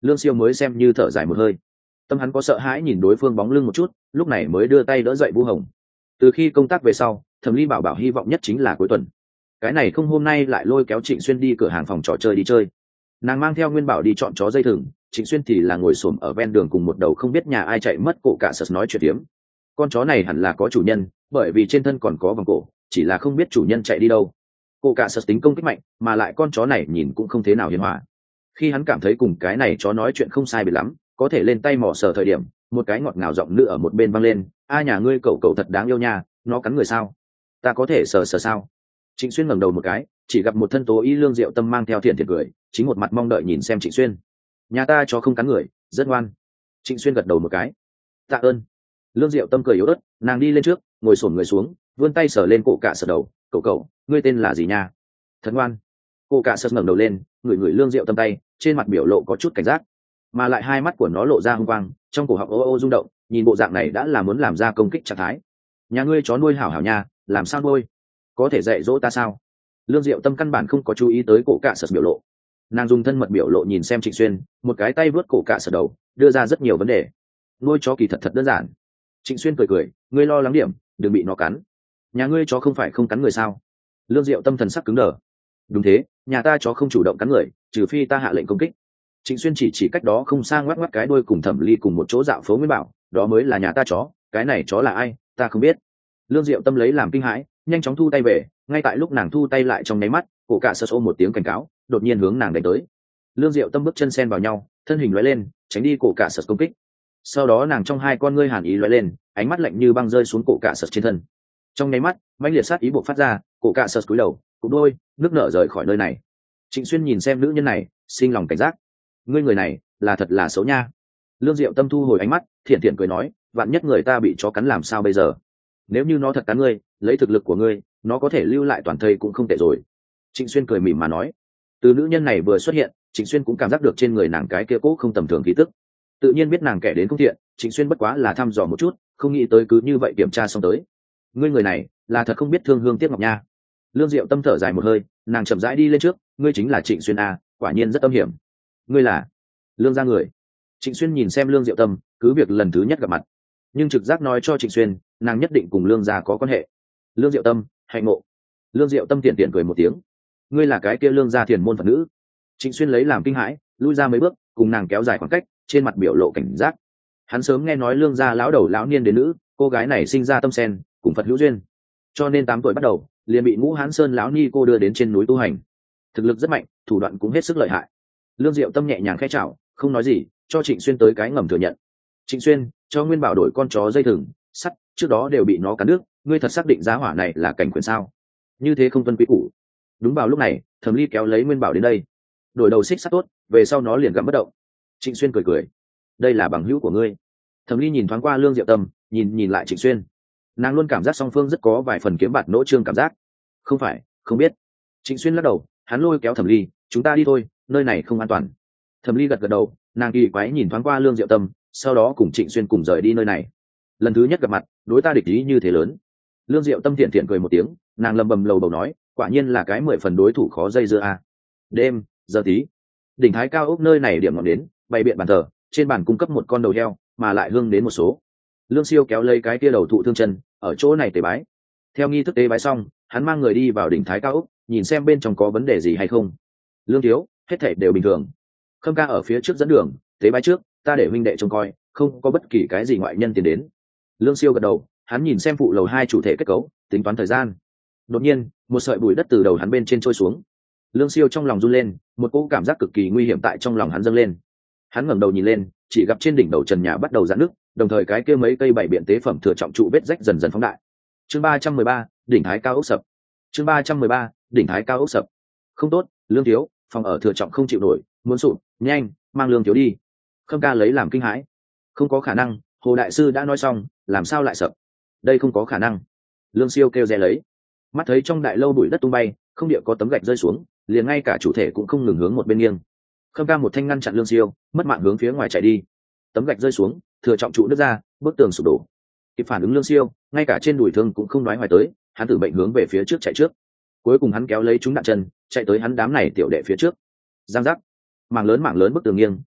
Lương Siêu mới xem như thở dài một hơi. Tâm hắn có sợ hãi nhìn đối phương bóng lưng một chút, lúc này mới đưa tay đỡ dậy Vu Hồng. Từ khi công tác về sau, Thẩm Ly bảo bảo hy vọng nhất chính là cuối tuần. Cái này không hôm nay lại lôi kéo Trịnh Xuyên đi cửa hàng phòng trò chơi đi chơi. Nàng mang theo Nguyên Bảo đi chọn chó dây thừng, Trịnh Xuyên thì là ngồi xổm ở ven đường cùng một đầu không biết nhà ai chạy mất cổ cả sật nói chuyện tiếm. Con chó này hẳn là có chủ nhân, bởi vì trên thân còn có vòng cổ, chỉ là không biết chủ nhân chạy đi đâu. Cổ cả sật tính công kích mạnh, mà lại con chó này nhìn cũng không thế nào hiền hòa. Khi hắn cảm thấy cùng cái này chó nói chuyện không sai biệt lắm, có thể lên tay mò sờ thời điểm, một cái ngọt ngào giọng nữ ở một bên vang lên, a nhà ngươi cậu cậu thật đáng yêu nha, nó cắn người sao? Ta có thể sờ sờ sao? Trịnh Xuyên ngẩng đầu một cái, chỉ gặp một thân tố y Lương Diệu Tâm mang theo thiện thiện cười, chính một mặt mong đợi nhìn xem Trịnh Xuyên. Nhà ta chó không cắn người, rất ngoan. Trịnh Xuyên gật đầu một cái. Tạ ơn. Lương Diệu Tâm cười yếu ớt, nàng đi lên trước, ngồi xổm người xuống, vươn tay sờ lên cổ cả sờ đầu, cậu cậu, ngươi tên là gì nha? Thật ngoan. Cổ cả sờ ngẩng đầu lên, ngửi ngửi Lương Diệu Tâm tay, trên mặt biểu lộ có chút cảnh giác, mà lại hai mắt của nó lộ ra hung quang, trong cổ họng ô ô rung động, nhìn bộ dạng này đã là muốn làm ra công kích trạng thái. Nhà ngươi chó nuôi hảo hảo nha, làm sao nuôi? Có thể dạy dỗ ta sao? Lương Diệu Tâm căn bản không có chú ý tới cổ cả sật biểu lộ, nàng dùng thân mật biểu lộ nhìn xem Trịnh Xuyên, một cái tay vớt cổ cả sật đầu, đưa ra rất nhiều vấn đề. Nuôi chó kỳ thật thật đơn giản. Trịnh Xuyên cười cười, ngươi lo lắng điểm, đừng bị nó cắn. Nhà ngươi chó không phải không cắn người sao? Lương Diệu Tâm thần sắc cứng đờ. Đúng thế, nhà ta chó không chủ động cắn người, trừ phi ta hạ lệnh công kích. Trịnh Xuyên chỉ chỉ cách đó không xa ngoắc ngoắc cái đuôi cùng Thẩm Ly cùng một chỗ dạo phố Nguyên Bảo, đó mới là nhà ta chó, cái này chó là ai, ta không biết. Lương Diệu Tâm lấy làm kinh hãi, nhanh chóng thu tay về, ngay tại lúc nàng thu tay lại trong nháy mắt, cổ cả sơ ôm một tiếng cảnh cáo, đột nhiên hướng nàng đánh tới. Lương Diệu Tâm bước chân sen vào nhau, thân hình lóe lên, tránh đi cổ cả sơ công kích. Sau đó nàng trong hai con ngươi hàn ý lóe lên, ánh mắt lạnh như băng rơi xuống cổ cả sơ trên thân. Trong nháy mắt, mãnh liệt sát ý bộc phát ra, cổ cả sơ cúi đầu, cụp đôi, nước nở rời khỏi nơi này. Trịnh Xuyên nhìn xem nữ nhân này, sinh lòng cảnh giác. Ngươi người này, là thật là xấu nha. Lương Diệu Tâm thu hồi ánh mắt, thiện thiện cười nói, vạn nhất người ta bị chó cắn làm sao bây giờ? Nếu như nó thật cắn ngươi, lấy thực lực của ngươi, nó có thể lưu lại toàn thây cũng không tệ rồi. Trịnh Xuyên cười mỉm mà nói. Từ nữ nhân này vừa xuất hiện, Trịnh Xuyên cũng cảm giác được trên người nàng cái kia cố không tầm thường khí tức. Tự nhiên biết nàng kẻ đến không thiện, Trịnh Xuyên bất quá là thăm dò một chút, không nghĩ tới cứ như vậy kiểm tra xong tới. Ngươi người này, là thật không biết thương hương tiếc ngọc nha. Lương Diệu Tâm thở dài một hơi, nàng chậm rãi đi lên trước, ngươi chính là Trịnh Xuyên a, quả nhiên rất âm hiểm. Ngươi là Lương gia người. Trịnh Xuyên nhìn xem Lương Diệu Tâm, cứ việc lần thứ nhất gặp mặt, nhưng trực giác nói cho Trịnh Xuyên, nàng nhất định cùng Lương gia có quan hệ. Lương Diệu Tâm, hạnh ngộ. Lương Diệu Tâm tiện tiện cười một tiếng. Ngươi là cái kia Lương gia thiền môn Phật nữ. Trịnh Xuyên lấy làm kinh hãi, lui ra mấy bước, cùng nàng kéo dài khoảng cách, trên mặt biểu lộ cảnh giác. Hắn sớm nghe nói Lương gia lão đầu lão niên đến nữ, cô gái này sinh ra tâm sen, cùng Phật hữu duyên, cho nên tám tuổi bắt đầu liền bị Ngũ Hán Sơn lão ni cô đưa đến trên núi tu hành, thực lực rất mạnh, thủ đoạn cũng hết sức lợi hại. Lương Diệu Tâm nhẹ nhàng khẽ chào, không nói gì, cho Trịnh Xuyên tới cái ngầm thừa nhận. Trịnh Xuyên, cho Nguyên Bảo đổi con chó dây thừng sắt, trước đó đều bị nó cắn nước, ngươi thật xác định giá hỏa này là cảnh quyền sao? Như thế không tuân quy củ. Đúng vào lúc này, Thẩm Ly kéo lấy Nguyên Bảo đến đây, đổi đầu xích sắt tốt, về sau nó liền gặm bất động. Trịnh Xuyên cười cười, đây là bằng hữu của ngươi. Thẩm Ly nhìn thoáng qua Lương Diệu Tâm, nhìn nhìn lại Trịnh Xuyên, nàng luôn cảm giác song phương rất có vài phần kiếm bạt nỗ trương cảm giác. Không phải, không biết. Trịnh Xuyên lắc đầu, hắn lôi kéo Thẩm Ly, chúng ta đi thôi, nơi này không an toàn. Thẩm Ly gật gật đầu, nàng kỳ quái nhìn thoáng qua Lương Diệu Tâm, sau đó cùng Trịnh Xuyên cùng rời đi nơi này. Lần thứ nhất gặp mặt, đối ta địch ý như thế lớn. Lương Diệu Tâm thiện thiện cười một tiếng, nàng lầm bầm lầu bầu nói, quả nhiên là cái mười phần đối thủ khó dây dưa a. Đêm, giờ tí, đỉnh Thái cao ốc nơi này điểm ngọn đến, bày biện bàn thờ, trên bàn cung cấp một con đầu heo, mà lại hương đến một số. Lương Siêu kéo lấy cái kia đầu thụ thương chân, ở chỗ này tế bái. Theo nghi thức tế bái xong, hắn mang người đi vào đỉnh Thái cao ốc, nhìn xem bên trong có vấn đề gì hay không. Lương thiếu, hết thảy đều bình thường. Khâm ca ở phía trước dẫn đường, tế bái trước, ta để huynh đệ trông coi, không có bất kỳ cái gì ngoại nhân tiến đến. Lương Siêu gật đầu, hắn nhìn xem phụ lầu hai chủ thể kết cấu, tính toán thời gian. Đột nhiên, một sợi bụi đất từ đầu hắn bên trên trôi xuống. Lương Siêu trong lòng run lên, một cỗ cảm giác cực kỳ nguy hiểm tại trong lòng hắn dâng lên. Hắn ngẩng đầu nhìn lên, chỉ gặp trên đỉnh đầu trần nhà bắt đầu rạn nứt, đồng thời cái kia mấy cây bảy biện tế phẩm thừa trọng trụ vết rách dần dần phóng đại. Chương ba trăm mười ba, đỉnh Thái cao ốc sập. Chương ba trăm mười ba, đỉnh Thái cao ốc sập. Không tốt, Lương thiếu, phòng ở thừa trọng không chịu nổi, muốn sụp, nhanh, mang Lương thiếu đi. Khâm ca lấy làm kinh hãi. Không có khả năng, Hồ đại sư đã nói xong, làm sao lại sập? Đây không có khả năng. Lương Siêu kêu rè lấy. Mắt thấy trong đại lâu bụi đất tung bay, không địa có tấm gạch rơi xuống, liền ngay cả chủ thể cũng không ngừng hướng một bên nghiêng. Khâm ca một thanh ngăn chặn Lương Siêu, mất mạng hướng phía ngoài chạy đi. Tấm gạch rơi xuống, thừa trọng trụ nứt ra, bức tường sụp đổ. Kịp phản ứng Lương Siêu, ngay cả trên đùi thương cũng không nói hoài tới, hắn tử bệnh hướng về phía trước chạy trước. Cuối cùng hắn kéo lấy chúng đạn chân, chạy tới hắn đám này tiểu đệ phía trước. Giang giác, mảng lớn mảng lớn bức tường nghiêng,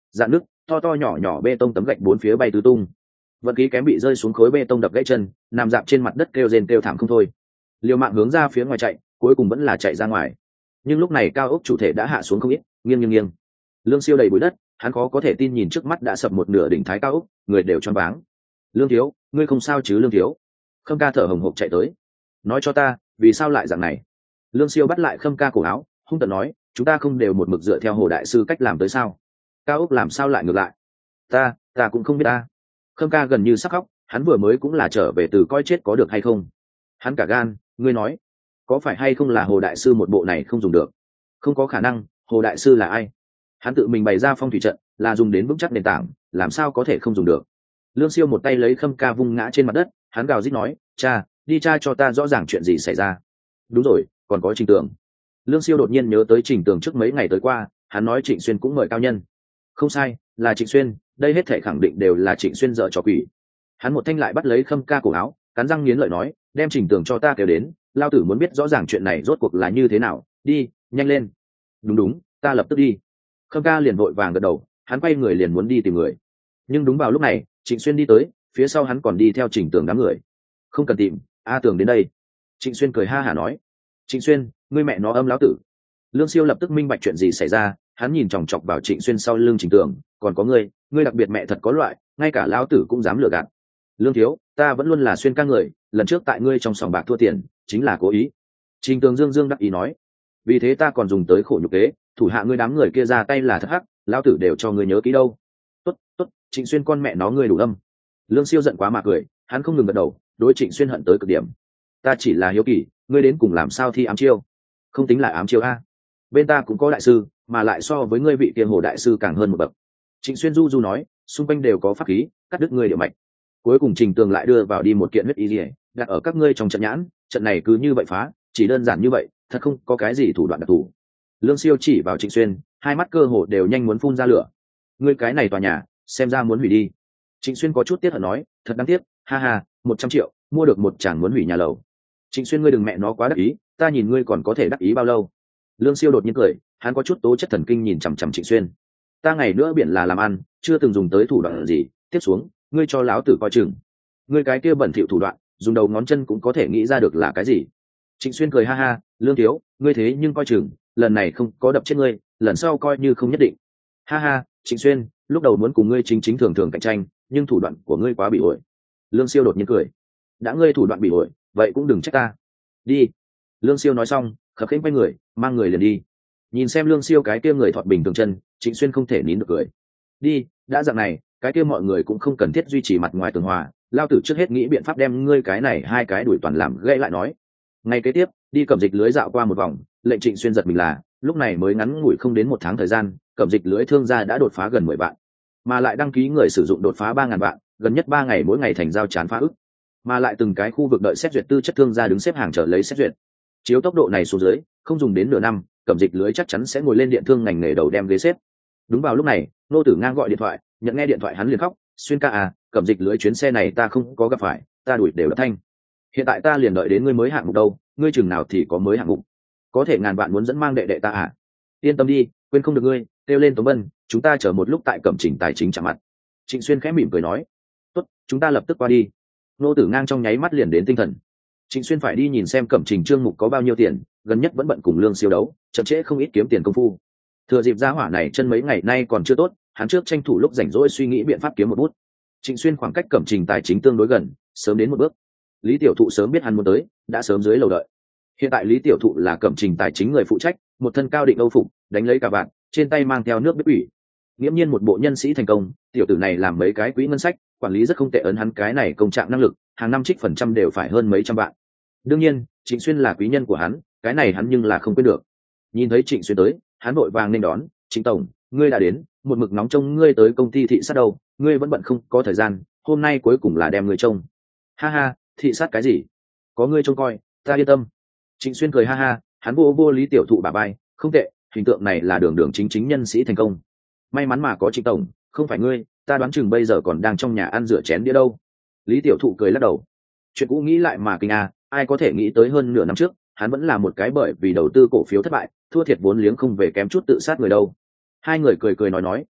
dạn nước to to nhỏ nhỏ bê tông tấm gạch bốn phía bay tứ tung. Vận khí kém bị rơi xuống khối bê tông đập gãy chân, nằm dạp trên mặt đất kêu rên kêu thảm không thôi. Liều mạng hướng ra phía ngoài chạy, cuối cùng vẫn là chạy ra ngoài. Nhưng lúc này cao ốc chủ thể đã hạ xuống không ít, nghiêng nghiêng nghiêng. Lương Siêu đầy bụi đất, hắn khó có thể tin nhìn trước mắt đã sập một nửa đỉnh thái cao ốc, người đều choáng váng. Lương thiếu, ngươi không sao chứ Lương thiếu? Khâm Ca thở hồng hộc chạy tới. Nói cho ta, vì sao lại dạng này? Lương Siêu bắt lại Khâm Ca cổ áo, hung tợn nói, chúng ta không đều một mực dựa theo Hồ đại sư cách làm tới sao? Cao ốc làm sao lại ngược lại? Ta, ta cũng không biết ta. Khâm Ca gần như sắp khóc, hắn vừa mới cũng là trở về từ coi chết có được hay không? Hắn cả gan, ngươi nói, có phải hay không là Hồ đại sư một bộ này không dùng được? Không có khả năng, Hồ đại sư là ai? Hắn tự mình bày ra phong thủy trận, là dùng đến vững chắc nền tảng, làm sao có thể không dùng được? Lương Siêu một tay lấy Khâm Ca vung ngã trên mặt đất, hắn gào rít nói, cha, đi cha cho ta rõ ràng chuyện gì xảy ra. Đúng rồi, còn có Trình Tường. Lương Siêu đột nhiên nhớ tới Trình Tường trước mấy ngày tới qua, hắn nói Trịnh Xuyên cũng mời cao nhân. Không sai, là Trịnh Xuyên, đây hết thể khẳng định đều là Trịnh Xuyên dở trò quỷ. Hắn một thanh lại bắt lấy Khâm Ca cổ áo, cắn răng nghiến lợi nói, đem Trình Tường cho ta kéo đến, lao tử muốn biết rõ ràng chuyện này rốt cuộc là như thế nào, đi, nhanh lên. Đúng đúng, ta lập tức đi. Khâm Ca liền vội vàng gật đầu, hắn quay người liền muốn đi tìm người. Nhưng đúng vào lúc này, Trịnh Xuyên đi tới, phía sau hắn còn đi theo Trình Tường đám người. Không cần tìm, a Tường đến đây. Trịnh Xuyên cười ha hả nói. Trịnh Xuyên, ngươi mẹ nó âm lão tử. Lương Siêu lập tức minh bạch chuyện gì xảy ra, hắn nhìn chòng chọc vào Trịnh Xuyên sau lưng Trình Tường, còn có ngươi, ngươi đặc biệt mẹ thật có loại, ngay cả lão tử cũng dám lừa gạt. Lương thiếu, ta vẫn luôn là Xuyên ca người, lần trước tại ngươi trong sòng bạc thua tiền, chính là cố ý. Trình Tường dương dương đắc ý nói. Vì thế ta còn dùng tới khổ nhục kế, thủ hạ ngươi đám người kia ra tay là thật hắc, lão tử đều cho ngươi nhớ kỹ đâu. Tốt, tốt, Trịnh Xuyên con mẹ nó ngươi đủ âm. Lương Siêu giận quá mà cười, hắn không ngừng gật đầu, đối Trịnh Xuyên hận tới cực điểm. Ta chỉ là hiếu kỳ, ngươi đến cùng làm sao thi ám chiêu? Không tính là ám chiêu a. Bên ta cũng có đại sư, mà lại so với ngươi vị kia Hồ đại sư càng hơn một bậc. Trịnh Xuyên du du nói, xung quanh đều có pháp khí, cắt đứt ngươi địa mạch. Cuối cùng Trình Tường lại đưa vào đi một kiện huyết y liễu, đặt ở các ngươi trong trận nhãn, trận này cứ như vậy phá, chỉ đơn giản như vậy, thật không có cái gì thủ đoạn đặc thù. Lương Siêu chỉ vào Trịnh Xuyên, hai mắt cơ hồ đều nhanh muốn phun ra lửa. Ngươi cái này tòa nhà, xem ra muốn hủy đi. Trịnh Xuyên có chút tiếc hận nói, thật đáng tiếc, ha ha, một trăm triệu mua được một chàng muốn hủy nhà lầu. Trịnh Xuyên ngươi đừng mẹ nó quá đắc ý, ta nhìn ngươi còn có thể đắc ý bao lâu? Lương Siêu đột nhiên cười, hắn có chút tố chất thần kinh nhìn chằm chằm Trịnh Xuyên. Ta ngày nữa biển là làm ăn, chưa từng dùng tới thủ đoạn gì, tiếp xuống, ngươi cho lão tử coi chừng. Ngươi cái kia bẩn thỉu thủ đoạn, dùng đầu ngón chân cũng có thể nghĩ ra được là cái gì. Trịnh Xuyên cười ha ha, Lương thiếu, ngươi thế nhưng coi chừng, lần này không có đập chết ngươi, lần sau coi như không nhất định. Ha ha, Trịnh Xuyên, lúc đầu muốn cùng ngươi chính chính thường thường cạnh tranh, nhưng thủ đoạn của ngươi quá bị ổi. Lương Siêu đột nhiên cười. Đã ngươi thủ đoạn bị ổi, vậy cũng đừng trách ta. Đi. Lương Siêu nói xong, khập khiễng quay người, mang người liền đi. Nhìn xem Lương Siêu cái kia người thọt bình thường chân, Trịnh Xuyên không thể nín được cười. Đi, đã dạng này, cái kia mọi người cũng không cần thiết duy trì mặt ngoài tường hòa, lao tử trước hết nghĩ biện pháp đem ngươi cái này hai cái đuổi toàn làm gãy lại nói. Ngay kế tiếp, đi Cẩm Dịch lưới dạo qua một vòng, lệnh Trịnh Xuyên giật mình là, lúc này mới ngắn ngủi không đến một tháng thời gian, Cẩm Dịch lưới thương gia đã đột phá gần mười vạn, mà lại đăng ký người sử dụng đột phá ba ngàn vạn, gần nhất ba ngày mỗi ngày thành giao chán phá ức, mà lại từng cái khu vực đợi xét duyệt tư chất thương gia đứng xếp hàng chờ lấy xét duyệt. Chiếu tốc độ này xuống dưới, không dùng đến nửa năm, Cẩm Dịch lưới chắc chắn sẽ ngồi lên điện thương ngành nghề đầu đem ghế xếp. Đúng vào lúc này, Nô Tử Ngang gọi điện thoại, nhận nghe điện thoại hắn liền khóc, Xuyên ca à, Cẩm Dịch lưới chuyến xe này ta không có gặp phải, ta đuổi đều đập thanh. Hiện tại ta liền đợi đến ngươi mới hạng mục đâu, ngươi chừng nào thì có mới hạng mục? Có thể ngàn vạn muốn dẫn mang đệ đệ ta à? Yên tâm đi, quên không được ngươi, kêu lên Tống Vân, chúng ta chờ một lúc tại Cẩm Trình Tài chính chạm mặt. Trịnh Xuyên khẽ mỉm cười nói, tốt, chúng ta lập tức qua đi. Nô Tử Ngang trong nháy mắt liền đến tinh thần. Trịnh Xuyên phải đi nhìn xem Cẩm Trình trương mục có bao nhiêu tiền, gần nhất vẫn bận cùng Lương Siêu đấu, chậm trễ không ít kiếm tiền công phu. Thừa dịp gia hỏa này chân mấy ngày nay còn chưa tốt, hắn trước tranh thủ lúc rảnh rỗi suy nghĩ biện pháp kiếm một bút. Trịnh Xuyên khoảng cách Cẩm Trình Tài chính tương đối gần, sớm đến một bước. Lý Tiểu Thụ sớm biết hắn muốn tới, đã sớm dưới lầu đợi. Hiện tại Lý Tiểu Thụ là Cẩm Trình Tài chính người phụ trách, một thân cao định âu phục, đánh lấy cả vạn, trên tay mang theo nước bếp ủy. Nghiễm nhiên một bộ nhân sĩ thành công, tiểu tử này làm mấy cái quỹ ngân sách, quản lý rất không tệ, ấn hắn cái này công trạng năng lực, hàng năm trích phần trăm đều phải hơn mấy trăm vạn. Đương nhiên, Trịnh Xuyên là quý nhân của hắn, cái này hắn nhưng là không quên được. Nhìn thấy Trịnh Xuyên tới, hắn vội vàng nên đón, "Trịnh tổng, ngươi đã đến, một mực nóng trông ngươi tới công ty thị sát đâu, ngươi vẫn bận không có thời gian, hôm nay cuối cùng là đem ngươi trông." "Ha ha, thị sát cái gì? Có ngươi trông coi, ta yên tâm." Trịnh Xuyên cười ha ha, hắn vô vô Lý Tiểu Thụ bả vai, "Không tệ, hình tượng này là đường đường chính chính nhân sĩ thành công. May mắn mà có Trịnh tổng, không phải ngươi, ta đoán chừng bây giờ còn đang trong nhà ăn rửa chén đĩa đâu." Lý Tiểu Thụ cười lắc đầu. Chuyện cũ nghĩ lại mà kinh à, ai có thể nghĩ tới hơn nửa năm trước, hắn vẫn là một cái bởi vì đầu tư cổ phiếu thất bại, thua thiệt vốn liếng không về kém chút tự sát người đâu. Hai người cười cười nói nói,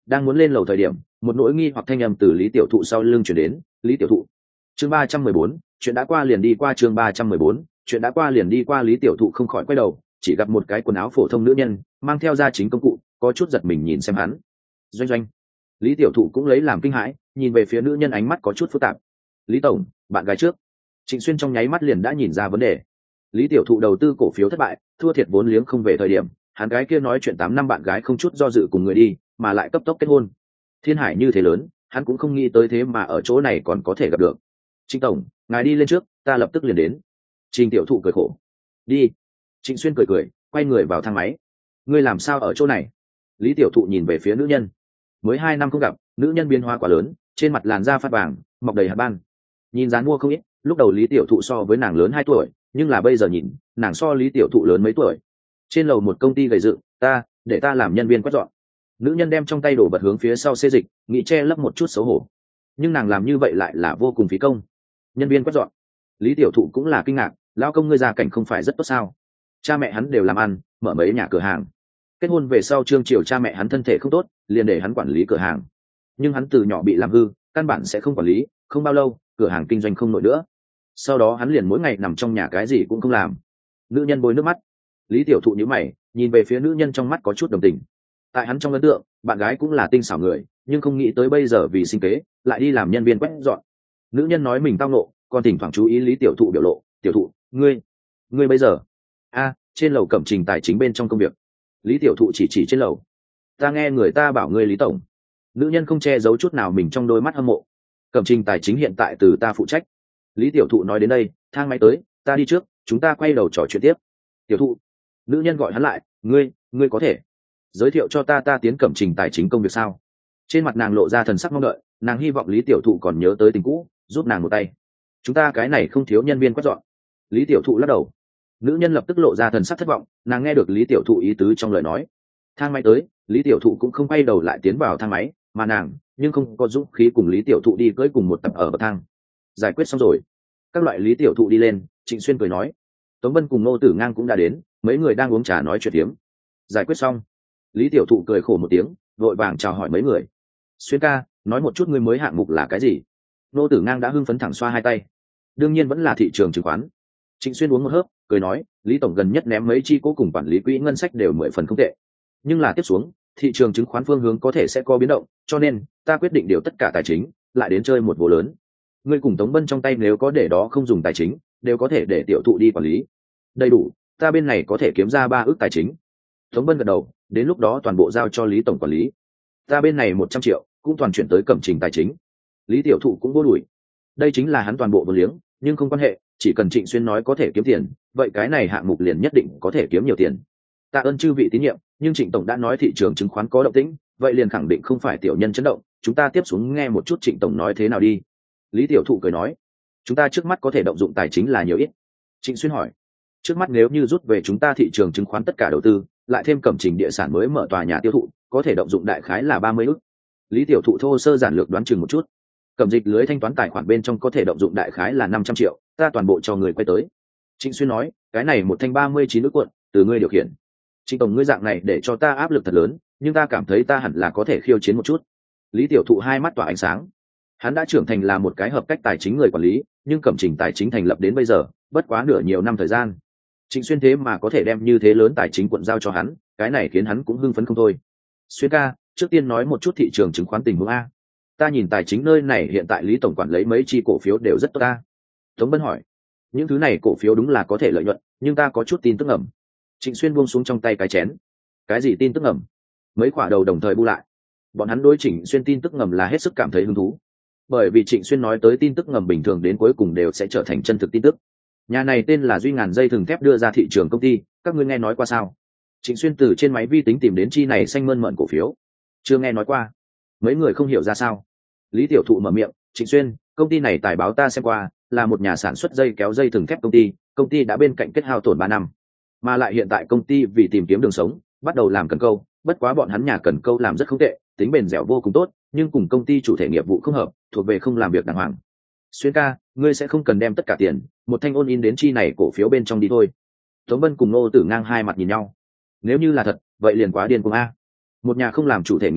đang muốn lên lầu thời điểm, một nỗi nghi hoặc thanh âm từ Lý Tiểu Thụ sau lưng chuyển đến. Lý Tiểu Thụ. Chương ba trăm mười bốn, chuyện đã qua liền đi qua. Chương ba trăm mười bốn, chuyện đã qua liền đi qua. Lý Tiểu Thụ không khỏi quay đầu, chỉ gặp một cái quần áo phổ thông nữ nhân mang theo gia chính công cụ, có chút giật mình nhìn xem hắn. Doanh Doanh. Lý Tiểu Thụ cũng lấy làm kinh hãi, nhìn về phía nữ nhân ánh mắt có chút phức tạp. Lý tổng, bạn gái trước. Trịnh Xuyên trong nháy mắt liền đã nhìn ra vấn đề. Lý Tiểu Thụ đầu tư cổ phiếu thất bại, thua thiệt vốn liếng không về thời điểm, hắn gái kia nói chuyện tám năm bạn gái không chút do dự cùng người đi, mà lại cấp tốc kết hôn. Thiên hải như thế lớn, hắn cũng không nghĩ tới thế mà ở chỗ này còn có thể gặp được. Trịnh tổng, ngài đi lên trước, ta lập tức liền đến. Trình Tiểu Thụ cười khổ. Đi. Trịnh Xuyên cười cười, quay người vào thang máy. Ngươi làm sao ở chỗ này? Lý Tiểu Thụ nhìn về phía nữ nhân. Mới hai năm không gặp, nữ nhân biến hóa quá lớn, trên mặt làn da phát vàng, mọc đầy hạt ban. Nhìn dáng mua không ít, lúc đầu Lý Tiểu Thụ so với nàng lớn hai tuổi, nhưng là bây giờ nhìn, nàng so Lý Tiểu Thụ lớn mấy tuổi. Trên lầu một công ty gầy dựng, ta, để ta làm nhân viên quét dọn. Nữ nhân đem trong tay đổ vật hướng phía sau xê dịch, nghĩ che lấp một chút xấu hổ. Nhưng nàng làm như vậy lại là vô cùng phí công. Nhân viên quét dọn. Lý Tiểu Thụ cũng là kinh ngạc, lão công ngươi gia cảnh không phải rất tốt sao? Cha mẹ hắn đều làm ăn, mở mấy nhà cửa hàng. Kết hôn về sau trương triều cha mẹ hắn thân thể không tốt, liền để hắn quản lý cửa hàng. Nhưng hắn từ nhỏ bị làm hư, căn bản sẽ không quản lý, không bao lâu, cửa hàng kinh doanh không nổi nữa. Sau đó hắn liền mỗi ngày nằm trong nhà cái gì cũng không làm. Nữ nhân bôi nước mắt. Lý Tiểu Thụ nhíu mày, nhìn về phía nữ nhân trong mắt có chút đồng tình. Tại hắn trong ấn tượng, bạn gái cũng là tinh xảo người, nhưng không nghĩ tới bây giờ vì sinh kế, lại đi làm nhân viên quét dọn. Nữ nhân nói mình tao nộ, còn thỉnh thoảng chú ý Lý Tiểu Thụ biểu lộ. Tiểu Thụ, ngươi, ngươi bây giờ? A, trên lầu Cẩm Trình tài chính bên trong công việc. Lý Tiểu Thụ chỉ chỉ trên lầu. Ta nghe người ta bảo ngươi Lý tổng. Nữ nhân không che giấu chút nào mình trong đôi mắt hâm mộ. Cẩm Trình tài chính hiện tại từ ta phụ trách. Lý Tiểu Thụ nói đến đây, thang máy tới, ta đi trước, chúng ta quay đầu trò chuyện tiếp. Tiểu Thụ. Nữ nhân gọi hắn lại, ngươi, ngươi có thể giới thiệu cho ta ta tiến Cẩm Trình tài chính công việc sao? Trên mặt nàng lộ ra thần sắc mong đợi, nàng hy vọng Lý Tiểu Thụ còn nhớ tới tình cũ, giúp nàng một tay. Chúng ta cái này không thiếu nhân viên quét dọn. Lý Tiểu Thụ lắc đầu. Nữ nhân lập tức lộ ra thần sắc thất vọng, nàng nghe được Lý Tiểu Thụ ý tứ trong lời nói. Thang máy tới, Lý Tiểu Thụ cũng không quay đầu lại tiến vào thang máy, mà nàng nhưng không có dũng khí cùng Lý Tiểu Thụ đi cưỡi cùng một tập ở bậc thang. Giải quyết xong rồi, các loại Lý Tiểu Thụ đi lên, Trịnh Xuyên cười nói, Tống Bân cùng Ngô Tử Ngang cũng đã đến, mấy người đang uống trà nói chuyện tiếm. Giải quyết xong, Lý Tiểu Thụ cười khổ một tiếng, vội vàng chào hỏi mấy người. Xuyên ca, nói một chút ngươi mới hạng mục là cái gì? Ngô Tử Ngang đã hưng phấn thẳng xoa hai tay. Đương nhiên vẫn là thị trường chứng khoán. Trịnh Xuyên uống một hớp, cười nói, Lý tổng gần nhất ném mấy chi cố cùng quản lý quỹ ngân sách đều mười phần không tệ. Nhưng là tiếp xuống, thị trường chứng khoán phương hướng có thể sẽ có biến động, cho nên ta quyết định điều tất cả tài chính, lại đến chơi một vụ lớn. Ngươi cùng Tống Bân trong tay nếu có để đó không dùng tài chính, đều có thể để Tiểu Thụ đi quản lý. Đầy đủ, ta bên này có thể kiếm ra ba ước tài chính. Tống Bân gật đầu, đến lúc đó toàn bộ giao cho Lý tổng quản lý. Ta bên này một trăm triệu, cũng toàn chuyển tới Cẩm Trình tài chính. Lý Tiểu Thụ cũng vô đuổi. Đây chính là hắn toàn bộ vốn liếng, nhưng không quan hệ, chỉ cần Trịnh Xuyên nói có thể kiếm tiền, vậy cái này hạng mục liền nhất định có thể kiếm nhiều tiền. Tạ ơn chư vị tín nhiệm, nhưng Trịnh tổng đã nói thị trường chứng khoán có động tĩnh, vậy liền khẳng định không phải tiểu nhân chấn động, chúng ta tiếp xuống nghe một chút Trịnh tổng nói thế nào đi. Lý Tiểu Thụ cười nói, chúng ta trước mắt có thể động dụng tài chính là nhiều ít. Trịnh Xuyên hỏi, trước mắt nếu như rút về chúng ta thị trường chứng khoán tất cả đầu tư, lại thêm Cẩm Trình địa sản mới mở tòa nhà tiêu thụ, có thể động dụng đại khái là ba mươi ức. Lý Tiểu Thụ thô sơ giản lược đoán chừng một chút. Cẩm dịch lưới thanh toán tài khoản bên trong có thể động dụng đại khái là năm trăm triệu, ta toàn bộ cho người quay tới. Trịnh Xuyên nói, cái này một thanh ba mươi chín ức cuộn, từ ngươi điều khiển. Trịnh tổng ngươi dạng này để cho ta áp lực thật lớn, nhưng ta cảm thấy ta hẳn là có thể khiêu chiến một chút. Lý Tiểu Thụ hai mắt tỏa ánh sáng. Hắn đã trưởng thành là một cái hợp cách tài chính người quản lý, nhưng Cẩm Trình tài chính thành lập đến bây giờ, bất quá nửa nhiều năm thời gian. Trịnh Xuyên thế mà có thể đem như thế lớn tài chính cuộn giao cho hắn, cái này khiến hắn cũng hưng phấn không thôi. Xuyên ca, trước tiên nói một chút thị trường chứng khoán tình huống a. Ta nhìn tài chính nơi này hiện tại Lý tổng quản lấy mấy chi cổ phiếu đều rất tốt ta. Tống Bân hỏi, những thứ này cổ phiếu đúng là có thể lợi nhuận, nhưng ta có chút tin tức ẩm. Trịnh Xuyên buông xuống trong tay cái chén. Cái gì tin tức ẩm? Mấy quả đầu đồng thời bu lại. Bọn hắn đối Trịnh Xuyên tin tức ngầm là hết sức cảm thấy hứng thú, bởi vì Trịnh Xuyên nói tới tin tức ngầm bình thường đến cuối cùng đều sẽ trở thành chân thực tin tức. Nhà này tên là Duy Ngàn dây thừng thép đưa ra thị trường công ty, các ngươi nghe nói qua sao? Trịnh Xuyên từ trên máy vi tính tìm đến chi này xanh mơn mận cổ phiếu. Chưa nghe nói qua. Mấy người không hiểu ra sao. Lý Tiểu Thụ mở miệng, Trịnh Xuyên, công ty này tài báo ta xem qua, là một nhà sản xuất dây kéo dây thừng thép công ty, công ty đã bên cạnh kết hao tổn ba năm, mà lại hiện tại công ty vì tìm kiếm đường sống, bắt đầu làm cần câu, bất quá bọn hắn nhà cần câu làm rất không tệ, tính bền dẻo vô cùng tốt, nhưng cùng công ty chủ thể nghiệp vụ không hợp, thuộc về không làm việc đàng hoàng. Xuyên ca, ngươi sẽ không cần đem tất cả tiền, một thanh ôn in đến chi này cổ phiếu bên trong đi thôi. Tống Bân cùng Ngô Tử Ngang hai mặt nhìn nhau. Nếu như là thật, vậy liền quá điên cuồng a. Một nhà không làm chủ thể nghiệp vụ,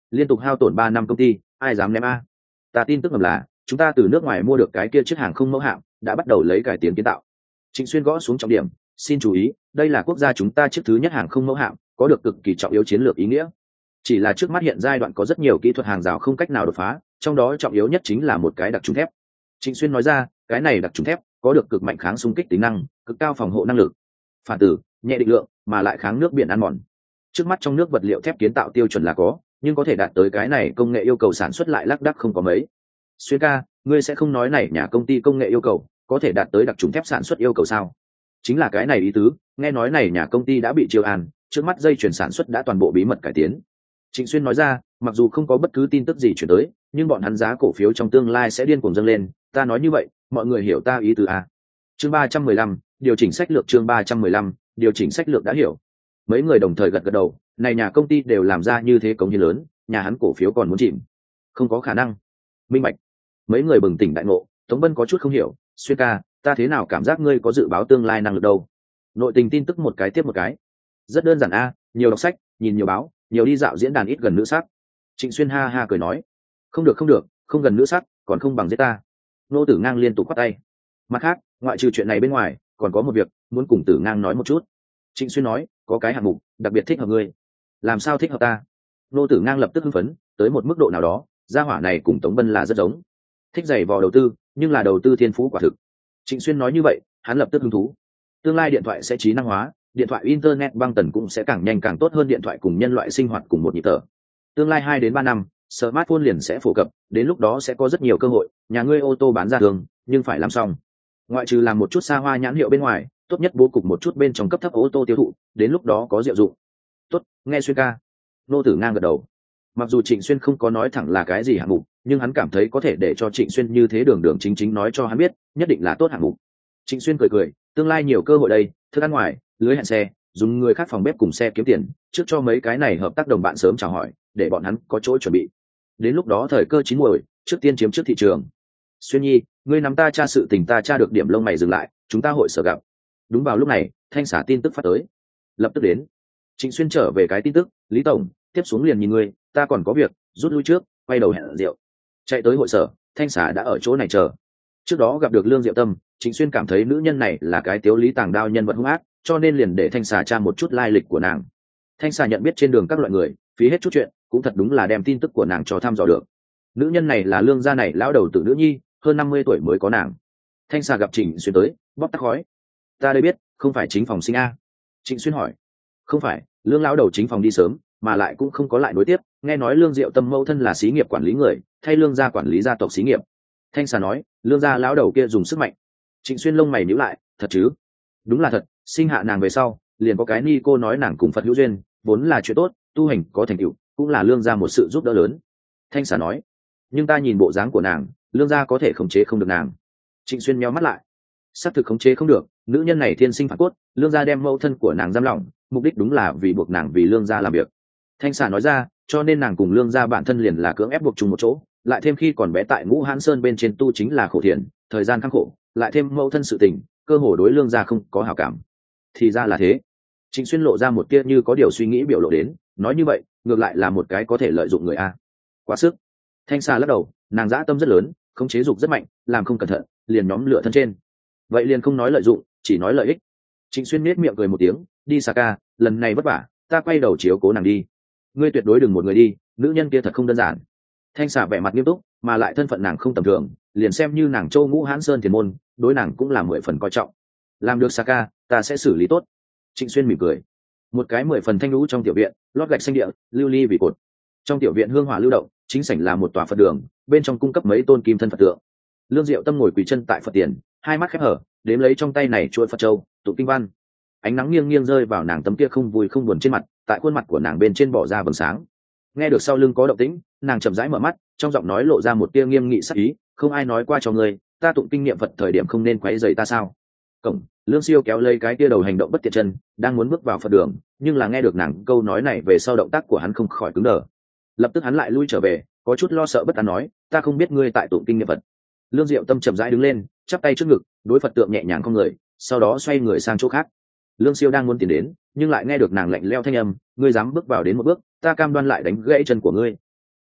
liên tục hao tổn ba năm công ty, ai dám ném a? Ta tin tức ngầm là chúng ta từ nước ngoài mua được cái kia chiếc hàng không mẫu hạm, đã bắt đầu lấy cải tiến kiến tạo. Trịnh Xuyên gõ xuống trọng điểm, xin chú ý, đây là quốc gia chúng ta chiếc thứ nhất hàng không mẫu hạm, có được cực kỳ trọng yếu chiến lược ý nghĩa. Chỉ là trước mắt hiện giai đoạn có rất nhiều kỹ thuật hàng rào không cách nào đột phá, trong đó trọng yếu nhất chính là một cái đặc trùng thép. Trịnh Xuyên nói ra, cái này đặc trùng thép có được cực mạnh kháng xung kích tính năng, cực cao phòng hộ năng lực, phản tử, nhẹ định lượng, mà lại kháng nước biển ăn mòn. Trước mắt trong nước vật liệu thép kiến tạo tiêu chuẩn là có, nhưng có thể đạt tới cái này công nghệ yêu cầu sản xuất lại lác đác không có mấy. Xuyên ca, ngươi sẽ không nói này nhà công ty công nghệ yêu cầu có thể đạt tới đặc trùng thép sản xuất yêu cầu sao? Chính là cái này ý tứ, nghe nói này nhà công ty đã bị chiêu an, trước mắt dây chuyển sản xuất đã toàn bộ bí mật cải tiến. Trịnh Xuyên nói ra, mặc dù không có bất cứ tin tức gì chuyển tới, nhưng bọn hắn giá cổ phiếu trong tương lai sẽ điên cuồng dâng lên, ta nói như vậy, mọi người hiểu ta ý tứ à? Chương ba trăm mười lăm, điều chỉnh sách lược chương ba trăm mười lăm, điều chỉnh sách lược đã hiểu. Mấy người đồng thời gật gật đầu, này nhà công ty đều làm ra như thế cống hiến lớn, nhà hắn cổ phiếu còn muốn chìm. Không có khả năng. Minh bạch. Mấy người bừng tỉnh đại ngộ, Tống Bân có chút không hiểu, Xuyên ca, ta thế nào cảm giác ngươi có dự báo tương lai năng lực đâu? Nội tình tin tức một cái tiếp một cái. Rất đơn giản a, nhiều đọc sách, nhìn nhiều báo, nhiều đi dạo diễn đàn, ít gần nữ sắc. Trịnh Xuyên ha ha cười nói, không được không được, không gần nữ sắc, còn không bằng giết ta. Nô Tử Ngang liên tục quát tay. Mặt khác, ngoại trừ chuyện này bên ngoài, còn có một việc muốn cùng Tử Ngang nói một chút. Trịnh Xuyên nói, có cái hạng mục đặc biệt thích hợp ngươi. Làm sao thích hợp ta? Nô Tử Ngang lập tức hưng phấn, tới một mức độ nào đó, gia hỏa này cùng Tống Bân là rất giống. Thích giày vò đầu tư, nhưng là đầu tư thiên phú quả thực. Trịnh Xuyên nói như vậy, hắn lập tức hứng thú. Tương lai điện thoại sẽ trí năng hóa, điện thoại internet băng tần cũng sẽ càng nhanh càng tốt hơn điện thoại cùng nhân loại sinh hoạt cùng một nhịp thở. Tương lai hai đến ba năm, smartphone liền sẽ phổ cập, đến lúc đó sẽ có rất nhiều cơ hội, nhà ngươi ô tô bán ra đường, nhưng phải làm xong. Ngoại trừ làm một chút xa hoa nhãn hiệu bên ngoài, tốt nhất bố cục một chút bên trong cấp thấp ô tô tiêu thụ, đến lúc đó có diệu dụng. Tốt, nghe Xuyên ca. Nô Tử Ngang gật đầu. Mặc dù Trịnh Xuyên không có nói thẳng là cái gì hạng mục, nhưng hắn cảm thấy có thể để cho Trịnh Xuyên như thế đường đường chính chính nói cho hắn biết, nhất định là tốt hạng mục. Trịnh Xuyên cười cười, tương lai nhiều cơ hội đây, thức ăn ngoài, lưới hẹn xe, dùng người khác phòng bếp cùng xe kiếm tiền, trước cho mấy cái này hợp tác đồng bạn sớm chào hỏi, để bọn hắn có chỗ chuẩn bị. Đến lúc đó thời cơ chín muồi, trước tiên chiếm trước thị trường. Xuyên nhi, ngươi nắm ta tra sự tình, ta tra được điểm lông mày dừng lại, chúng ta hội sở gặp. Đúng vào lúc này, thanh xả tin tức phát tới. Lập tức đến. Trịnh Xuyên trở về cái tin tức, Lý tổng, tiếp xuống liền nhìn ngươi, ta còn có việc, rút lui trước, quay đầu hẹn rượu. Chạy tới hội sở, thanh xả đã ở chỗ này chờ. Trước đó gặp được Lương Diệu Tâm, Trịnh Xuyên cảm thấy nữ nhân này là cái tiếu lý tàng đao nhân vật hung ác, cho nên liền để thanh xà tra một chút lai lịch của nàng. Thanh xà nhận biết trên đường các loại người, phí hết chút chuyện, cũng thật đúng là đem tin tức của nàng cho thăm dò được. Nữ nhân này là Lương gia này lão đầu tử nữ nhi, hơn năm mươi tuổi mới có nàng. Thanh xà gặp Trịnh Xuyên tới, bóp tắt khói. Ta đây biết, không phải chính phòng sinh a? Trịnh Xuyên hỏi. Không phải, Lương lão đầu chính phòng đi sớm, mà lại cũng không có lại nối tiếp, nghe nói Lương Diệu Tâm mẫu thân là xí nghiệp quản lý người, thay Lương gia quản lý gia tộc xí nghiệp. Thanh xà nói, Lương gia lão đầu kia dùng sức mạnh. Trịnh Xuyên lông mày nhíu lại, thật chứ? Đúng là thật, sinh hạ nàng về sau, liền có cái ni cô nói nàng cùng Phật hữu duyên, vốn là chuyện tốt, tu hành có thành tựu, cũng là Lương gia một sự giúp đỡ lớn. Thanh xà nói, nhưng ta nhìn bộ dáng của nàng, Lương gia có thể khống chế không được nàng. Trịnh Xuyên nhíu mắt lại, xác thực khống chế không được, nữ nhân này thiên sinh phản cốt, Lương gia đem mẫu thân của nàng giam lỏng, mục đích đúng là vì buộc nàng vì Lương gia làm việc. Thanh xà nói ra, cho nên nàng cùng Lương gia bản thân liền là cưỡng ép buộc chung một chỗ, lại thêm khi còn bé tại Ngũ Hãn Sơn bên trên tu chính là khổ thiền, thời gian khắc khổ, lại thêm mẫu thân sự tình, cơ hồ đối Lương gia không có hảo cảm. Thì ra là thế. Trịnh Xuyên lộ ra một tia như có điều suy nghĩ biểu lộ đến, nói như vậy, ngược lại là một cái có thể lợi dụng người a. Quá sức. Thanh xà lắc đầu, nàng dã tâm rất lớn, khống chế dục rất mạnh, làm không cẩn thận, liền nhóm lửa thân trên. Vậy liền không nói lợi dụng, chỉ nói lợi ích. Trịnh Xuyên nết miệng cười một tiếng, đi xa ca, lần này vất vả, ta quay đầu chiếu cố nàng đi. Ngươi tuyệt đối đừng một người đi, nữ nhân kia thật không đơn giản. Thanh xà vẻ mặt nghiêm túc, mà lại thân phận nàng không tầm thường, liền xem như nàng Châu Ngũ Hãn Sơn Thiền môn, đối nàng cũng là mười phần coi trọng. Làm được Saka, ta sẽ xử lý tốt. Trịnh Xuyên mỉm cười. Một cái mười phần thanh lũ trong tiểu viện, lót gạch xanh địa, lưu ly vì cột. Trong tiểu viện hương hỏa lưu động, chính sảnh là một tòa Phật đường, bên trong cung cấp mấy tôn kim thân Phật tượng. Lương Diệu Tâm ngồi quỳ chân tại Phật tiền, hai mắt khép hở, đếm lấy trong tay này chuỗi Phật châu, tụng kinh văn. Ánh nắng nghiêng nghiêng rơi vào nàng tấm kia không vui không buồn trên mặt, tại khuôn mặt của nàng bên trên bỏ ra vầng sáng. Nghe được sau lưng có động tĩnh, nàng chậm rãi mở mắt, trong giọng nói lộ ra một tia nghiêm nghị sắc ý, không ai nói qua cho ngươi, ta tụng kinh nghiệm Phật thời điểm không nên quấy rầy ta sao? Cổng, Lương Siêu kéo lấy cái tia đầu hành động bất tiện chân, đang muốn bước vào Phật đường, nhưng là nghe được nàng câu nói này về sau động tác của hắn không khỏi cứng đờ. Lập tức hắn lại lui trở về, có chút lo sợ bất an nói, ta không biết ngươi tại tụng kinh nghiệm Phật. Lương Diệu Tâm chậm rãi đứng lên, chắp tay trước ngực, đối Phật tượng nhẹ nhàng không người, sau đó xoay người sang chỗ khác. Lương Siêu đang muốn tiến đến, nhưng lại nghe được nàng lạnh lẽo thanh âm, ngươi dám bước vào đến một bước, ta cam đoan lại đánh gãy chân của ngươi.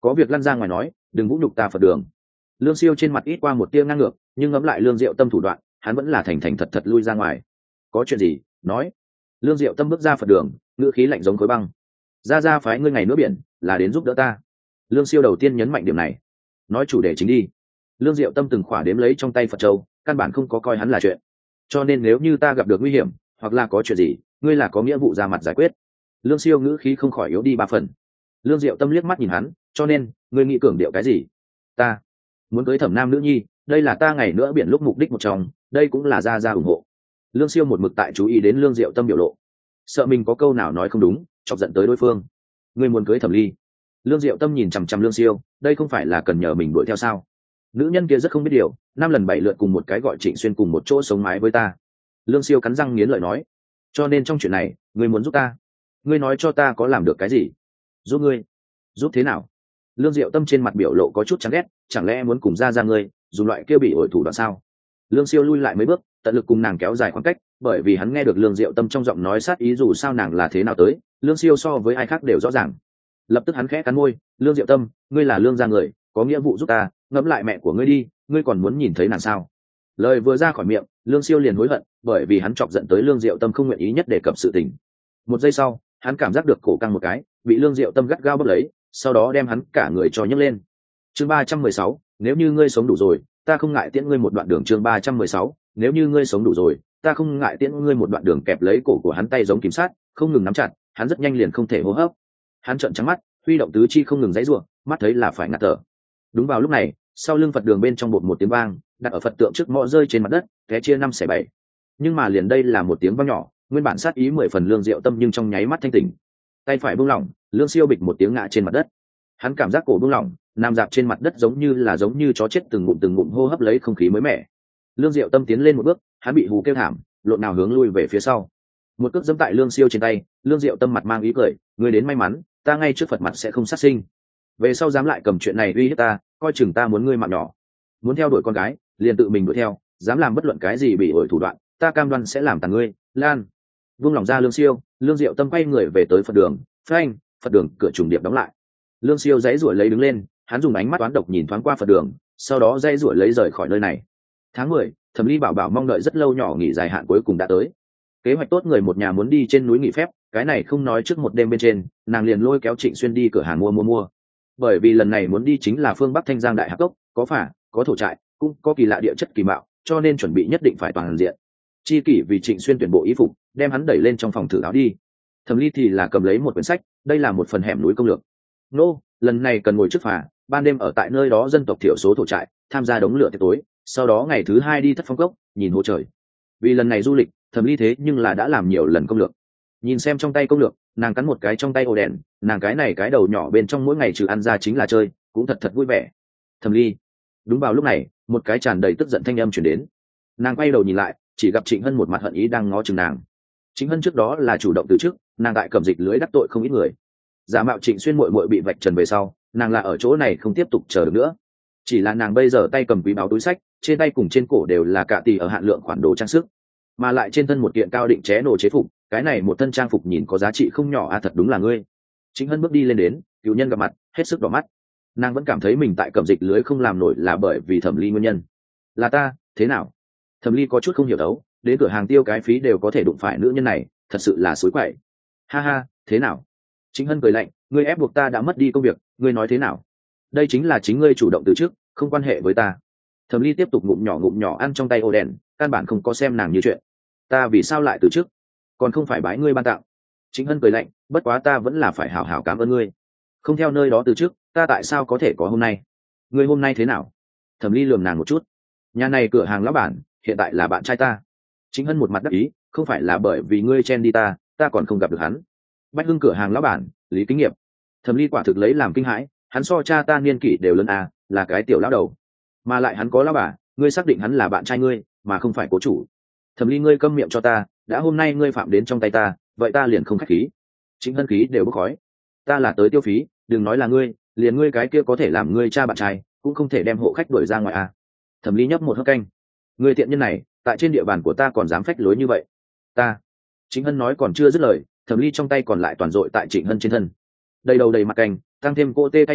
có việc lăn ra ngoài nói, đừng vũ nhục ta Phật đường. Lương Siêu trên mặt ít qua một tia ngang ngược, nhưng ngẫm lại Lương Diệu Tâm thủ đoạn, hắn vẫn là thành thành thật thật lui ra ngoài. Có chuyện gì nói. Lương Diệu Tâm bước ra Phật đường, ngữ khí lạnh giống khối băng. Ra ra phái ngươi ngày nữa biển là đến giúp đỡ ta. Lương Siêu đầu tiên nhấn mạnh điểm này. Nói chủ đề chính đi. Lương Diệu Tâm từng khỏa đếm lấy trong tay Phật châu, căn bản không có coi hắn là chuyện. Cho nên nếu như ta gặp được nguy hiểm hoặc là có chuyện gì, ngươi là có nghĩa vụ ra mặt giải quyết. Lương Siêu ngữ khí không khỏi yếu đi ba phần. Lương Diệu Tâm liếc mắt nhìn hắn, cho nên ngươi nghĩ cường điệu cái gì? Ta muốn cưới Thẩm Nam nữ nhi, đây là ta ngày nữa biển lúc mục đích một trong, đây cũng là ra ra ủng hộ. Lương Siêu một mực tại chú ý đến Lương Diệu Tâm biểu lộ, sợ mình có câu nào nói không đúng chọc giận tới đối phương. Ngươi muốn cưới Thẩm Ly? Lương Diệu Tâm nhìn chằm chằm Lương Siêu, đây không phải là cần nhờ mình đuổi theo sao? Nữ nhân kia rất không biết điều, năm lần bảy lượt cùng một cái gọi Trịnh Xuyên cùng một chỗ sống mái với ta. Lương Siêu cắn răng nghiến lợi nói, cho nên trong chuyện này ngươi muốn giúp ta, ngươi nói cho ta có làm được cái gì? Giúp ngươi? Giúp thế nào? Lương Diệu Tâm trên mặt biểu lộ có chút chán ghét, chẳng lẽ muốn cùng ra ra ngươi dùng loại kia bị ổi thủ đoạn sao? Lương Siêu lui lại mấy bước, tận lực cùng nàng kéo dài khoảng cách, bởi vì hắn nghe được Lương Diệu Tâm trong giọng nói sát ý dù sao nàng là thế nào tới, Lương Siêu so với ai khác đều rõ ràng. Lập tức hắn khẽ cắn môi, Lương Diệu Tâm, ngươi là Lương gia người, có nghĩa vụ giúp ta, ngẫm lại mẹ của ngươi đi, ngươi còn muốn nhìn thấy nàng sao? Lời vừa ra khỏi miệng, Lương Siêu liền hối hận, bởi vì hắn chọc giận tới Lương Diệu Tâm không nguyện ý nhất đề cập sự tình. Một giây sau, hắn cảm giác được cổ căng một cái, bị Lương Diệu Tâm gắt gao bóp lấy, sau đó đem hắn cả người cho nhấc lên. Chương ba trăm mười sáu, nếu như ngươi sống đủ rồi, ta không ngại tiễn ngươi một đoạn đường. Chương ba trăm mười sáu, nếu như ngươi sống đủ rồi, ta không ngại tiễn ngươi một đoạn đường. Kẹp lấy cổ của hắn tay giống kìm sát, không ngừng nắm chặt, hắn rất nhanh liền không thể hô hấp. Hắn trợn trắng mắt, huy động tứ chi không ngừng giãy giụa, mắt thấy là phải ngạt thở. Đúng vào lúc này, sau lưng Phật đường bên trong bột một tiếng vang, đặt ở Phật tượng trước mõ rơi trên mặt đất, té chia năm xẻ bảy. Nhưng mà liền đây là một tiếng vang nhỏ, nguyên bản sát ý mười phần Lương Diệu Tâm nhưng trong nháy mắt thanh tỉnh. Tay phải buông lỏng, Lương Siêu bịch một tiếng ngã trên mặt đất. Hắn cảm giác cổ buông lỏng, nằm dạp trên mặt đất giống như là giống như chó chết từng ngụm từng ngụm hô hấp lấy không khí mới mẻ. Lương Diệu Tâm tiến lên một bước, hắn bị hù kêu thảm, lộn nào hướng lui về phía sau. Một cước giẫm tại Lương Siêu trên tay, Lương Diệu Tâm mặt mang ý cười, ngươi đến may mắn, ta ngay trước Phật mặt sẽ không sát sinh. Về sau dám lại cầm chuyện này uy hiếp ta, coi chừng ta muốn ngươi mạng nhỏ. Muốn theo đuổi con gái, liền tự mình đuổi theo, dám làm bất luận cái gì bị ổi thủ đoạn, ta cam đoan sẽ làm tàn ngươi. Lan. Vung lòng ra Lương Siêu, Lương Diệu Tâm quay người về tới Phật đường, phanh, Phật đường cửa trùng điệp đóng lại. Lương Siêu dãy rủa lấy đứng lên, hắn dùng ánh mắt toán độc nhìn thoáng qua Phật đường, sau đó dãy rủa lấy rời khỏi nơi này. Tháng mười, Thẩm Ly bảo bảo mong đợi rất lâu nhỏ nghỉ dài hạn cuối cùng đã tới. Kế hoạch tốt người một nhà muốn đi trên núi nghỉ phép, cái này không nói trước một đêm bên trên, nàng liền lôi kéo Trịnh Xuyên đi cửa hàng mua mua mua. Bởi vì lần này muốn đi chính là phương Bắc Thanh Giang Đại Hạp Cốc, có phả, có thổ trại, cũng có kỳ lạ địa chất kỳ mạo, cho nên chuẩn bị nhất định phải toàn diện. Chi kỷ vì Trịnh Xuyên tuyển bộ y phục, đem hắn đẩy lên trong phòng thử áo đi. Thẩm Ly thì là cầm lấy một quyển sách, đây là một phần hẻm núi công lược. Nô, lần này cần ngồi trước phà, ban đêm ở tại nơi đó dân tộc thiểu số thổ trại, tham gia đống lửa tiệc tối, sau đó ngày thứ hai đi Thất Phong Cốc, nhìn hồ trời. Vì lần này du lịch, Thẩm Ly thế nhưng là đã làm nhiều lần công lược. Nhìn xem trong tay công lược, nàng cắn một cái trong tay ổ đèn, nàng cái này cái đầu nhỏ bên trong mỗi ngày trừ ăn ra chính là chơi, cũng thật thật vui vẻ. Thẩm Ly. Đúng vào lúc này, một cái tràn đầy tức giận thanh âm truyền đến. Nàng quay đầu nhìn lại, chỉ gặp Trịnh Hân một mặt hận ý đang ngó chừng nàng. Trịnh Hân trước đó là chủ động từ trước, nàng tại Cẩm Dịch lưới đắc tội không ít người. Giả mạo Trịnh Xuyên muội muội bị vạch trần về sau, nàng là ở chỗ này không tiếp tục chờ được nữa. Chỉ là nàng bây giờ tay cầm quý báu túi sách, trên tay cùng trên cổ đều là cạ tỷ ở hạn lượng khoản đồ trang sức, mà lại trên thân một kiện cao định chế nổ chế phục, cái này một thân trang phục nhìn có giá trị không nhỏ a, thật đúng là ngươi. Trịnh Hân bước đi lên đến, cựu nhân gặp mặt, hết sức đỏ mắt. Nàng vẫn cảm thấy mình tại Cẩm Dịch lưới không làm nổi là bởi vì Thẩm Ly nguyên nhân. Là ta, thế nào? Thẩm Ly có chút không hiểu đấu, đến cửa hàng tiêu cái phí đều có thể đụng phải nữ nhân này, thật sự là xối quậy. Ha ha, thế nào? Trịnh Hân cười lạnh, ngươi ép buộc ta đã mất đi công việc, ngươi nói thế nào? Đây chính là chính ngươi chủ động từ trước, không quan hệ với ta. Thẩm Ly tiếp tục ngụm nhỏ ngụm nhỏ ăn trong tay ô đèn, căn bản không có xem nàng như chuyện. Ta vì sao lại từ trước? Còn không phải bái ngươi ban tặng. Trịnh Hân cười lạnh, bất quá ta vẫn là phải hảo hảo cảm ơn ngươi. Không theo nơi đó từ trước, ta tại sao có thể có hôm nay? Ngươi hôm nay thế nào? Thẩm Ly lườm nàng một chút. Nhà này cửa hàng lão bản, hiện tại là bạn trai ta. Trịnh Hân một mặt đắc ý, không phải là bởi vì ngươi chen đi ta, ta còn không gặp được hắn. Bách Hưng cửa hàng lão bản, Lý Kinh Nghiệp. Thẩm Ly quả thực lấy làm kinh hãi, hắn so cha ta niên kỷ đều lớn à, là cái tiểu lão đầu, mà lại hắn có lão bà, ngươi xác định hắn là bạn trai ngươi, mà không phải cố chủ. Thẩm Ly, ngươi câm miệng cho ta, đã hôm nay ngươi phạm đến trong tay ta, vậy ta liền không khách khí. Trịnh Hân khí đều bốc khói. Ta là tới tiêu phí, đừng nói là ngươi, liền ngươi cái kia có thể làm ngươi cha bạn trai, cũng không thể đem hộ khách đuổi ra ngoài à? Thẩm Ly nhấp một hớp canh. Ngươi tiện nhân này, tại trên địa bàn của ta còn dám phách lối như vậy? Ta. Trịnh Hân nói còn chưa dứt lời, Thẩm Ly trong tay còn lại toàn dội tại Trịnh Hân trên thân. Đầy đầu đầy mặt canh, tăng thêm cô tê tay vị,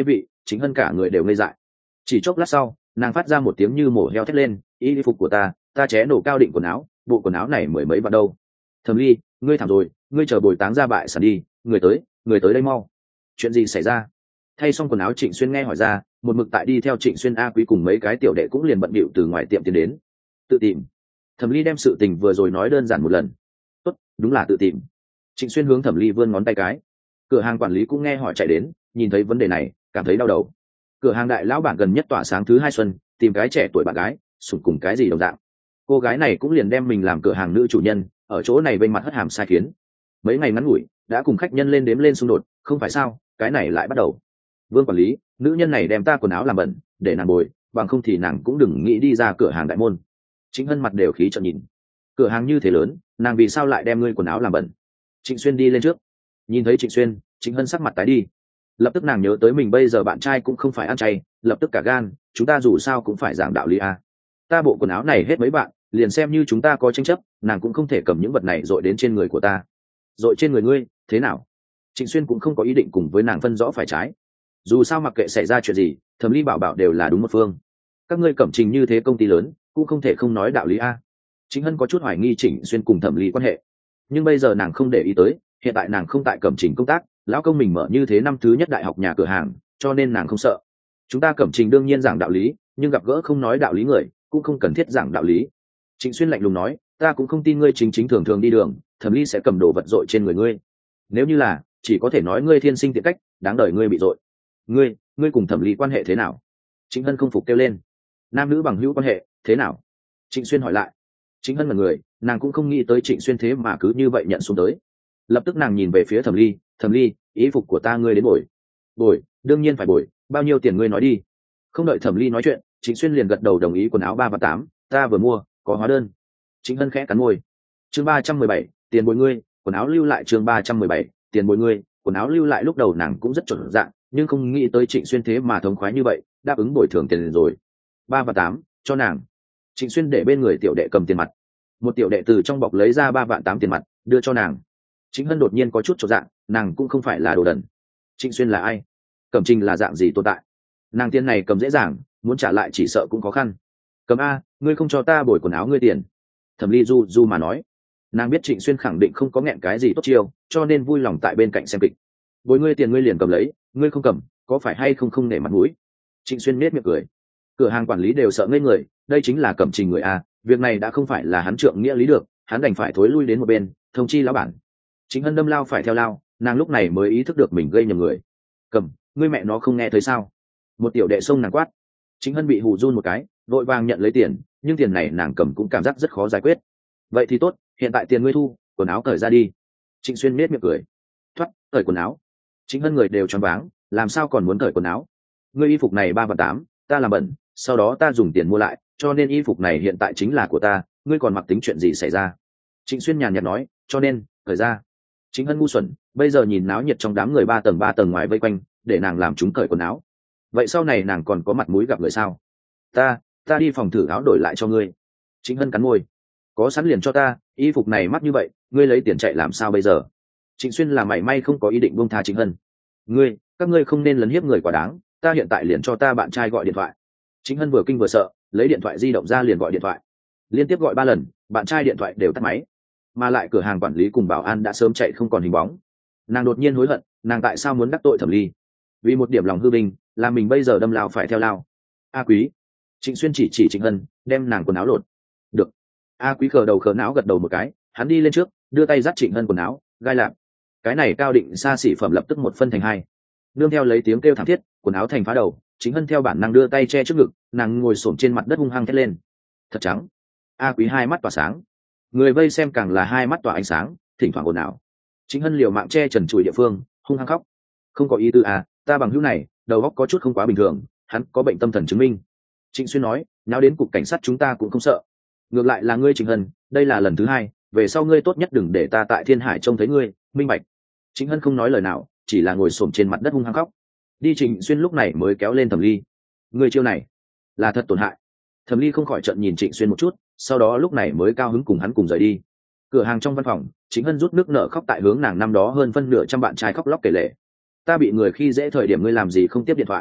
Chính Hân cả người đều ngây dại. Chỉ chốc lát sau, nàng phát ra một tiếng như mổ heo thét lên, y phục của ta ta ché nổ cao định quần áo, bộ quần áo này mười mấy vạn đâu. Thẩm Ly, ngươi thảm rồi, ngươi chờ bồi táng ra bại sản đi, người tới người tới đây mau. Chuyện gì xảy ra? Thay xong quần áo Trịnh Xuyên nghe hỏi ra, một mực tại đi theo Trịnh Xuyên A Quý cùng mấy cái tiểu đệ cũng liền bận bịu từ ngoài tiệm tiến đến. Tự tìm. Thẩm Ly đem sự tình vừa rồi nói đơn giản một lần. Tốt, đúng là tự tìm. Trịnh Xuyên hướng Thẩm Ly vươn ngón tay cái. Cửa hàng quản lý cũng nghe hỏi chạy đến, nhìn thấy vấn đề này cảm thấy đau đầu. Cửa hàng đại lão bản gần nhất tỏa sáng thứ hai xuân, tìm cái trẻ tuổi bạn gái sủng cùng cái gì đồng dạng. Cô gái này cũng liền đem mình làm cửa hàng nữ chủ nhân, ở chỗ này bên mặt hất hàm sai khiến. Mấy ngày ngắn ngủi đã cùng khách nhân lên đếm lên xung đột, không phải sao? Cái này lại bắt đầu. Vương quản lý, nữ nhân này đem ta quần áo làm bẩn để nàng bồi, bằng không thì nàng cũng đừng nghĩ đi ra cửa hàng đại môn. Trịnh Hân mặt đều khí trợn nhìn. Cửa hàng như thế lớn, nàng vì sao lại đem ngươi quần áo làm bẩn? Trịnh Xuyên đi lên trước, nhìn thấy Trịnh Xuyên, Trịnh Hân sắc mặt tái đi. Lập tức nàng nhớ tới mình bây giờ bạn trai cũng không phải ăn chay, lập tức cả gan, chúng ta dù sao cũng phải giảng đạo lý a. Ta bộ quần áo này hết mấy bạn, liền xem như chúng ta có tranh chấp, nàng cũng không thể cầm những vật này dội đến trên người của ta. Dội trên người ngươi, thế nào? Trịnh Xuyên cũng không có ý định cùng với nàng phân rõ phải trái. Dù sao mặc kệ xảy ra chuyện gì, Thẩm Ly bảo bảo đều là đúng một phương. Các ngươi Cẩm Trình như thế công ty lớn, cũng không thể không nói đạo lý a. Trịnh Hân có chút hoài nghi Trịnh Xuyên cùng Thẩm Ly quan hệ, nhưng bây giờ nàng không để ý tới, hiện tại nàng không tại Cẩm Trình công tác, lão công mình mở như thế năm thứ nhất đại học nhà cửa hàng, cho nên nàng không sợ. Chúng ta Cẩm Trình đương nhiên giảng đạo lý, nhưng gặp gỡ không nói đạo lý người, cũng không cần thiết giảng đạo lý. Trịnh Xuyên lạnh lùng nói, ta cũng không tin ngươi chính chính thường thường đi đường, Thẩm Ly sẽ cầm đồ vật dội trên người ngươi. Nếu như là, chỉ có thể nói ngươi thiên sinh tiện cách, đáng đời ngươi bị dội. Ngươi, ngươi cùng Thẩm Ly quan hệ thế nào? Trịnh Hân không phục kêu lên. Nam nữ bằng hữu quan hệ thế nào? Trịnh Xuyên hỏi lại. Trịnh Hân là người, nàng cũng không nghĩ tới Trịnh Xuyên thế mà cứ như vậy nhận xuống tới. Lập tức nàng nhìn về phía Thẩm Ly, Thẩm Ly, ý phục của ta ngươi đến bồi. Bồi, đương nhiên phải bồi, bao nhiêu tiền ngươi nói đi. Không đợi Thẩm Ly nói chuyện, Trịnh Xuyên liền gật đầu đồng ý quần áo ba và tám, ta vừa mua, có hóa đơn. Trịnh Hân khẽ cắn môi. Chương ba trăm mười bảy, tiền bồi ngươi, quần áo lưu lại. Chương ba trăm mười bảy, tiền bồi ngươi, quần áo lưu lại. Lúc đầu nàng cũng rất chuẩn dạng, nhưng không nghĩ tới Trịnh Xuyên thế mà thống khoái như vậy, đáp ứng bồi thường tiền rồi. Ba và tám, cho nàng. Trịnh Xuyên để bên người tiểu đệ cầm tiền mặt. Một tiểu đệ từ trong bọc lấy ra ba vạn tám tiền mặt, đưa cho nàng. Trịnh Hân đột nhiên có chút chột dạ, nàng cũng không phải là đồ đần. Trịnh Xuyên là ai? Cẩm Trình là dạng gì tồn tại? Nàng tiền này cầm dễ dàng, muốn trả lại chỉ sợ cũng khó khăn. Cầm a, ngươi không cho ta bồi quần áo ngươi tiền. Thẩm Ly du du mà nói. Nàng biết Trịnh Xuyên khẳng định không có nghẹn cái gì tốt chiêu, cho nên vui lòng tại bên cạnh xem kịch. Bồi ngươi tiền ngươi liền cầm lấy, ngươi không cầm, có phải hay không không nể mặt mũi? Trịnh Xuyên nết miệng cười. Cửa hàng quản lý đều sợ ngây người, đây chính là Cẩm Trình người a, việc này đã không phải là hắn trượng nghĩa lý được, hắn đành phải thối lui đến một bên, thông chi lão bản. Trịnh Hân đâm lao phải theo lao, nàng lúc này mới ý thức được mình gây nhầm người. Cầm, ngươi mẹ nó không nghe thấy sao? Một tiểu đệ xông nàng quát. Trịnh Hân bị hù run một cái, vội vàng nhận lấy tiền, nhưng tiền này nàng cầm cũng cảm giác rất khó giải quyết. Vậy thì tốt, hiện tại tiền ngươi thu, quần áo cởi ra đi. Trịnh Xuyên nết miệng cười. Thoát, cởi quần áo. Trịnh Hân người đều choáng váng, làm sao còn muốn cởi quần áo? Ngươi y phục này ba và tám, ta làm bẩn, sau đó ta dùng tiền mua lại, cho nên y phục này hiện tại chính là của ta, ngươi còn mặc tính chuyện gì xảy ra? Trịnh Xuyên nhàn nhạt nói, cho nên cởi ra. Trịnh Hân ngu xuẩn, bây giờ nhìn náo nhiệt trong đám người ba tầng ba tầng ngoài vây quanh, để nàng làm chúng cởi quần áo. Vậy sau này nàng còn có mặt mũi gặp người sao? Ta, ta đi phòng thử áo đổi lại cho ngươi. Trịnh Hân cắn môi. Có sẵn liền cho ta, y phục này mắc như vậy, ngươi lấy tiền chạy làm sao bây giờ? Trịnh Xuyên là mảy may không có ý định buông tha Trịnh Hân. Ngươi, các ngươi không nên lấn hiếp người quá đáng, ta hiện tại liền cho ta bạn trai gọi điện thoại. Trịnh Hân vừa kinh vừa sợ, lấy điện thoại di động ra liền gọi điện thoại. Liên tiếp gọi ba lần, bạn trai điện thoại đều tắt máy, mà lại cửa hàng quản lý cùng bảo an đã sớm chạy không còn hình bóng. Nàng đột nhiên hối hận, nàng tại sao muốn đắc tội Thẩm Ly? Vì một điểm lòng hư vinh, là mình bây giờ đâm lao phải theo lao. A Quý. Trịnh Xuyên chỉ chỉ Trịnh Hân, đem nàng quần áo lột. Được. A Quý khờ đầu khờ não gật đầu một cái, hắn đi lên trước, đưa tay dắt Trịnh Hân quần áo, gai lạc. Cái này cao định xa xỉ phẩm lập tức một phân thành hai. Nương theo lấy tiếng kêu thảm thiết, quần áo thành phá đầu, Trịnh Hân theo bản năng đưa tay che trước ngực, nàng ngồi xổm trên mặt đất hung hăng thét lên. Thật trắng. A Quý hai mắt tỏa sáng. Người vây xem càng là hai mắt tỏa ánh sáng, thỉnh thoảng ồn ào. Trịnh Hân liều mạng che trần trụi địa phương, hung hăng khóc. Không có ý tư à, ta bằng hữu này, đầu óc có chút không quá bình thường, hắn có bệnh tâm thần chứng minh. Trịnh Xuyên nói, nào đến cục cảnh sát chúng ta cũng không sợ. Ngược lại là ngươi Trịnh Hân, đây là lần thứ hai, về sau ngươi tốt nhất đừng để ta tại Thiên Hải trông thấy ngươi, minh bạch. Trịnh Hân không nói lời nào, chỉ là ngồi xổm trên mặt đất hung hăng khóc. Đi Trịnh Xuyên lúc này mới kéo lên Thẩm Ly. Ngươi chiêu này là thật tổn hại. Thẩm Ly không khỏi trợn nhìn Trịnh Xuyên một chút, sau đó lúc này mới cao hứng cùng hắn cùng rời đi. Cửa hàng trong văn phòng, Trịnh Hân rút nước nở khóc tại hướng nàng năm đó hơn phân nửa trăm bạn trai khóc lóc kể lể. Ta bị người khi dễ thời điểm ngươi làm gì không tiếp điện thoại?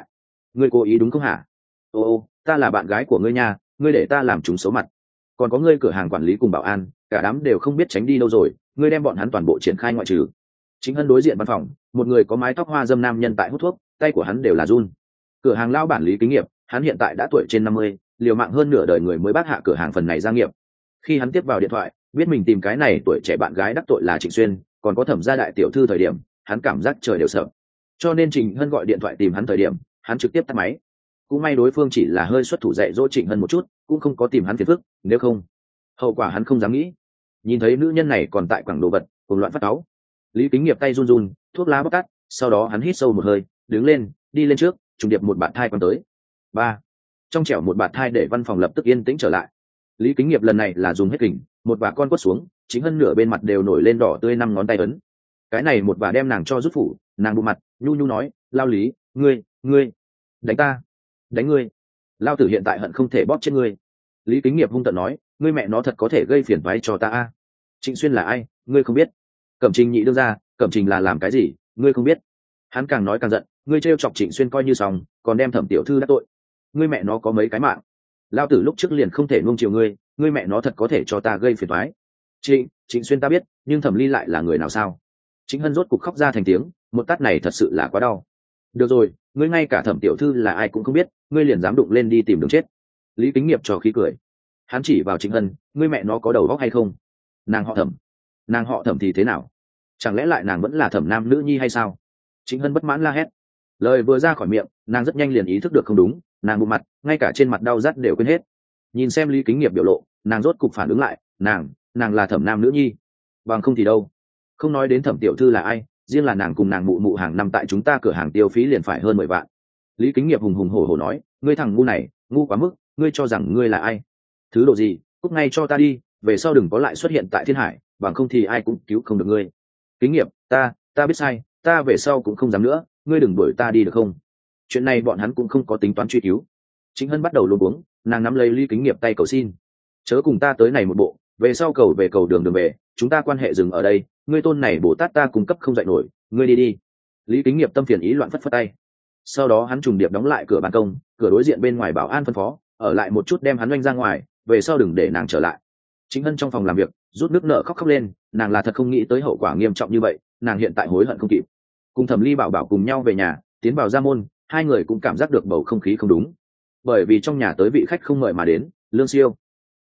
Ngươi cố ý đúng không hả? Ô ô, ta là bạn gái của ngươi nha, ngươi để ta làm chúng xấu mặt. Còn có ngươi cửa hàng quản lý cùng bảo an, cả đám đều không biết tránh đi đâu rồi, ngươi đem bọn hắn toàn bộ triển khai ngoại trừ. Chính Hân đối diện văn phòng, một người có mái tóc hoa dâm nam nhân tại hút thuốc, tay của hắn đều là run. Cửa hàng lao bản Lý Kính Nghiệp, hắn hiện tại đã tuổi trên năm mươi, liều mạng hơn nửa đời người mới bác hạ cửa hàng phần này gia nghiệp. Khi hắn tiếp vào điện thoại, biết mình tìm cái này tuổi trẻ bạn gái đắc tội là Trịnh Xuyên, còn có thẩm gia đại tiểu thư thời điểm, hắn cảm giác trời đều sợ. Cho nên Trịnh Hân gọi điện thoại tìm hắn thời điểm, hắn trực tiếp tắt máy. Cũng may đối phương chỉ là hơi xuất thủ dạy dỗ Trịnh Hân một chút, cũng không có tìm hắn phiền phức, nếu không, hậu quả hắn không dám nghĩ. Nhìn thấy nữ nhân này còn tại quảng đồ vật, cùng loạn phát cáu. Lý Kính Nghiệp tay run run, thuốc lá bóc tắt, sau đó hắn hít sâu một hơi, đứng lên, đi lên trước, trùng điệp một bạt thai quăng tới. Ba. Trong trẻo một bạt thai để văn phòng lập tức yên tĩnh trở lại. Lý Kính Nghiệp lần này là dùng hết kình, một bà con quất xuống, chính Hân nửa bên mặt đều nổi lên đỏ tươi năm ngón tay ấn. Cái này một bà đem nàng cho rút phủ, nàng bụng mặt, nhu nhu nói, lao Lý, ngươi, ngươi, đánh ta, đánh ngươi, lao tử hiện tại hận không thể bóp chết ngươi. Lý Kính Nghiệp hung tợn nói, ngươi mẹ nó thật có thể gây phiền toái cho ta a. Trịnh Xuyên là ai, ngươi không biết? Cẩm Trình nhị đương ra, Cẩm Trình là làm cái gì, ngươi không biết? Hắn càng nói càng giận, ngươi trêu chọc Trịnh Xuyên coi như xong, còn đem thẩm tiểu thư đắc tội. Ngươi mẹ nó có mấy cái mạng? Lao tử lúc trước liền không thể nuông chiều ngươi, ngươi mẹ nó thật có thể cho ta gây phiền toái. Trịnh, Trịnh Xuyên ta biết, nhưng Thẩm Ly lại là người nào sao? Chính Hân rốt cục khóc ra thành tiếng, một tát này thật sự là quá đau. Được rồi, ngươi ngay cả thẩm tiểu thư là ai cũng không biết, ngươi liền dám đụng lên đi tìm đường chết. Lý Kính Nghiệp trò khí cười. Hắn chỉ vào Trịnh Hân, ngươi mẹ nó có đầu óc hay không? Nàng họ Thẩm. Nàng họ Thẩm thì thế nào? Chẳng lẽ lại nàng vẫn là Thẩm nam nữ nhi hay sao? Trịnh Hân bất mãn la hét. Lời vừa ra khỏi miệng, nàng rất nhanh liền ý thức được không đúng, nàng bụng mặt, ngay cả trên mặt đau rát đều quên hết. Nhìn xem Lý Kính Nghiệp biểu lộ, nàng rốt cục phản ứng lại, nàng, nàng là Thẩm nam nữ nhi. Bằng không thì đâu? Không nói đến Thẩm tiểu thư là ai, riêng là nàng cùng nàng mụ mụ hàng năm tại chúng ta cửa hàng tiêu phí liền phải hơn mười vạn. Lý Kính Nghiệp hùng hùng hổ hổ nói, ngươi thằng ngu này, ngu quá mức, ngươi cho rằng ngươi là ai? Thứ độ gì, cút ngay cho ta đi, về sau đừng có lại xuất hiện tại Thiên Hải, bằng không thì ai cũng cứu không được ngươi. Kính Nghiệp, ta, ta biết sai, ta về sau cũng không dám nữa, ngươi đừng đuổi ta đi được không? Chuyện này bọn hắn cũng không có tính toán truy cứu. Chính Hân bắt đầu luống cuống, nàng nắm lấy Lý Kính Nghiệp tay cầu xin, chớ cùng ta tới này một bộ, về sau cầu về cầu đường đường về, chúng ta quan hệ dừng ở đây, ngươi tôn này Bồ Tát ta cung cấp không dạy nổi, ngươi đi đi. Lý Kính Nghiệp tâm phiền ý loạn phất phất tay. Sau đó hắn trùng điệp đóng lại cửa ban công, cửa đối diện bên ngoài bảo an phân phó, ở lại một chút đem hắn oanh ra ngoài, về sau đừng để nàng trở lại. Chính Hân trong phòng làm việc, rút nước nợ khóc khóc lên, nàng là thật không nghĩ tới hậu quả nghiêm trọng như vậy, nàng hiện tại hối hận không kịp. Cùng Thẩm Ly bảo bảo cùng nhau về nhà, tiến vào gia môn, hai người cũng cảm giác được bầu không khí không đúng. Bởi vì trong nhà tới vị khách không mời mà đến, Lương Siêu,